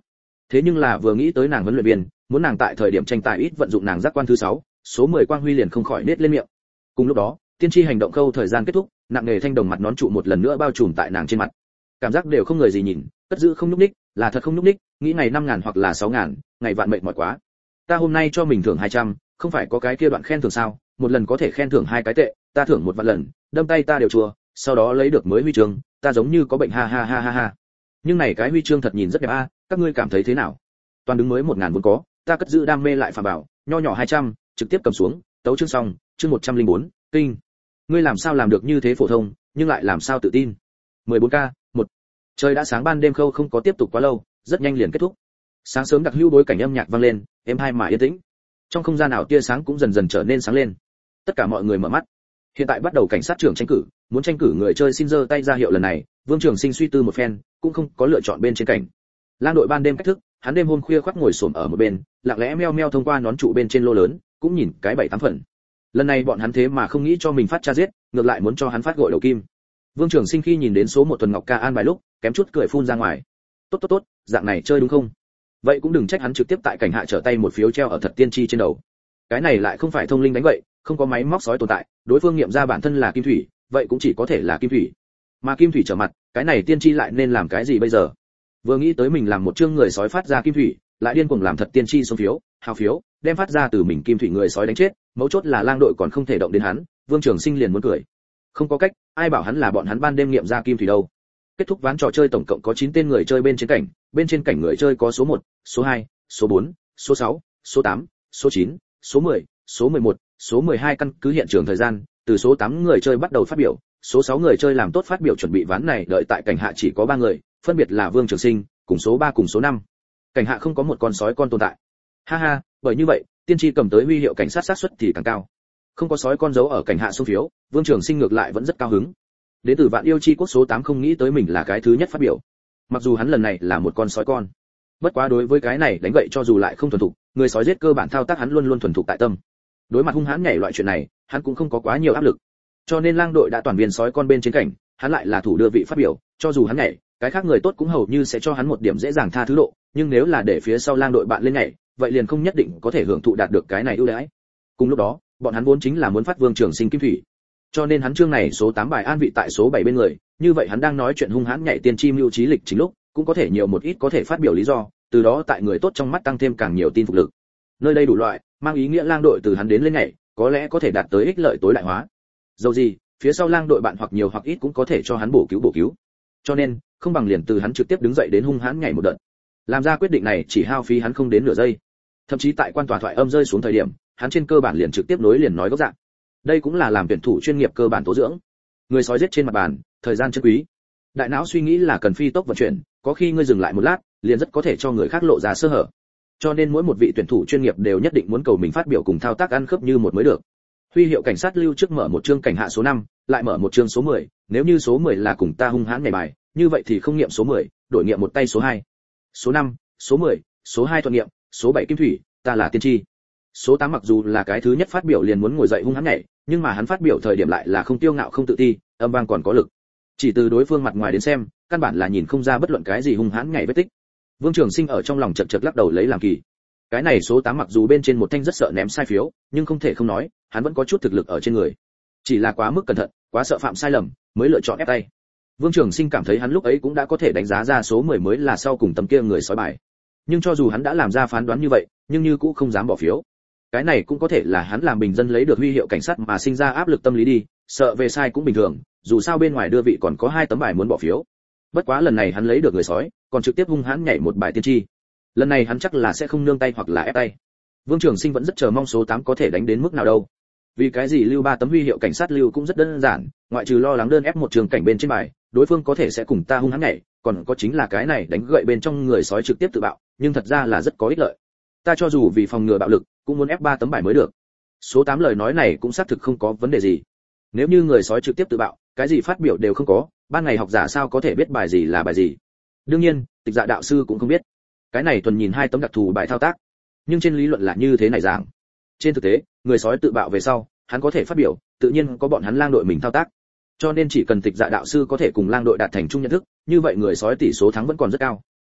Thế nhưng là vừa nghĩ tới nàng huấn luyện viên, muốn nàng tại thời điểm tranh tài ít vận dụng nàng giác quan thứ sáu, số mười quang huy liền không khỏi nết lên miệng. Cùng lúc đó, tiên tri hành động khâu thời gian kết thúc, nặng nề thanh đồng mặt nón trụ một lần nữa bao trùm tại nàng trên mặt. Cảm giác đều không người gì nhìn, cất giữ không nhúc ních, là thật không nhúc ních, nghĩ ngày năm ngàn hoặc là sáu ngàn, ngày vạn mệt mỏi quá. Ta hôm nay cho mình thưởng hai trăm, không phải có cái kia đoạn khen thưởng sao, một lần có thể khen thưởng hai cái tệ, ta thưởng một vạn lần, đâm tay ta đều chùa, sau đó lấy được mới huy chương, ta giống như có bệnh ha ha ha ha ha. Nhưng này cái huy chương thật nhìn rất đẹp a, các ngươi cảm thấy thế nào? Toàn đứng mới một ngàn vốn có, ta cất giữ đam mê lại phàm bảo, nho nhỏ hai trăm, trực tiếp cầm xuống, tấu chương xong, chương một trăm lẻ bốn, kinh. Ngươi làm sao làm được như thế phổ thông, nhưng lại làm sao tự tin? mười bốn K, một. Trời đã sáng, ban đêm khâu không có tiếp tục quá lâu, rất nhanh liền kết thúc. Sáng sớm đặc hữu bối cảnh âm nhạc vang lên, êm hai mà yên tĩnh. Trong không gian ảo tia sáng cũng dần dần trở nên sáng lên. Tất cả mọi người mở mắt. Hiện tại bắt đầu cảnh sát trưởng tranh cử, muốn tranh cử người chơi xin giơ tay ra hiệu lần này, Vương Trường Sinh suy tư một phen, cũng không có lựa chọn bên trên cảnh. Lang đội ban đêm cách thức, hắn đêm hôm khuya khoác ngồi xổm ở một bên, lặng lẽ meo meo thông qua nón trụ bên trên lô lớn, cũng nhìn cái bảy tám phần. Lần này bọn hắn thế mà không nghĩ cho mình phát tra giết, ngược lại muốn cho hắn phát gội đầu kim. Vương Trường Sinh khi nhìn đến số một Tuần Ngọc Ca an bài lúc, kém chút cười phun ra ngoài. Tốt tốt tốt, dạng này chơi đúng không? Vậy cũng đừng trách hắn trực tiếp tại cảnh hạ trở tay một phiếu treo ở thật tiên tri trên đầu. Cái này lại không phải thông linh đánh vậy, không có máy móc sói tồn tại, đối phương nghiệm ra bản thân là kim thủy, vậy cũng chỉ có thể là kim thủy. Mà kim thủy trở mặt, cái này tiên tri lại nên làm cái gì bây giờ? Vừa nghĩ tới mình làm một chương người sói phát ra kim thủy, lại điên cuồng làm thật tiên tri số phiếu, hào phiếu, đem phát ra từ mình kim thủy người sói đánh chết, mấu chốt là lang đội còn không thể động đến hắn, Vương Trường Sinh liền muốn cười. Không có cách, ai bảo hắn là bọn hắn ban đêm nghiệm ra kim thủy đâu. Kết thúc ván trò chơi tổng cộng có chín tên người chơi bên trên cảnh, bên trên cảnh người chơi có số một, số hai, số bốn, số sáu, số tám, số chín, số mười, số mười một, số mười hai. Căn cứ hiện trường thời gian, từ số tám người chơi bắt đầu phát biểu, số sáu người chơi làm tốt phát biểu chuẩn bị ván này, đợi tại cảnh hạ chỉ có ba người, phân biệt là Vương Trường Sinh, cùng số ba cùng số năm. Cảnh hạ không có một con sói con tồn tại. Ha ha, bởi như vậy, tiên tri cầm tới huy hiệu cảnh sát sát suất thì càng cao. Không có sói con giấu ở cảnh hạ số phiếu, Vương Trường Sinh ngược lại vẫn rất cao hứng. Đến từ Vạn Yêu Chi Quốc số tám không nghĩ tới mình là cái thứ nhất phát biểu. Mặc dù hắn lần này là một con sói con, bất quá đối với cái này đánh gậy cho dù lại không thuần thục, người sói giết cơ bản thao tác hắn luôn luôn thuần thục tại tâm. Đối mặt hung hãn nhảy loại chuyện này, hắn cũng không có quá nhiều áp lực. Cho nên lang đội đã toàn viên sói con bên trên cảnh, hắn lại là thủ đưa vị phát biểu, cho dù hắn nhảy, cái khác người tốt cũng hầu như sẽ cho hắn một điểm dễ dàng tha thứ độ, nhưng nếu là để phía sau lang đội bạn lên nhảy, vậy liền không nhất định có thể hưởng thụ đạt được cái này ưu đãi. Cùng lúc đó, bọn hắn vốn chính là muốn phát Vương Trường Sinh kim thủy. Cho nên hắn chương này số tám bài an vị tại số bảy bên người, như vậy hắn đang nói chuyện hung hãn nhảy tiên tri mưu trí lịch chính lúc, cũng có thể nhiều một ít có thể phát biểu lý do, từ đó tại người tốt trong mắt tăng thêm càng nhiều tin phục lực. Nơi đây đủ loại, mang ý nghĩa lang đội từ hắn đến lên nhảy, có lẽ có thể đạt tới ích lợi tối đại hóa. Dầu gì, phía sau lang đội bạn hoặc nhiều hoặc ít cũng có thể cho hắn bổ cứu bổ cứu. Cho nên, không bằng liền từ hắn trực tiếp đứng dậy đến hung hãn nhảy một đợt. Làm ra quyết định này chỉ hao phí hắn không đến nửa giây. Thậm chí tại quan tòa thoại âm rơi xuống thời điểm, hắn trên cơ bản liền trực tiếp nối liền nói gốc dạng. Đây cũng là làm tuyển thủ chuyên nghiệp cơ bản tố dưỡng. Người sói giết trên mặt bàn, thời gian chân quý. Đại não suy nghĩ là cần phi tốc vận chuyển, có khi ngươi dừng lại một lát, liền rất có thể cho người khác lộ ra sơ hở. Cho nên mỗi một vị tuyển thủ chuyên nghiệp đều nhất định muốn cầu mình phát biểu cùng thao tác ăn khớp như một mới được. Huy hiệu cảnh sát lưu trước mở một chương cảnh hạ số năm, lại mở một chương số mười, nếu như số mười là cùng ta hung hãn nhảy bài, như vậy thì không nghiệm số mười, đổi nghiệm một tay số hai. Số năm, số mười, số hai thuận nghiệm, số bảy kim thủy, ta là tiên tri. Số tám mặc dù là cái thứ nhất phát biểu liền muốn ngồi dậy hung hãn nhảy, nhưng mà hắn phát biểu thời điểm lại là không tiêu ngạo không tự ti, âm vang còn có lực. Chỉ từ đối phương mặt ngoài đến xem, căn bản là nhìn không ra bất luận cái gì hung hãn nhảy vết tích. Vương Trường Sinh ở trong lòng chật chật lắc đầu lấy làm kỳ. Cái này số tám mặc dù bên trên một thanh rất sợ ném sai phiếu, nhưng không thể không nói, hắn vẫn có chút thực lực ở trên người. Chỉ là quá mức cẩn thận, quá sợ phạm sai lầm, mới lựa chọn ép tay. Vương Trường Sinh cảm thấy hắn lúc ấy cũng đã có thể đánh giá ra số mười mới là sau cùng tấm kia người sói bài. Nhưng cho dù hắn đã làm ra phán đoán như vậy, nhưng như cũng không dám bỏ phiếu. Cái này cũng có thể là hắn làm bình dân lấy được huy hiệu cảnh sát mà sinh ra áp lực tâm lý đi, sợ về sai cũng bình thường, dù sao bên ngoài đưa vị còn có hai tấm bài muốn bỏ phiếu. Bất quá lần này hắn lấy được người sói, còn trực tiếp hung hãn nhảy một bài tiên tri. Lần này hắn chắc là sẽ không nương tay hoặc là ép tay. Vương Trường Sinh vẫn rất chờ mong số tám có thể đánh đến mức nào đâu. Vì cái gì lưu ba tấm huy hiệu cảnh sát lưu cũng rất đơn giản, ngoại trừ lo lắng đơn ép một trường cảnh bên trên bài, đối phương có thể sẽ cùng ta hung hãn nhảy, còn có chính là cái này đánh gậy bên trong người sói trực tiếp tự bạo, nhưng thật ra là rất có ích lợi. Ta cho dù vì phòng ngừa bạo lực, cũng muốn ép ba tấm bài mới được. Số tám lời nói này cũng xác thực không có vấn đề gì. Nếu như người sói trực tiếp tự bạo, cái gì phát biểu đều không có, ban ngày học giả sao có thể biết bài gì là bài gì? Đương nhiên, Tịch Dạ đạo sư cũng không biết. Cái này thuần nhìn hai tấm đặc thù bài thao tác, nhưng trên lý luận là như thế này giảng. Trên thực tế, người sói tự bạo về sau, hắn có thể phát biểu, tự nhiên có bọn hắn lang đội mình thao tác. Cho nên chỉ cần Tịch Dạ đạo sư có thể cùng lang đội đạt thành chung nhận thức, như vậy người sói tỷ số thắng vẫn còn rất cao.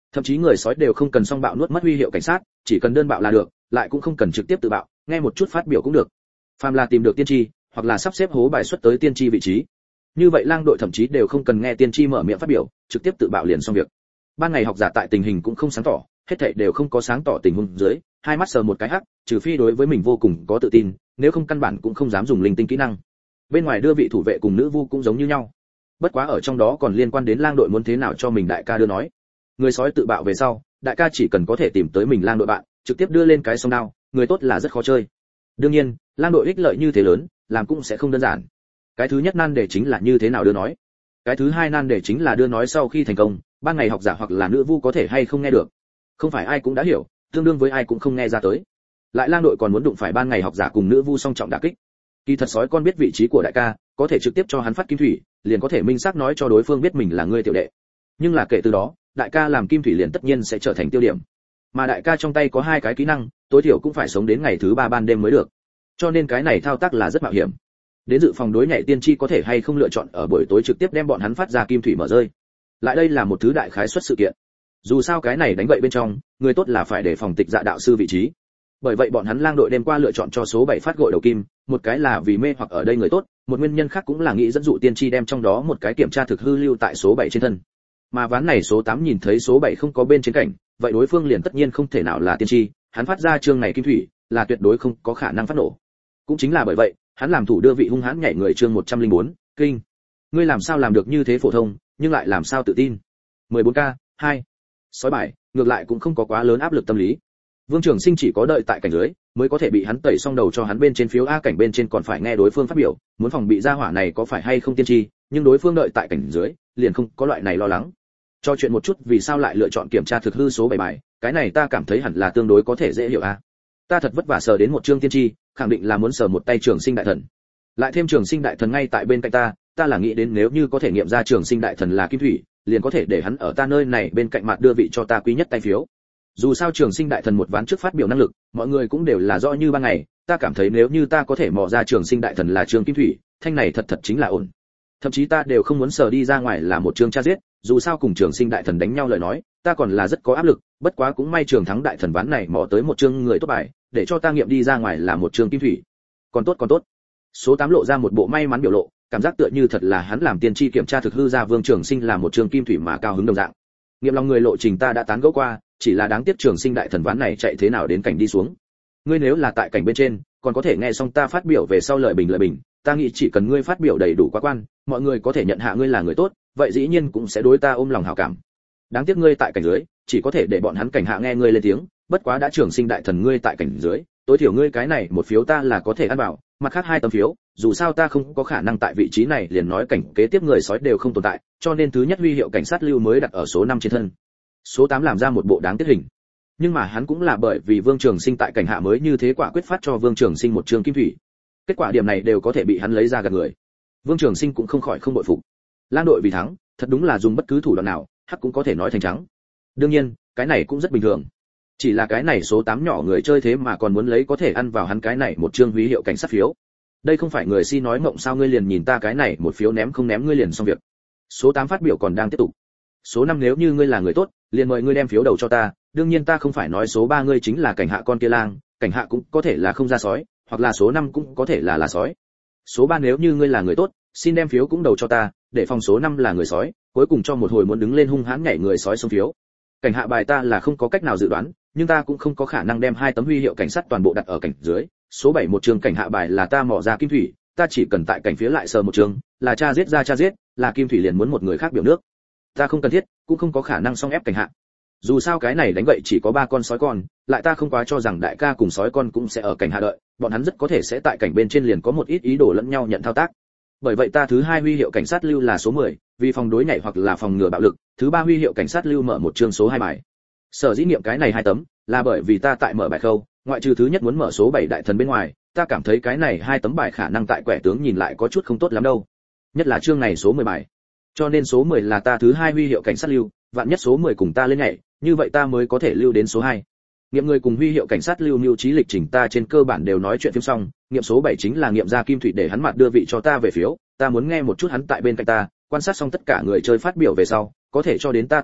Thậm chí người sói đều không cần song bạo nuốt mất huy hiệu cảnh sát, chỉ cần đơn bạo là được, lại cũng không cần trực tiếp tự bạo, nghe một chút phát biểu cũng được. Phàm là tìm được tiên tri, hoặc là sắp xếp hố bài xuất tới tiên tri vị trí. Như vậy lang đội thậm chí đều không cần nghe tiên tri mở miệng phát biểu, trực tiếp tự bạo liền xong việc. Ban ngày học giả tại tình hình cũng không sáng tỏ, hết thảy đều không có sáng tỏ tình huống dưới, hai mắt sờ một cái hắc, trừ phi đối với mình vô cùng có tự tin, nếu không căn bản cũng không dám dùng linh tinh kỹ năng. Bên ngoài đưa vị thủ vệ cùng nữ vu cũng giống như nhau. Bất quá ở trong đó còn liên quan đến lang đội muốn thế nào cho mình đại ca đưa nói. Người sói tự bạo về sau, đại ca chỉ cần có thể tìm tới mình lang đội bạn, trực tiếp đưa lên cái sông đao, người tốt là rất khó chơi. Đương nhiên, lang đội ích lợi như thế lớn, làm cũng sẽ không đơn giản. Cái thứ nhất nan đề chính là như thế nào đưa nói. Cái thứ hai nan đề chính là đưa nói sau khi thành công, ban ngày học giả hoặc là nữ vu có thể hay không nghe được. Không phải ai cũng đã hiểu, tương đương với ai cũng không nghe ra tới. Lại lang đội còn muốn đụng phải ban ngày học giả cùng nữ vu song trọng đả kích. Kỳ thật sói con biết vị trí của đại ca, có thể trực tiếp cho hắn phát kim thủy, liền có thể minh xác nói cho đối phương biết mình là người tiểu đệ. Nhưng là kể từ đó, đại ca làm kim thủy liền tất nhiên sẽ trở thành tiêu điểm. Mà đại ca trong tay có hai cái kỹ năng, tối thiểu cũng phải sống đến ngày thứ ba ban đêm mới được. Cho nên cái này thao tác là rất mạo hiểm. Đến dự phòng đối nhảy tiên tri có thể hay không lựa chọn ở buổi tối trực tiếp đem bọn hắn phát ra kim thủy mở rơi. Lại đây là một thứ đại khái suất sự kiện. Dù sao cái này đánh vậy bên trong, người tốt là phải để phòng tịch dạ đạo sư vị trí. Bởi vậy bọn hắn lang đội đêm qua lựa chọn cho số bảy phát gội đầu kim, một cái là vì mê hoặc ở đây người tốt, một nguyên nhân khác cũng là nghĩ dẫn dụ tiên tri đem trong đó một cái kiểm tra thực hư lưu tại số bảy trên thân. Mà ván này số tám nhìn thấy số bảy không có bên trên cảnh, vậy đối phương liền tất nhiên không thể nào là tiên tri, hắn phát ra chương này kim thủy, là tuyệt đối không có khả năng phát nổ. Cũng chính là bởi vậy, hắn làm thủ đưa vị hung hãn nhảy người chương một trăm lẻ bốn, kinh. Ngươi làm sao làm được như thế phổ thông, nhưng lại làm sao tự tin. mười bốn K, hai. Sói bài, ngược lại cũng không có quá lớn áp lực tâm lý. Vương Trường Sinh chỉ có đợi tại cảnh dưới, mới có thể bị hắn tẩy xong đầu cho hắn bên trên phiếu a cảnh bên trên còn phải nghe đối phương phát biểu, muốn phòng bị ra hỏa này có phải hay không tiên tri, nhưng đối phương đợi tại cảnh dưới, liền không có loại này lo lắng. Cho chuyện một chút vì sao lại lựa chọn kiểm tra thực hư số bảy bài, cái này ta cảm thấy hẳn là tương đối có thể dễ hiểu a. Ta thật vất vả sờ đến một chương tiên tri, khẳng định là muốn sờ một tay Trường Sinh đại thần. Lại thêm Trường Sinh đại thần ngay tại bên cạnh ta, ta là nghĩ đến nếu như có thể nghiệm ra Trường Sinh đại thần là kim thủy, liền có thể để hắn ở ta nơi này bên cạnh mặt đưa vị cho ta quý nhất tay phiếu. Dù sao Trường Sinh đại thần một ván trước phát biểu năng lực, mọi người cũng đều là rõ như ban ngày, ta cảm thấy nếu như ta có thể mò ra Trường Sinh đại thần là Trường Kim Thủy, thanh này thật thật chính là ổn. Thậm chí ta đều không muốn sờ đi ra ngoài là một chương cha giết, dù sao cùng Trường Sinh đại thần đánh nhau lời nói, ta còn là rất có áp lực, bất quá cũng may Trường thắng đại thần ván này mò tới một chương người tốt bài, để cho ta nghiệm đi ra ngoài là một chương Kim Thủy. Còn tốt còn tốt. Số tám lộ ra một bộ may mắn biểu lộ, cảm giác tựa như thật là hắn làm tiên tri kiểm tra thực hư ra Vương Trường Sinh là một chương Kim Thủy mà cao hứng đồng dạng. Nghiệm lòng người lộ trình ta đã tán gẫu qua, chỉ là đáng tiếc Trường Sinh đại thần ván này chạy thế nào đến cảnh đi xuống. Ngươi nếu là tại cảnh bên trên, còn có thể nghe xong ta phát biểu về sau lời bình lời bình, ta nghĩ chỉ cần ngươi phát biểu đầy đủ quá quan, mọi người có thể nhận hạ ngươi là người tốt, vậy dĩ nhiên cũng sẽ đối ta ôm lòng hảo cảm. Đáng tiếc ngươi tại cảnh dưới, chỉ có thể để bọn hắn cảnh hạ nghe ngươi lên tiếng, bất quá đã Trường Sinh đại thần ngươi tại cảnh dưới, tối thiểu ngươi cái này một phiếu ta là có thể ăn bảo, mặt khác hai tấm phiếu, dù sao ta không có khả năng tại vị trí này liền nói cảnh kế tiếp người sói đều không tồn tại, cho nên thứ nhất huy hiệu cảnh sát lưu mới đặt ở số năm trên thân. Số tám làm ra một bộ đáng tiếc hình. Nhưng mà hắn cũng là bởi vì Vương Trường Sinh tại cảnh hạ mới như thế quả quyết phát cho Vương Trường Sinh một chương kim thủy. Kết quả điểm này đều có thể bị hắn lấy ra gạt người. Vương Trường Sinh cũng không khỏi không bội phục. Lang đội vì thắng, thật đúng là dùng bất cứ thủ đoạn nào, hắc cũng có thể nói thành trắng. Đương nhiên, cái này cũng rất bình thường. Chỉ là cái này số tám nhỏ người chơi thế mà còn muốn lấy có thể ăn vào hắn cái này một chương huy hiệu cảnh sát phiếu. Đây không phải người si nói mộng sao, ngươi liền nhìn ta cái này một phiếu ném không ném ngươi liền xong việc. Số tám phát biểu còn đang tiếp tục. Số năm nếu như ngươi là người tốt, liền mời ngươi đem phiếu đầu cho ta, đương nhiên ta không phải nói số ba ngươi chính là cảnh hạ con kia lang, cảnh hạ cũng có thể là không ra sói, hoặc là số năm cũng có thể là là sói. Số ba nếu như ngươi là người tốt, xin đem phiếu cũng đầu cho ta, để phòng số năm là người sói, cuối cùng cho một hồi muốn đứng lên hung hãn nhảy người sói xuống phiếu. Cảnh hạ bài ta là không có cách nào dự đoán, nhưng ta cũng không có khả năng đem hai tấm huy hiệu cảnh sát toàn bộ đặt ở cảnh dưới. Số bảy một trường cảnh hạ bài là ta mò ra kim thủy, ta chỉ cần tại cảnh phía lại sờ một trường, là cha giết ra cha giết, là kim thủy liền muốn một người khác biểu nước. Ta không cần thiết, cũng không có khả năng song ép cảnh hạ. Dù sao cái này đánh vậy chỉ có ba con sói con, lại ta không quá cho rằng đại ca cùng sói con cũng sẽ ở cảnh hạ đợi, bọn hắn rất có thể sẽ tại cảnh bên trên liền có một ít ý đồ lẫn nhau nhận thao tác. Bởi vậy ta thứ hai huy hiệu cảnh sát lưu là số mười, vì phòng đối nhảy hoặc là phòng ngừa bạo lực, thứ ba huy hiệu cảnh sát lưu mở một chương số hai bài. Sở dĩ niệm cái này hai tấm, là bởi vì ta tại mở bài khâu, ngoại trừ thứ nhất muốn mở số bảy đại thần bên ngoài, ta cảm thấy cái này hai tấm bài khả năng tại quẻ tướng nhìn lại có chút không tốt lắm đâu. Nhất là chương này số mười bài. Cho nên số mười là ta thứ hai huy hiệu cảnh sát lưu, vạn nhất số mười cùng ta lên nhảy, như vậy ta mới có thể lưu đến số hai. Nghiệm người cùng huy hiệu cảnh sát lưu mưu trí lịch trình ta trên cơ bản đều nói chuyện phim xong, nghiệm số bảy chính là nghiệm ra kim thủy để hắn mặt đưa vị cho ta về phiếu, ta muốn nghe một chút hắn tại bên cạnh ta, quan sát xong tất cả người chơi phát biểu về sau, có thể cho đến ta tổng kết,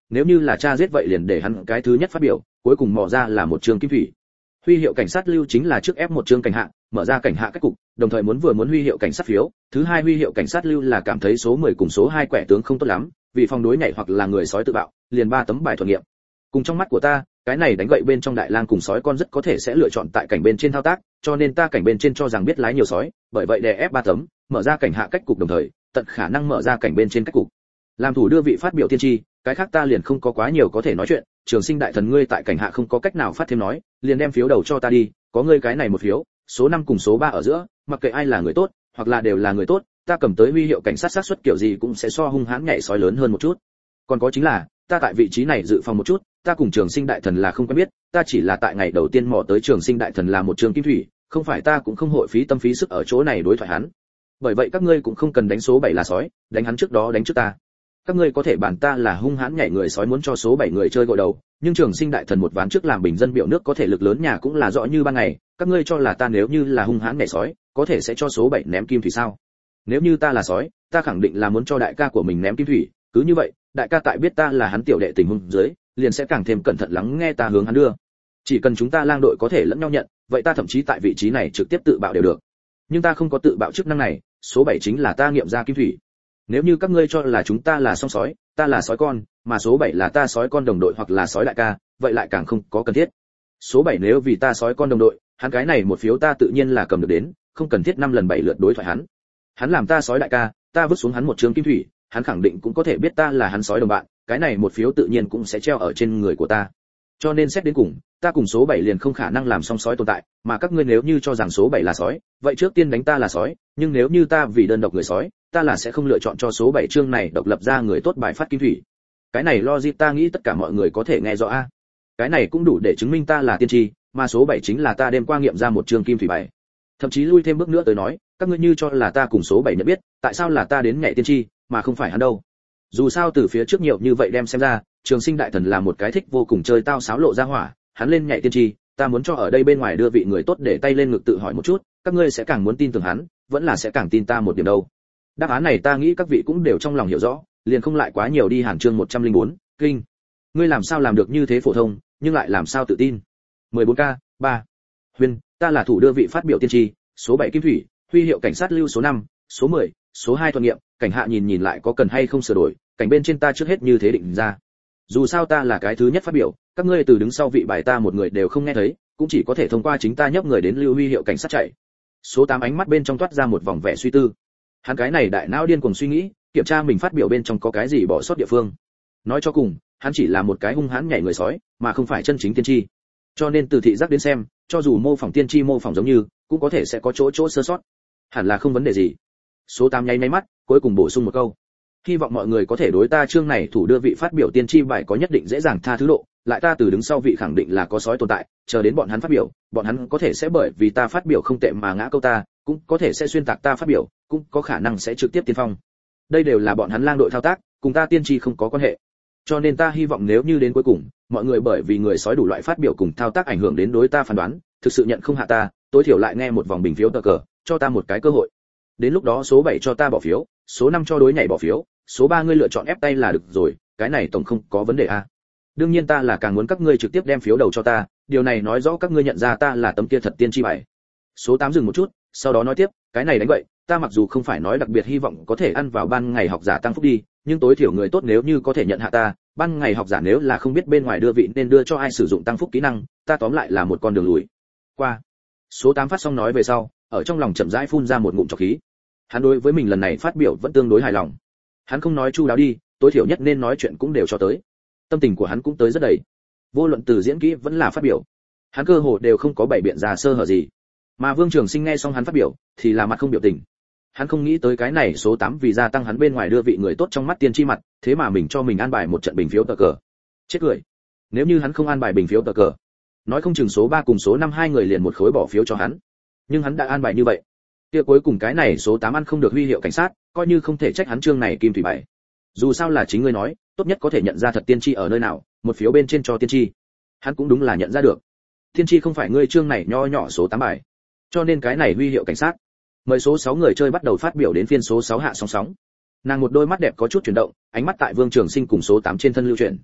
nếu như là cha giết vậy liền để hắn cái thứ nhất phát biểu, cuối cùng mò ra là một trường kim thủy. Huy hiệu cảnh sát lưu chính là trước ép một chương cảnh hạ, mở ra cảnh hạ cách cục, đồng thời muốn vừa muốn huy hiệu cảnh sát phiếu, thứ hai huy hiệu cảnh sát lưu là cảm thấy số mười cùng số hai quẻ tướng không tốt lắm, vì phòng đối nhảy hoặc là người sói tự bạo, liền ba tấm bài thuận nghiệm. Cùng trong mắt của ta, cái này đánh gậy bên trong đại lang cùng sói con rất có thể sẽ lựa chọn tại cảnh bên trên thao tác, cho nên ta cảnh bên trên cho rằng biết lái nhiều sói, bởi vậy đè ép ba tấm, mở ra cảnh hạ cách cục đồng thời, tận khả năng mở ra cảnh bên trên cách cục. Làm thủ đưa vị phát biểu tiên tri, cái khác ta liền không có quá nhiều có thể nói chuyện, Trường Sinh đại thần ngươi tại cảnh hạ không có cách nào phát thêm nói, liền đem phiếu đầu cho ta đi, có ngươi cái này một phiếu, số năm cùng số ba ở giữa, mặc kệ ai là người tốt, hoặc là đều là người tốt, ta cầm tới huy hiệu cảnh sát sát suất kiểu gì cũng sẽ so hung hãn nhảy sói lớn hơn một chút. Còn có chính là, ta tại vị trí này dự phòng một chút, ta cùng Trường Sinh đại thần là không quen biết, ta chỉ là tại ngày đầu tiên mò tới Trường Sinh đại thần là một trường kim thủy, không phải ta cũng không hội phí tâm phí sức ở chỗ này đối thoại hắn. Bởi vậy các ngươi cũng không cần đánh số bảy là sói, đánh hắn trước đó đánh trước ta. Các ngươi có thể bản ta là hung hãn nhảy người sói muốn cho số bảy người chơi gội đầu, nhưng Trường Sinh đại thần một ván trước làm bình dân biểu nước có thể lực lớn nhà cũng là rõ như ban ngày, các ngươi cho là ta nếu như là hung hãn nhảy sói, có thể sẽ cho số bảy ném kim thủy sao? Nếu như ta là sói, ta khẳng định là muốn cho đại ca của mình ném kim thủy, cứ như vậy, đại ca tại biết ta là hắn tiểu đệ tình huống dưới, liền sẽ càng thêm cẩn thận lắng nghe ta hướng hắn đưa. Chỉ cần chúng ta lang đội có thể lẫn nhau nhận, vậy ta thậm chí tại vị trí này trực tiếp tự bạo đều được. Nhưng ta không có tự bạo chức năng này, số bảy chính là ta nghiệm ra kim thủy. Nếu như các ngươi cho là chúng ta là song sói, ta là sói con, mà số bảy là ta sói con đồng đội hoặc là sói đại ca, vậy lại càng không có cần thiết. Số bảy nếu vì ta sói con đồng đội, hắn cái này một phiếu ta tự nhiên là cầm được đến, không cần thiết năm lần bảy lượt đối thoại hắn. Hắn làm ta sói đại ca, ta vứt xuống hắn một trường kim thủy, hắn khẳng định cũng có thể biết ta là hắn sói đồng bạn, cái này một phiếu tự nhiên cũng sẽ treo ở trên người của ta. Cho nên xét đến cùng, ta cùng số bảy liền không khả năng làm song sói tồn tại, mà các ngươi nếu như cho rằng số bảy là sói, vậy trước tiên đánh ta là sói, nhưng nếu như ta vì đơn độc người sói, ta là sẽ không lựa chọn cho số bảy chương này độc lập ra người tốt bài phát kim thủy. Cái này logic ta nghĩ tất cả mọi người có thể nghe rõ a. Cái này cũng đủ để chứng minh ta là tiên tri, mà số bảy chính là ta đêm qua nghiệm ra một chương kim thủy bài. Thậm chí lui thêm bước nữa tới nói, các ngươi như cho là ta cùng số bảy nhận biết, tại sao là ta đến nhảy tiên tri, mà không phải hắn đâu? Dù sao từ phía trước nhiều như vậy đem xem ra, Trường Sinh đại thần là một cái thích vô cùng chơi tao xáo lộ ra hỏa, hắn lên nhảy tiên tri, ta muốn cho ở đây bên ngoài đưa vị người tốt để tay lên ngực tự hỏi một chút, các ngươi sẽ càng muốn tin tưởng hắn, vẫn là sẽ càng tin ta một điểm đâu. Đáp án này ta nghĩ các vị cũng đều trong lòng hiểu rõ, liền không lại quá nhiều đi Hàn chương một trăm lẻ bốn, kinh. Ngươi làm sao làm được như thế phổ thông, nhưng lại làm sao tự tin? mười bốn K, ba. Huyên, ta là thủ đưa vị phát biểu tiên tri, số bảy kim thủy, huy hiệu cảnh sát lưu số năm, số mười, số hai thuận nghiệm, cảnh hạ nhìn nhìn lại có cần hay không sửa đổi, cảnh bên trên ta trước hết như thế định ra. Dù sao ta là cái thứ nhất phát biểu, các ngươi từ đứng sau vị bài ta một người đều không nghe thấy, cũng chỉ có thể thông qua chính ta nhấp người đến lưu huy hiệu cảnh sát chạy. Số tám ánh mắt bên trong toát ra một vòng vẻ suy tư. Hắn cái này đại não điên cuồng suy nghĩ, kiểm tra mình phát biểu bên trong có cái gì bỏ sót địa phương. Nói cho cùng, hắn chỉ là một cái hung hãn nhảy người sói, mà không phải chân chính tiên tri. Cho nên từ thị giác đến xem, cho dù mô phỏng tiên tri mô phỏng giống như, cũng có thể sẽ có chỗ chỗ sơ sót. Hẳn là không vấn đề gì. Số tám nháy nháy mắt, cuối cùng bổ sung một câu. Hy vọng mọi người có thể đối ta chương này thủ đưa vị phát biểu tiên tri bài có nhất định dễ dàng tha thứ độ, lại ta từ đứng sau vị khẳng định là có sói tồn tại, chờ đến bọn hắn phát biểu, bọn hắn có thể sẽ bởi vì ta phát biểu không tệ mà ngã câu ta, cũng có thể sẽ xuyên tạc ta phát biểu, cũng có khả năng sẽ trực tiếp tiên phong. Đây đều là bọn hắn lang đội thao tác, cùng ta tiên tri không có quan hệ. Cho nên ta hy vọng nếu như đến cuối cùng, mọi người bởi vì người sói đủ loại phát biểu cùng thao tác ảnh hưởng đến đối ta phán đoán, thực sự nhận không hạ ta, tối thiểu lại nghe một vòng bình phiếu tờ cờ, cho ta một cái cơ hội. Đến lúc đó số bảy cho ta bỏ phiếu, số năm cho đối nhảy bỏ phiếu, số ba ngươi lựa chọn ép tay là được rồi, cái này tổng không có vấn đề a. Đương nhiên ta là càng muốn các ngươi trực tiếp đem phiếu đầu cho ta, điều này nói rõ các ngươi nhận ra ta là tấm kia thật tiên tri bài. Số tám dừng một chút, sau đó nói tiếp, cái này đánh vậy, ta mặc dù không phải nói đặc biệt hy vọng có thể ăn vào ban ngày học giả tăng phúc đi, nhưng tối thiểu người tốt nếu như có thể nhận hạ ta, ban ngày học giả nếu là không biết bên ngoài đưa vị nên đưa cho ai sử dụng tăng phúc kỹ năng, ta tóm lại là một con đường lùi. Qua. Số tám phát xong nói về sau, ở trong lòng chậm rãi phun ra một ngụm trọc khí. Hắn đối với mình lần này phát biểu vẫn tương đối hài lòng. Hắn không nói chu đáo đi, tối thiểu nhất nên nói chuyện cũng đều cho tới. Tâm tình của hắn cũng tới rất đầy. Vô luận từ diễn kỹ vẫn là phát biểu, hắn cơ hồ đều không có bày biện ra sơ hở gì. Mà Vương Trường Sinh nghe xong hắn phát biểu, thì là mặt không biểu tình. Hắn không nghĩ tới cái này số tám vì gia tăng hắn bên ngoài đưa vị người tốt trong mắt tiên tri mặt, thế mà mình cho mình an bài một trận bình phiếu tờ cờ. Chết cười. Nếu như hắn không an bài bình phiếu tờ cờ, nói không chừng số ba cùng số năm hai người liền một khối bỏ phiếu cho hắn. Nhưng hắn đã an bài như vậy. Kia cuối cùng cái này số tám ăn không được huy hiệu cảnh sát, coi như không thể trách hắn chương này kim thủy bảy. Dù sao là chính ngươi nói, tốt nhất có thể nhận ra thật tiên tri ở nơi nào, một phiếu bên trên cho tiên tri. Hắn cũng đúng là nhận ra được. Tiên tri không phải ngươi chương này nho nhỏ số tám bài. Cho nên cái này huy hiệu cảnh sát. Mời số sáu người chơi bắt đầu phát biểu đến phiên số sáu hạ sóng sóng. Nàng một đôi mắt đẹp có chút chuyển động, ánh mắt tại Vương Trường Sinh cùng số tám trên thân lưu chuyển.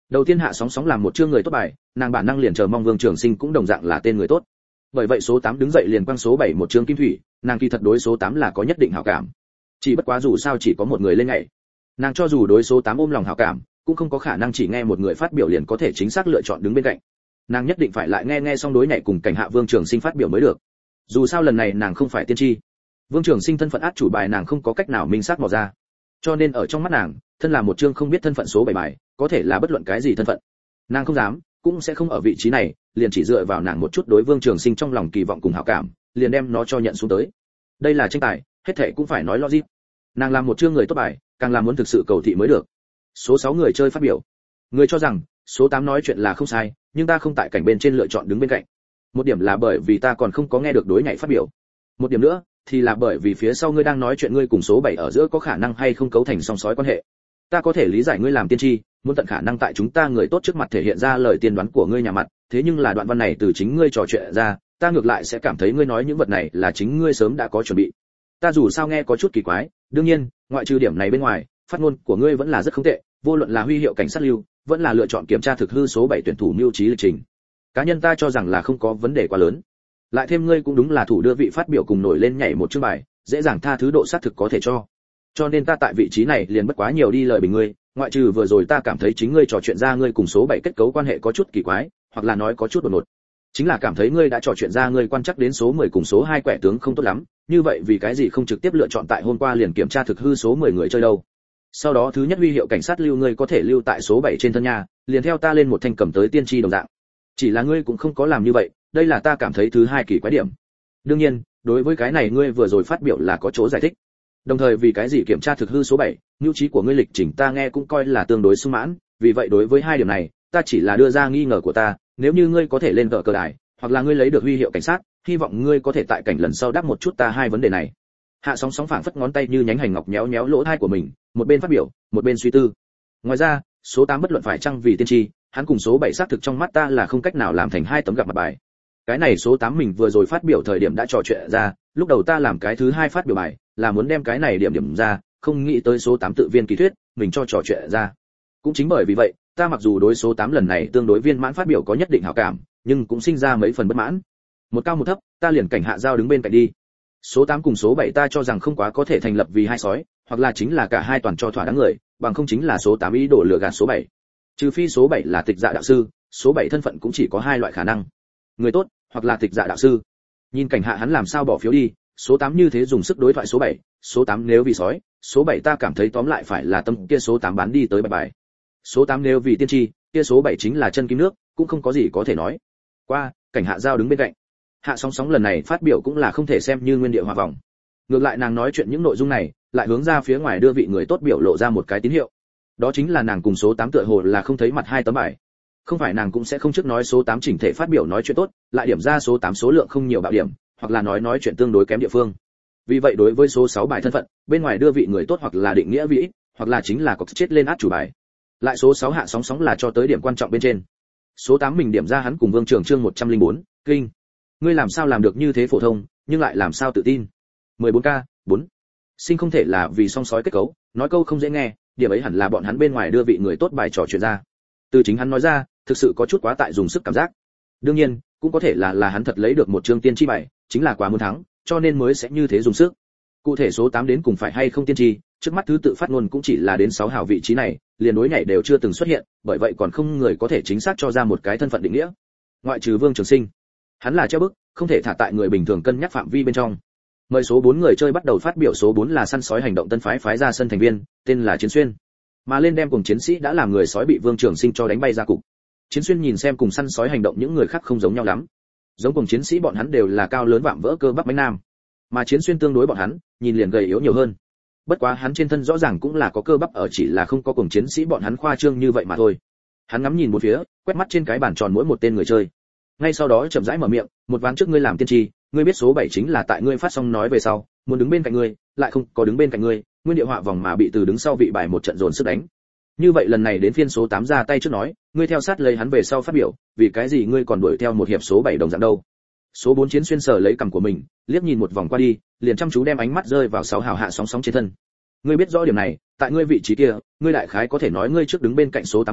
Đầu tiên Hạ Sóng Sóng làm một chương người tốt bài, nàng bản năng liền chờ mong Vương Trường Sinh cũng đồng dạng là tên người tốt. Bởi vậy số tám đứng dậy liền quăng số bảy một chương kim thủy, nàng kỳ thật đối số tám là có nhất định hảo cảm. Chỉ bất quá dù sao chỉ có một người lên ngày. Nàng cho dù đối số tám ôm lòng hảo cảm, cũng không có khả năng chỉ nghe một người phát biểu liền có thể chính xác lựa chọn đứng bên cạnh. Nàng nhất định phải lại nghe nghe xong đối nhảy cùng cảnh hạ Vương Trường Sinh phát biểu mới được. Dù sao lần này nàng không phải tiên tri. Vương Trường Sinh thân phận át chủ bài nàng không có cách nào minh xác mò ra. Cho nên ở trong mắt nàng, thân là một chương không biết thân phận số bảy bài, có thể là bất luận cái gì thân phận. Nàng không dám, cũng sẽ không ở vị trí này, liền chỉ dựa vào nàng một chút đối Vương Trường Sinh trong lòng kỳ vọng cùng hảo cảm, liền đem nó cho nhận xuống tới. Đây là tranh tài, hết thảy cũng phải nói logic. Nàng làm một chương người tốt bài, càng làm muốn thực sự cầu thị mới được. Số sáu người chơi phát biểu. Người cho rằng, số tám nói chuyện là không sai, nhưng ta không tại cảnh bên trên lựa chọn đứng bên cạnh. Một điểm là bởi vì ta còn không có nghe được đối nhảy phát biểu. Một điểm nữa, thì là bởi vì phía sau ngươi đang nói chuyện ngươi cùng số bảy ở giữa có khả năng hay không cấu thành song sói quan hệ. Ta có thể lý giải ngươi làm tiên tri, muốn tận khả năng tại chúng ta người tốt trước mặt thể hiện ra lời tiên đoán của ngươi nhà mặt, thế nhưng là đoạn văn này từ chính ngươi trò chuyện ra, ta ngược lại sẽ cảm thấy ngươi nói những vật này là chính ngươi sớm đã có chuẩn bị. Ta dù sao nghe có chút kỳ quái, đương nhiên, ngoại trừ điểm này bên ngoài, phát ngôn của ngươi vẫn là rất không tệ, vô luận là huy hiệu cảnh sát lưu, vẫn là lựa chọn kiểm tra thực hư số bảy tuyển thủ mưu trí lịch trình. Cá nhân ta cho rằng là không có vấn đề quá lớn. Lại thêm ngươi cũng đúng là thủ đưa vị phát biểu cùng nổi lên nhảy một chương bài, dễ dàng tha thứ độ xác thực có thể cho. Cho nên ta tại vị trí này liền bất quá nhiều đi lời bình ngươi, ngoại trừ vừa rồi ta cảm thấy chính ngươi trò chuyện ra ngươi cùng số bảy kết cấu quan hệ có chút kỳ quái, hoặc là nói có chút đột ngột. Chính là cảm thấy ngươi đã trò chuyện ra ngươi quan chắc đến số mười cùng số hai quẻ tướng không tốt lắm, như vậy vì cái gì không trực tiếp lựa chọn tại hôm qua liền kiểm tra thực hư số mười người chơi đâu. Sau đó thứ nhất huy hiệu cảnh sát lưu ngươi có thể lưu tại số bảy trên thân nhà, liền theo ta lên một thanh cầm tới tiên tri đồng dạng. Chỉ là ngươi cũng không có làm như vậy, đây là ta cảm thấy thứ hai kỳ quái điểm. Đương nhiên, đối với cái này ngươi vừa rồi phát biểu là có chỗ giải thích. Đồng thời vì cái gì kiểm tra thực hư số bảy, nhu trí của ngươi lịch trình ta nghe cũng coi là tương đối sung mãn, vì vậy đối với hai điểm này, ta chỉ là đưa ra nghi ngờ của ta, nếu như ngươi có thể lên cờ cờ đài, hoặc là ngươi lấy được huy hiệu cảnh sát, hy vọng ngươi có thể tại cảnh lần sau đáp một chút ta hai vấn đề này. Hạ Sóng Sóng phảng phất ngón tay như nhánh hành ngọc nhéo nhéo lỗ tai của mình, một bên phát biểu, một bên suy tư. Ngoài ra, số tám bất luận phải chăng vì tiên tri, hắn cùng số bảy xác thực trong mắt ta là không cách nào làm thành hai tấm gặp mặt bài. Cái này số tám mình vừa rồi phát biểu thời điểm đã trò chuyện ra, lúc đầu ta làm cái thứ hai phát biểu bài, là muốn đem cái này điểm điểm ra, không nghĩ tới số tám tự viên kỳ thuyết, mình cho trò chuyện ra. Cũng chính bởi vì vậy, ta mặc dù đối số tám lần này tương đối viên mãn phát biểu có nhất định hảo cảm, nhưng cũng sinh ra mấy phần bất mãn. Một cao một thấp, ta liền cảnh hạ giao đứng bên cạnh đi. Số tám cùng số bảy ta cho rằng không quá có thể thành lập vì hai sói, hoặc là chính là cả hai toàn cho thỏa đáng người, bằng không chính là số tám ý đồ lừa gạt số bảy. Trừ phi số bảy là tịch dạ đạo sư, số bảy thân phận cũng chỉ có hai loại khả năng. Người tốt, hoặc là tịch dạ đạo sư. Nhìn cảnh hạ hắn làm sao bỏ phiếu đi, số tám như thế dùng sức đối thoại số bảy, số tám nếu vì sói, số bảy ta cảm thấy tóm lại phải là tâm kia số tám bán đi tới bài bài. Số tám nếu vì tiên tri, kia số bảy chính là chân kim nước, cũng không có gì có thể nói. Qua, cảnh hạ giao đứng bên cạnh. Hạ Sóng Sóng lần này phát biểu cũng là không thể xem như nguyên địa hòa vòng. Ngược lại nàng nói chuyện những nội dung này, lại hướng ra phía ngoài đưa vị người tốt biểu lộ ra một cái tín hiệu. Đó chính là nàng cùng số tám tựa hồ là không thấy mặt hai tấm bài. Không phải nàng cũng sẽ không trước nói số tám chỉnh thể phát biểu nói chuyện tốt, lại điểm ra số tám số lượng không nhiều bạo điểm, hoặc là nói nói chuyện tương đối kém địa phương. Vì vậy đối với số sáu bài thân phận, bên ngoài đưa vị người tốt hoặc là định nghĩa vị, hoặc là chính là có chết lên át chủ bài. Lại số sáu Hạ Sóng Sóng là cho tới điểm quan trọng bên trên. Số tám mình điểm ra hắn cùng Vương Trường chương một trăm lẻ bốn, kinh. Ngươi làm sao làm được như thế phổ thông, nhưng lại làm sao tự tin. mười bốn K, bốn. Sinh không thể là vì song sói kết cấu, nói câu không dễ nghe, điểm ấy hẳn là bọn hắn bên ngoài đưa vị người tốt bài trò chuyện ra. Từ chính hắn nói ra, thực sự có chút quá tại dùng sức cảm giác. Đương nhiên, cũng có thể là là hắn thật lấy được một chương tiên tri bài, chính là quá muốn thắng, cho nên mới sẽ như thế dùng sức. Cụ thể số tám đến cùng phải hay không tiên tri, trước mắt thứ tự phát ngôn cũng chỉ là đến sáu hào vị trí này, liền đối nhảy đều chưa từng xuất hiện, bởi vậy còn không người có thể chính xác cho ra một cái thân phận định nghĩa. Ngoại trừ Vương Trường Sinh, hắn là treo bức, không thể thả tại người bình thường cân nhắc phạm vi bên trong. Mời số bốn người chơi bắt đầu phát biểu. Số bốn là săn sói hành động tân phái phái ra sân thành viên, tên là Chiến Xuyên. Mà lên đem cùng chiến sĩ đã làm người sói bị Vương Trường Sinh cho đánh bay ra cục. Chiến Xuyên nhìn xem cùng săn sói hành động những người khác không giống nhau lắm. Giống cùng chiến sĩ bọn hắn đều là cao lớn vạm vỡ cơ bắp bánh nam, mà Chiến Xuyên tương đối bọn hắn, nhìn liền gầy yếu nhiều hơn. Bất quá hắn trên thân rõ ràng cũng là có cơ bắp ở, chỉ là không có cùng chiến sĩ bọn hắn khoa trương như vậy mà thôi. Hắn ngắm nhìn một phía, quét mắt trên cái bàn tròn mỗi một tên người chơi. Ngay sau đó chậm rãi mở miệng, một ván trước ngươi làm tiên tri, ngươi biết số bảy chính là tại ngươi phát xong nói về sau, muốn đứng bên cạnh ngươi, lại không có đứng bên cạnh ngươi, nguyên địa họa vòng mà bị từ đứng sau vị bài một trận dồn sức đánh. Như vậy lần này đến phiên số tám ra tay trước nói, ngươi theo sát lấy hắn về sau phát biểu, vì cái gì ngươi còn đuổi theo một hiệp số bảy đồng dạng đâu? Số bốn Chiến Xuyên sờ lấy cằm của mình, liếc nhìn một vòng qua đi, liền chăm chú đem ánh mắt rơi vào sáu hào Hạ Sóng Sóng trên thân. Ngươi biết rõ điểm này, tại ngươi vị trí kia, ngươi đại khái có thể nói ngươi trước đứng bên cạnh số tám bài,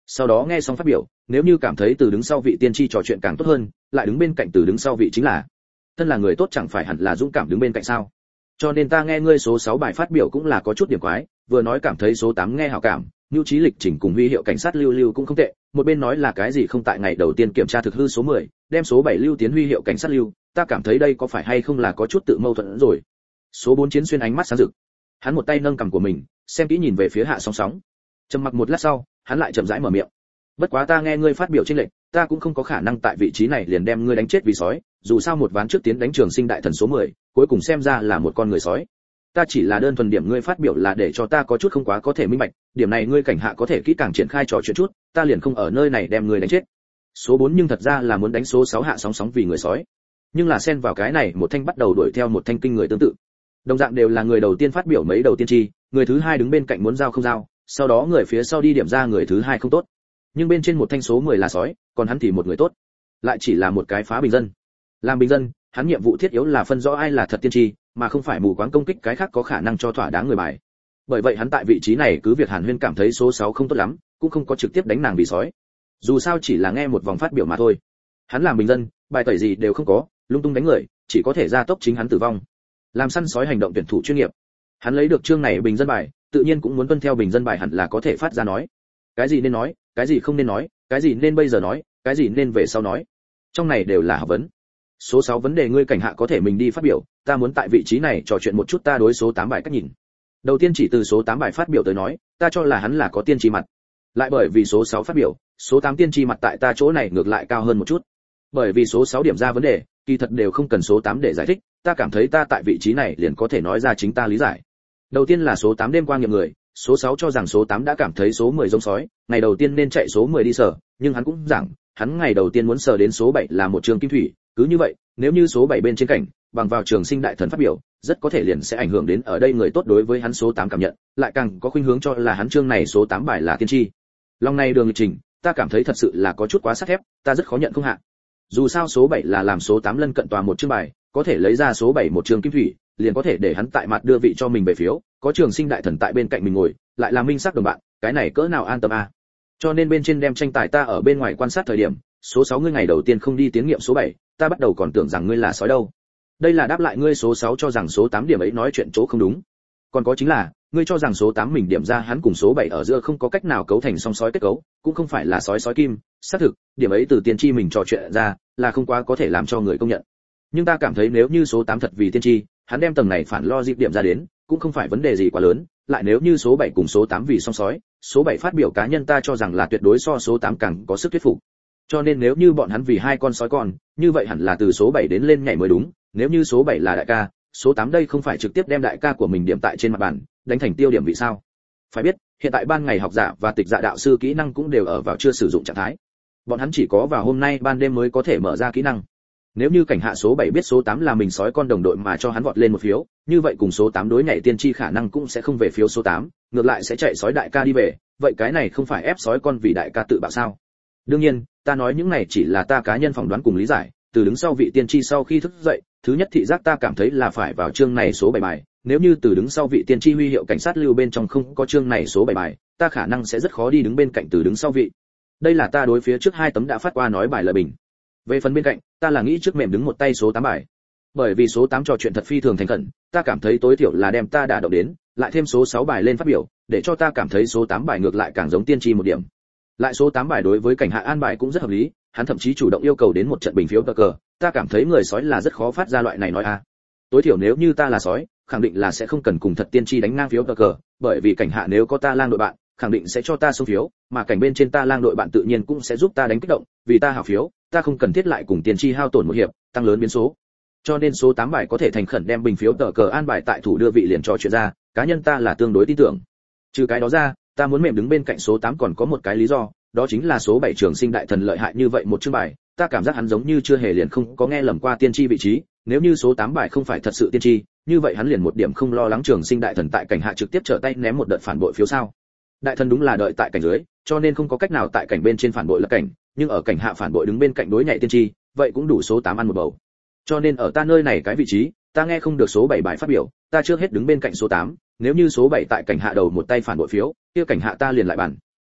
sau đó nghe xong phát biểu, nếu như cảm thấy từ đứng sau vị tiên tri trò chuyện càng tốt hơn, lại đứng bên cạnh từ đứng sau vị chính là. Thân là người tốt chẳng phải hẳn là dũng cảm đứng bên cạnh sao? Cho nên ta nghe ngươi số sáu bài phát biểu cũng là có chút điểm quái, vừa nói cảm thấy số tám nghe hảo cảm, nhu trí lịch trình cùng huy hiệu cảnh sát lưu lưu cũng không tệ, một bên nói là cái gì không tại ngày đầu tiên kiểm tra thực hư số mười, đem số bảy lưu tiến huy hiệu cảnh sát lưu, ta cảm thấy đây có phải hay không là có chút tự mâu thuẫn rồi. Số bốn Chiến Xuyên ánh mắt sáng rực. Hắn một tay nâng cằm của mình, xem kỹ nhìn về phía Hạ Sóng Sóng. Trầm mặc một lát sau, hắn lại chậm rãi mở miệng. Bất quá ta nghe ngươi phát biểu trên lệnh, ta cũng không có khả năng tại vị trí này liền đem ngươi đánh chết vì sói, dù sao một ván trước tiến đánh Trường Sinh đại thần số mười, cuối cùng xem ra là một con người sói. Ta chỉ là đơn thuần điểm ngươi phát biểu là để cho ta có chút không quá có thể minh bạch, điểm này ngươi cảnh hạ có thể kỹ càng triển khai trò chuyện chút, ta liền không ở nơi này đem ngươi đánh chết. Số bốn nhưng thật ra là muốn đánh số sáu Hạ Sóng Sóng vì người sói. Nhưng là xen vào cái này một thanh bắt đầu đuổi theo một thanh kinh người tương tự. Đồng dạng đều là người đầu tiên phát biểu mấy đầu tiên tri, người thứ hai đứng bên cạnh muốn giao không giao, sau đó người phía sau đi điểm ra người thứ hai không tốt. Nhưng bên trên một thanh số mười là sói, còn hắn thì một người tốt, lại chỉ là một cái phá bình dân. Làm bình dân, hắn nhiệm vụ thiết yếu là phân rõ ai là thật tiên tri, mà không phải mù quáng công kích cái khác có khả năng cho thỏa đáng người bài. Bởi vậy hắn tại vị trí này cứ việc Hàn Huyên cảm thấy số sáu không tốt lắm, cũng không có trực tiếp đánh nàng vì sói. Dù sao chỉ là nghe một vòng phát biểu mà thôi. Hắn làm bình dân, bài tẩy gì đều không có, lung tung đánh người, chỉ có thể gia tốc chính hắn tử vong. Làm săn sói hành động tuyển thủ chuyên nghiệp. Hắn lấy được chương này bình dân bài, tự nhiên cũng muốn tuân theo bình dân bài hẳn là có thể phát ra nói. Cái gì nên nói, cái gì không nên nói, cái gì nên bây giờ nói, cái gì nên về sau nói. Trong này đều là học vấn. Số sáu vấn đề ngươi cảnh hạ có thể mình đi phát biểu, ta muốn tại vị trí này trò chuyện một chút ta đối số tám bài cách nhìn. Đầu tiên chỉ từ số tám bài phát biểu tới nói, ta cho là hắn là có tiên tri mặt. Lại bởi vì số sáu phát biểu, số tám tiên tri mặt tại ta chỗ này ngược lại cao hơn một chút. Bởi vì số sáu điểm ra vấn đề, kỳ thật đều không cần số tám để giải thích, ta cảm thấy ta tại vị trí này liền có thể nói ra chính ta lý giải. Đầu tiên là số tám đêm qua nghiệm người, số sáu cho rằng số tám đã cảm thấy số mười giống sói, ngày đầu tiên nên chạy số mười đi sở, nhưng hắn cũng rằng, hắn ngày đầu tiên muốn sờ đến số bảy là một trường kim thủy, cứ như vậy, nếu như số bảy bên trên cảnh, bằng vào Trường Sinh đại thần phát biểu, rất có thể liền sẽ ảnh hưởng đến ở đây người tốt đối với hắn số tám cảm nhận, lại càng có khuynh hướng cho là hắn chương này số tám bài là tiên tri. Long này đường lịch trình, ta cảm thấy thật sự là có chút quá sắt thép, ta rất khó nhận không hạ. Dù sao số bảy là làm số tám lân cận tòa một chương bài, có thể lấy ra số bảy một trường kim thủy, liền có thể để hắn tại mặt đưa vị cho mình về phiếu, có Trường Sinh đại thần tại bên cạnh mình ngồi, lại là minh sắc đồng bạn, cái này cỡ nào an tâm a. À. Cho nên bên trên đem tranh tài ta ở bên ngoài quan sát thời điểm, số sáu ngươi ngày đầu tiên không đi tiến nghiệm số bảy, ta bắt đầu còn tưởng rằng ngươi là sói đâu. Đây là đáp lại ngươi số sáu cho rằng số tám điểm ấy nói chuyện chỗ không đúng. Còn có chính là, ngươi cho rằng số tám mình điểm ra hắn cùng số bảy ở giữa không có cách nào cấu thành song sói kết cấu, cũng không phải là sói sói kim, xác thực, điểm ấy từ tiên tri mình trò chuyện ra, là không quá có thể làm cho người công nhận. Nhưng ta cảm thấy nếu như số tám thật vì tiên tri, hắn đem tầng này phản logic điểm ra đến, cũng không phải vấn đề gì quá lớn, lại nếu như số bảy cùng số tám vì song sói, số bảy phát biểu cá nhân ta cho rằng là tuyệt đối so số tám càng có sức thuyết phục. Cho nên nếu như bọn hắn vì hai con sói con, như vậy hẳn là từ số bảy đến lên nhảy mới đúng, nếu như số bảy là đại ca, số tám đây không phải trực tiếp đem đại ca của mình điểm tại trên mặt bàn, đánh thành tiêu điểm vì sao? Phải biết, hiện tại ban ngày học giả và tịch dạ đạo sư kỹ năng cũng đều ở vào chưa sử dụng trạng thái. Bọn hắn chỉ có vào hôm nay ban đêm mới có thể mở ra kỹ năng. Nếu như cảnh hạ số bảy biết số tám là mình sói con đồng đội mà cho hắn vọt lên một phiếu, như vậy cùng số tám đối nhảy tiên tri khả năng cũng sẽ không về phiếu số tám, ngược lại sẽ chạy sói đại ca đi về, vậy cái này không phải ép sói con vì đại ca tự bạo sao? Đương nhiên, ta nói những này chỉ là ta cá nhân phỏng đoán cùng lý giải, từ đứng sau vị tiên tri sau khi thức dậy, thứ nhất thị giác ta cảm thấy là phải vào chương này số bảy bài, nếu như từ đứng sau vị tiên tri huy hiệu cảnh sát lưu bên trong không có chương này số bảy bài, ta khả năng sẽ rất khó đi đứng bên cạnh từ đứng sau vị. Đây là ta đối phía trước hai tấm đã phát qua nói bài lời bình. Về phần bên cạnh, ta là nghĩ trước mềm đứng một tay số tám bài. Bởi vì số tám trò chuyện thật phi thường thành khẩn, ta cảm thấy tối thiểu là đem ta đả động đến, lại thêm số sáu bài lên phát biểu, để cho ta cảm thấy số tám bài ngược lại càng giống tiên tri một điểm. Lại số tám bài đối với cảnh hạ an bài cũng rất hợp lý, hắn thậm chí chủ động yêu cầu đến một trận bình phiếu cờ cờ, ta cảm thấy người sói là rất khó phát ra loại này nói a. Tối thiểu nếu như ta là sói, khẳng định là sẽ không cần cùng thật tiên tri đánh ngang phiếu cờ cờ, bởi vì cảnh hạ nếu có ta lang đội bạn, khẳng định sẽ cho ta số phiếu, mà cảnh bên trên ta lang đội bạn tự nhiên cũng sẽ giúp ta đánh kích động, vì ta hảo phiếu, ta không cần thiết lại cùng tiên tri hao tổn một hiệp, tăng lớn biến số. Cho nên số tám bài có thể thành khẩn đem bình phiếu tờ cờ an bài tại thủ đưa vị liền cho chuyện ra, cá nhân ta là tương đối tin tưởng. Trừ cái đó ra, ta muốn mềm đứng bên cạnh số tám còn có một cái lý do, đó chính là số bảy Trường Sinh đại thần lợi hại như vậy một chương bài, ta cảm giác hắn giống như chưa hề liền không có nghe lầm qua tiên tri vị trí, nếu như số tám bài không phải thật sự tiên tri, như vậy hắn liền một điểm không lo lắng Trường Sinh đại thần tại cảnh hạ trực tiếp trở tay ném một đợt phản bội phiếu sao? Đại thần đúng là đợi tại cảnh dưới, cho nên không có cách nào tại cảnh bên trên phản bội là cảnh, nhưng ở cảnh hạ phản bội đứng bên cạnh đối nhạy tiên tri, vậy cũng đủ số tám ăn một bầu. Cho nên ở ta nơi này cái vị trí, ta nghe không được số bảy bài phát biểu, ta trước hết đứng bên cạnh số tám, nếu như số bảy tại cảnh hạ đầu một tay phản bội phiếu, kia cảnh hạ ta liền lại bàn.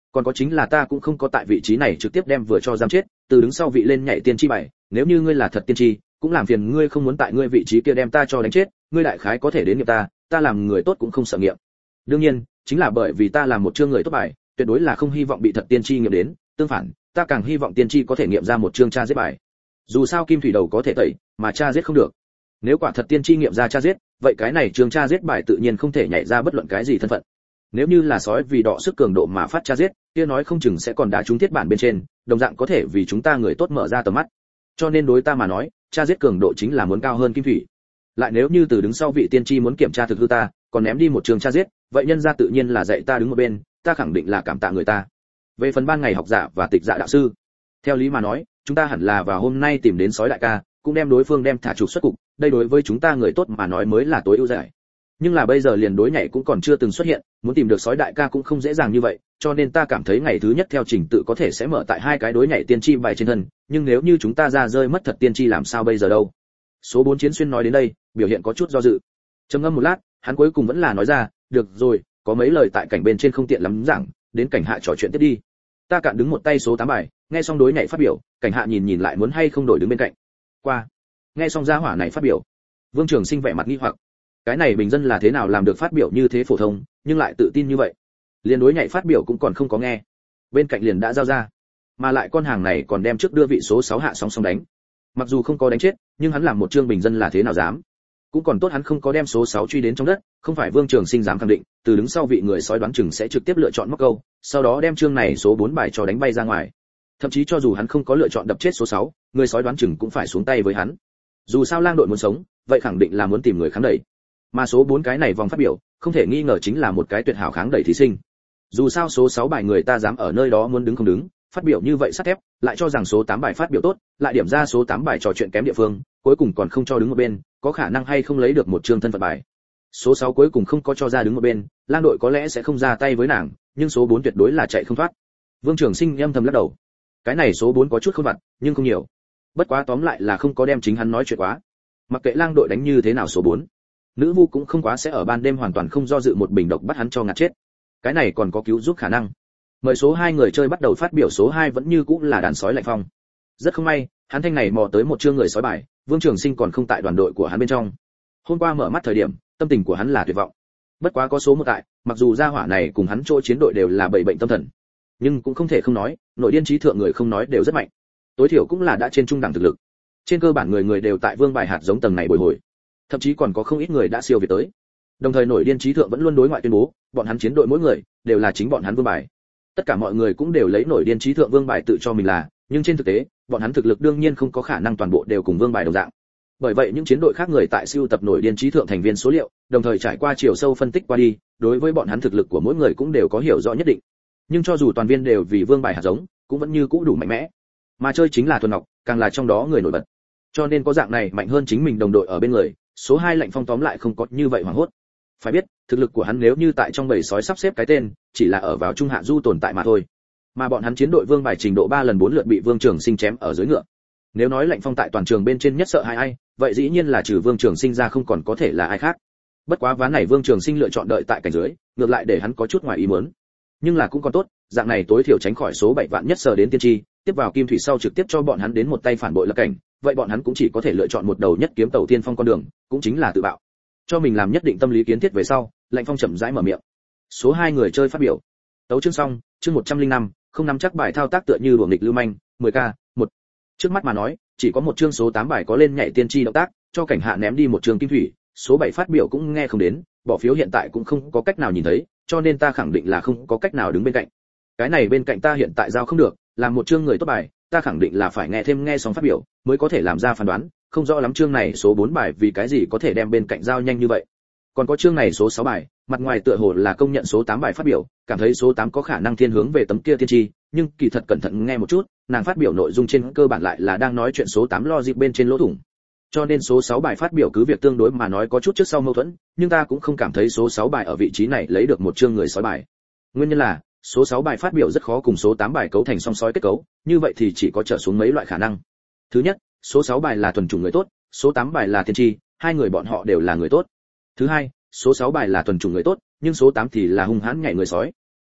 Còn có chính là ta cũng không có tại vị trí này trực tiếp đem vừa cho giam chết, từ đứng sau vị lên nhảy tiên tri bài, nếu như ngươi là thật tiên tri, cũng làm phiền ngươi không muốn tại ngươi vị trí kia đem ta cho đánh chết, ngươi đại khái có thể đến nghiệm ta, ta làm người tốt cũng không sợ nghiệm. Đương nhiên, chính là bởi vì ta làm một chương người tốt bài, tuyệt đối là không hy vọng bị thật tiên tri nghiệm đến, tương phản, ta càng hy vọng tiên tri có thể nghiệm ra một chương cha giết bài. Dù sao kim thủy đầu có thể tẩy, mà cha giết không được. Nếu quả thật tiên tri nghiệm ra cha giết, vậy cái này chương cha giết bài tự nhiên không thể nhảy ra bất luận cái gì thân phận. Nếu như là sói vì đọ sức cường độ mà phát cha giết, kia nói không chừng sẽ còn đá trúng thiết bản bên trên, đồng dạng có thể vì chúng ta người tốt mở ra tầm mắt. Cho nên đối ta mà nói, cha giết cường độ chính là muốn cao hơn kim thủy. Lại nếu như từ đứng sau vị tiên tri muốn kiểm tra thực hư ta, còn ném đi một trường cha giết, vậy nhân ra tự nhiên là dạy ta đứng một bên, ta khẳng định là cảm tạ người ta. Về phần ban ngày học giả và tịch dạ đạo sư, theo lý mà nói, chúng ta hẳn là vào hôm nay tìm đến sói đại ca, cũng đem đối phương đem thả trục xuất cục, đây đối với chúng ta người tốt mà nói mới là tối ưu giải. Nhưng là bây giờ liền đối nhảy cũng còn chưa từng xuất hiện, muốn tìm được sói đại ca cũng không dễ dàng như vậy, cho nên ta cảm thấy ngày thứ nhất theo trình tự có thể sẽ mở tại hai cái đối nhảy tiên tri bài trên thân, nhưng nếu như chúng ta ra rơi mất thật tiên tri làm sao bây giờ đâu. Số bốn Chiến Xuyên nói đến đây, biểu hiện có chút do dự. Trầm ngâm một lát, hắn cuối cùng vẫn là nói ra, được rồi, có mấy lời tại cảnh bên trên không tiện lắm giảng, đến cảnh hạ trò chuyện tiếp đi. Ta cạn đứng một tay số tám bài, nghe xong đối nhảy phát biểu, cảnh hạ nhìn nhìn lại muốn hay không đổi đứng bên cạnh. Qua. Nghe xong gia hỏa này phát biểu, Vương Trường Sinh vẻ mặt nghi hoặc. Cái này bình dân là thế nào làm được phát biểu như thế phổ thông, nhưng lại tự tin như vậy. Liên đối nhảy phát biểu cũng còn không có nghe. Bên cạnh liền đã giao ra. Mà lại con hàng này còn đem trước đưa vị số sáu hạ song song đánh. Mặc dù không có đánh chết, nhưng hắn làm một chương bình dân là thế nào dám? Cũng còn tốt hắn không có đem số sáu truy đến trong đất, không phải Vương Trường Sinh dám khẳng định, từ đứng sau vị người sói đoán chừng sẽ trực tiếp lựa chọn móc câu, sau đó đem chương này số bốn bài cho đánh bay ra ngoài. Thậm chí cho dù hắn không có lựa chọn đập chết số sáu, người sói đoán chừng cũng phải xuống tay với hắn. Dù sao lang đội muốn sống, vậy khẳng định là muốn tìm người kháng đẩy. Mà số bốn cái này vòng phát biểu, không thể nghi ngờ chính là một cái tuyệt hảo kháng đẩy thí sinh. Dù sao số sáu bài người ta dám ở nơi đó muốn đứng không đứng, phát biểu như vậy sắt thép, lại cho rằng số tám bài phát biểu tốt, lại điểm ra số tám bài trò chuyện kém địa phương, cuối cùng còn không cho đứng một bên, có khả năng hay không lấy được một chương thân phận bài. Số sáu cuối cùng không có cho ra đứng một bên, lang đội có lẽ sẽ không ra tay với nàng, nhưng số bốn tuyệt đối là chạy không thoát. Vương Trường Sinh âm thầm lắc đầu. Cái này số bốn có chút không vặt, nhưng không nhiều. Bất quá tóm lại là không có đem chính hắn nói chuyện quá. Mặc kệ lang đội đánh như thế nào số bốn, nữ vu cũng không quá sẽ ở ban đêm hoàn toàn không do dự một bình độc bắt hắn cho ngạt chết. Cái này còn có cứu giúp khả năng. Mời số hai người chơi bắt đầu phát biểu, số hai vẫn như cũ là đàn sói lạnh phong. Rất không may, hắn thanh này mò tới một chương người sói bài, Vương Trường Sinh còn không tại đoàn đội của hắn bên trong. Hôm qua mở mắt thời điểm, tâm tình của hắn là tuyệt vọng. Bất quá có số một tại, mặc dù gia hỏa này cùng hắn chỗ chiến đội đều là bảy bệnh tâm thần, nhưng cũng không thể không nói, nội điên trí thượng người không nói đều rất mạnh. Tối thiểu cũng là đã trên trung đẳng thực lực. Trên cơ bản người người đều tại vương bài hạt giống tầng này bồi hồi. Thậm chí còn có không ít người đã siêu việt tới. Đồng thời nội điên trí thượng vẫn luôn đối ngoại tuyên bố, bọn hắn chiến đội mỗi người đều là chính bọn hắn vương bài. Tất cả mọi người cũng đều lấy nội điên trí thượng vương bài tự cho mình là, nhưng trên thực tế, bọn hắn thực lực đương nhiên không có khả năng toàn bộ đều cùng vương bài đồng dạng. Bởi vậy những chiến đội khác người tại siêu tập nội điên trí thượng thành viên số liệu, đồng thời trải qua chiều sâu phân tích qua đi, đối với bọn hắn thực lực của mỗi người cũng đều có hiểu rõ nhất định. Nhưng cho dù toàn viên đều vì vương bài hạt giống, cũng vẫn như cũ đủ mạnh mẽ. Mà chơi chính là thuần ngọc, càng là trong đó người nổi bật. Cho nên có dạng này mạnh hơn chính mình đồng đội ở bên người, số hai lạnh phong tóm lại không có như vậy hoảng hốt. Phải biết, thực lực của hắn nếu như tại trong bầy sói sắp xếp cái tên, chỉ là ở vào trung hạ du tồn tại mà thôi. Mà bọn hắn chiến đội vương bài trình độ ba lần bốn lượt bị Vương Trường Sinh chém ở dưới ngựa. Nếu nói lạnh phong tại toàn trường bên trên nhất sợ hai ai, vậy dĩ nhiên là trừ Vương Trường Sinh ra không còn có thể là ai khác. Bất quá ván này Vương Trường Sinh lựa chọn đợi tại cảnh dưới, ngược lại để hắn có chút ngoài ý muốn. Nhưng là cũng còn tốt, dạng này tối thiểu tránh khỏi số bảy vạn nhất sờ đến tiên tri, tiếp vào kim thủy sau trực tiếp cho bọn hắn đến một tay phản bội lập cảnh, vậy bọn hắn cũng chỉ có thể lựa chọn một đầu nhất kiếm tàu tiên phong con đường, cũng chính là tự bạo. Cho mình làm nhất định tâm lý kiến thiết về sau, Lạnh Phong chậm rãi mở miệng. Số hai người chơi phát biểu. Tấu chương xong, chương một trăm linh năm, không nắm chắc bài thao tác tựa như luồng nghịch lưu manh, mười k, một. Trước mắt mà nói, chỉ có một chương số tám bài có lên nhảy tiên tri động tác, cho cảnh hạ ném đi một chương kim thủy, số bảy phát biểu cũng nghe không đến, bỏ phiếu hiện tại cũng không có cách nào nhìn thấy, cho nên ta khẳng định là không có cách nào đứng bên cạnh. Cái này bên cạnh ta hiện tại giao không được, làm một chương người tốt bài, ta khẳng định là phải nghe thêm nghe xong phát biểu, mới có thể làm ra phán đoán, không rõ lắm chương này số bốn bài vì cái gì có thể đem bên cạnh giao nhanh như vậy. Còn có chương này số sáu bài, mặt ngoài tựa hồ là công nhận số tám bài phát biểu, cảm thấy số tám có khả năng thiên hướng về tấm kia tiên tri, nhưng kỳ thật cẩn thận nghe một chút, nàng phát biểu nội dung trên cơ bản lại là đang nói chuyện số tám logic bên trên lỗ thủng. Cho nên số sáu bài phát biểu cứ việc tương đối mà nói có chút trước sau mâu thuẫn, nhưng ta cũng không cảm thấy số sáu bài ở vị trí này lấy được một chương người sói bài. Nguyên nhân là, số sáu bài phát biểu rất khó cùng số tám bài cấu thành song sói kết cấu, như vậy thì chỉ có trở xuống mấy loại khả năng. Thứ nhất, số sáu bài là thuần chủng người tốt, số tám bài là tiên tri, hai người bọn họ đều là người tốt. Thứ hai, số sáu bài là thuần chủng người tốt, nhưng số tám thì là hung hãn nhảy người sói.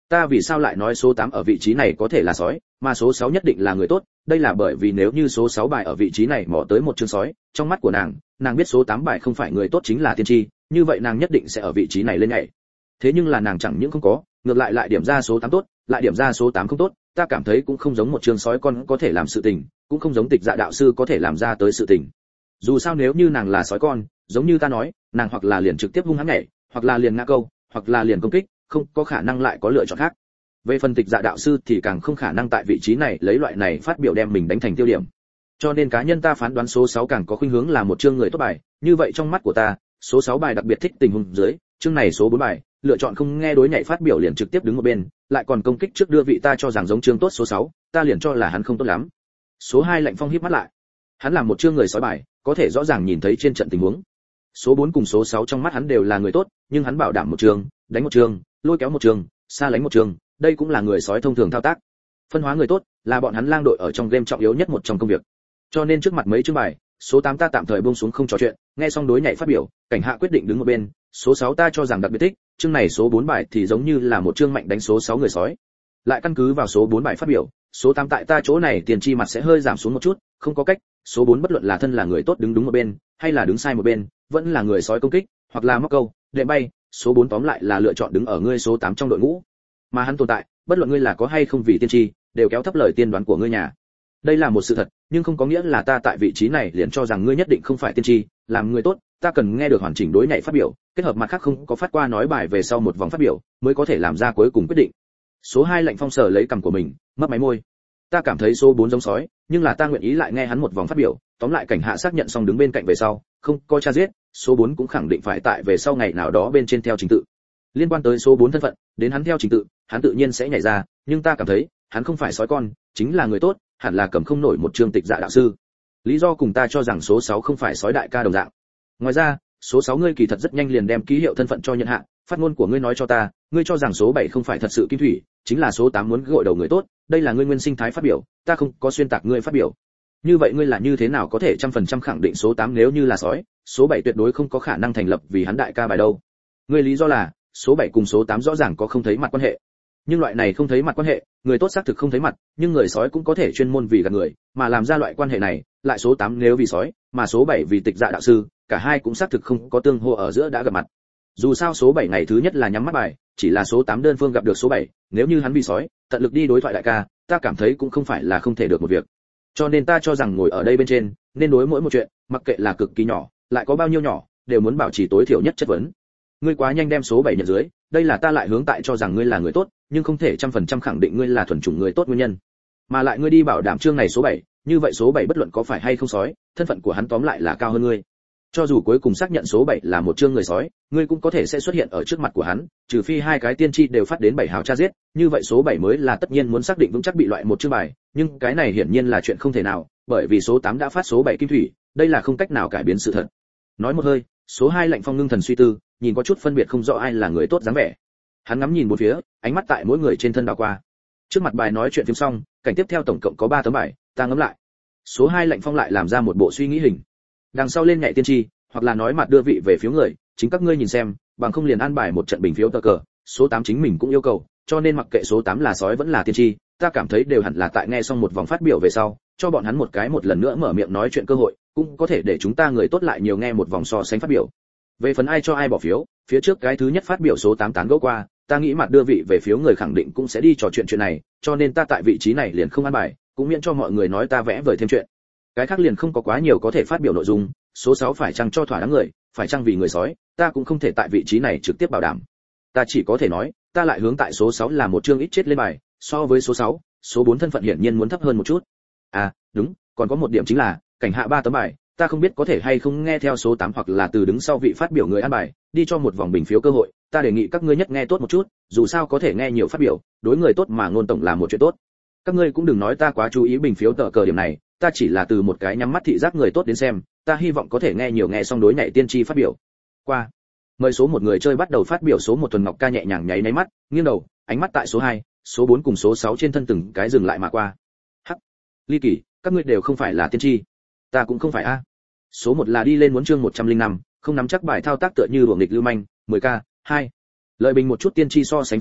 Ta vì sao lại nói số tám ở vị trí này có thể là sói, mà số sáu nhất định là người tốt? Đây là bởi vì nếu như số sáu bài ở vị trí này mò tới một chương sói, trong mắt của nàng, nàng biết số tám bài không phải người tốt chính là tiên tri, như vậy nàng nhất định sẽ ở vị trí này lên nhảy. Thế nhưng là nàng chẳng những không có, ngược lại lại điểm ra số tám tốt, lại điểm ra số tám không tốt, ta cảm thấy cũng không giống một chương sói con có thể làm sự tình, cũng không giống Tịch Dạ đạo sư có thể làm ra tới sự tình. Dù sao nếu như nàng là sói con, giống như ta nói, nàng hoặc là liền trực tiếp hung hăng nhảy, hoặc là liền ngã câu, hoặc là liền công kích, không có khả năng lại có lựa chọn khác. Về phần Tịch Dạ đạo sư thì càng không khả năng tại vị trí này lấy loại này phát biểu đem mình đánh thành tiêu điểm. Cho nên cá nhân ta phán đoán số sáu càng có khuynh hướng là một chương người tốt bài, như vậy trong mắt của ta, số sáu bài đặc biệt thích tình huống dưới, chương này số bốn bài, lựa chọn không nghe đối nhảy phát biểu liền trực tiếp đứng một bên, lại còn công kích trước đưa vị ta cho rằng giống chương tốt số sáu, ta liền cho là hắn không tốt lắm. Số hai Lạnh Phong híp mắt lại. Hắn làm một chương người sói bài, có thể rõ ràng nhìn thấy trên trận tình huống. Số bốn cùng số sáu trong mắt hắn đều là người tốt, nhưng hắn bảo đảm một chương, đánh một chương, lôi kéo một chương, xa lánh một chương, đây cũng là người sói thông thường thao tác. Phân hóa người tốt là bọn hắn lang đội ở trong game trọng yếu nhất một trong công việc. Cho nên trước mặt mấy chương bài, số tám ta tạm thời buông xuống không trò chuyện, nghe xong đối nhảy phát biểu, Cảnh Hạ quyết định đứng một bên, số sáu ta cho rằng đặc biệt thích, chương này số bốn bài thì giống như là một chương mạnh đánh số sáu người sói. Lại căn cứ vào số bốn bài phát biểu, số tám tại ta chỗ này tiền chi mặt sẽ hơi giảm xuống một chút, không có cách, số bốn bất luận là thân là người tốt đứng đúng một bên, hay là đứng sai một bên, vẫn là người sói công kích, hoặc là móc câu, đệm bay, số bốn tóm lại là lựa chọn đứng ở ngươi số tám trong đội ngũ. Mà hắn tồn tại, bất luận ngươi là có hay không vì tiên tri, đều kéo thấp lời tiên đoán của ngươi nhà. Đây là một sự thật, nhưng không có nghĩa là ta tại vị trí này liền cho rằng ngươi nhất định không phải tiên tri, làm người tốt, ta cần nghe được hoàn chỉnh đối nhảy phát biểu, kết hợp mặt khác không có phát qua nói bài về sau một vòng phát biểu, mới có thể làm ra cuối cùng quyết định. Số hai Lạnh Phong sờ lấy cằm của mình, mấp máy môi. Ta cảm thấy số bốn giống sói, nhưng là ta nguyện ý lại nghe hắn một vòng phát biểu, tóm lại Cảnh Hạ xác nhận xong đứng bên cạnh về sau, không có tra giết, số bốn cũng khẳng định phải tại về sau ngày nào đó bên trên theo trình tự. Liên quan tới số bốn thân phận, đến hắn theo trình tự, hắn tự nhiên sẽ nhảy ra, nhưng ta cảm thấy, hắn không phải sói con, chính là người tốt, hẳn là cầm không nổi một chương Tịch Dạ đạo sư. Lý do cùng ta cho rằng số sáu không phải sói đại ca đồng dạng. Ngoài ra, số sáu ngươi kỳ thật rất nhanh liền đem ký hiệu thân phận cho nhận hạ, phát ngôn của ngươi nói cho ta, ngươi cho rằng số bảy không phải thật sự kim thủy, chính là số tám muốn gội đầu người tốt, đây là ngươi nguyên sinh thái phát biểu, ta không có xuyên tạc ngươi phát biểu. Như vậy ngươi là như thế nào có thể trăm phần trăm khẳng định số tám nếu như là sói, số bảy tuyệt đối không có khả năng thành lập vì hắn đại ca bài đâu. Ngươi lý do là, số bảy cùng số tám rõ ràng có không thấy mặt quan hệ. Nhưng loại này không thấy mặt quan hệ, người tốt xác thực không thấy mặt, nhưng người sói cũng có thể chuyên môn vì gạt người, mà làm ra loại quan hệ này, lại số tám nếu vì sói, mà số bảy vì Tịch Dạ đạo sư, cả hai cũng xác thực không có tương hô ở giữa đã gặp mặt. Dù sao số bảy ngày thứ nhất là nhắm mắt bài, chỉ là số tám đơn phương gặp được số bảy, nếu như hắn vì sói, tận lực đi đối thoại đại ca, ta cảm thấy cũng không phải là không thể được một việc. Cho nên ta cho rằng ngồi ở đây bên trên, nên đối mỗi một chuyện, mặc kệ là cực kỳ nhỏ, lại có bao nhiêu nhỏ, đều muốn bảo trì tối thiểu nhất chất vấn. Ngươi quá nhanh đem số bảy nhận dưới, đây là ta lại hướng tại cho rằng ngươi là người tốt, nhưng không thể trăm phần trăm khẳng định ngươi là thuần chủng người tốt nguyên nhân. Mà lại ngươi đi bảo đảm chương này số bảy, như vậy số bảy bất luận có phải hay không sói, thân phận của hắn tóm lại là cao hơn ngươi. Cho dù cuối cùng xác nhận số bảy là một chương người sói, ngươi cũng có thể sẽ xuất hiện ở trước mặt của hắn, trừ phi hai cái tiên tri đều phát đến bảy hào tra giết, như vậy số bảy mới là tất nhiên muốn xác định vững chắc bị loại một chương bài, nhưng cái này hiển nhiên là chuyện không thể nào, bởi vì số tám đã phát số bảy kim thủy, đây là không cách nào cải biến sự thật. Nói một hơi, số hai Lạnh Phong ngưng thần suy tư, nhìn có chút phân biệt không rõ ai là người tốt dáng vẻ. Hắn ngắm nhìn bốn phía, ánh mắt tại mỗi người trên thân đảo qua. Trước mặt bài nói chuyện phím xong, cảnh tiếp theo tổng cộng có ba tấm bài, ta ngắm lại. Số hai Lạnh Phong lại làm ra một bộ suy nghĩ hình. Đằng sau lên nhảy tiên tri, hoặc là nói mặt đưa vị về phiếu người, chính các ngươi nhìn xem, bằng không liền an bài một trận bình phiếu tờ cờ, số tám chính mình cũng yêu cầu, cho nên mặc kệ số tám là sói vẫn là tiên tri, ta cảm thấy đều hẳn là tại nghe xong một vòng phát biểu về sau, cho bọn hắn một cái một lần nữa mở miệng nói chuyện cơ hội, cũng có thể để chúng ta người tốt lại nhiều nghe một vòng so sánh phát biểu. Về phần ai cho ai bỏ phiếu, phía trước cái thứ nhất phát biểu số tám tán gẫu qua, ta nghĩ mặt đưa vị về phiếu người khẳng định cũng sẽ đi trò chuyện chuyện này, cho nên ta tại vị trí này liền không an bài, cũng miễn cho mọi người nói ta vẽ vời thêm chuyện. Cái khác liền không có quá nhiều có thể phát biểu nội dung, số sáu phải chăng cho thỏa đáng người, phải chăng vì người sói, ta cũng không thể tại vị trí này trực tiếp bảo đảm. Ta chỉ có thể nói, ta lại hướng tại số sáu là một chương ít chết lên bài, so với số sáu, số bốn thân phận hiển nhiên muốn thấp hơn một chút. À, đúng, còn có một điểm chính là, Cảnh Hạ ba tấm bài, ta không biết có thể hay không nghe theo số tám hoặc là từ đứng sau vị phát biểu người an bài, đi cho một vòng bình phiếu cơ hội, ta đề nghị các ngươi nhất nghe tốt một chút, dù sao có thể nghe nhiều phát biểu, đối người tốt mà ngôn tổng là một chuyện tốt. Các ngươi cũng đừng nói ta quá chú ý bình phiếu tờ cờ điểm này, ta chỉ là từ một cái nhắm mắt thị giác người tốt đến xem, ta hy vọng có thể nghe nhiều nghe xong đối nhảy tiên tri phát biểu. Qua. Mời số một người chơi bắt đầu phát biểu số một Thuần Ngọc ca nhẹ nhàng nháy nháy mắt, nghiêng đầu, ánh mắt tại số hai, số bốn cùng số sáu trên thân từng cái dừng lại mà qua. Hắc. Ly Kỳ, các ngươi đều không phải là tiên tri. Ta cũng không phải a. Số một là đi lên muốn chương một trăm lẻ năm, không nắm chắc bài thao tác tựa như luồng nghịch lưu manh, mười k, hai. Lợi bình một chút tiên tri so sánh phát biểu,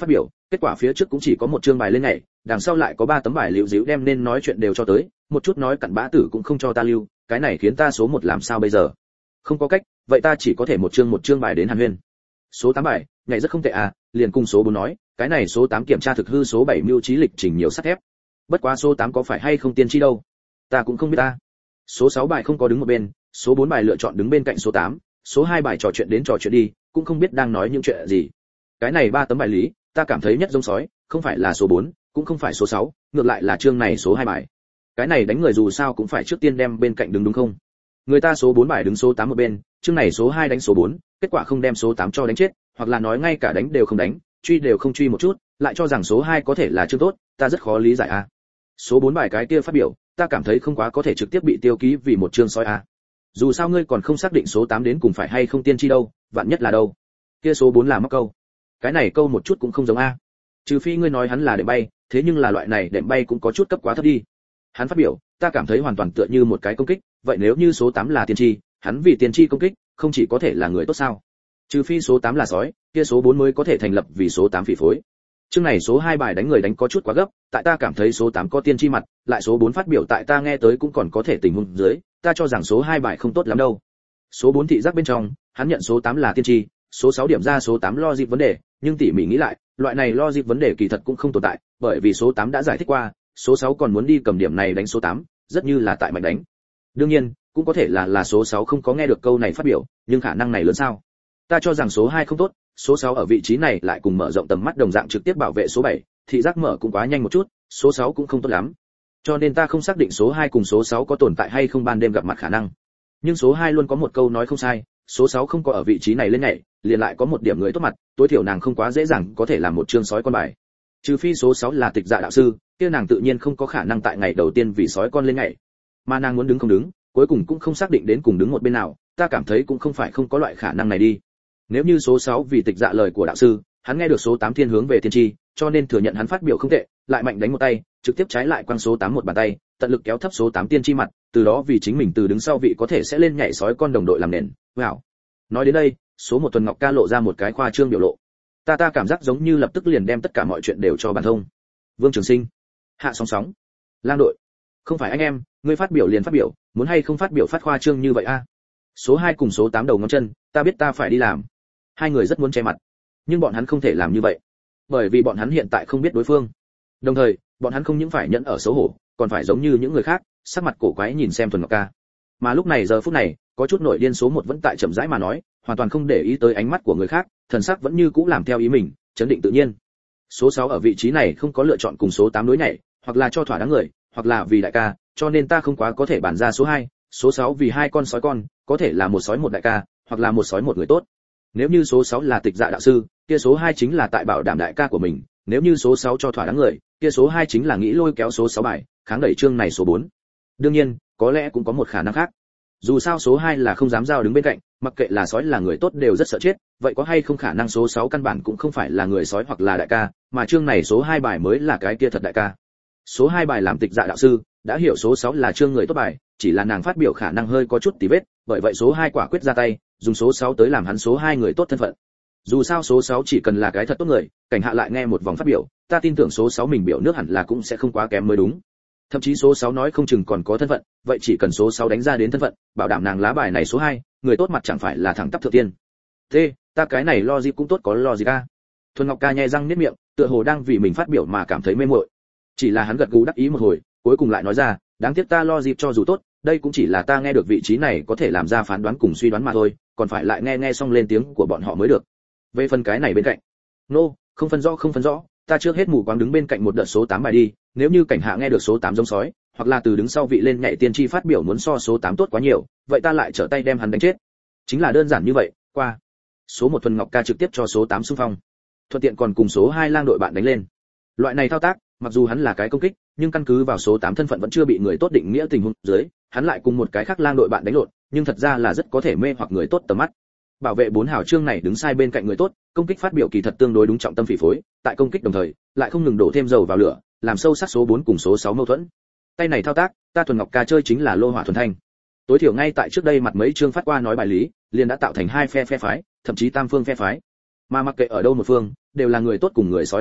kết quả phía trước cũng chỉ có một chương bài lên nhảy, đằng sau lại có ba tấm bài liễu díu đem nên nói chuyện đều cho tới, một chút nói cặn bã tử cũng không cho ta lưu, cái này khiến ta số một làm sao bây giờ? Không có cách, vậy ta chỉ có thể một chương một chương bài đến hàn huyên. Số tám bài, nhảy rất không tệ à, liền cùng số bốn nói, cái này số tám kiểm tra thực hư số bảy mưu trí lịch trình nhiều sắt thép. Bất quá số tám có phải hay không tiên tri đâu? Ta cũng không biết ta. Số sáu bài không có đứng một bên, số bốn bài lựa chọn đứng bên cạnh số tám, số hai bài trò chuyện đến trò chuyện đi, cũng không biết đang nói những chuyện gì. Cái này ba tấm bài lý, ta cảm thấy nhất giống sói, không phải là số bốn, cũng không phải số sáu, ngược lại là chương này số hai bài. Cái này đánh người dù sao cũng phải trước tiên đem bên cạnh đứng đúng không? Người ta số bốn bài đứng số tám một bên, chương này số hai đánh số bốn, kết quả không đem số tám cho đánh chết, hoặc là nói ngay cả đánh đều không đánh, truy đều không truy một chút, lại cho rằng số hai có thể là chương tốt, ta rất khó lý giải a. À. Số bốn bài cái kia phát biểu, ta cảm thấy không quá có thể trực tiếp bị tiêu ký vì một chương sói a. À. Dù sao ngươi còn không xác định số tám đến cùng phải hay không tiên tri đâu, vạn nhất là đâu. Kia số bốn là mắc câu. Cái này câu một chút cũng không giống a. À. Trừ phi ngươi nói hắn là đệm bay, thế nhưng là loại này đệm bay cũng có chút cấp quá thấp đi. Hắn phát biểu, ta cảm thấy hoàn toàn tựa như một cái công kích, vậy nếu như số tám là tiên tri, hắn vì tiên tri công kích, không chỉ có thể là người tốt sao? Trừ phi số tám là sói, kia số bốn mới có thể thành lập vì số tám phỉ phối. Chương này số hai bài đánh người đánh có chút quá gấp, tại ta cảm thấy số tám có tiên tri mặt, lại số bốn phát biểu tại ta nghe tới cũng còn có thể tình huống dưới, ta cho rằng số hai bài không tốt lắm đâu. Số bốn thị giác bên trong, hắn nhận số tám là tiên tri, số sáu điểm ra số tám logic vấn đề, nhưng tỉ mỉ nghĩ lại, loại này logic vấn đề kỳ thật cũng không tồn tại, bởi vì số tám đã giải thích qua, số sáu còn muốn đi cầm điểm này đánh số tám, rất như là tại mạnh đánh. Đương nhiên, cũng có thể là là số sáu không có nghe được câu này phát biểu, nhưng khả năng này lớn sao? Ta cho rằng số hai không tốt, số sáu ở vị trí này lại cùng mở rộng tầm mắt đồng dạng trực tiếp bảo vệ số bảy, thị giác mở cũng quá nhanh một chút, số sáu cũng không tốt lắm. Cho nên ta không xác định số hai cùng số sáu có tồn tại hay không ban đêm gặp mặt khả năng. Nhưng số hai luôn có một câu nói không sai, số sáu không có ở vị trí này lên nhảy, liền lại có một điểm người tốt mặt, tối thiểu nàng không quá dễ dàng có thể làm một chương sói con bài. Trừ phi số sáu là tịch dạ đạo sư, kia nàng tự nhiên không có khả năng tại ngày đầu tiên vì sói con lên nhảy. Mà nàng muốn đứng không đứng, cuối cùng cũng không xác định đến cùng đứng một bên nào, ta cảm thấy cũng không phải không có loại khả năng này đi. Nếu như số sáu vì tịch dạ lời của đạo sư, hắn nghe được số tám thiên hướng về tiên tri, cho nên thừa nhận hắn phát biểu không tệ, lại mạnh đánh một tay, trực tiếp trái lại quăng số tám một bàn tay, tận lực kéo thấp số tám tiên tri mặt, từ đó vì chính mình từ đứng sau vị có thể sẽ lên nhảy sói con đồng đội làm nền. Wow. Nói đến đây, số một Tuần Ngọc ca lộ ra một cái khoa trương biểu lộ. Ta ta cảm giác giống như lập tức liền đem tất cả mọi chuyện đều cho bản thông. Vương Trường Sinh, Hạ Sóng Sóng, Lang đội. Không phải anh em, ngươi phát biểu liền phát biểu, muốn hay không phát biểu phát khoa trương như vậy a? Số hai cùng số tám đầu ngón chân, ta biết ta phải đi làm. Hai người rất muốn che mặt, nhưng bọn hắn không thể làm như vậy, bởi vì bọn hắn hiện tại không biết đối phương. Đồng thời, bọn hắn không những phải nhẫn ở xấu hổ, còn phải giống như những người khác, sắc mặt cổ quái nhìn xem Thuần Ngọc ca. Mà lúc này giờ phút này, có chút nổi điên số một vẫn tại chậm rãi mà nói, hoàn toàn không để ý tới ánh mắt của người khác, thần sắc vẫn như cũ làm theo ý mình, chấn định tự nhiên. Số sáu ở vị trí này không có lựa chọn cùng số tám đối nhảy, hoặc là cho thỏa đáng người, hoặc là vì đại ca, cho nên ta không quá có thể bàn ra số hai, số sáu vì hai con sói con, có thể là một sói một đại ca, hoặc là một sói một người tốt. Nếu như số sáu là tịch dạ đạo sư, kia số hai chính là tại bảo đảm đại ca của mình, nếu như số sáu cho thỏa đáng người, kia số hai chính là nghĩ lôi kéo số sáu bài, kháng đẩy chương này số bốn. Đương nhiên, có lẽ cũng có một khả năng khác. Dù sao số hai là không dám giao đứng bên cạnh, mặc kệ là sói là người tốt đều rất sợ chết, vậy có hay không khả năng số sáu căn bản cũng không phải là người sói hoặc là đại ca, mà chương này số hai bài mới là cái kia thật đại ca. Số hai bài làm tịch dạ đạo sư, đã hiểu số sáu là chương người tốt bài, chỉ là nàng phát biểu khả năng hơi có chút tí vết, bởi vậy số hai quả quyết ra tay, dùng số sáu tới làm hắn số hai người tốt thân phận. Dù sao số sáu chỉ cần là cái thật tốt người, Cảnh Hạ lại nghe một vòng phát biểu, ta tin tưởng số sáu mình biểu nước hẳn là cũng sẽ không quá kém mới đúng. Thậm chí số sáu nói không chừng còn có thân phận, vậy chỉ cần số sáu đánh ra đến thân phận, bảo đảm nàng lá bài này số hai, người tốt mặt chẳng phải là thẳng tắp thượng tiên. Thế, ta cái này logic cũng tốt có logic a. Thuần Ngọc ca nhe răng niết miệng, tựa hồ đang vì mình phát biểu mà cảm thấy mê muội. Chỉ là hắn gật gù đắc ý một hồi, cuối cùng lại nói ra, đáng tiếc ta logic cho dù tốt, đây cũng chỉ là ta nghe được vị trí này có thể làm ra phán đoán cùng suy đoán mà thôi, còn phải lại nghe nghe xong lên tiếng của bọn họ mới được. Về phần cái này bên cạnh, nô, no, không phân rõ không phân rõ, ta trước hết mù quáng đứng bên cạnh một đợt số tám bài đi, nếu như Cảnh Hạ nghe được số tám giống sói, hoặc là từ đứng sau vị lên nhảy tiên tri phát biểu muốn so số tám tốt quá nhiều, vậy ta lại trở tay đem hắn đánh chết. Chính là đơn giản như vậy, qua. Số một Thuần Ngọc ca trực tiếp cho số tám xung phong. Thuận tiện còn cùng số hai Lang đội bạn đánh lên. Loại này thao tác, mặc dù hắn là cái công kích, nhưng căn cứ vào số tám thân phận vẫn chưa bị người tốt định nghĩa tình huống dưới, hắn lại cùng một cái khác Lang đội bạn đánh lộn, nhưng thật ra là rất có thể mê hoặc người tốt tầm mắt. Bảo vệ bốn hào chương này đứng sai bên cạnh người tốt, công kích phát biểu kỳ thật tương đối đúng trọng tâm phỉ phối, tại công kích đồng thời, lại không ngừng đổ thêm dầu vào lửa, làm sâu sắc số bốn cùng số sáu mâu thuẫn. Tay này thao tác, ta Thuần Ngọc ca chơi chính là lô hỏa thuần thanh. Tối thiểu ngay tại trước đây mặt mấy chương phát qua nói bài lý, liền đã tạo thành hai phe phe phái, thậm chí tam phương phe phái. Mà mặc kệ ở đâu một phương, đều là người tốt cùng người sói làm bạn,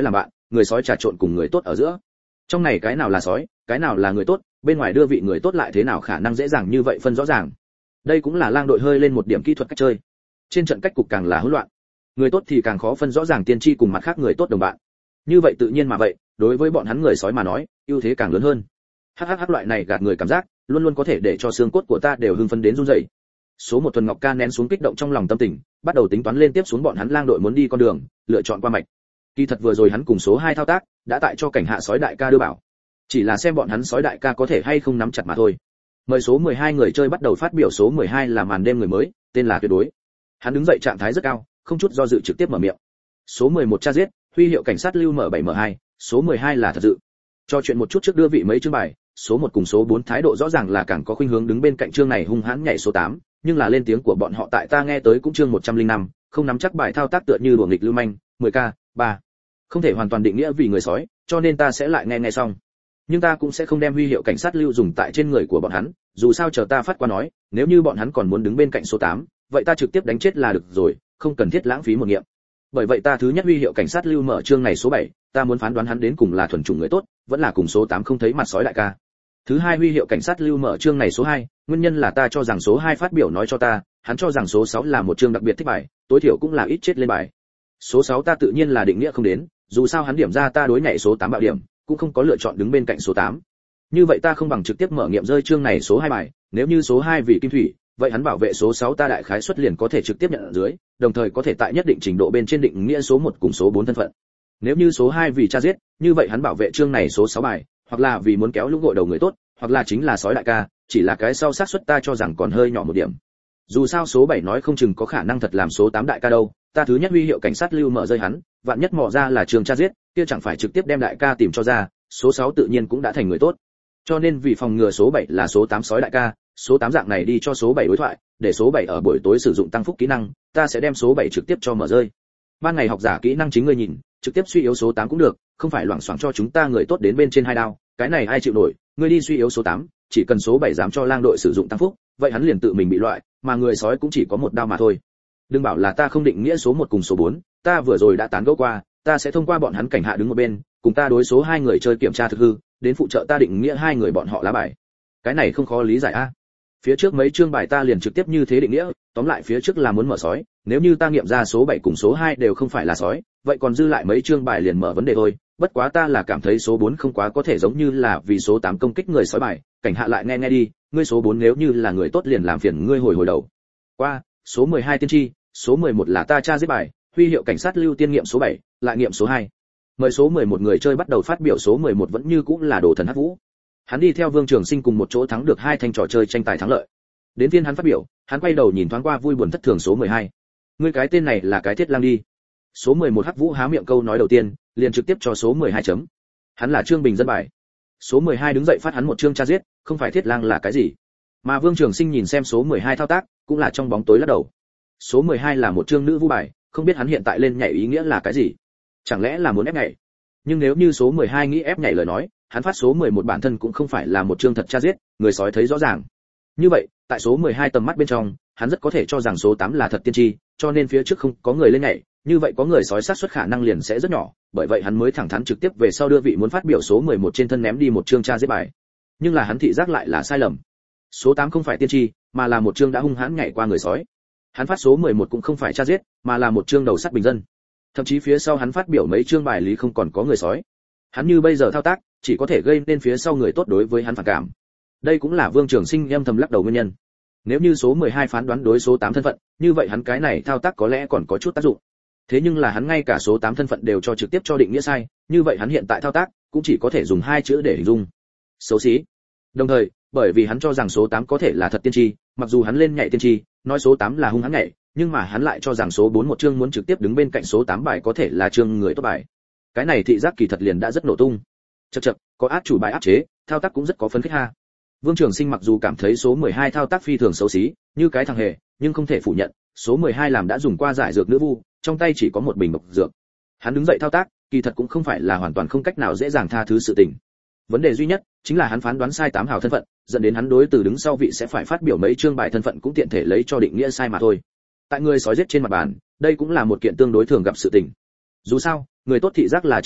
người sói trà trộn cùng người tốt ở giữa. Trong này cái nào là sói, cái nào là người tốt, bên ngoài đưa vị người tốt lại thế nào khả năng dễ dàng như vậy phân rõ ràng. Đây cũng là lang đội hơi lên một điểm kỹ thuật cách chơi. Trên trận cách cục càng là hỗn loạn, người tốt thì càng khó phân rõ ràng tiên tri cùng mặt khác người tốt đồng bạn. Như vậy tự nhiên mà vậy, đối với bọn hắn người sói mà nói, ưu thế càng lớn hơn. Hắc hắc hắc loại này gạt người cảm giác, luôn luôn có thể để cho xương cốt của ta đều hưng phấn đến run rẩy. Số một Thuần Ngọc Ca nén xuống kích động trong lòng tâm tình, bắt đầu tính toán lên tiếp xuống bọn hắn lang đội muốn đi con đường, lựa chọn qua mạch. Kỳ thật vừa rồi hắn cùng số hai thao tác, đã tại cho cảnh hạ sói đại ca đưa bảo. Chỉ là xem bọn hắn sói đại ca có thể hay không nắm chặt mà thôi. Mời số mười hai người chơi bắt đầu phát biểu. Số mười hai là màn đêm người mới, tên là Tuyệt Đối. Hắn đứng dậy trạng thái rất cao, không chút do dự trực tiếp mở miệng. Số mười một Cha giết, huy hiệu cảnh sát lưu M bảy M hai, số mười hai là thật dự. Cho chuyện một chút trước đưa vị mấy chương bài, số một cùng số bốn thái độ rõ ràng là càng có khuynh hướng đứng bên cạnh chương này hung hãn nhảy số tám, nhưng là lên tiếng của bọn họ tại ta nghe tới cũng chương một trăm lẻ năm, không nắm chắc bài thao tác tựa như đùa nghịch lưu manh, mười k, ba. Không thể hoàn toàn định nghĩa vì người sói, cho nên ta sẽ lại nghe nghe xong. Nhưng ta cũng sẽ không đem huy hiệu cảnh sát lưu dùng tại trên người của bọn hắn, dù sao chờ ta phát qua nói, nếu như bọn hắn còn muốn đứng bên cạnh số tám, vậy ta trực tiếp đánh chết là được rồi, không cần thiết lãng phí một nghiệm. Bởi vậy ta thứ nhất huy hiệu cảnh sát lưu mở chương này số bảy, ta muốn phán đoán hắn đến cùng là thuần chủng người tốt, vẫn là cùng số tám không thấy mặt sói đại ca. Thứ hai huy hiệu cảnh sát lưu mở chương này số hai, nguyên nhân là ta cho rằng số hai phát biểu nói cho ta, hắn cho rằng số sáu là một chương đặc biệt thích bài, tối thiểu cũng là ít chết lên bài. Số sáu ta tự nhiên là định nghĩa không đến, dù sao hắn điểm ra ta đối nhảy số tám bạo điểm, cũng không có lựa chọn đứng bên cạnh số tám. Như vậy ta không bằng trực tiếp mở nghiệm rơi chương này số hai bài, nếu như số hai vì kim thủy, vậy hắn bảo vệ số sáu ta đại khái suất liền có thể trực tiếp nhận ở dưới, đồng thời có thể tại nhất định trình độ bên trên định nghĩa số một cùng số bốn thân phận. Nếu như số hai vì cha giết, như vậy hắn bảo vệ chương này số sáu bài, hoặc là vì muốn kéo lũ gội đầu người tốt, hoặc là chính là sói đại ca, chỉ là cái sau xác suất ta cho rằng còn hơi nhỏ một điểm. Dù sao số bảy nói không chừng có khả năng thật làm số tám đại ca đâu, ta thứ nhất huy hiệu cảnh sát lưu mở rơi hắn, vạn nhất mò ra là trường cha giết, kia chẳng phải trực tiếp đem đại ca tìm cho ra, số sáu tự nhiên cũng đã thành người tốt. Cho nên vì phòng ngừa số bảy là số tám sói đại ca, số tám dạng này đi cho số bảy đối thoại, để số bảy ở buổi tối sử dụng tăng phúc kỹ năng, ta sẽ đem số bảy trực tiếp cho mở rơi. Ban ngày học giả kỹ năng chính ngươi nhìn, trực tiếp suy yếu số tám cũng được, không phải loảng xoảng cho chúng ta người tốt đến bên trên hai đao, cái này ai chịu nổi, ngươi đi suy yếu số tám, chỉ cần số bảy dám cho lang đội sử dụng tăng phúc, vậy hắn liền tự mình bị loại, mà người sói cũng chỉ có một đao mà thôi. Đừng bảo là ta không định nghĩa số một cùng số bốn, ta vừa rồi đã tán gẫu qua, ta sẽ thông qua bọn hắn cảnh hạ đứng một bên, cùng ta đối số hai người chơi kiểm tra thực hư, đến phụ trợ ta định nghĩa hai người bọn họ lá bài. Cái này không khó lý giải a. Phía trước mấy chương bài ta liền trực tiếp như thế định nghĩa, tóm lại phía trước là muốn mở sói, nếu như ta nghiệm ra số bảy cùng số hai đều không phải là sói, vậy còn dư lại mấy chương bài liền mở vấn đề thôi, bất quá ta là cảm thấy số bốn không quá có thể giống như là vì số tám công kích người sói bài, cảnh hạ lại nghe nghe đi, ngươi số bốn nếu như là người tốt liền làm phiền ngươi hồi hồi đầu. Qua, số mười hai tiên tri, số mười một là ta tra giết bài, huy hiệu cảnh sát lưu tiên nghiệm số bảy, lại nghiệm số hai. Mời số mười một người chơi bắt đầu phát biểu. Số mười một vẫn như cũng là đồ thần hắc vũ. Hắn đi theo Vương Trường Sinh cùng một chỗ thắng được hai thanh trò chơi tranh tài thắng lợi. Đến phiên hắn phát biểu, hắn quay đầu nhìn thoáng qua vui buồn thất thường số mười hai. Ngươi cái tên này là cái thiết lang đi. Số mười một hắc vũ há miệng câu nói đầu tiên, liền trực tiếp cho số mười hai chấm. Hắn là Trương Bình dân bài. Số mười hai đứng dậy phát hắn một chương tra giết, không phải thiết lang là cái gì. Mà Vương Trường Sinh nhìn xem số mười hai thao tác, cũng là trong bóng tối lắc đầu. Số mười hai là một chương nữ vũ bài, không biết hắn hiện tại lên nhảy ý nghĩa là cái gì. Chẳng lẽ là muốn ép nhảy? Nhưng nếu như số mười hai nghĩ ép nhảy lời nói, hắn phát số mười một bản thân cũng không phải là một chương thật tra giết, người sói thấy rõ ràng. Như vậy, tại số mười hai tầm mắt bên trong, hắn rất có thể cho rằng số tám là thật tiên tri, cho nên phía trước không có người lên nhảy, như vậy có người sói xác suất khả năng liền sẽ rất nhỏ, bởi vậy hắn mới thẳng thắn trực tiếp về sau đưa vị muốn phát biểu số mười một trên thân ném đi một chương tra giết bài. Nhưng là hắn thị giác lại là sai lầm. Số tám không phải tiên tri, mà là một chương đã hung hãn nhảy qua người sói. Hắn phát số mười một cũng không phải tra giết, mà là một chương đầu sắt bình dân. Thậm chí phía sau hắn phát biểu mấy chương bài lý không còn có người sói. Hắn như bây giờ thao tác, chỉ có thể gây nên phía sau người tốt đối với hắn phản cảm. Đây cũng là Vương Trường Sinh âm thầm lắc đầu nguyên nhân. Nếu như số mười hai phán đoán đối số tám thân phận, như vậy hắn cái này thao tác có lẽ còn có chút tác dụng. Thế nhưng là hắn ngay cả số tám thân phận đều cho trực tiếp cho định nghĩa sai, như vậy hắn hiện tại thao tác cũng chỉ có thể dùng hai chữ để hình dung: xấu xí. Đồng thời, bởi vì hắn cho rằng số tám có thể là thật tiên tri, mặc dù hắn lên nhảy tiên tri, nói số tám là hung hãn nhảy, nhưng mà hắn lại cho rằng số bốn một chương muốn trực tiếp đứng bên cạnh số tám bài có thể là chương người tốt bài. Cái này thị giác kỳ thật liền đã rất nổ tung. Chậc chậc, có át chủ bài áp chế, thao tác cũng rất có phấn khích ha. Vương Trường Sinh mặc dù cảm thấy số mười hai thao tác phi thường xấu xí, như cái thằng hề, nhưng không thể phủ nhận, số mười hai làm đã dùng qua giải dược nữ vu, trong tay chỉ có một bình độc dược. Hắn đứng dậy thao tác, kỳ thật cũng không phải là hoàn toàn không cách nào dễ dàng tha thứ sự tình. Vấn đề duy nhất chính là hắn phán đoán sai tám hào thân phận, dẫn đến hắn đối từ đứng sau vị sẽ phải phát biểu mấy chương bài thân phận cũng tiện thể lấy cho định nghĩa sai mà thôi. Tại người sói giết trên mặt bàn, đây cũng là một kiện tương đối thường gặp sự tình. Dù sao, người tốt thị giác là trống chỗ,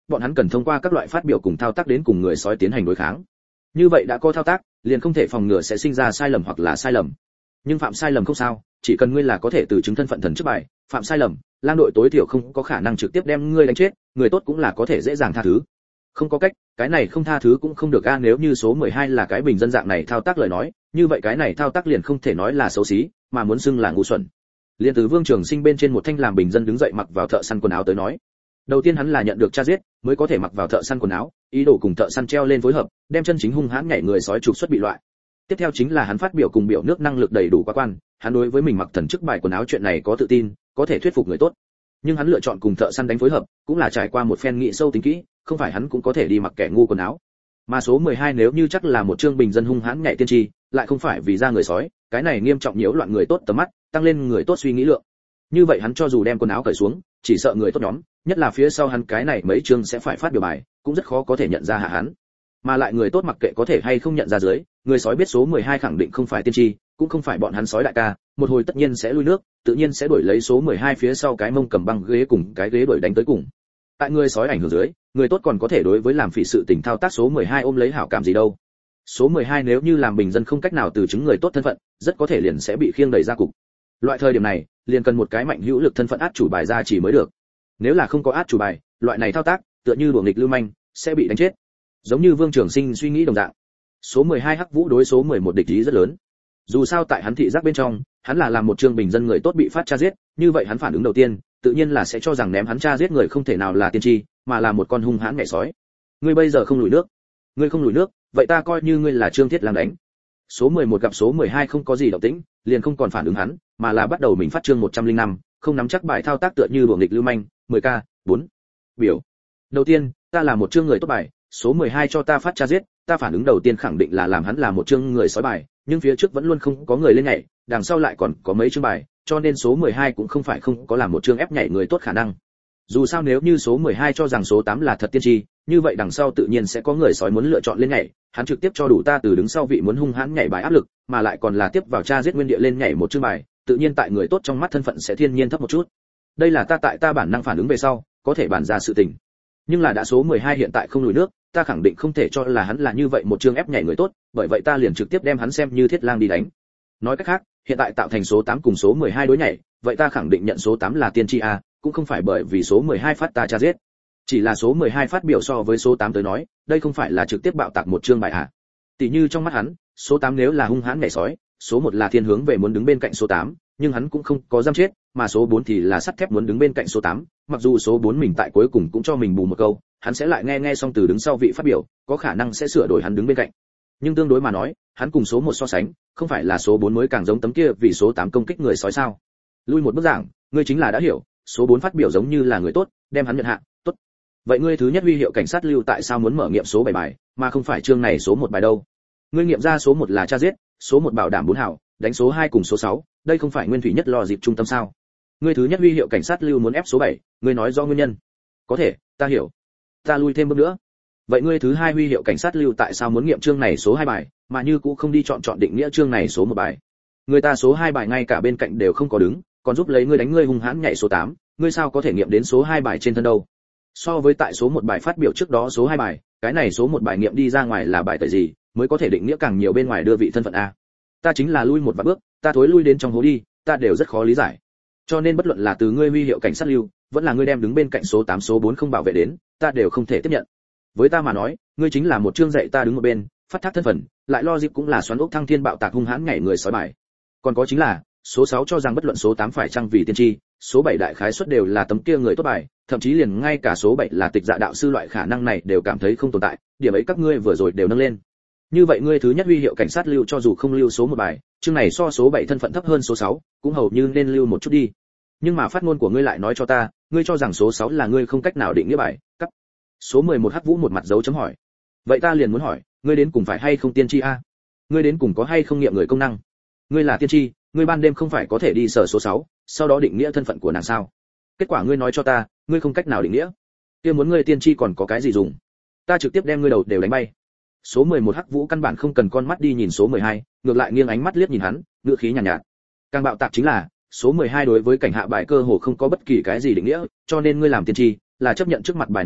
bọn hắn cần thông qua các loại phát biểu cùng thao tác đến cùng người sói tiến hành đối kháng. Như vậy đã có thao tác, liền không thể phòng ngừa sẽ sinh ra sai lầm hoặc là sai lầm. Nhưng phạm sai lầm không sao, chỉ cần ngươi là có thể từ chứng thân phận thần trước bài, phạm sai lầm, lang đội tối thiểu không có khả năng trực tiếp đem ngươi đánh chết, người tốt cũng là có thể dễ dàng tha thứ. Không có cách, cái này không tha thứ cũng không được a, nếu như số mười hai là cái bình dân dạng này thao tác lời nói, như vậy cái này thao tác liền không thể nói là xấu xí, mà muốn xưng là ngu xuẩn. Liên từ Vương Trường Sinh bên trên một thanh làm bình dân đứng dậy mặc vào thợ săn quần áo tới nói. Đầu tiên hắn là nhận được cha giết, mới có thể mặc vào thợ săn quần áo, ý đồ cùng thợ săn treo lên phối hợp, đem chân chính hung hãn nhảy người sói trục xuất bị loại. Tiếp theo chính là hắn phát biểu cùng biểu nước năng lực đầy đủ quá quan, hắn đối với mình mặc thần chức bài quần áo chuyện này có tự tin, có thể thuyết phục người tốt. Nhưng hắn lựa chọn cùng thợ săn đánh phối hợp, cũng là trải qua một phen nghị sâu tính kỹ, không phải hắn cũng có thể đi mặc kẻ ngu quần áo. Mà số mười hai nếu như chắc là một trương bình dân hung hãn nhảy tiên tri, lại không phải vì ra người sói, cái này nghiêm trọng nhiễu loạn người tốt tầm mắt, tăng lên người tốt suy nghĩ lượng. Như vậy hắn cho dù đem quần áo cởi xuống, chỉ sợ người tốt nhóm, nhất là phía sau hắn cái này mấy chương sẽ phải phát biểu bài, cũng rất khó có thể nhận ra hạ hắn. Mà lại người tốt mặc kệ có thể hay không nhận ra dưới, người sói biết số mười hai khẳng định không phải tiên tri, cũng không phải bọn hắn sói đại ca, một hồi tất nhiên sẽ lui nước, tự nhiên sẽ đuổi lấy số mười hai phía sau cái mông cầm băng ghế cùng cái ghế đuổi đánh tới cùng. Tại người sói ảnh hưởng dưới, người tốt còn có thể đối với làm phỉ sự tình thao tác số mười hai ôm lấy hảo cảm gì đâu. Số mười hai nếu như làm bình dân không cách nào từ chứng người tốt thân phận, rất có thể liền sẽ bị khiêng đẩy ra cục. Loại thời điểm này, liền cần một cái mạnh hữu lực thân phận át chủ bài ra chỉ mới được. Nếu là không có át chủ bài, loại này thao tác, tựa như đuổi nghịch lưu manh, sẽ bị đánh chết. Giống như Vương Trường Sinh suy nghĩ đồng dạng. Số mười hai hắc vũ đối số mười một địch ý rất lớn. Dù sao tại hắn thị giác bên trong, hắn là làm một trương bình dân người tốt bị phát cha giết, như vậy hắn phản ứng đầu tiên, tự nhiên là sẽ cho rằng ném hắn cha giết người không thể nào là tiên tri, mà là một con hung hãn mẹ sói. Ngươi bây giờ không lùi nước, ngươi không lùi nước, vậy ta coi như ngươi là Trương Thiết Lang đánh. Số mười một gặp số mười hai không có gì động tĩnh, liền không còn phản ứng hắn, mà là bắt đầu mình phát chương một trăm lẻ năm, không nắm chắc bài thao tác tựa như đuổi nghịch lưu manh, mười k, bốn. Biểu. Đầu tiên, ta là một chương người tốt bài, số mười hai cho ta phát cha giết, ta phản ứng đầu tiên khẳng định là làm hắn là một chương người sói bài, nhưng phía trước vẫn luôn không có người lên nhảy, đằng sau lại còn có mấy chương bài, cho nên số mười hai cũng không phải không có làm một chương ép nhảy người tốt khả năng. Dù sao nếu như số mười hai cho rằng số tám là thật tiên tri, như vậy đằng sau tự nhiên sẽ có người sói muốn lựa chọn lên nhảy, hắn trực tiếp cho đủ ta từ đứng sau vị muốn hung hãn nhảy bài áp lực, mà lại còn là tiếp vào cha giết nguyên địa lên nhảy một chương bài, tự nhiên tại người tốt trong mắt thân phận sẽ thiên nhiên thấp một chút. Đây là ta tại ta bản năng phản ứng về sau, có thể bản ra sự tình. Nhưng là đã số mười hai hiện tại không lùi nước, ta khẳng định không thể cho là hắn là như vậy một chương ép nhảy người tốt, bởi vậy ta liền trực tiếp đem hắn xem như Thiết Lang đi đánh. Nói cách khác, hiện tại tạo thành số tám cùng số mười hai đối nhảy, vậy ta khẳng định nhận số tám là tiên tri a, cũng không phải bởi vì số mười hai phát ta cha giết. Chỉ là số mười hai phát biểu so với số tám tới nói, đây không phải là trực tiếp bạo tạc một chương bài à. Tỷ như trong mắt hắn, số tám nếu là hung hãn nhảy sói, số một là thiên hướng về muốn đứng bên cạnh số tám, nhưng hắn cũng không có dám chết, mà số bốn thì là sắt thép muốn đứng bên cạnh số tám, mặc dù số bốn mình tại cuối cùng cũng cho mình bù một câu, hắn sẽ lại nghe nghe xong từ đứng sau vị phát biểu, có khả năng sẽ sửa đổi hắn đứng bên cạnh. Nhưng tương đối mà nói, hắn cùng số một so sánh, không phải là số bốn mới càng giống tấm kia vì số tám công kích người sói sao? Lui một bước giảng, ngươi chính là đã hiểu, số bốn phát biểu giống như là người tốt, đem hắn nhận hạ, tốt. Vậy ngươi thứ nhất huy hiệu cảnh sát lưu tại sao muốn mở nghiệm số bảy bài, mà không phải chương này số một bài đâu? Ngươi nghiệm ra số một là cha giết, số một bảo đảm bốn hảo, đánh số hai cùng số sáu, đây không phải nguyên thủy nhất lo dịp trung tâm sao? Ngươi thứ nhất huy hiệu cảnh sát lưu muốn ép số bảy, ngươi nói do nguyên nhân. Có thể, ta hiểu. Ta lui thêm bước nữa. Vậy ngươi thứ hai huy hiệu cảnh sát lưu tại sao muốn nghiệm chương này số hai bài, mà như cũng không đi chọn chọn định nghĩa chương này số một bài? Người ta số hai bài ngay cả bên cạnh đều không có đứng, còn giúp lấy ngươi đánh ngươi hung hãn nhảy số tám, ngươi sao có thể nghiệm đến số hai bài trên thân đâu? So với tại số một bài phát biểu trước đó số hai bài, cái này số một bài nghiệm đi ra ngoài là bài tẩy gì, mới có thể định nghĩa càng nhiều bên ngoài đưa vị thân phận a. Ta chính là lui một vạn bước, ta thối lui đến trong hố đi, ta đều rất khó lý giải. Cho nên bất luận là từ ngươi huy hiệu cảnh sát lưu, vẫn là ngươi đem đứng bên cạnh số tám số bốn không bảo vệ đến, ta đều không thể tiếp nhận. Với ta mà nói, ngươi chính là một chương dạy ta đứng một bên, phát thác thân phận, lại lo dịp cũng là xoắn ốc thăng thiên bạo tạc hung hãn nhảy người sói bài. Còn có chính là, số sáu cho rằng bất luận số tám phải chăng vì tiên tri, số bảy đại khái suất đều là tấm kia người tốt bài, thậm chí liền ngay cả số bảy là tịch dạ đạo sư loại khả năng này đều cảm thấy không tồn tại, điểm ấy các ngươi vừa rồi đều nâng lên. Như vậy ngươi thứ nhất huy hiệu cảnh sát lưu cho dù không lưu số một bài, chương này so số bảy thân phận thấp hơn số sáu, cũng hầu như nên lưu một chút đi. Nhưng mà phát ngôn của ngươi lại nói cho ta, ngươi cho rằng số sáu là ngươi không cách nào định nghĩa bài, cắt. Số mười một Hắc Vũ một mặt dấu chấm hỏi. Vậy ta liền muốn hỏi, ngươi đến cùng phải hay không tiên tri a? Ngươi đến cùng có hay không nghiệm người công năng? Ngươi là tiên tri, ngươi ban đêm không phải có thể đi sở số sáu, sau đó định nghĩa thân phận của nàng sao? Kết quả ngươi nói cho ta, ngươi không cách nào định nghĩa. Kia muốn ngươi tiên tri còn có cái gì dùng? Ta trực tiếp đem ngươi đầu đều đánh bay. Số mười một Hắc Vũ căn bản không cần con mắt đi nhìn số mười hai, ngược lại nghiêng ánh mắt liếc nhìn hắn, ngữ khí nhàn nhạt, nhạt. Càng bạo tạc chính là, số mười hai đối với cảnh hạ bài cơ hồ không có bất kỳ cái gì định nghĩa, cho nên ngươi làm tiên tri, là chấp nhận trước mặt bài nói tới,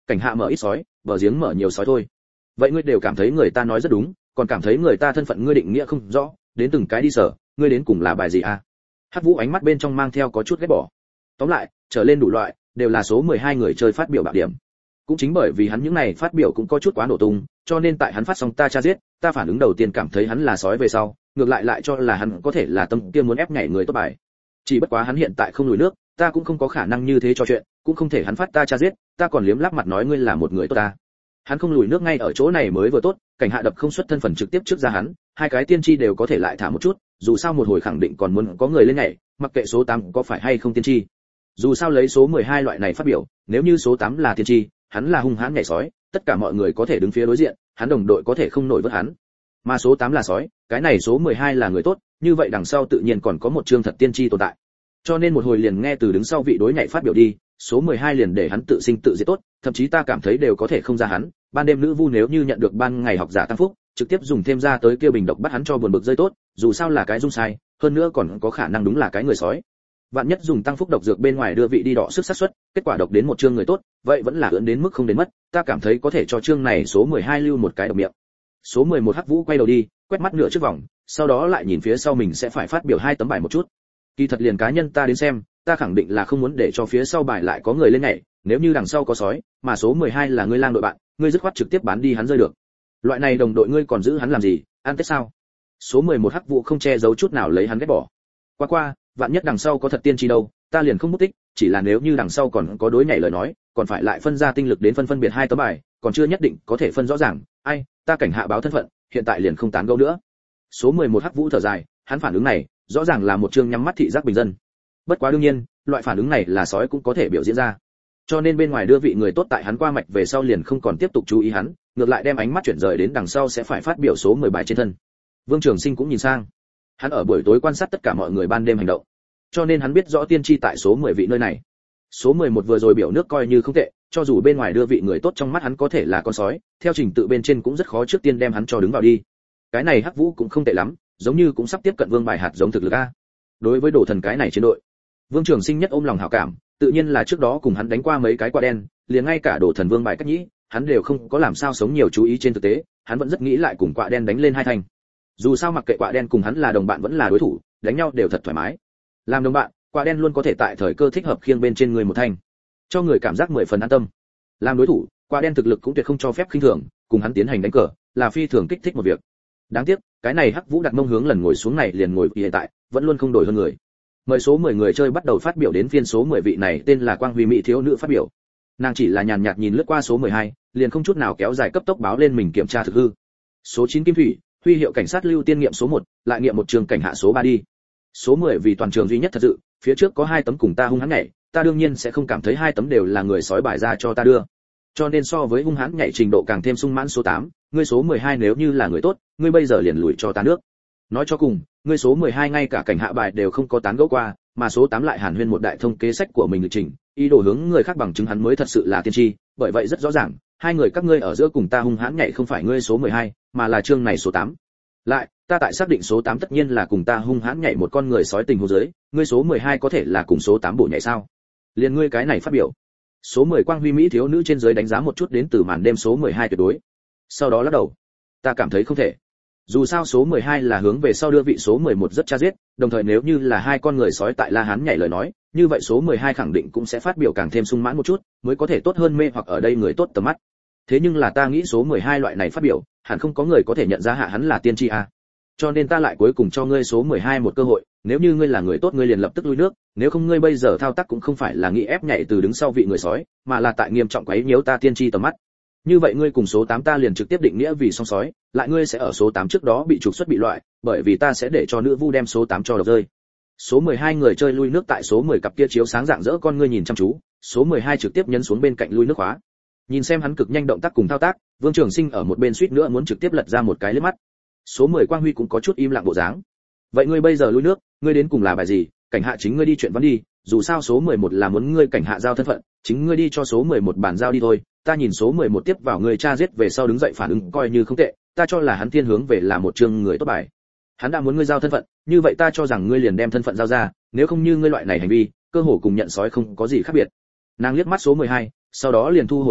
cảnh hạ mở ít sói, bờ giếng mở nhiều sói thôi. Vậy ngươi đều cảm thấy người ta nói rất đúng, còn cảm thấy người ta thân phận ngươi định nghĩa không rõ, đến từng cái đi sở, ngươi đến cùng là bài gì à? Hắc Vũ ánh mắt bên trong mang theo có chút ghét bỏ. Tóm lại, trở lên đủ loại, đều là số mười hai người chơi phát biểu bạo điểm. Cũng chính bởi vì hắn những này phát biểu cũng có chút quá nổ tung, cho nên tại hắn phát xong ta tra giết, ta phản ứng đầu tiên cảm thấy hắn là sói về sau, ngược lại lại cho là hắn có thể là tâm kia muốn ép nhảy người tốt bài. Chỉ bất quá hắn hiện tại không lùi nước, ta cũng không có khả năng như thế cho chuyện, cũng không thể hắn phát ta tra giết, ta còn liếm láp mặt nói ngươi là một người tốt ta. Hắn không lùi nước ngay ở chỗ này mới vừa tốt, cảnh hạ đập không xuất thân phần trực tiếp trước ra hắn, hai cái tiên tri đều có thể lại thả một chút, dù sao một hồi khẳng định còn muốn có người lên nhảy, mặc kệ số tám có phải hay không tiên tri. Dù sao lấy số mười hai loại này phát biểu, nếu như số tám là tiên tri, hắn là hung hãn nhảy sói, tất cả mọi người có thể đứng phía đối diện, hắn đồng đội có thể không nổi vớt hắn. Mà số tám là sói, cái này số mười hai là người tốt, như vậy đằng sau tự nhiên còn có một chương thật tiên tri tồn tại. Cho nên một hồi liền nghe từ đứng sau vị đối nhảy phát biểu đi, số mười hai liền để hắn tự sinh tự diệt tốt, thậm chí ta cảm thấy đều có thể không ra hắn, ban đêm nữ vu nếu như nhận được ban ngày học giả tăng phúc, trực tiếp dùng thêm ra tới kia bình độc bắt hắn cho buồn bực rơi tốt, dù sao là cái dung sai, hơn nữa còn có khả năng đúng là cái người sói. Vạn nhất dùng tăng phúc độc dược bên ngoài đưa vị đi đọ sức xác suất, kết quả độc đến một chương người tốt, vậy vẫn là ưỡn đến mức không đến mất, ta cảm thấy có thể cho chương này số mười hai lưu một cái độc miệng. Số mười một Hắc Vũ quay đầu đi, quét mắt nửa trước vòng, sau đó lại nhìn phía sau mình sẽ phải phát biểu hai tấm bài một chút. Kỳ thật liền cá nhân ta đến xem, ta khẳng định là không muốn để cho phía sau bài lại có người lên nhảy, nếu như đằng sau có sói, mà số mười hai là ngươi lang đội bạn, ngươi dứt khoát trực tiếp bán đi hắn rơi được. Loại này đồng đội ngươi còn giữ hắn làm gì, ăn tết sao? Số mười một Hắc Vũ không che giấu chút nào lấy hắn ghét bỏ. Qua qua, vạn nhất đằng sau có thật tiên tri đâu, ta liền không mất tích, chỉ là nếu như đằng sau còn có đối nhảy lời nói, còn phải lại phân ra tinh lực đến phân phân biệt hai tấm bài, còn chưa nhất định có thể phân rõ ràng, ai, ta cảnh hạ báo thân phận, hiện tại liền không tán gẫu nữa. Số mười một Hắc Vũ thở dài, hắn phản ứng này, rõ ràng là một chương nhắm mắt thị giác bình dân. Bất quá đương nhiên, loại phản ứng này là sói cũng có thể biểu diễn ra. Cho nên bên ngoài đưa vị người tốt tại hắn qua mạch về sau liền không còn tiếp tục chú ý hắn, ngược lại đem ánh mắt chuyển rời đến đằng sau sẽ phải phát biểu số mười bài trên thân. Vương Trường Sinh cũng nhìn sang. Hắn ở buổi tối quan sát tất cả mọi người ban đêm hành động, cho nên hắn biết rõ tiên tri tại số mười vị nơi này. Số mười một vừa rồi biểu nước coi như không tệ, cho dù bên ngoài đưa vị người tốt trong mắt hắn có thể là con sói, theo trình tự bên trên cũng rất khó trước tiên đem hắn cho đứng vào đi. Cái này Hắc Vũ cũng không tệ lắm, giống như cũng sắp tiếp cận Vương bài hạt giống thực lực a. Đối với đồ thần cái này chiến đội, Vương Trường Sinh nhất ôm lòng hảo cảm, tự nhiên là trước đó cùng hắn đánh qua mấy cái quả đen, liền ngay cả đồ thần Vương bài cách nhĩ, hắn đều không có làm sao sống nhiều chú ý trên thực tế, hắn vẫn rất nghĩ lại cùng quả đen đánh lên hai thành. Dù sao mặc kệ quả đen cùng hắn là đồng bạn vẫn là đối thủ, đánh nhau đều thật thoải mái. Làm đồng bạn, quả đen luôn có thể tại thời cơ thích hợp khiêng bên trên người một thành, cho người cảm giác mười phần an tâm. Làm đối thủ, quả đen thực lực cũng tuyệt không cho phép khinh thường, cùng hắn tiến hành đánh cờ, là phi thường kích thích một việc. Đáng tiếc, cái này Hắc Vũ đặt mông hướng lần ngồi xuống này liền ngồi hiện tại, vẫn luôn không đổi hơn người. Mời số mười người chơi bắt đầu phát biểu đến phiên số mười vị này tên là Quang Huy Mỹ thiếu nữ phát biểu. Nàng chỉ là nhàn nhạt nhìn lướt qua số mười hai, liền không chút nào kéo dài cấp tốc báo lên mình kiểm tra thực hư. Số chín Kim Thủy, huy hiệu cảnh sát lưu tiên nghiệm số một, lại nghiệm một trường cảnh hạ số ba đi. Số mười vì toàn trường duy nhất thật sự, phía trước có hai tấm cùng ta hung hãn nhảy, ta đương nhiên sẽ không cảm thấy hai tấm đều là người sói bài ra cho ta đưa. Cho nên so với hung hãn nhảy trình độ càng thêm sung mãn số tám, ngươi số mười hai nếu như là người tốt, ngươi bây giờ liền lùi cho ta nước. Nói cho cùng, ngươi số mười hai ngay cả cảnh hạ bài đều không có tán gẫu qua, mà số tám lại hàn huyên một đại thông kế sách của mình lịch trình, ý đồ hướng người khác bằng chứng hắn mới thật sự là tiên tri, bởi vậy rất rõ ràng, hai người các ngươi ở giữa cùng ta hung hãn nhảy không phải ngươi số mười hai, mà là chương này số tám. Lại, ta tại xác định số tám tất nhiên là cùng ta hung hãn nhảy một con người sói tình huống dưới, ngươi số mười hai có thể là cùng số tám bộ nhảy sao? Liền ngươi cái này phát biểu. Số mười Quang Huy Mỹ thiếu nữ trên dưới đánh giá một chút đến từ màn đêm số mười hai tuyệt đối. Sau đó lắc đầu. Ta cảm thấy không thể. Dù sao số mười hai là hướng về sau đưa vị số mười một rất cha giết, đồng thời nếu như là hai con người sói tại La Hán nhảy lời nói, như vậy số mười hai khẳng định cũng sẽ phát biểu càng thêm sung mãn một chút, mới có thể tốt hơn mê hoặc ở đây người tốt tầm mắt. Thế nhưng là ta nghĩ số mười hai loại này phát biểu, hẳn không có người có thể nhận ra hạ hắn là tiên tri a. Cho nên ta lại cuối cùng cho ngươi số mười hai một cơ hội, nếu như ngươi là người tốt ngươi liền lập tức lui nước, nếu không ngươi bây giờ thao tác cũng không phải là nghĩ ép nhảy từ đứng sau vị người sói, mà là tại nghiêm trọng quấy nhiễu ta tiên tri tầm mắt. Như vậy ngươi cùng số tám ta liền trực tiếp định nghĩa vì song sói, lại ngươi sẽ ở số tám trước đó bị trục xuất bị loại, bởi vì ta sẽ để cho nữ vu đem số tám cho độc rơi. Số mười hai người chơi lui nước tại số mười cặp kia chiếu sáng rạng rỡ con ngươi nhìn chăm chú, số mười hai trực tiếp nhấn xuống bên cạnh lui nước khóa. Nhìn xem hắn cực nhanh động tác cùng thao tác, Vương Trường Sinh ở một bên suýt nữa muốn trực tiếp lật ra một cái liếc mắt. Số mười Quang Huy cũng có chút im lặng bộ dáng. Vậy ngươi bây giờ lui nước, ngươi đến cùng là bài gì? Cảnh hạ chính ngươi đi chuyện vấn đi, dù sao số mười một là muốn ngươi cảnh hạ giao thân phận, chính ngươi đi cho số mười một bàn giao đi thôi. Ta nhìn số mười một tiếp vào người cha giết về sau đứng dậy phản ứng coi như không tệ, ta cho là hắn thiên hướng về là một chương người tốt bài. Hắn đã muốn ngươi giao thân phận, như vậy ta cho rằng ngươi liền đem thân phận giao ra, nếu không như ngươi loại này hành vi, cơ hồ cùng nhận sói không có gì khác biệt. Nàng liếc mắt số mười hai, sau đó liền thu hồi ánh mắt,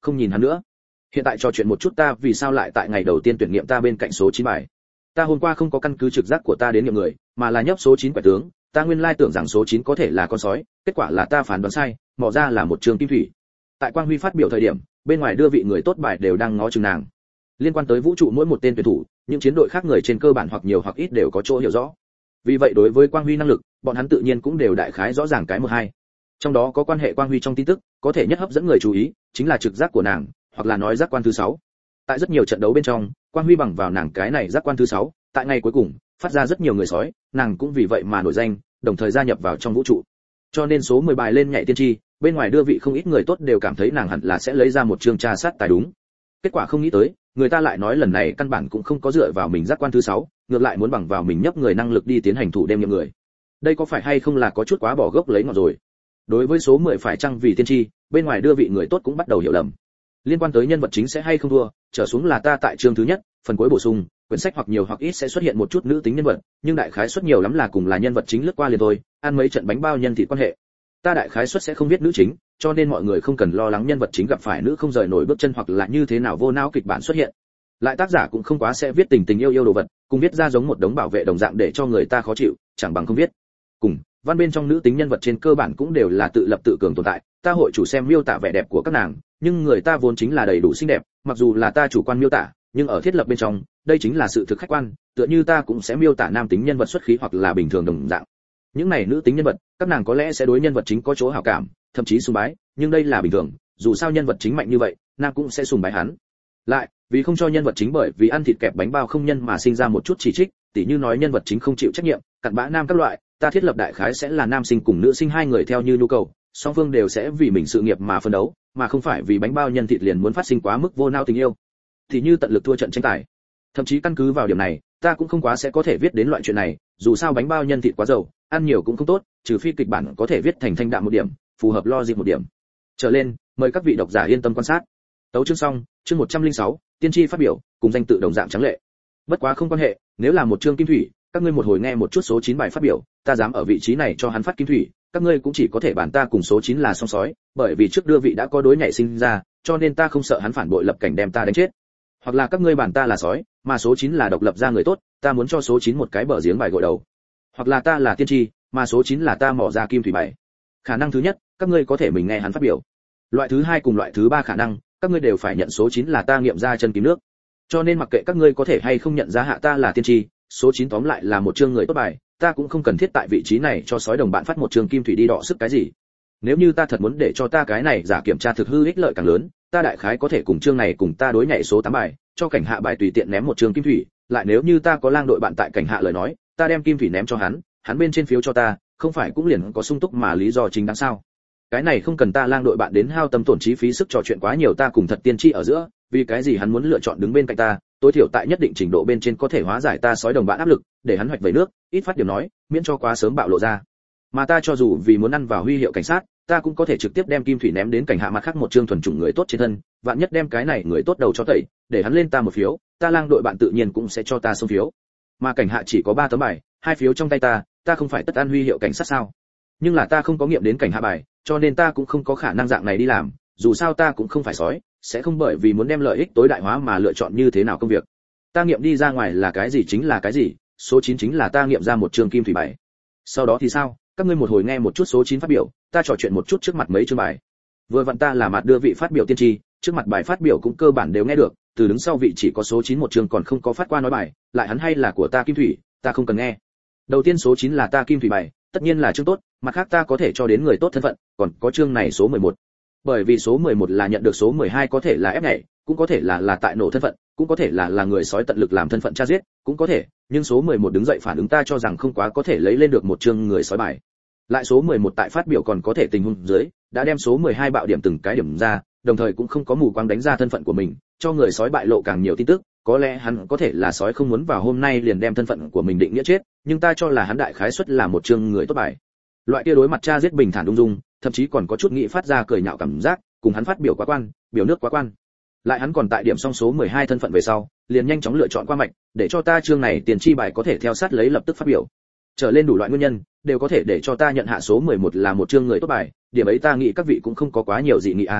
không nhìn hắn nữa. Hiện tại trò chuyện một chút ta vì sao lại tại ngày đầu tiên tuyển nghiệm ta bên cạnh số chín bài. Ta hôm qua không có căn cứ trực giác của ta đến nghiệm người, mà là nhấp số chín quẻ tướng, ta nguyên lai tưởng rằng số chín có thể là con sói, kết quả là ta phán đoán sai, mò ra là một trường kim thủy. Tại Quang Huy phát biểu thời điểm, bên ngoài đưa vị người tốt bài đều đang ngó chừng nàng. Liên quan tới vũ trụ mỗi một tên tuyển thủ, những chiến đội khác người trên cơ bản hoặc nhiều hoặc ít đều có chỗ hiểu rõ. Vì vậy đối với Quang Huy năng lực, bọn hắn tự nhiên cũng đều đại khái rõ ràng cái một hai. Trong đó có quan hệ Quang Huy trong tin tức, có thể nhất hấp dẫn người chú ý, chính là trực giác của nàng, hoặc là nói giác quan thứ sáu. Tại rất nhiều trận đấu bên trong, Quang Huy bằng vào nàng cái này giác quan thứ sáu, tại ngày cuối cùng, phát ra rất nhiều người sói, nàng cũng vì vậy mà nổi danh, đồng thời gia nhập vào trong vũ trụ. Cho nên số mười bài lên nhảy tiên tri, bên ngoài đưa vị không ít người tốt đều cảm thấy nàng hẳn là sẽ lấy ra một chương tra sát tài đúng. Kết quả không nghĩ tới, người ta lại nói lần này căn bản cũng không có dựa vào mình giác quan thứ sáu, ngược lại muốn bằng vào mình nhấp người năng lực đi tiến hành thủ đêm nghiệm người. Đây có phải hay không là có chút quá bỏ gốc lấy ngọn rồi. Đối với số mười phải chăng vì tiên tri, bên ngoài đưa vị người tốt cũng bắt đầu hiểu lầm. Liên quan tới nhân vật chính sẽ hay không thua, trở xuống là ta tại chương thứ nhất, phần cuối bổ sung, quyển sách hoặc nhiều hoặc ít sẽ xuất hiện một chút nữ tính nhân vật, nhưng đại khái suất nhiều lắm là cùng là nhân vật chính lướt qua liền thôi, ăn mấy trận bánh bao nhân thịt quan hệ. Ta đại khái suất sẽ không viết nữ chính, cho nên mọi người không cần lo lắng nhân vật chính gặp phải nữ không rời nổi bước chân hoặc là như thế nào vô não kịch bản xuất hiện. Lại tác giả cũng không quá sẽ viết tình tình yêu yêu đồ vật, cùng viết ra giống một đống bảo vệ đồng dạng để cho người ta khó chịu, chẳng bằng không viết. Cùng, văn bên trong nữ tính nhân vật trên cơ bản cũng đều là tự lập tự cường tồn tại, ta hội chủ xem miêu tả vẻ đẹp của các nàng, nhưng người ta vốn chính là đầy đủ xinh đẹp, mặc dù là ta chủ quan miêu tả, nhưng ở thiết lập bên trong, đây chính là sự thực khách quan, tựa như ta cũng sẽ miêu tả nam tính nhân vật xuất khí hoặc là bình thường đồng dạng. Những này nữ tính nhân vật, các nàng có lẽ sẽ đối nhân vật chính có chỗ hảo cảm, thậm chí sùng bái, nhưng đây là bình thường, dù sao nhân vật chính mạnh như vậy, nam cũng sẽ sùng bái hắn. Lại, vì không cho nhân vật chính bởi vì ăn thịt kẹp bánh bao không nhân mà sinh ra một chút chỉ trích, tỉ như nói nhân vật chính không chịu trách nhiệm, cặn bã nam các loại, ta thiết lập đại khái sẽ là nam sinh cùng nữ sinh hai người theo như nhu cầu, song phương đều sẽ vì mình sự nghiệp mà phân đấu, mà không phải vì bánh bao nhân thịt liền muốn phát sinh quá mức vô não tình yêu. Thì như tận lực thua trận tranh tài. Thậm chí căn cứ vào điểm này, ta cũng không quá sẽ có thể viết đến loại chuyện này, dù sao bánh bao nhân thịt quá dầu, ăn nhiều cũng không tốt, trừ phi kịch bản có thể viết thành thanh đạm một điểm, phù hợp logic một điểm. Trở lên, mời các vị độc giả yên tâm quan sát. Tấu chương xong, chương một trăm lẻ sáu, tiên tri phát biểu, cùng danh tự đồng dạng trắng lệ. Bất quá không quan hệ, nếu là một chương kim thủy, các ngươi một hồi nghe một chút số chín bài phát biểu, ta dám ở vị trí này cho hắn phát kim thủy, các ngươi cũng chỉ có thể bàn ta cùng số chín là song sói, bởi vì trước đưa vị đã có đối nhảy sinh ra, cho nên ta không sợ hắn phản bội lập cảnh đem ta đánh chết. Hoặc là các ngươi bàn ta là sói, mà số chín là độc lập ra người tốt, ta muốn cho số chín một cái bờ giếng bài gội đầu. Hoặc là ta là tiên tri, mà số chín là ta mỏ ra kim thủy bài. Khả năng thứ nhất, các ngươi có thể mình nghe hắn phát biểu. Loại thứ hai cùng loại thứ ba khả năng, các ngươi đều phải nhận số chín là ta nghiệm ra chân kim nước. Cho nên mặc kệ các ngươi có thể hay không nhận ra hạ ta là tiên tri, số chín tóm lại là một chương người tốt bài, ta cũng không cần thiết tại vị trí này cho sói đồng bạn phát một chương kim thủy đi đọ sức cái gì. Nếu như ta thật muốn để cho ta cái này giả kiểm tra thực hư ích lợi càng lớn, ta đại khái có thể cùng chương này cùng ta đối nhảy số tám bài, cho cảnh hạ bài tùy tiện ném một chương kim thủy, lại nếu như ta có lang đội bạn tại cảnh hạ lời nói, ta đem kim thủy ném cho hắn, hắn bên trên phiếu cho ta, không phải cũng liền có sung túc mà lý do chính đáng sao? Cái này không cần ta lang đội bạn đến hao tâm tổn trí phí sức trò chuyện quá nhiều ta cùng thật tiên tri ở giữa, vì cái gì hắn muốn lựa chọn đứng bên cạnh ta, tối thiểu tại nhất định trình độ bên trên có thể hóa giải ta sói đồng bạn áp lực, để hắn hoạch về nước, ít phát điểm nói, miễn cho quá sớm bạo lộ ra. Mà ta cho dù vì muốn ăn vào huy hiệu cảnh sát, ta cũng có thể trực tiếp đem kim thủy ném đến cảnh hạ mặt khác một chương thuần chủng người tốt trên thân, vạn nhất đem cái này người tốt đầu cho tẩy, để hắn lên ta một phiếu, ta lang đội bạn tự nhiên cũng sẽ cho ta xông phiếu. Mà cảnh hạ chỉ có ba tấm bài, hai phiếu trong tay ta, ta không phải tất ăn huy hiệu cảnh sát sao? Nhưng là ta không có nghiệm đến cảnh hạ bài, cho nên ta cũng không có khả năng dạng này đi làm, dù sao ta cũng không phải sói, sẽ không bởi vì muốn đem lợi ích tối đại hóa mà lựa chọn như thế nào công việc. Ta nghiệm đi ra ngoài là cái gì chính là cái gì, số chín chính là ta nghiệm ra một chương kim thủy bài. Sau đó thì sao? Các ngươi một hồi nghe một chút số chín phát biểu, ta trò chuyện một chút trước mặt mấy chương bài. Vừa vặn ta là mặt đưa vị phát biểu tiên tri, trước mặt bài phát biểu cũng cơ bản đều nghe được, từ đứng sau vị chỉ có số chín một chương còn không có phát qua nói bài, lại hắn hay là của ta kim thủy, ta không cần nghe. Đầu tiên số chín là ta kim thủy bài, tất nhiên là chương tốt, mặt khác ta có thể cho đến người tốt thân phận, còn có chương này số mười một. Bởi vì số mười một là nhận được số mười hai có thể là ép nhảy, cũng có thể là là tại nổ thân phận, cũng có thể là là người sói tận lực làm thân phận tra giết, cũng có thể, nhưng số mười một đứng dậy phản ứng ta cho rằng không quá có thể lấy lên được một chương người sói bài. Lại số mười một tại phát biểu còn có thể tình huống dưới, đã đem số mười hai bạo điểm từng cái điểm ra, đồng thời cũng không có mù quáng đánh ra thân phận của mình, cho người sói bại lộ càng nhiều tin tức, có lẽ hắn có thể là sói không muốn vào hôm nay liền đem thân phận của mình định nghĩa chết, nhưng ta cho là hắn đại khái suất là một chương người tốt bài. Loại kia đối mặt tra giết bình thản ung dung, thậm chí còn có chút nghĩ phát ra cười nhạo cảm giác, cùng hắn phát biểu quá quan, biểu nước quá quan. Lại hắn còn tại điểm xong số mười hai thân phận về sau, liền nhanh chóng lựa chọn qua mạch, để cho ta chương này tiền tri bài có thể theo sát lấy lập tức phát biểu. Trở lên đủ loại nguyên nhân, đều có thể để cho ta nhận hạ số mười một là một chương người tốt bài, điểm ấy ta nghĩ các vị cũng không có quá nhiều dị nghị a. À.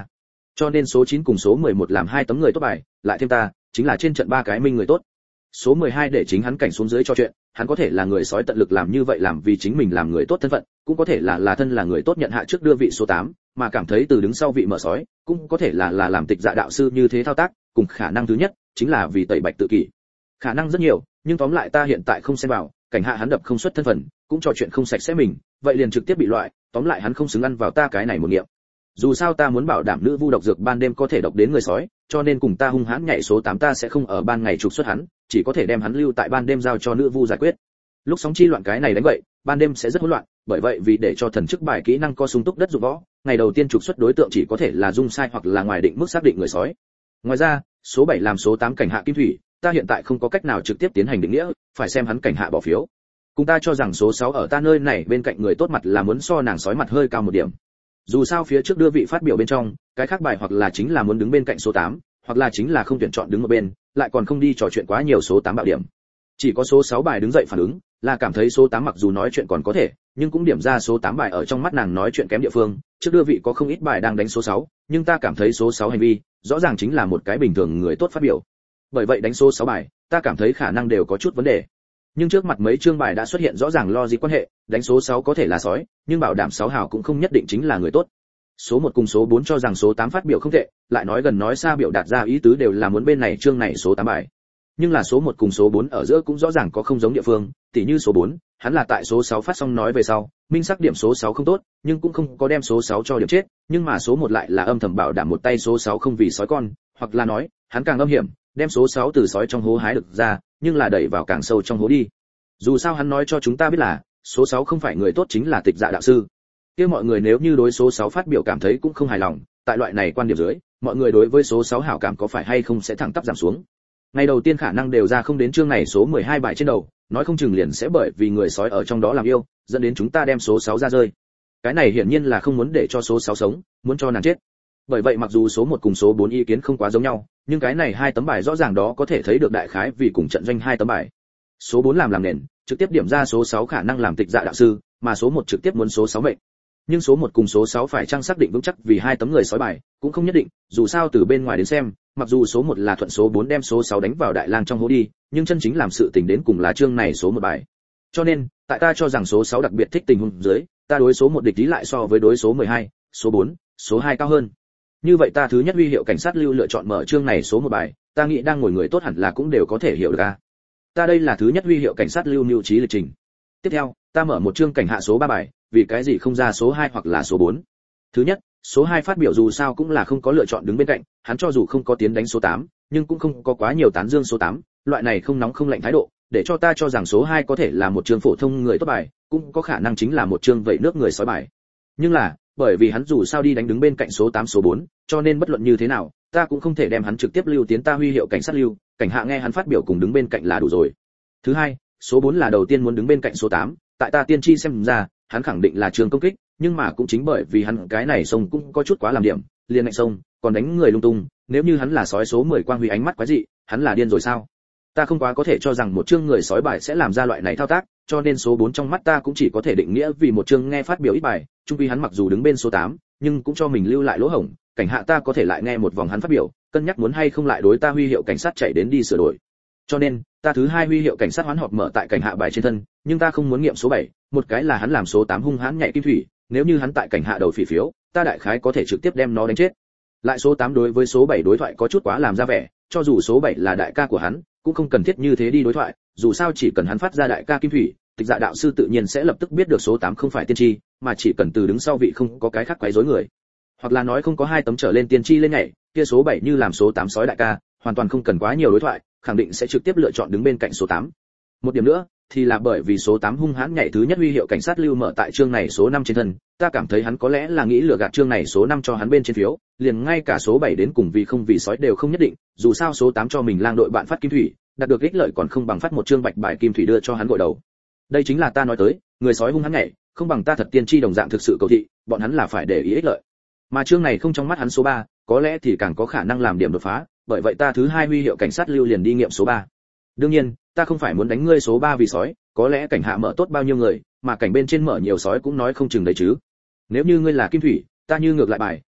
Cho nên số chín cùng số mười một làm hai tấm người tốt bài, lại thêm ta, chính là trên trận ba cái minh người tốt. Số mười hai để chính hắn cảnh xuống dưới cho chuyện, hắn có thể là người sói tận lực làm như vậy làm vì chính mình làm người tốt thân phận, cũng có thể là là thân là người tốt nhận hạ trước đưa vị số tám, mà cảm thấy từ đứng sau vị mở sói, cũng có thể là là làm tịch dạ đạo sư như thế thao tác, cùng khả năng thứ nhất chính là vì tẩy bạch tự kỷ. Khả năng rất nhiều, nhưng tóm lại ta hiện tại không xem vào, cảnh hạ hắn đập không xuất thân phận, cũng trò chuyện không sạch sẽ mình, vậy liền trực tiếp bị loại, tóm lại hắn không xứng ăn vào ta cái này một nghiệm. Dù sao ta muốn bảo đảm nữ vu độc dược ban đêm có thể độc đến người sói, cho nên cùng ta hung hãn nhảy số tám ta sẽ không ở ban ngày trục xuất hắn, chỉ có thể đem hắn lưu tại ban đêm giao cho nữ vu giải quyết. Lúc sóng chi loạn cái này đánh vậy, ban đêm sẽ rất hỗn loạn, bởi vậy vì để cho thần chức bài kỹ năng có sung túc đất dụng võ, ngày đầu tiên trục xuất đối tượng chỉ có thể là dung sai hoặc là ngoài định mức xác định người sói. Ngoài ra, số bảy làm số tám cảnh hạ kim thủy, ta hiện tại không có cách nào trực tiếp tiến hành định nghĩa, phải xem hắn cảnh hạ bỏ phiếu. Cùng ta cho rằng số sáu ở ta nơi này bên cạnh người tốt mặt là muốn so nàng sói mặt hơi cao một điểm. Dù sao phía trước đưa vị phát biểu bên trong, cái khác bài hoặc là chính là muốn đứng bên cạnh số tám, hoặc là chính là không tuyển chọn đứng một bên, lại còn không đi trò chuyện quá nhiều số tám bạo điểm. Chỉ có số sáu bài đứng dậy phản ứng, là cảm thấy số tám mặc dù nói chuyện còn có thể, nhưng cũng điểm ra số tám bài ở trong mắt nàng nói chuyện kém địa phương, trước đưa vị có không ít bài đang đánh số sáu, nhưng ta cảm thấy số sáu hành vi, rõ ràng chính là một cái bình thường người tốt phát biểu. Bởi vậy đánh số sáu bài, ta cảm thấy khả năng đều có chút vấn đề. Nhưng trước mặt mấy chương bài đã xuất hiện rõ ràng logic quan hệ, đánh số sáu có thể là sói, nhưng bảo đảm sáu hào cũng không nhất định chính là người tốt. Số một cùng số bốn cho rằng số tám phát biểu không tệ, lại nói gần nói xa biểu đạt ra ý tứ đều là muốn bên này chương này số tám bài. Nhưng là số một cùng số bốn ở giữa cũng rõ ràng có không giống địa phương, tỉ như số bốn, hắn là tại số sáu phát xong nói về sau, minh xác điểm số sáu không tốt, nhưng cũng không có đem số sáu cho điểm chết, nhưng mà số một lại là âm thầm bảo đảm một tay số sáu không vì sói con, hoặc là nói, hắn càng âm hiểm, đem số sáu từ sói trong hố hái được ra, nhưng là đẩy vào càng sâu trong hố đi. Dù sao hắn nói cho chúng ta biết là, số sáu không phải người tốt chính là tịch dạ đạo sư. Kia mọi người nếu như đối số sáu phát biểu cảm thấy cũng không hài lòng, tại loại này quan điểm dưới, mọi người đối với số sáu hảo cảm có phải hay không sẽ thẳng tắp giảm xuống. Ngày đầu tiên khả năng đều ra không đến chương này số mười hai bài trên đầu, nói không chừng liền sẽ bởi vì người sói ở trong đó làm yêu, dẫn đến chúng ta đem số sáu ra rơi. Cái này hiển nhiên là không muốn để cho số sáu sống, muốn cho nàng chết. Bởi vậy mặc dù số một cùng số bốn ý kiến không quá giống nhau, nhưng cái này hai tấm bài rõ ràng đó có thể thấy được đại khái vì cùng trận doanh hai tấm bài. Số bốn làm làm nền, trực tiếp điểm ra số sáu khả năng làm tịch dạ đạo sư, mà số một trực tiếp muốn số sáu mệnh. Nhưng số một cùng số sáu phải trang xác định vững chắc vì hai tấm người sói bài, cũng không nhất định, dù sao từ bên ngoài đến xem, mặc dù số một là thuận số bốn đem số sáu đánh vào đại lang trong hố đi, nhưng chân chính làm sự tình đến cùng là chương này số một bài. Cho nên, tại ta cho rằng số sáu đặc biệt thích tình huống dưới, ta đối số một địch ý lại so với đối số mười hai, số bốn, số hai cao hơn. Như vậy ta thứ nhất huy hiệu cảnh sát lưu lựa chọn mở chương này số một bài, ta nghĩ đang ngồi người tốt hẳn là cũng đều có thể hiểu được a. Ta đây là thứ nhất huy hiệu cảnh sát lưu mưu trí lịch trình. Tiếp theo, ta mở một chương cảnh hạ số ba bài, vì cái gì không ra số hai hoặc là số bốn. Thứ nhất, số hai phát biểu dù sao cũng là không có lựa chọn đứng bên cạnh, hắn cho dù không có tiến đánh số tám, nhưng cũng không có quá nhiều tán dương số tám, loại này không nóng không lạnh thái độ, để cho ta cho rằng số hai có thể là một chương phổ thông người tốt bài, cũng có khả năng chính là một chương vậy nước người sói bài. Nhưng là, bởi vì hắn dù sao đi đánh đứng bên cạnh số tám số bốn, cho nên bất luận như thế nào, ta cũng không thể đem hắn trực tiếp lưu tiến ta huy hiệu cảnh sát lưu, cảnh hạ nghe hắn phát biểu cùng đứng bên cạnh là đủ rồi. Thứ hai, số bốn là đầu tiên muốn đứng bên cạnh số tám, tại ta tiên tri xem ra, hắn khẳng định là trường công kích, nhưng mà cũng chính bởi vì hắn cái này sông cũng có chút quá làm điểm, liền ngạnh sông, còn đánh người lung tung, nếu như hắn là sói số mười quang huy ánh mắt quái dị, hắn là điên rồi sao? Ta không quá có thể cho rằng một chương người sói bài sẽ làm ra loại này thao tác, cho nên số bốn trong mắt ta cũng chỉ có thể định nghĩa vì một chương nghe phát biểu ít bài, chung quy hắn mặc dù đứng bên số tám, nhưng cũng cho mình lưu lại lỗ hổng, cảnh hạ ta có thể lại nghe một vòng hắn phát biểu, cân nhắc muốn hay không lại đối ta huy hiệu cảnh sát chạy đến đi sửa đổi. Cho nên, ta thứ hai huy hiệu cảnh sát hoán họp mở tại cảnh hạ bài trên thân, nhưng ta không muốn nghiệm số bảy, một cái là hắn làm số tám hung hãn nhạy kim thủy, nếu như hắn tại cảnh hạ đầu phỉ phiếu, ta đại khái có thể trực tiếp đem nó đánh chết. Lại số tám đối với số bảy đối thoại có chút quá làm ra vẻ, cho dù số bảy là đại ca của hắn, cũng không cần thiết như thế đi đối thoại, dù sao chỉ cần hắn phát ra đại ca kim thủy, tịch dạ đạo sư tự nhiên sẽ lập tức biết được số tám không phải tiên tri, mà chỉ cần từ đứng sau vị không có cái khác quấy rối người. Hoặc là nói không có hai tấm trở lên tiên tri lên nhảy, kia số bảy như làm số tám sói đại ca, hoàn toàn không cần quá nhiều đối thoại, khẳng định sẽ trực tiếp lựa chọn đứng bên cạnh số tám. Một điểm nữa, thì là bởi vì số tám hung hãn nhảy thứ nhất huy hiệu cảnh sát lưu mở tại chương này số năm trên thân, ta cảm thấy hắn có lẽ là nghĩ lừa gạt chương này số năm cho hắn bên trên phiếu, liền ngay cả số bảy đến cùng vì không vì sói đều không nhất định, dù sao số tám cho mình lang đội bạn phát kim thủy, đạt được ích lợi còn không bằng phát một chương bạch bài kim thủy đưa cho hắn gội đầu. Đây chính là ta nói tới, người sói hung hãn nhảy, không bằng ta thật tiên tri đồng dạng thực sự cầu thị, bọn hắn là phải để ý ích lợi. Mà chương này không trong mắt hắn số ba, có lẽ thì càng có khả năng làm điểm đột phá, bởi vậy ta thứ hai huy hiệu cảnh sát lưu liền đi nghiệm số ba. Đương nhiên, ta không phải muốn đánh ngươi số ba vì sói, có lẽ cảnh hạ mở tốt bao nhiêu người, mà cảnh bên trên mở nhiều sói cũng nói không chừng đấy chứ. Nếu như ngươi là kim thủy, ta như ngược lại bài,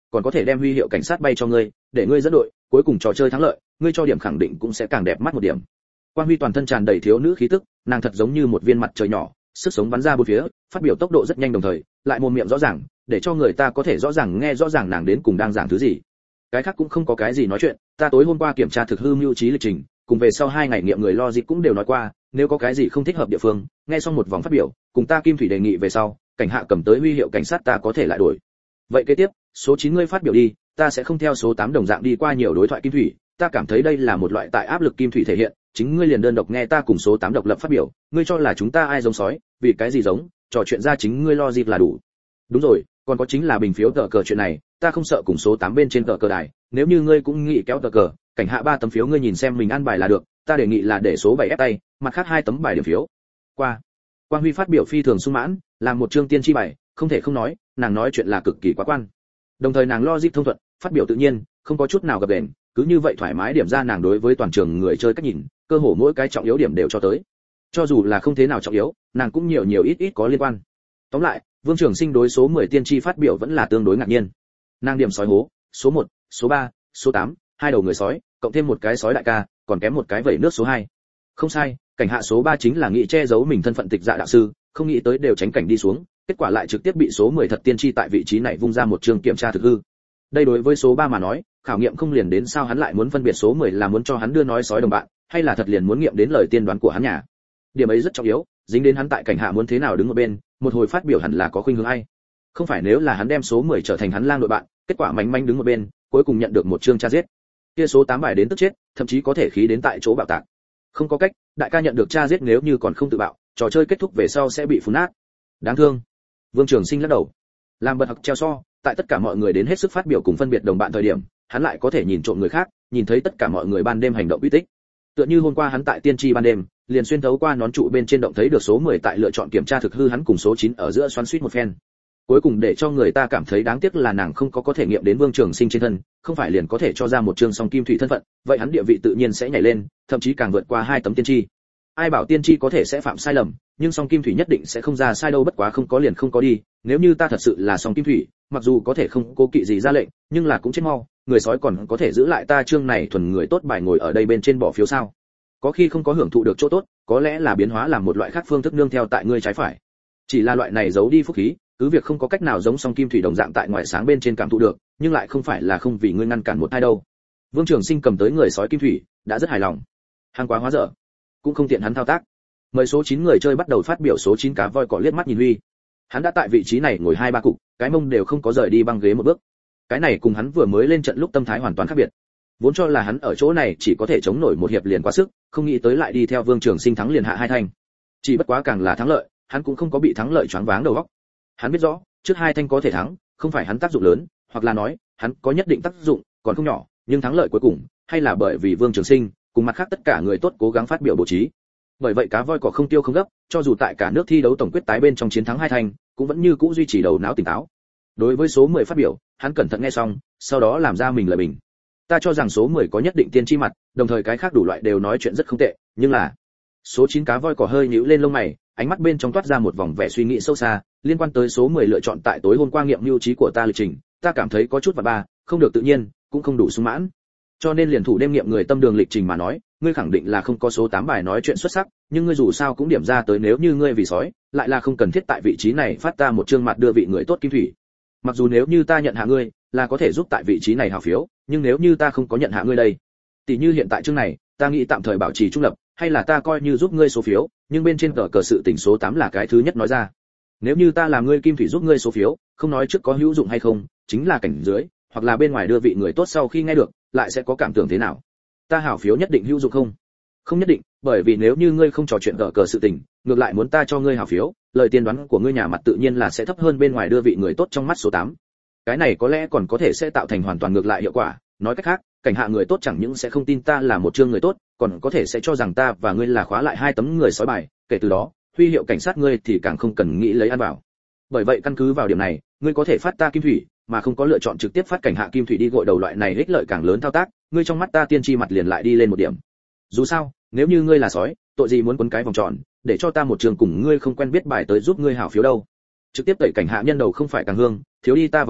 còn có thể đem huy hiệu cảnh sát bay cho ngươi, để ngươi dẫn đội, cuối cùng trò chơi thắng lợi, ngươi cho điểm khẳng định cũng sẽ càng đẹp mắt một điểm. Quang Huy toàn thân tràn đầy thiếu nữ khí tức, nàng thật giống như một viên mặt trời nhỏ, sức sống bắn ra bốn phía, phát biểu tốc độ rất nhanh đồng thời, lại mồm miệng rõ ràng, để cho người ta có thể rõ ràng nghe rõ ràng nàng đến cùng đang giảng thứ gì. Cái khác cũng không có cái gì nói chuyện, ta tối hôm qua kiểm tra thực hư mưu trí lịch trình, cùng về sau hai ngày nghiệm người logic cũng đều nói qua, nếu có cái gì không thích hợp địa phương, nghe xong một vòng phát biểu, cùng ta Kim Thủy đề nghị về sau, cảnh hạ cầm tới huy hiệu cảnh sát ta có thể lại đổi. Vậy kế tiếp, số chín ngươi phát biểu đi, ta sẽ không theo số tám đồng dạng đi qua nhiều đối thoại Kim Thủy, ta cảm thấy đây là một loại tại áp lực Kim Thủy thể hiện, chính ngươi liền đơn độc nghe ta cùng số tám độc lập phát biểu, ngươi cho là chúng ta ai giống sói, vì cái gì giống, trò chuyện ra chính ngươi logic là đủ. Đúng rồi, còn có chính là bình phiếu tờ cờ chuyện này, ta không sợ cùng số tám bên trên tờ cờ đài, nếu như ngươi cũng nghĩ kéo tờ cờ, cảnh hạ ba tấm phiếu ngươi nhìn xem mình ăn bài là được, ta đề nghị là để số bảy ép tay, mặt khác hai tấm bài điểm phiếu. Qua. Quang Huy phát biểu phi thường sung mãn, làm một chương tiên tri bài, không thể không nói, nàng nói chuyện là cực kỳ quá quan. Đồng thời nàng logic thông thuận, phát biểu tự nhiên, không có chút nào gập ghềnh, cứ như vậy thoải mái điểm ra nàng đối với toàn trường người chơi cách nhìn, cơ hồ mỗi cái trọng yếu điểm đều cho tới. Cho dù là không thế nào trọng yếu, nàng cũng nhiều nhiều ít ít có liên quan. Tóm lại, Vương Trường Sinh đối số mười tiên tri phát biểu vẫn là tương đối ngạc nhiên. Nàng điểm sói hố, số một, số ba, số tám, hai đầu người sói, cộng thêm một cái sói đại ca, còn kém một cái vẩy nước số hai. Không sai, cảnh hạ số ba chính là nghĩ che giấu mình thân phận tịch dạ đạo sư, không nghĩ tới đều tránh cảnh đi xuống, kết quả lại trực tiếp bị số mười thật tiên tri tại vị trí này vung ra một chương kiểm tra thực hư. Đây đối với số ba mà nói, khảo nghiệm không liền đến sao hắn lại muốn phân biệt số mười là muốn cho hắn đưa nói sói đồng bạn, hay là thật liền muốn nghiệm đến lời tiên đoán của hắn nhà. Điểm ấy rất trọng yếu, dính đến hắn tại cảnh hạ muốn thế nào đứng ở bên, một hồi phát biểu hẳn là có khuynh hướng ai. Không phải nếu là hắn đem số mười trở thành hắn lang đội bạn, kết quả mánh mánh đứng ở bên, cuối cùng nhận được một chương tra giết. Kia số tám bài đến tức chết, thậm chí có thể khí đến tại chỗ bạo tạc. Không có cách, đại ca nhận được tra giết nếu như còn không tự bạo, trò chơi kết thúc về sau sẽ bị phun nát. Đáng thương. Vương Trường Sinh lắc đầu. Làm bật học treo so, tại tất cả mọi người đến hết sức phát biểu cùng phân biệt đồng bạn thời điểm, hắn lại có thể nhìn trộm người khác, nhìn thấy tất cả mọi người ban đêm hành động uy tích. Tựa như hôm qua hắn tại tiên tri ban đêm, liền xuyên thấu qua nón trụ bên trên động thấy được số mười tại lựa chọn kiểm tra thực hư hắn cùng số chín ở giữa xoắn xuýt một phen. Cuối cùng để cho người ta cảm thấy đáng tiếc là nàng không có có thể nghiệm đến Vương Trường Sinh trên thân, không phải liền có thể cho ra một chương song kim thủy thân phận, vậy hắn địa vị tự nhiên sẽ nhảy lên, thậm chí càng vượt qua hai tấm tiên tri. Ai bảo tiên tri có thể sẽ phạm sai lầm, nhưng song kim thủy nhất định sẽ không ra sai đâu, bất quá không có liền không có đi, nếu như ta thật sự là song kim thủy, mặc dù có thể không cố kỵ gì ra lệnh, nhưng là cũng chết mau, người sói còn có thể giữ lại ta chương này thuần người tốt bài ngồi ở đây bên trên bỏ phiếu sao? Có khi không có hưởng thụ được chỗ tốt, có lẽ là biến hóa làm một loại khác phương thức nương theo tại ngươi trái phải. Chỉ là loại này giấu đi phúc khí, cứ việc không có cách nào giống song kim thủy đồng dạng tại ngoài sáng bên trên cảm thụ được, nhưng lại không phải là không vì ngươi ngăn cản một ai đâu. Vương Trường Sinh cầm tới người sói kim thủy, đã rất hài lòng. Hàng quá hóa dở, cũng không tiện hắn thao tác. Mời số chín người chơi bắt đầu phát biểu. Số chín cá voi cỏ liếc mắt nhìn Huy. Hắn đã tại vị trí này ngồi hai ba cục, cái mông đều không có rời đi băng ghế một bước. Cái này cùng hắn vừa mới lên trận lúc tâm thái hoàn toàn khác biệt. Vốn cho là hắn ở chỗ này chỉ có thể chống nổi một hiệp liền quá sức, không nghĩ tới lại đi theo Vương Trường Sinh thắng liền hạ hai thanh. Chỉ bất quá càng là thắng lợi, hắn cũng không có bị thắng lợi choáng váng đầu óc. Hắn biết rõ, trước hai thanh có thể thắng, không phải hắn tác dụng lớn, hoặc là nói, hắn có nhất định tác dụng, còn không nhỏ, nhưng thắng lợi cuối cùng, hay là bởi vì Vương Trường Sinh, cùng mặt khác tất cả người tốt cố gắng phát biểu bố trí. Bởi vậy cá voi cỏ không tiêu không gấp, cho dù tại cả nước thi đấu tổng quyết tái bên trong chiến thắng hai thanh, cũng vẫn như cũ duy trì đầu não tỉnh táo. Đối với số mười phát biểu, hắn cẩn thận nghe xong, sau đó làm ra mình lời bình. Ta cho rằng số mười có nhất định tiên tri mặt, đồng thời cái khác đủ loại đều nói chuyện rất không tệ, nhưng là số chín cá voi cỏ hơi nhíu lên lông mày, ánh mắt bên trong toát ra một vòng vẻ suy nghĩ sâu xa, liên quan tới số mười lựa chọn tại tối hôm qua nghiệm mưu trí của ta lịch trình, ta cảm thấy có chút và ba, không được tự nhiên, cũng không đủ sung mãn. Cho nên liền thủ đêm nghiệm người tâm đường lịch trình mà nói, ngươi khẳng định là không có số tám bài nói chuyện xuất sắc, nhưng ngươi dù sao cũng điểm ra tới nếu như ngươi vì sói, lại là không cần thiết tại vị trí này phát ta một chương mặt đưa vị người tốt kim thủy. Mặc dù nếu như ta nhận hạ ngươi, là có thể giúp tại vị trí này hào phiếu, nhưng nếu như ta không có nhận hạ ngươi đây, tỷ như hiện tại chương này, ta nghĩ tạm thời bảo trì trung lập, hay là ta coi như giúp ngươi số phiếu, nhưng bên trên tờ cờ sự tình số tám là cái thứ nhất nói ra. Nếu như ta làm ngươi kim thủy giúp ngươi số phiếu, không nói trước có hữu dụng hay không, chính là cảnh dưới, hoặc là bên ngoài đưa vị người tốt sau khi nghe được, lại sẽ có cảm tưởng thế nào? Ta hảo phiếu nhất định hữu dụng không? Không nhất định, bởi vì nếu như ngươi không trò chuyện tờ cờ sự tình, ngược lại muốn ta cho ngươi hảo phiếu, lời tiên đoán của ngươi nhà mặt tự nhiên là sẽ thấp hơn bên ngoài đưa vị người tốt trong mắt số tám. Cái này có lẽ còn có thể sẽ tạo thành hoàn toàn ngược lại hiệu quả, nói cách khác, cảnh hạ người tốt chẳng những sẽ không tin ta là một chương người tốt, còn có thể sẽ cho rằng ta và ngươi là khóa lại hai tấm người sói bài, kể từ đó, huy hiệu cảnh sát ngươi thì càng không cần nghĩ lấy ăn vào. Bởi vậy căn cứ vào điểm này, ngươi có thể phát ta kim thủy, mà không có lựa chọn trực tiếp phát cảnh hạ kim thủy đi gội đầu loại này ích lợi càng lớn thao tác, ngươi trong mắt ta tiên tri mặt liền lại đi lên một điểm. Dù sao, nếu như ngươi là sói, tội gì muốn quấn cái vòng tròn, để cho ta một trường cùng ngươi không quen biết bài tới giúp ngươi hảo phiếu đâu. Trực tiếp tẩy cảnh hạ nhân đầu không phải càng hương, thiếu đi ta vòng này,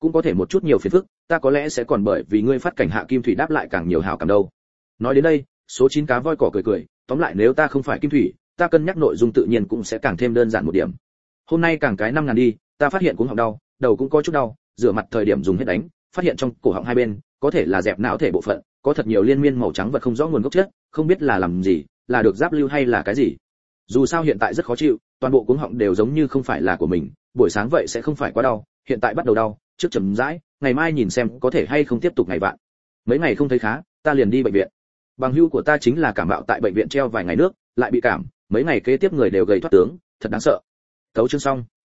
cũng có thể một chút nhiều phiền phức, ta có lẽ sẽ còn bởi vì ngươi phát cảnh hạ kim thủy đáp lại càng nhiều hảo cảm đâu. Nói đến đây, số chín cá voi cỏ cười cười, tóm lại nếu ta không phải kim thủy, ta cân nhắc nội dung tự nhiên cũng sẽ càng thêm đơn giản một điểm. Hôm nay càng cái năm ngàn đi, ta phát hiện cuống họng đau, đầu cũng có chút đau, rửa mặt thời điểm dùng hết đánh, phát hiện trong cổ họng hai bên có thể là dẹp não thể bộ phận, có thật nhiều liên miên màu trắng vật không rõ nguồn gốc chất, không biết là làm gì, là được giáp lưu hay là cái gì. Dù sao hiện tại rất khó chịu, toàn bộ cuống họng đều giống như không phải là của mình, buổi sáng vậy sẽ không phải quá đau, hiện tại bắt đầu đau, trước chậm rãi, ngày mai nhìn xem có thể hay không tiếp tục ngày vạn. Mấy ngày không thấy khá, ta liền đi bệnh viện. Bằng hữu của ta chính là cảm mạo tại bệnh viện treo vài ngày nước, lại bị cảm, mấy ngày kế tiếp người đều gầy thoát tướng, thật đáng sợ. Thấu chương xong.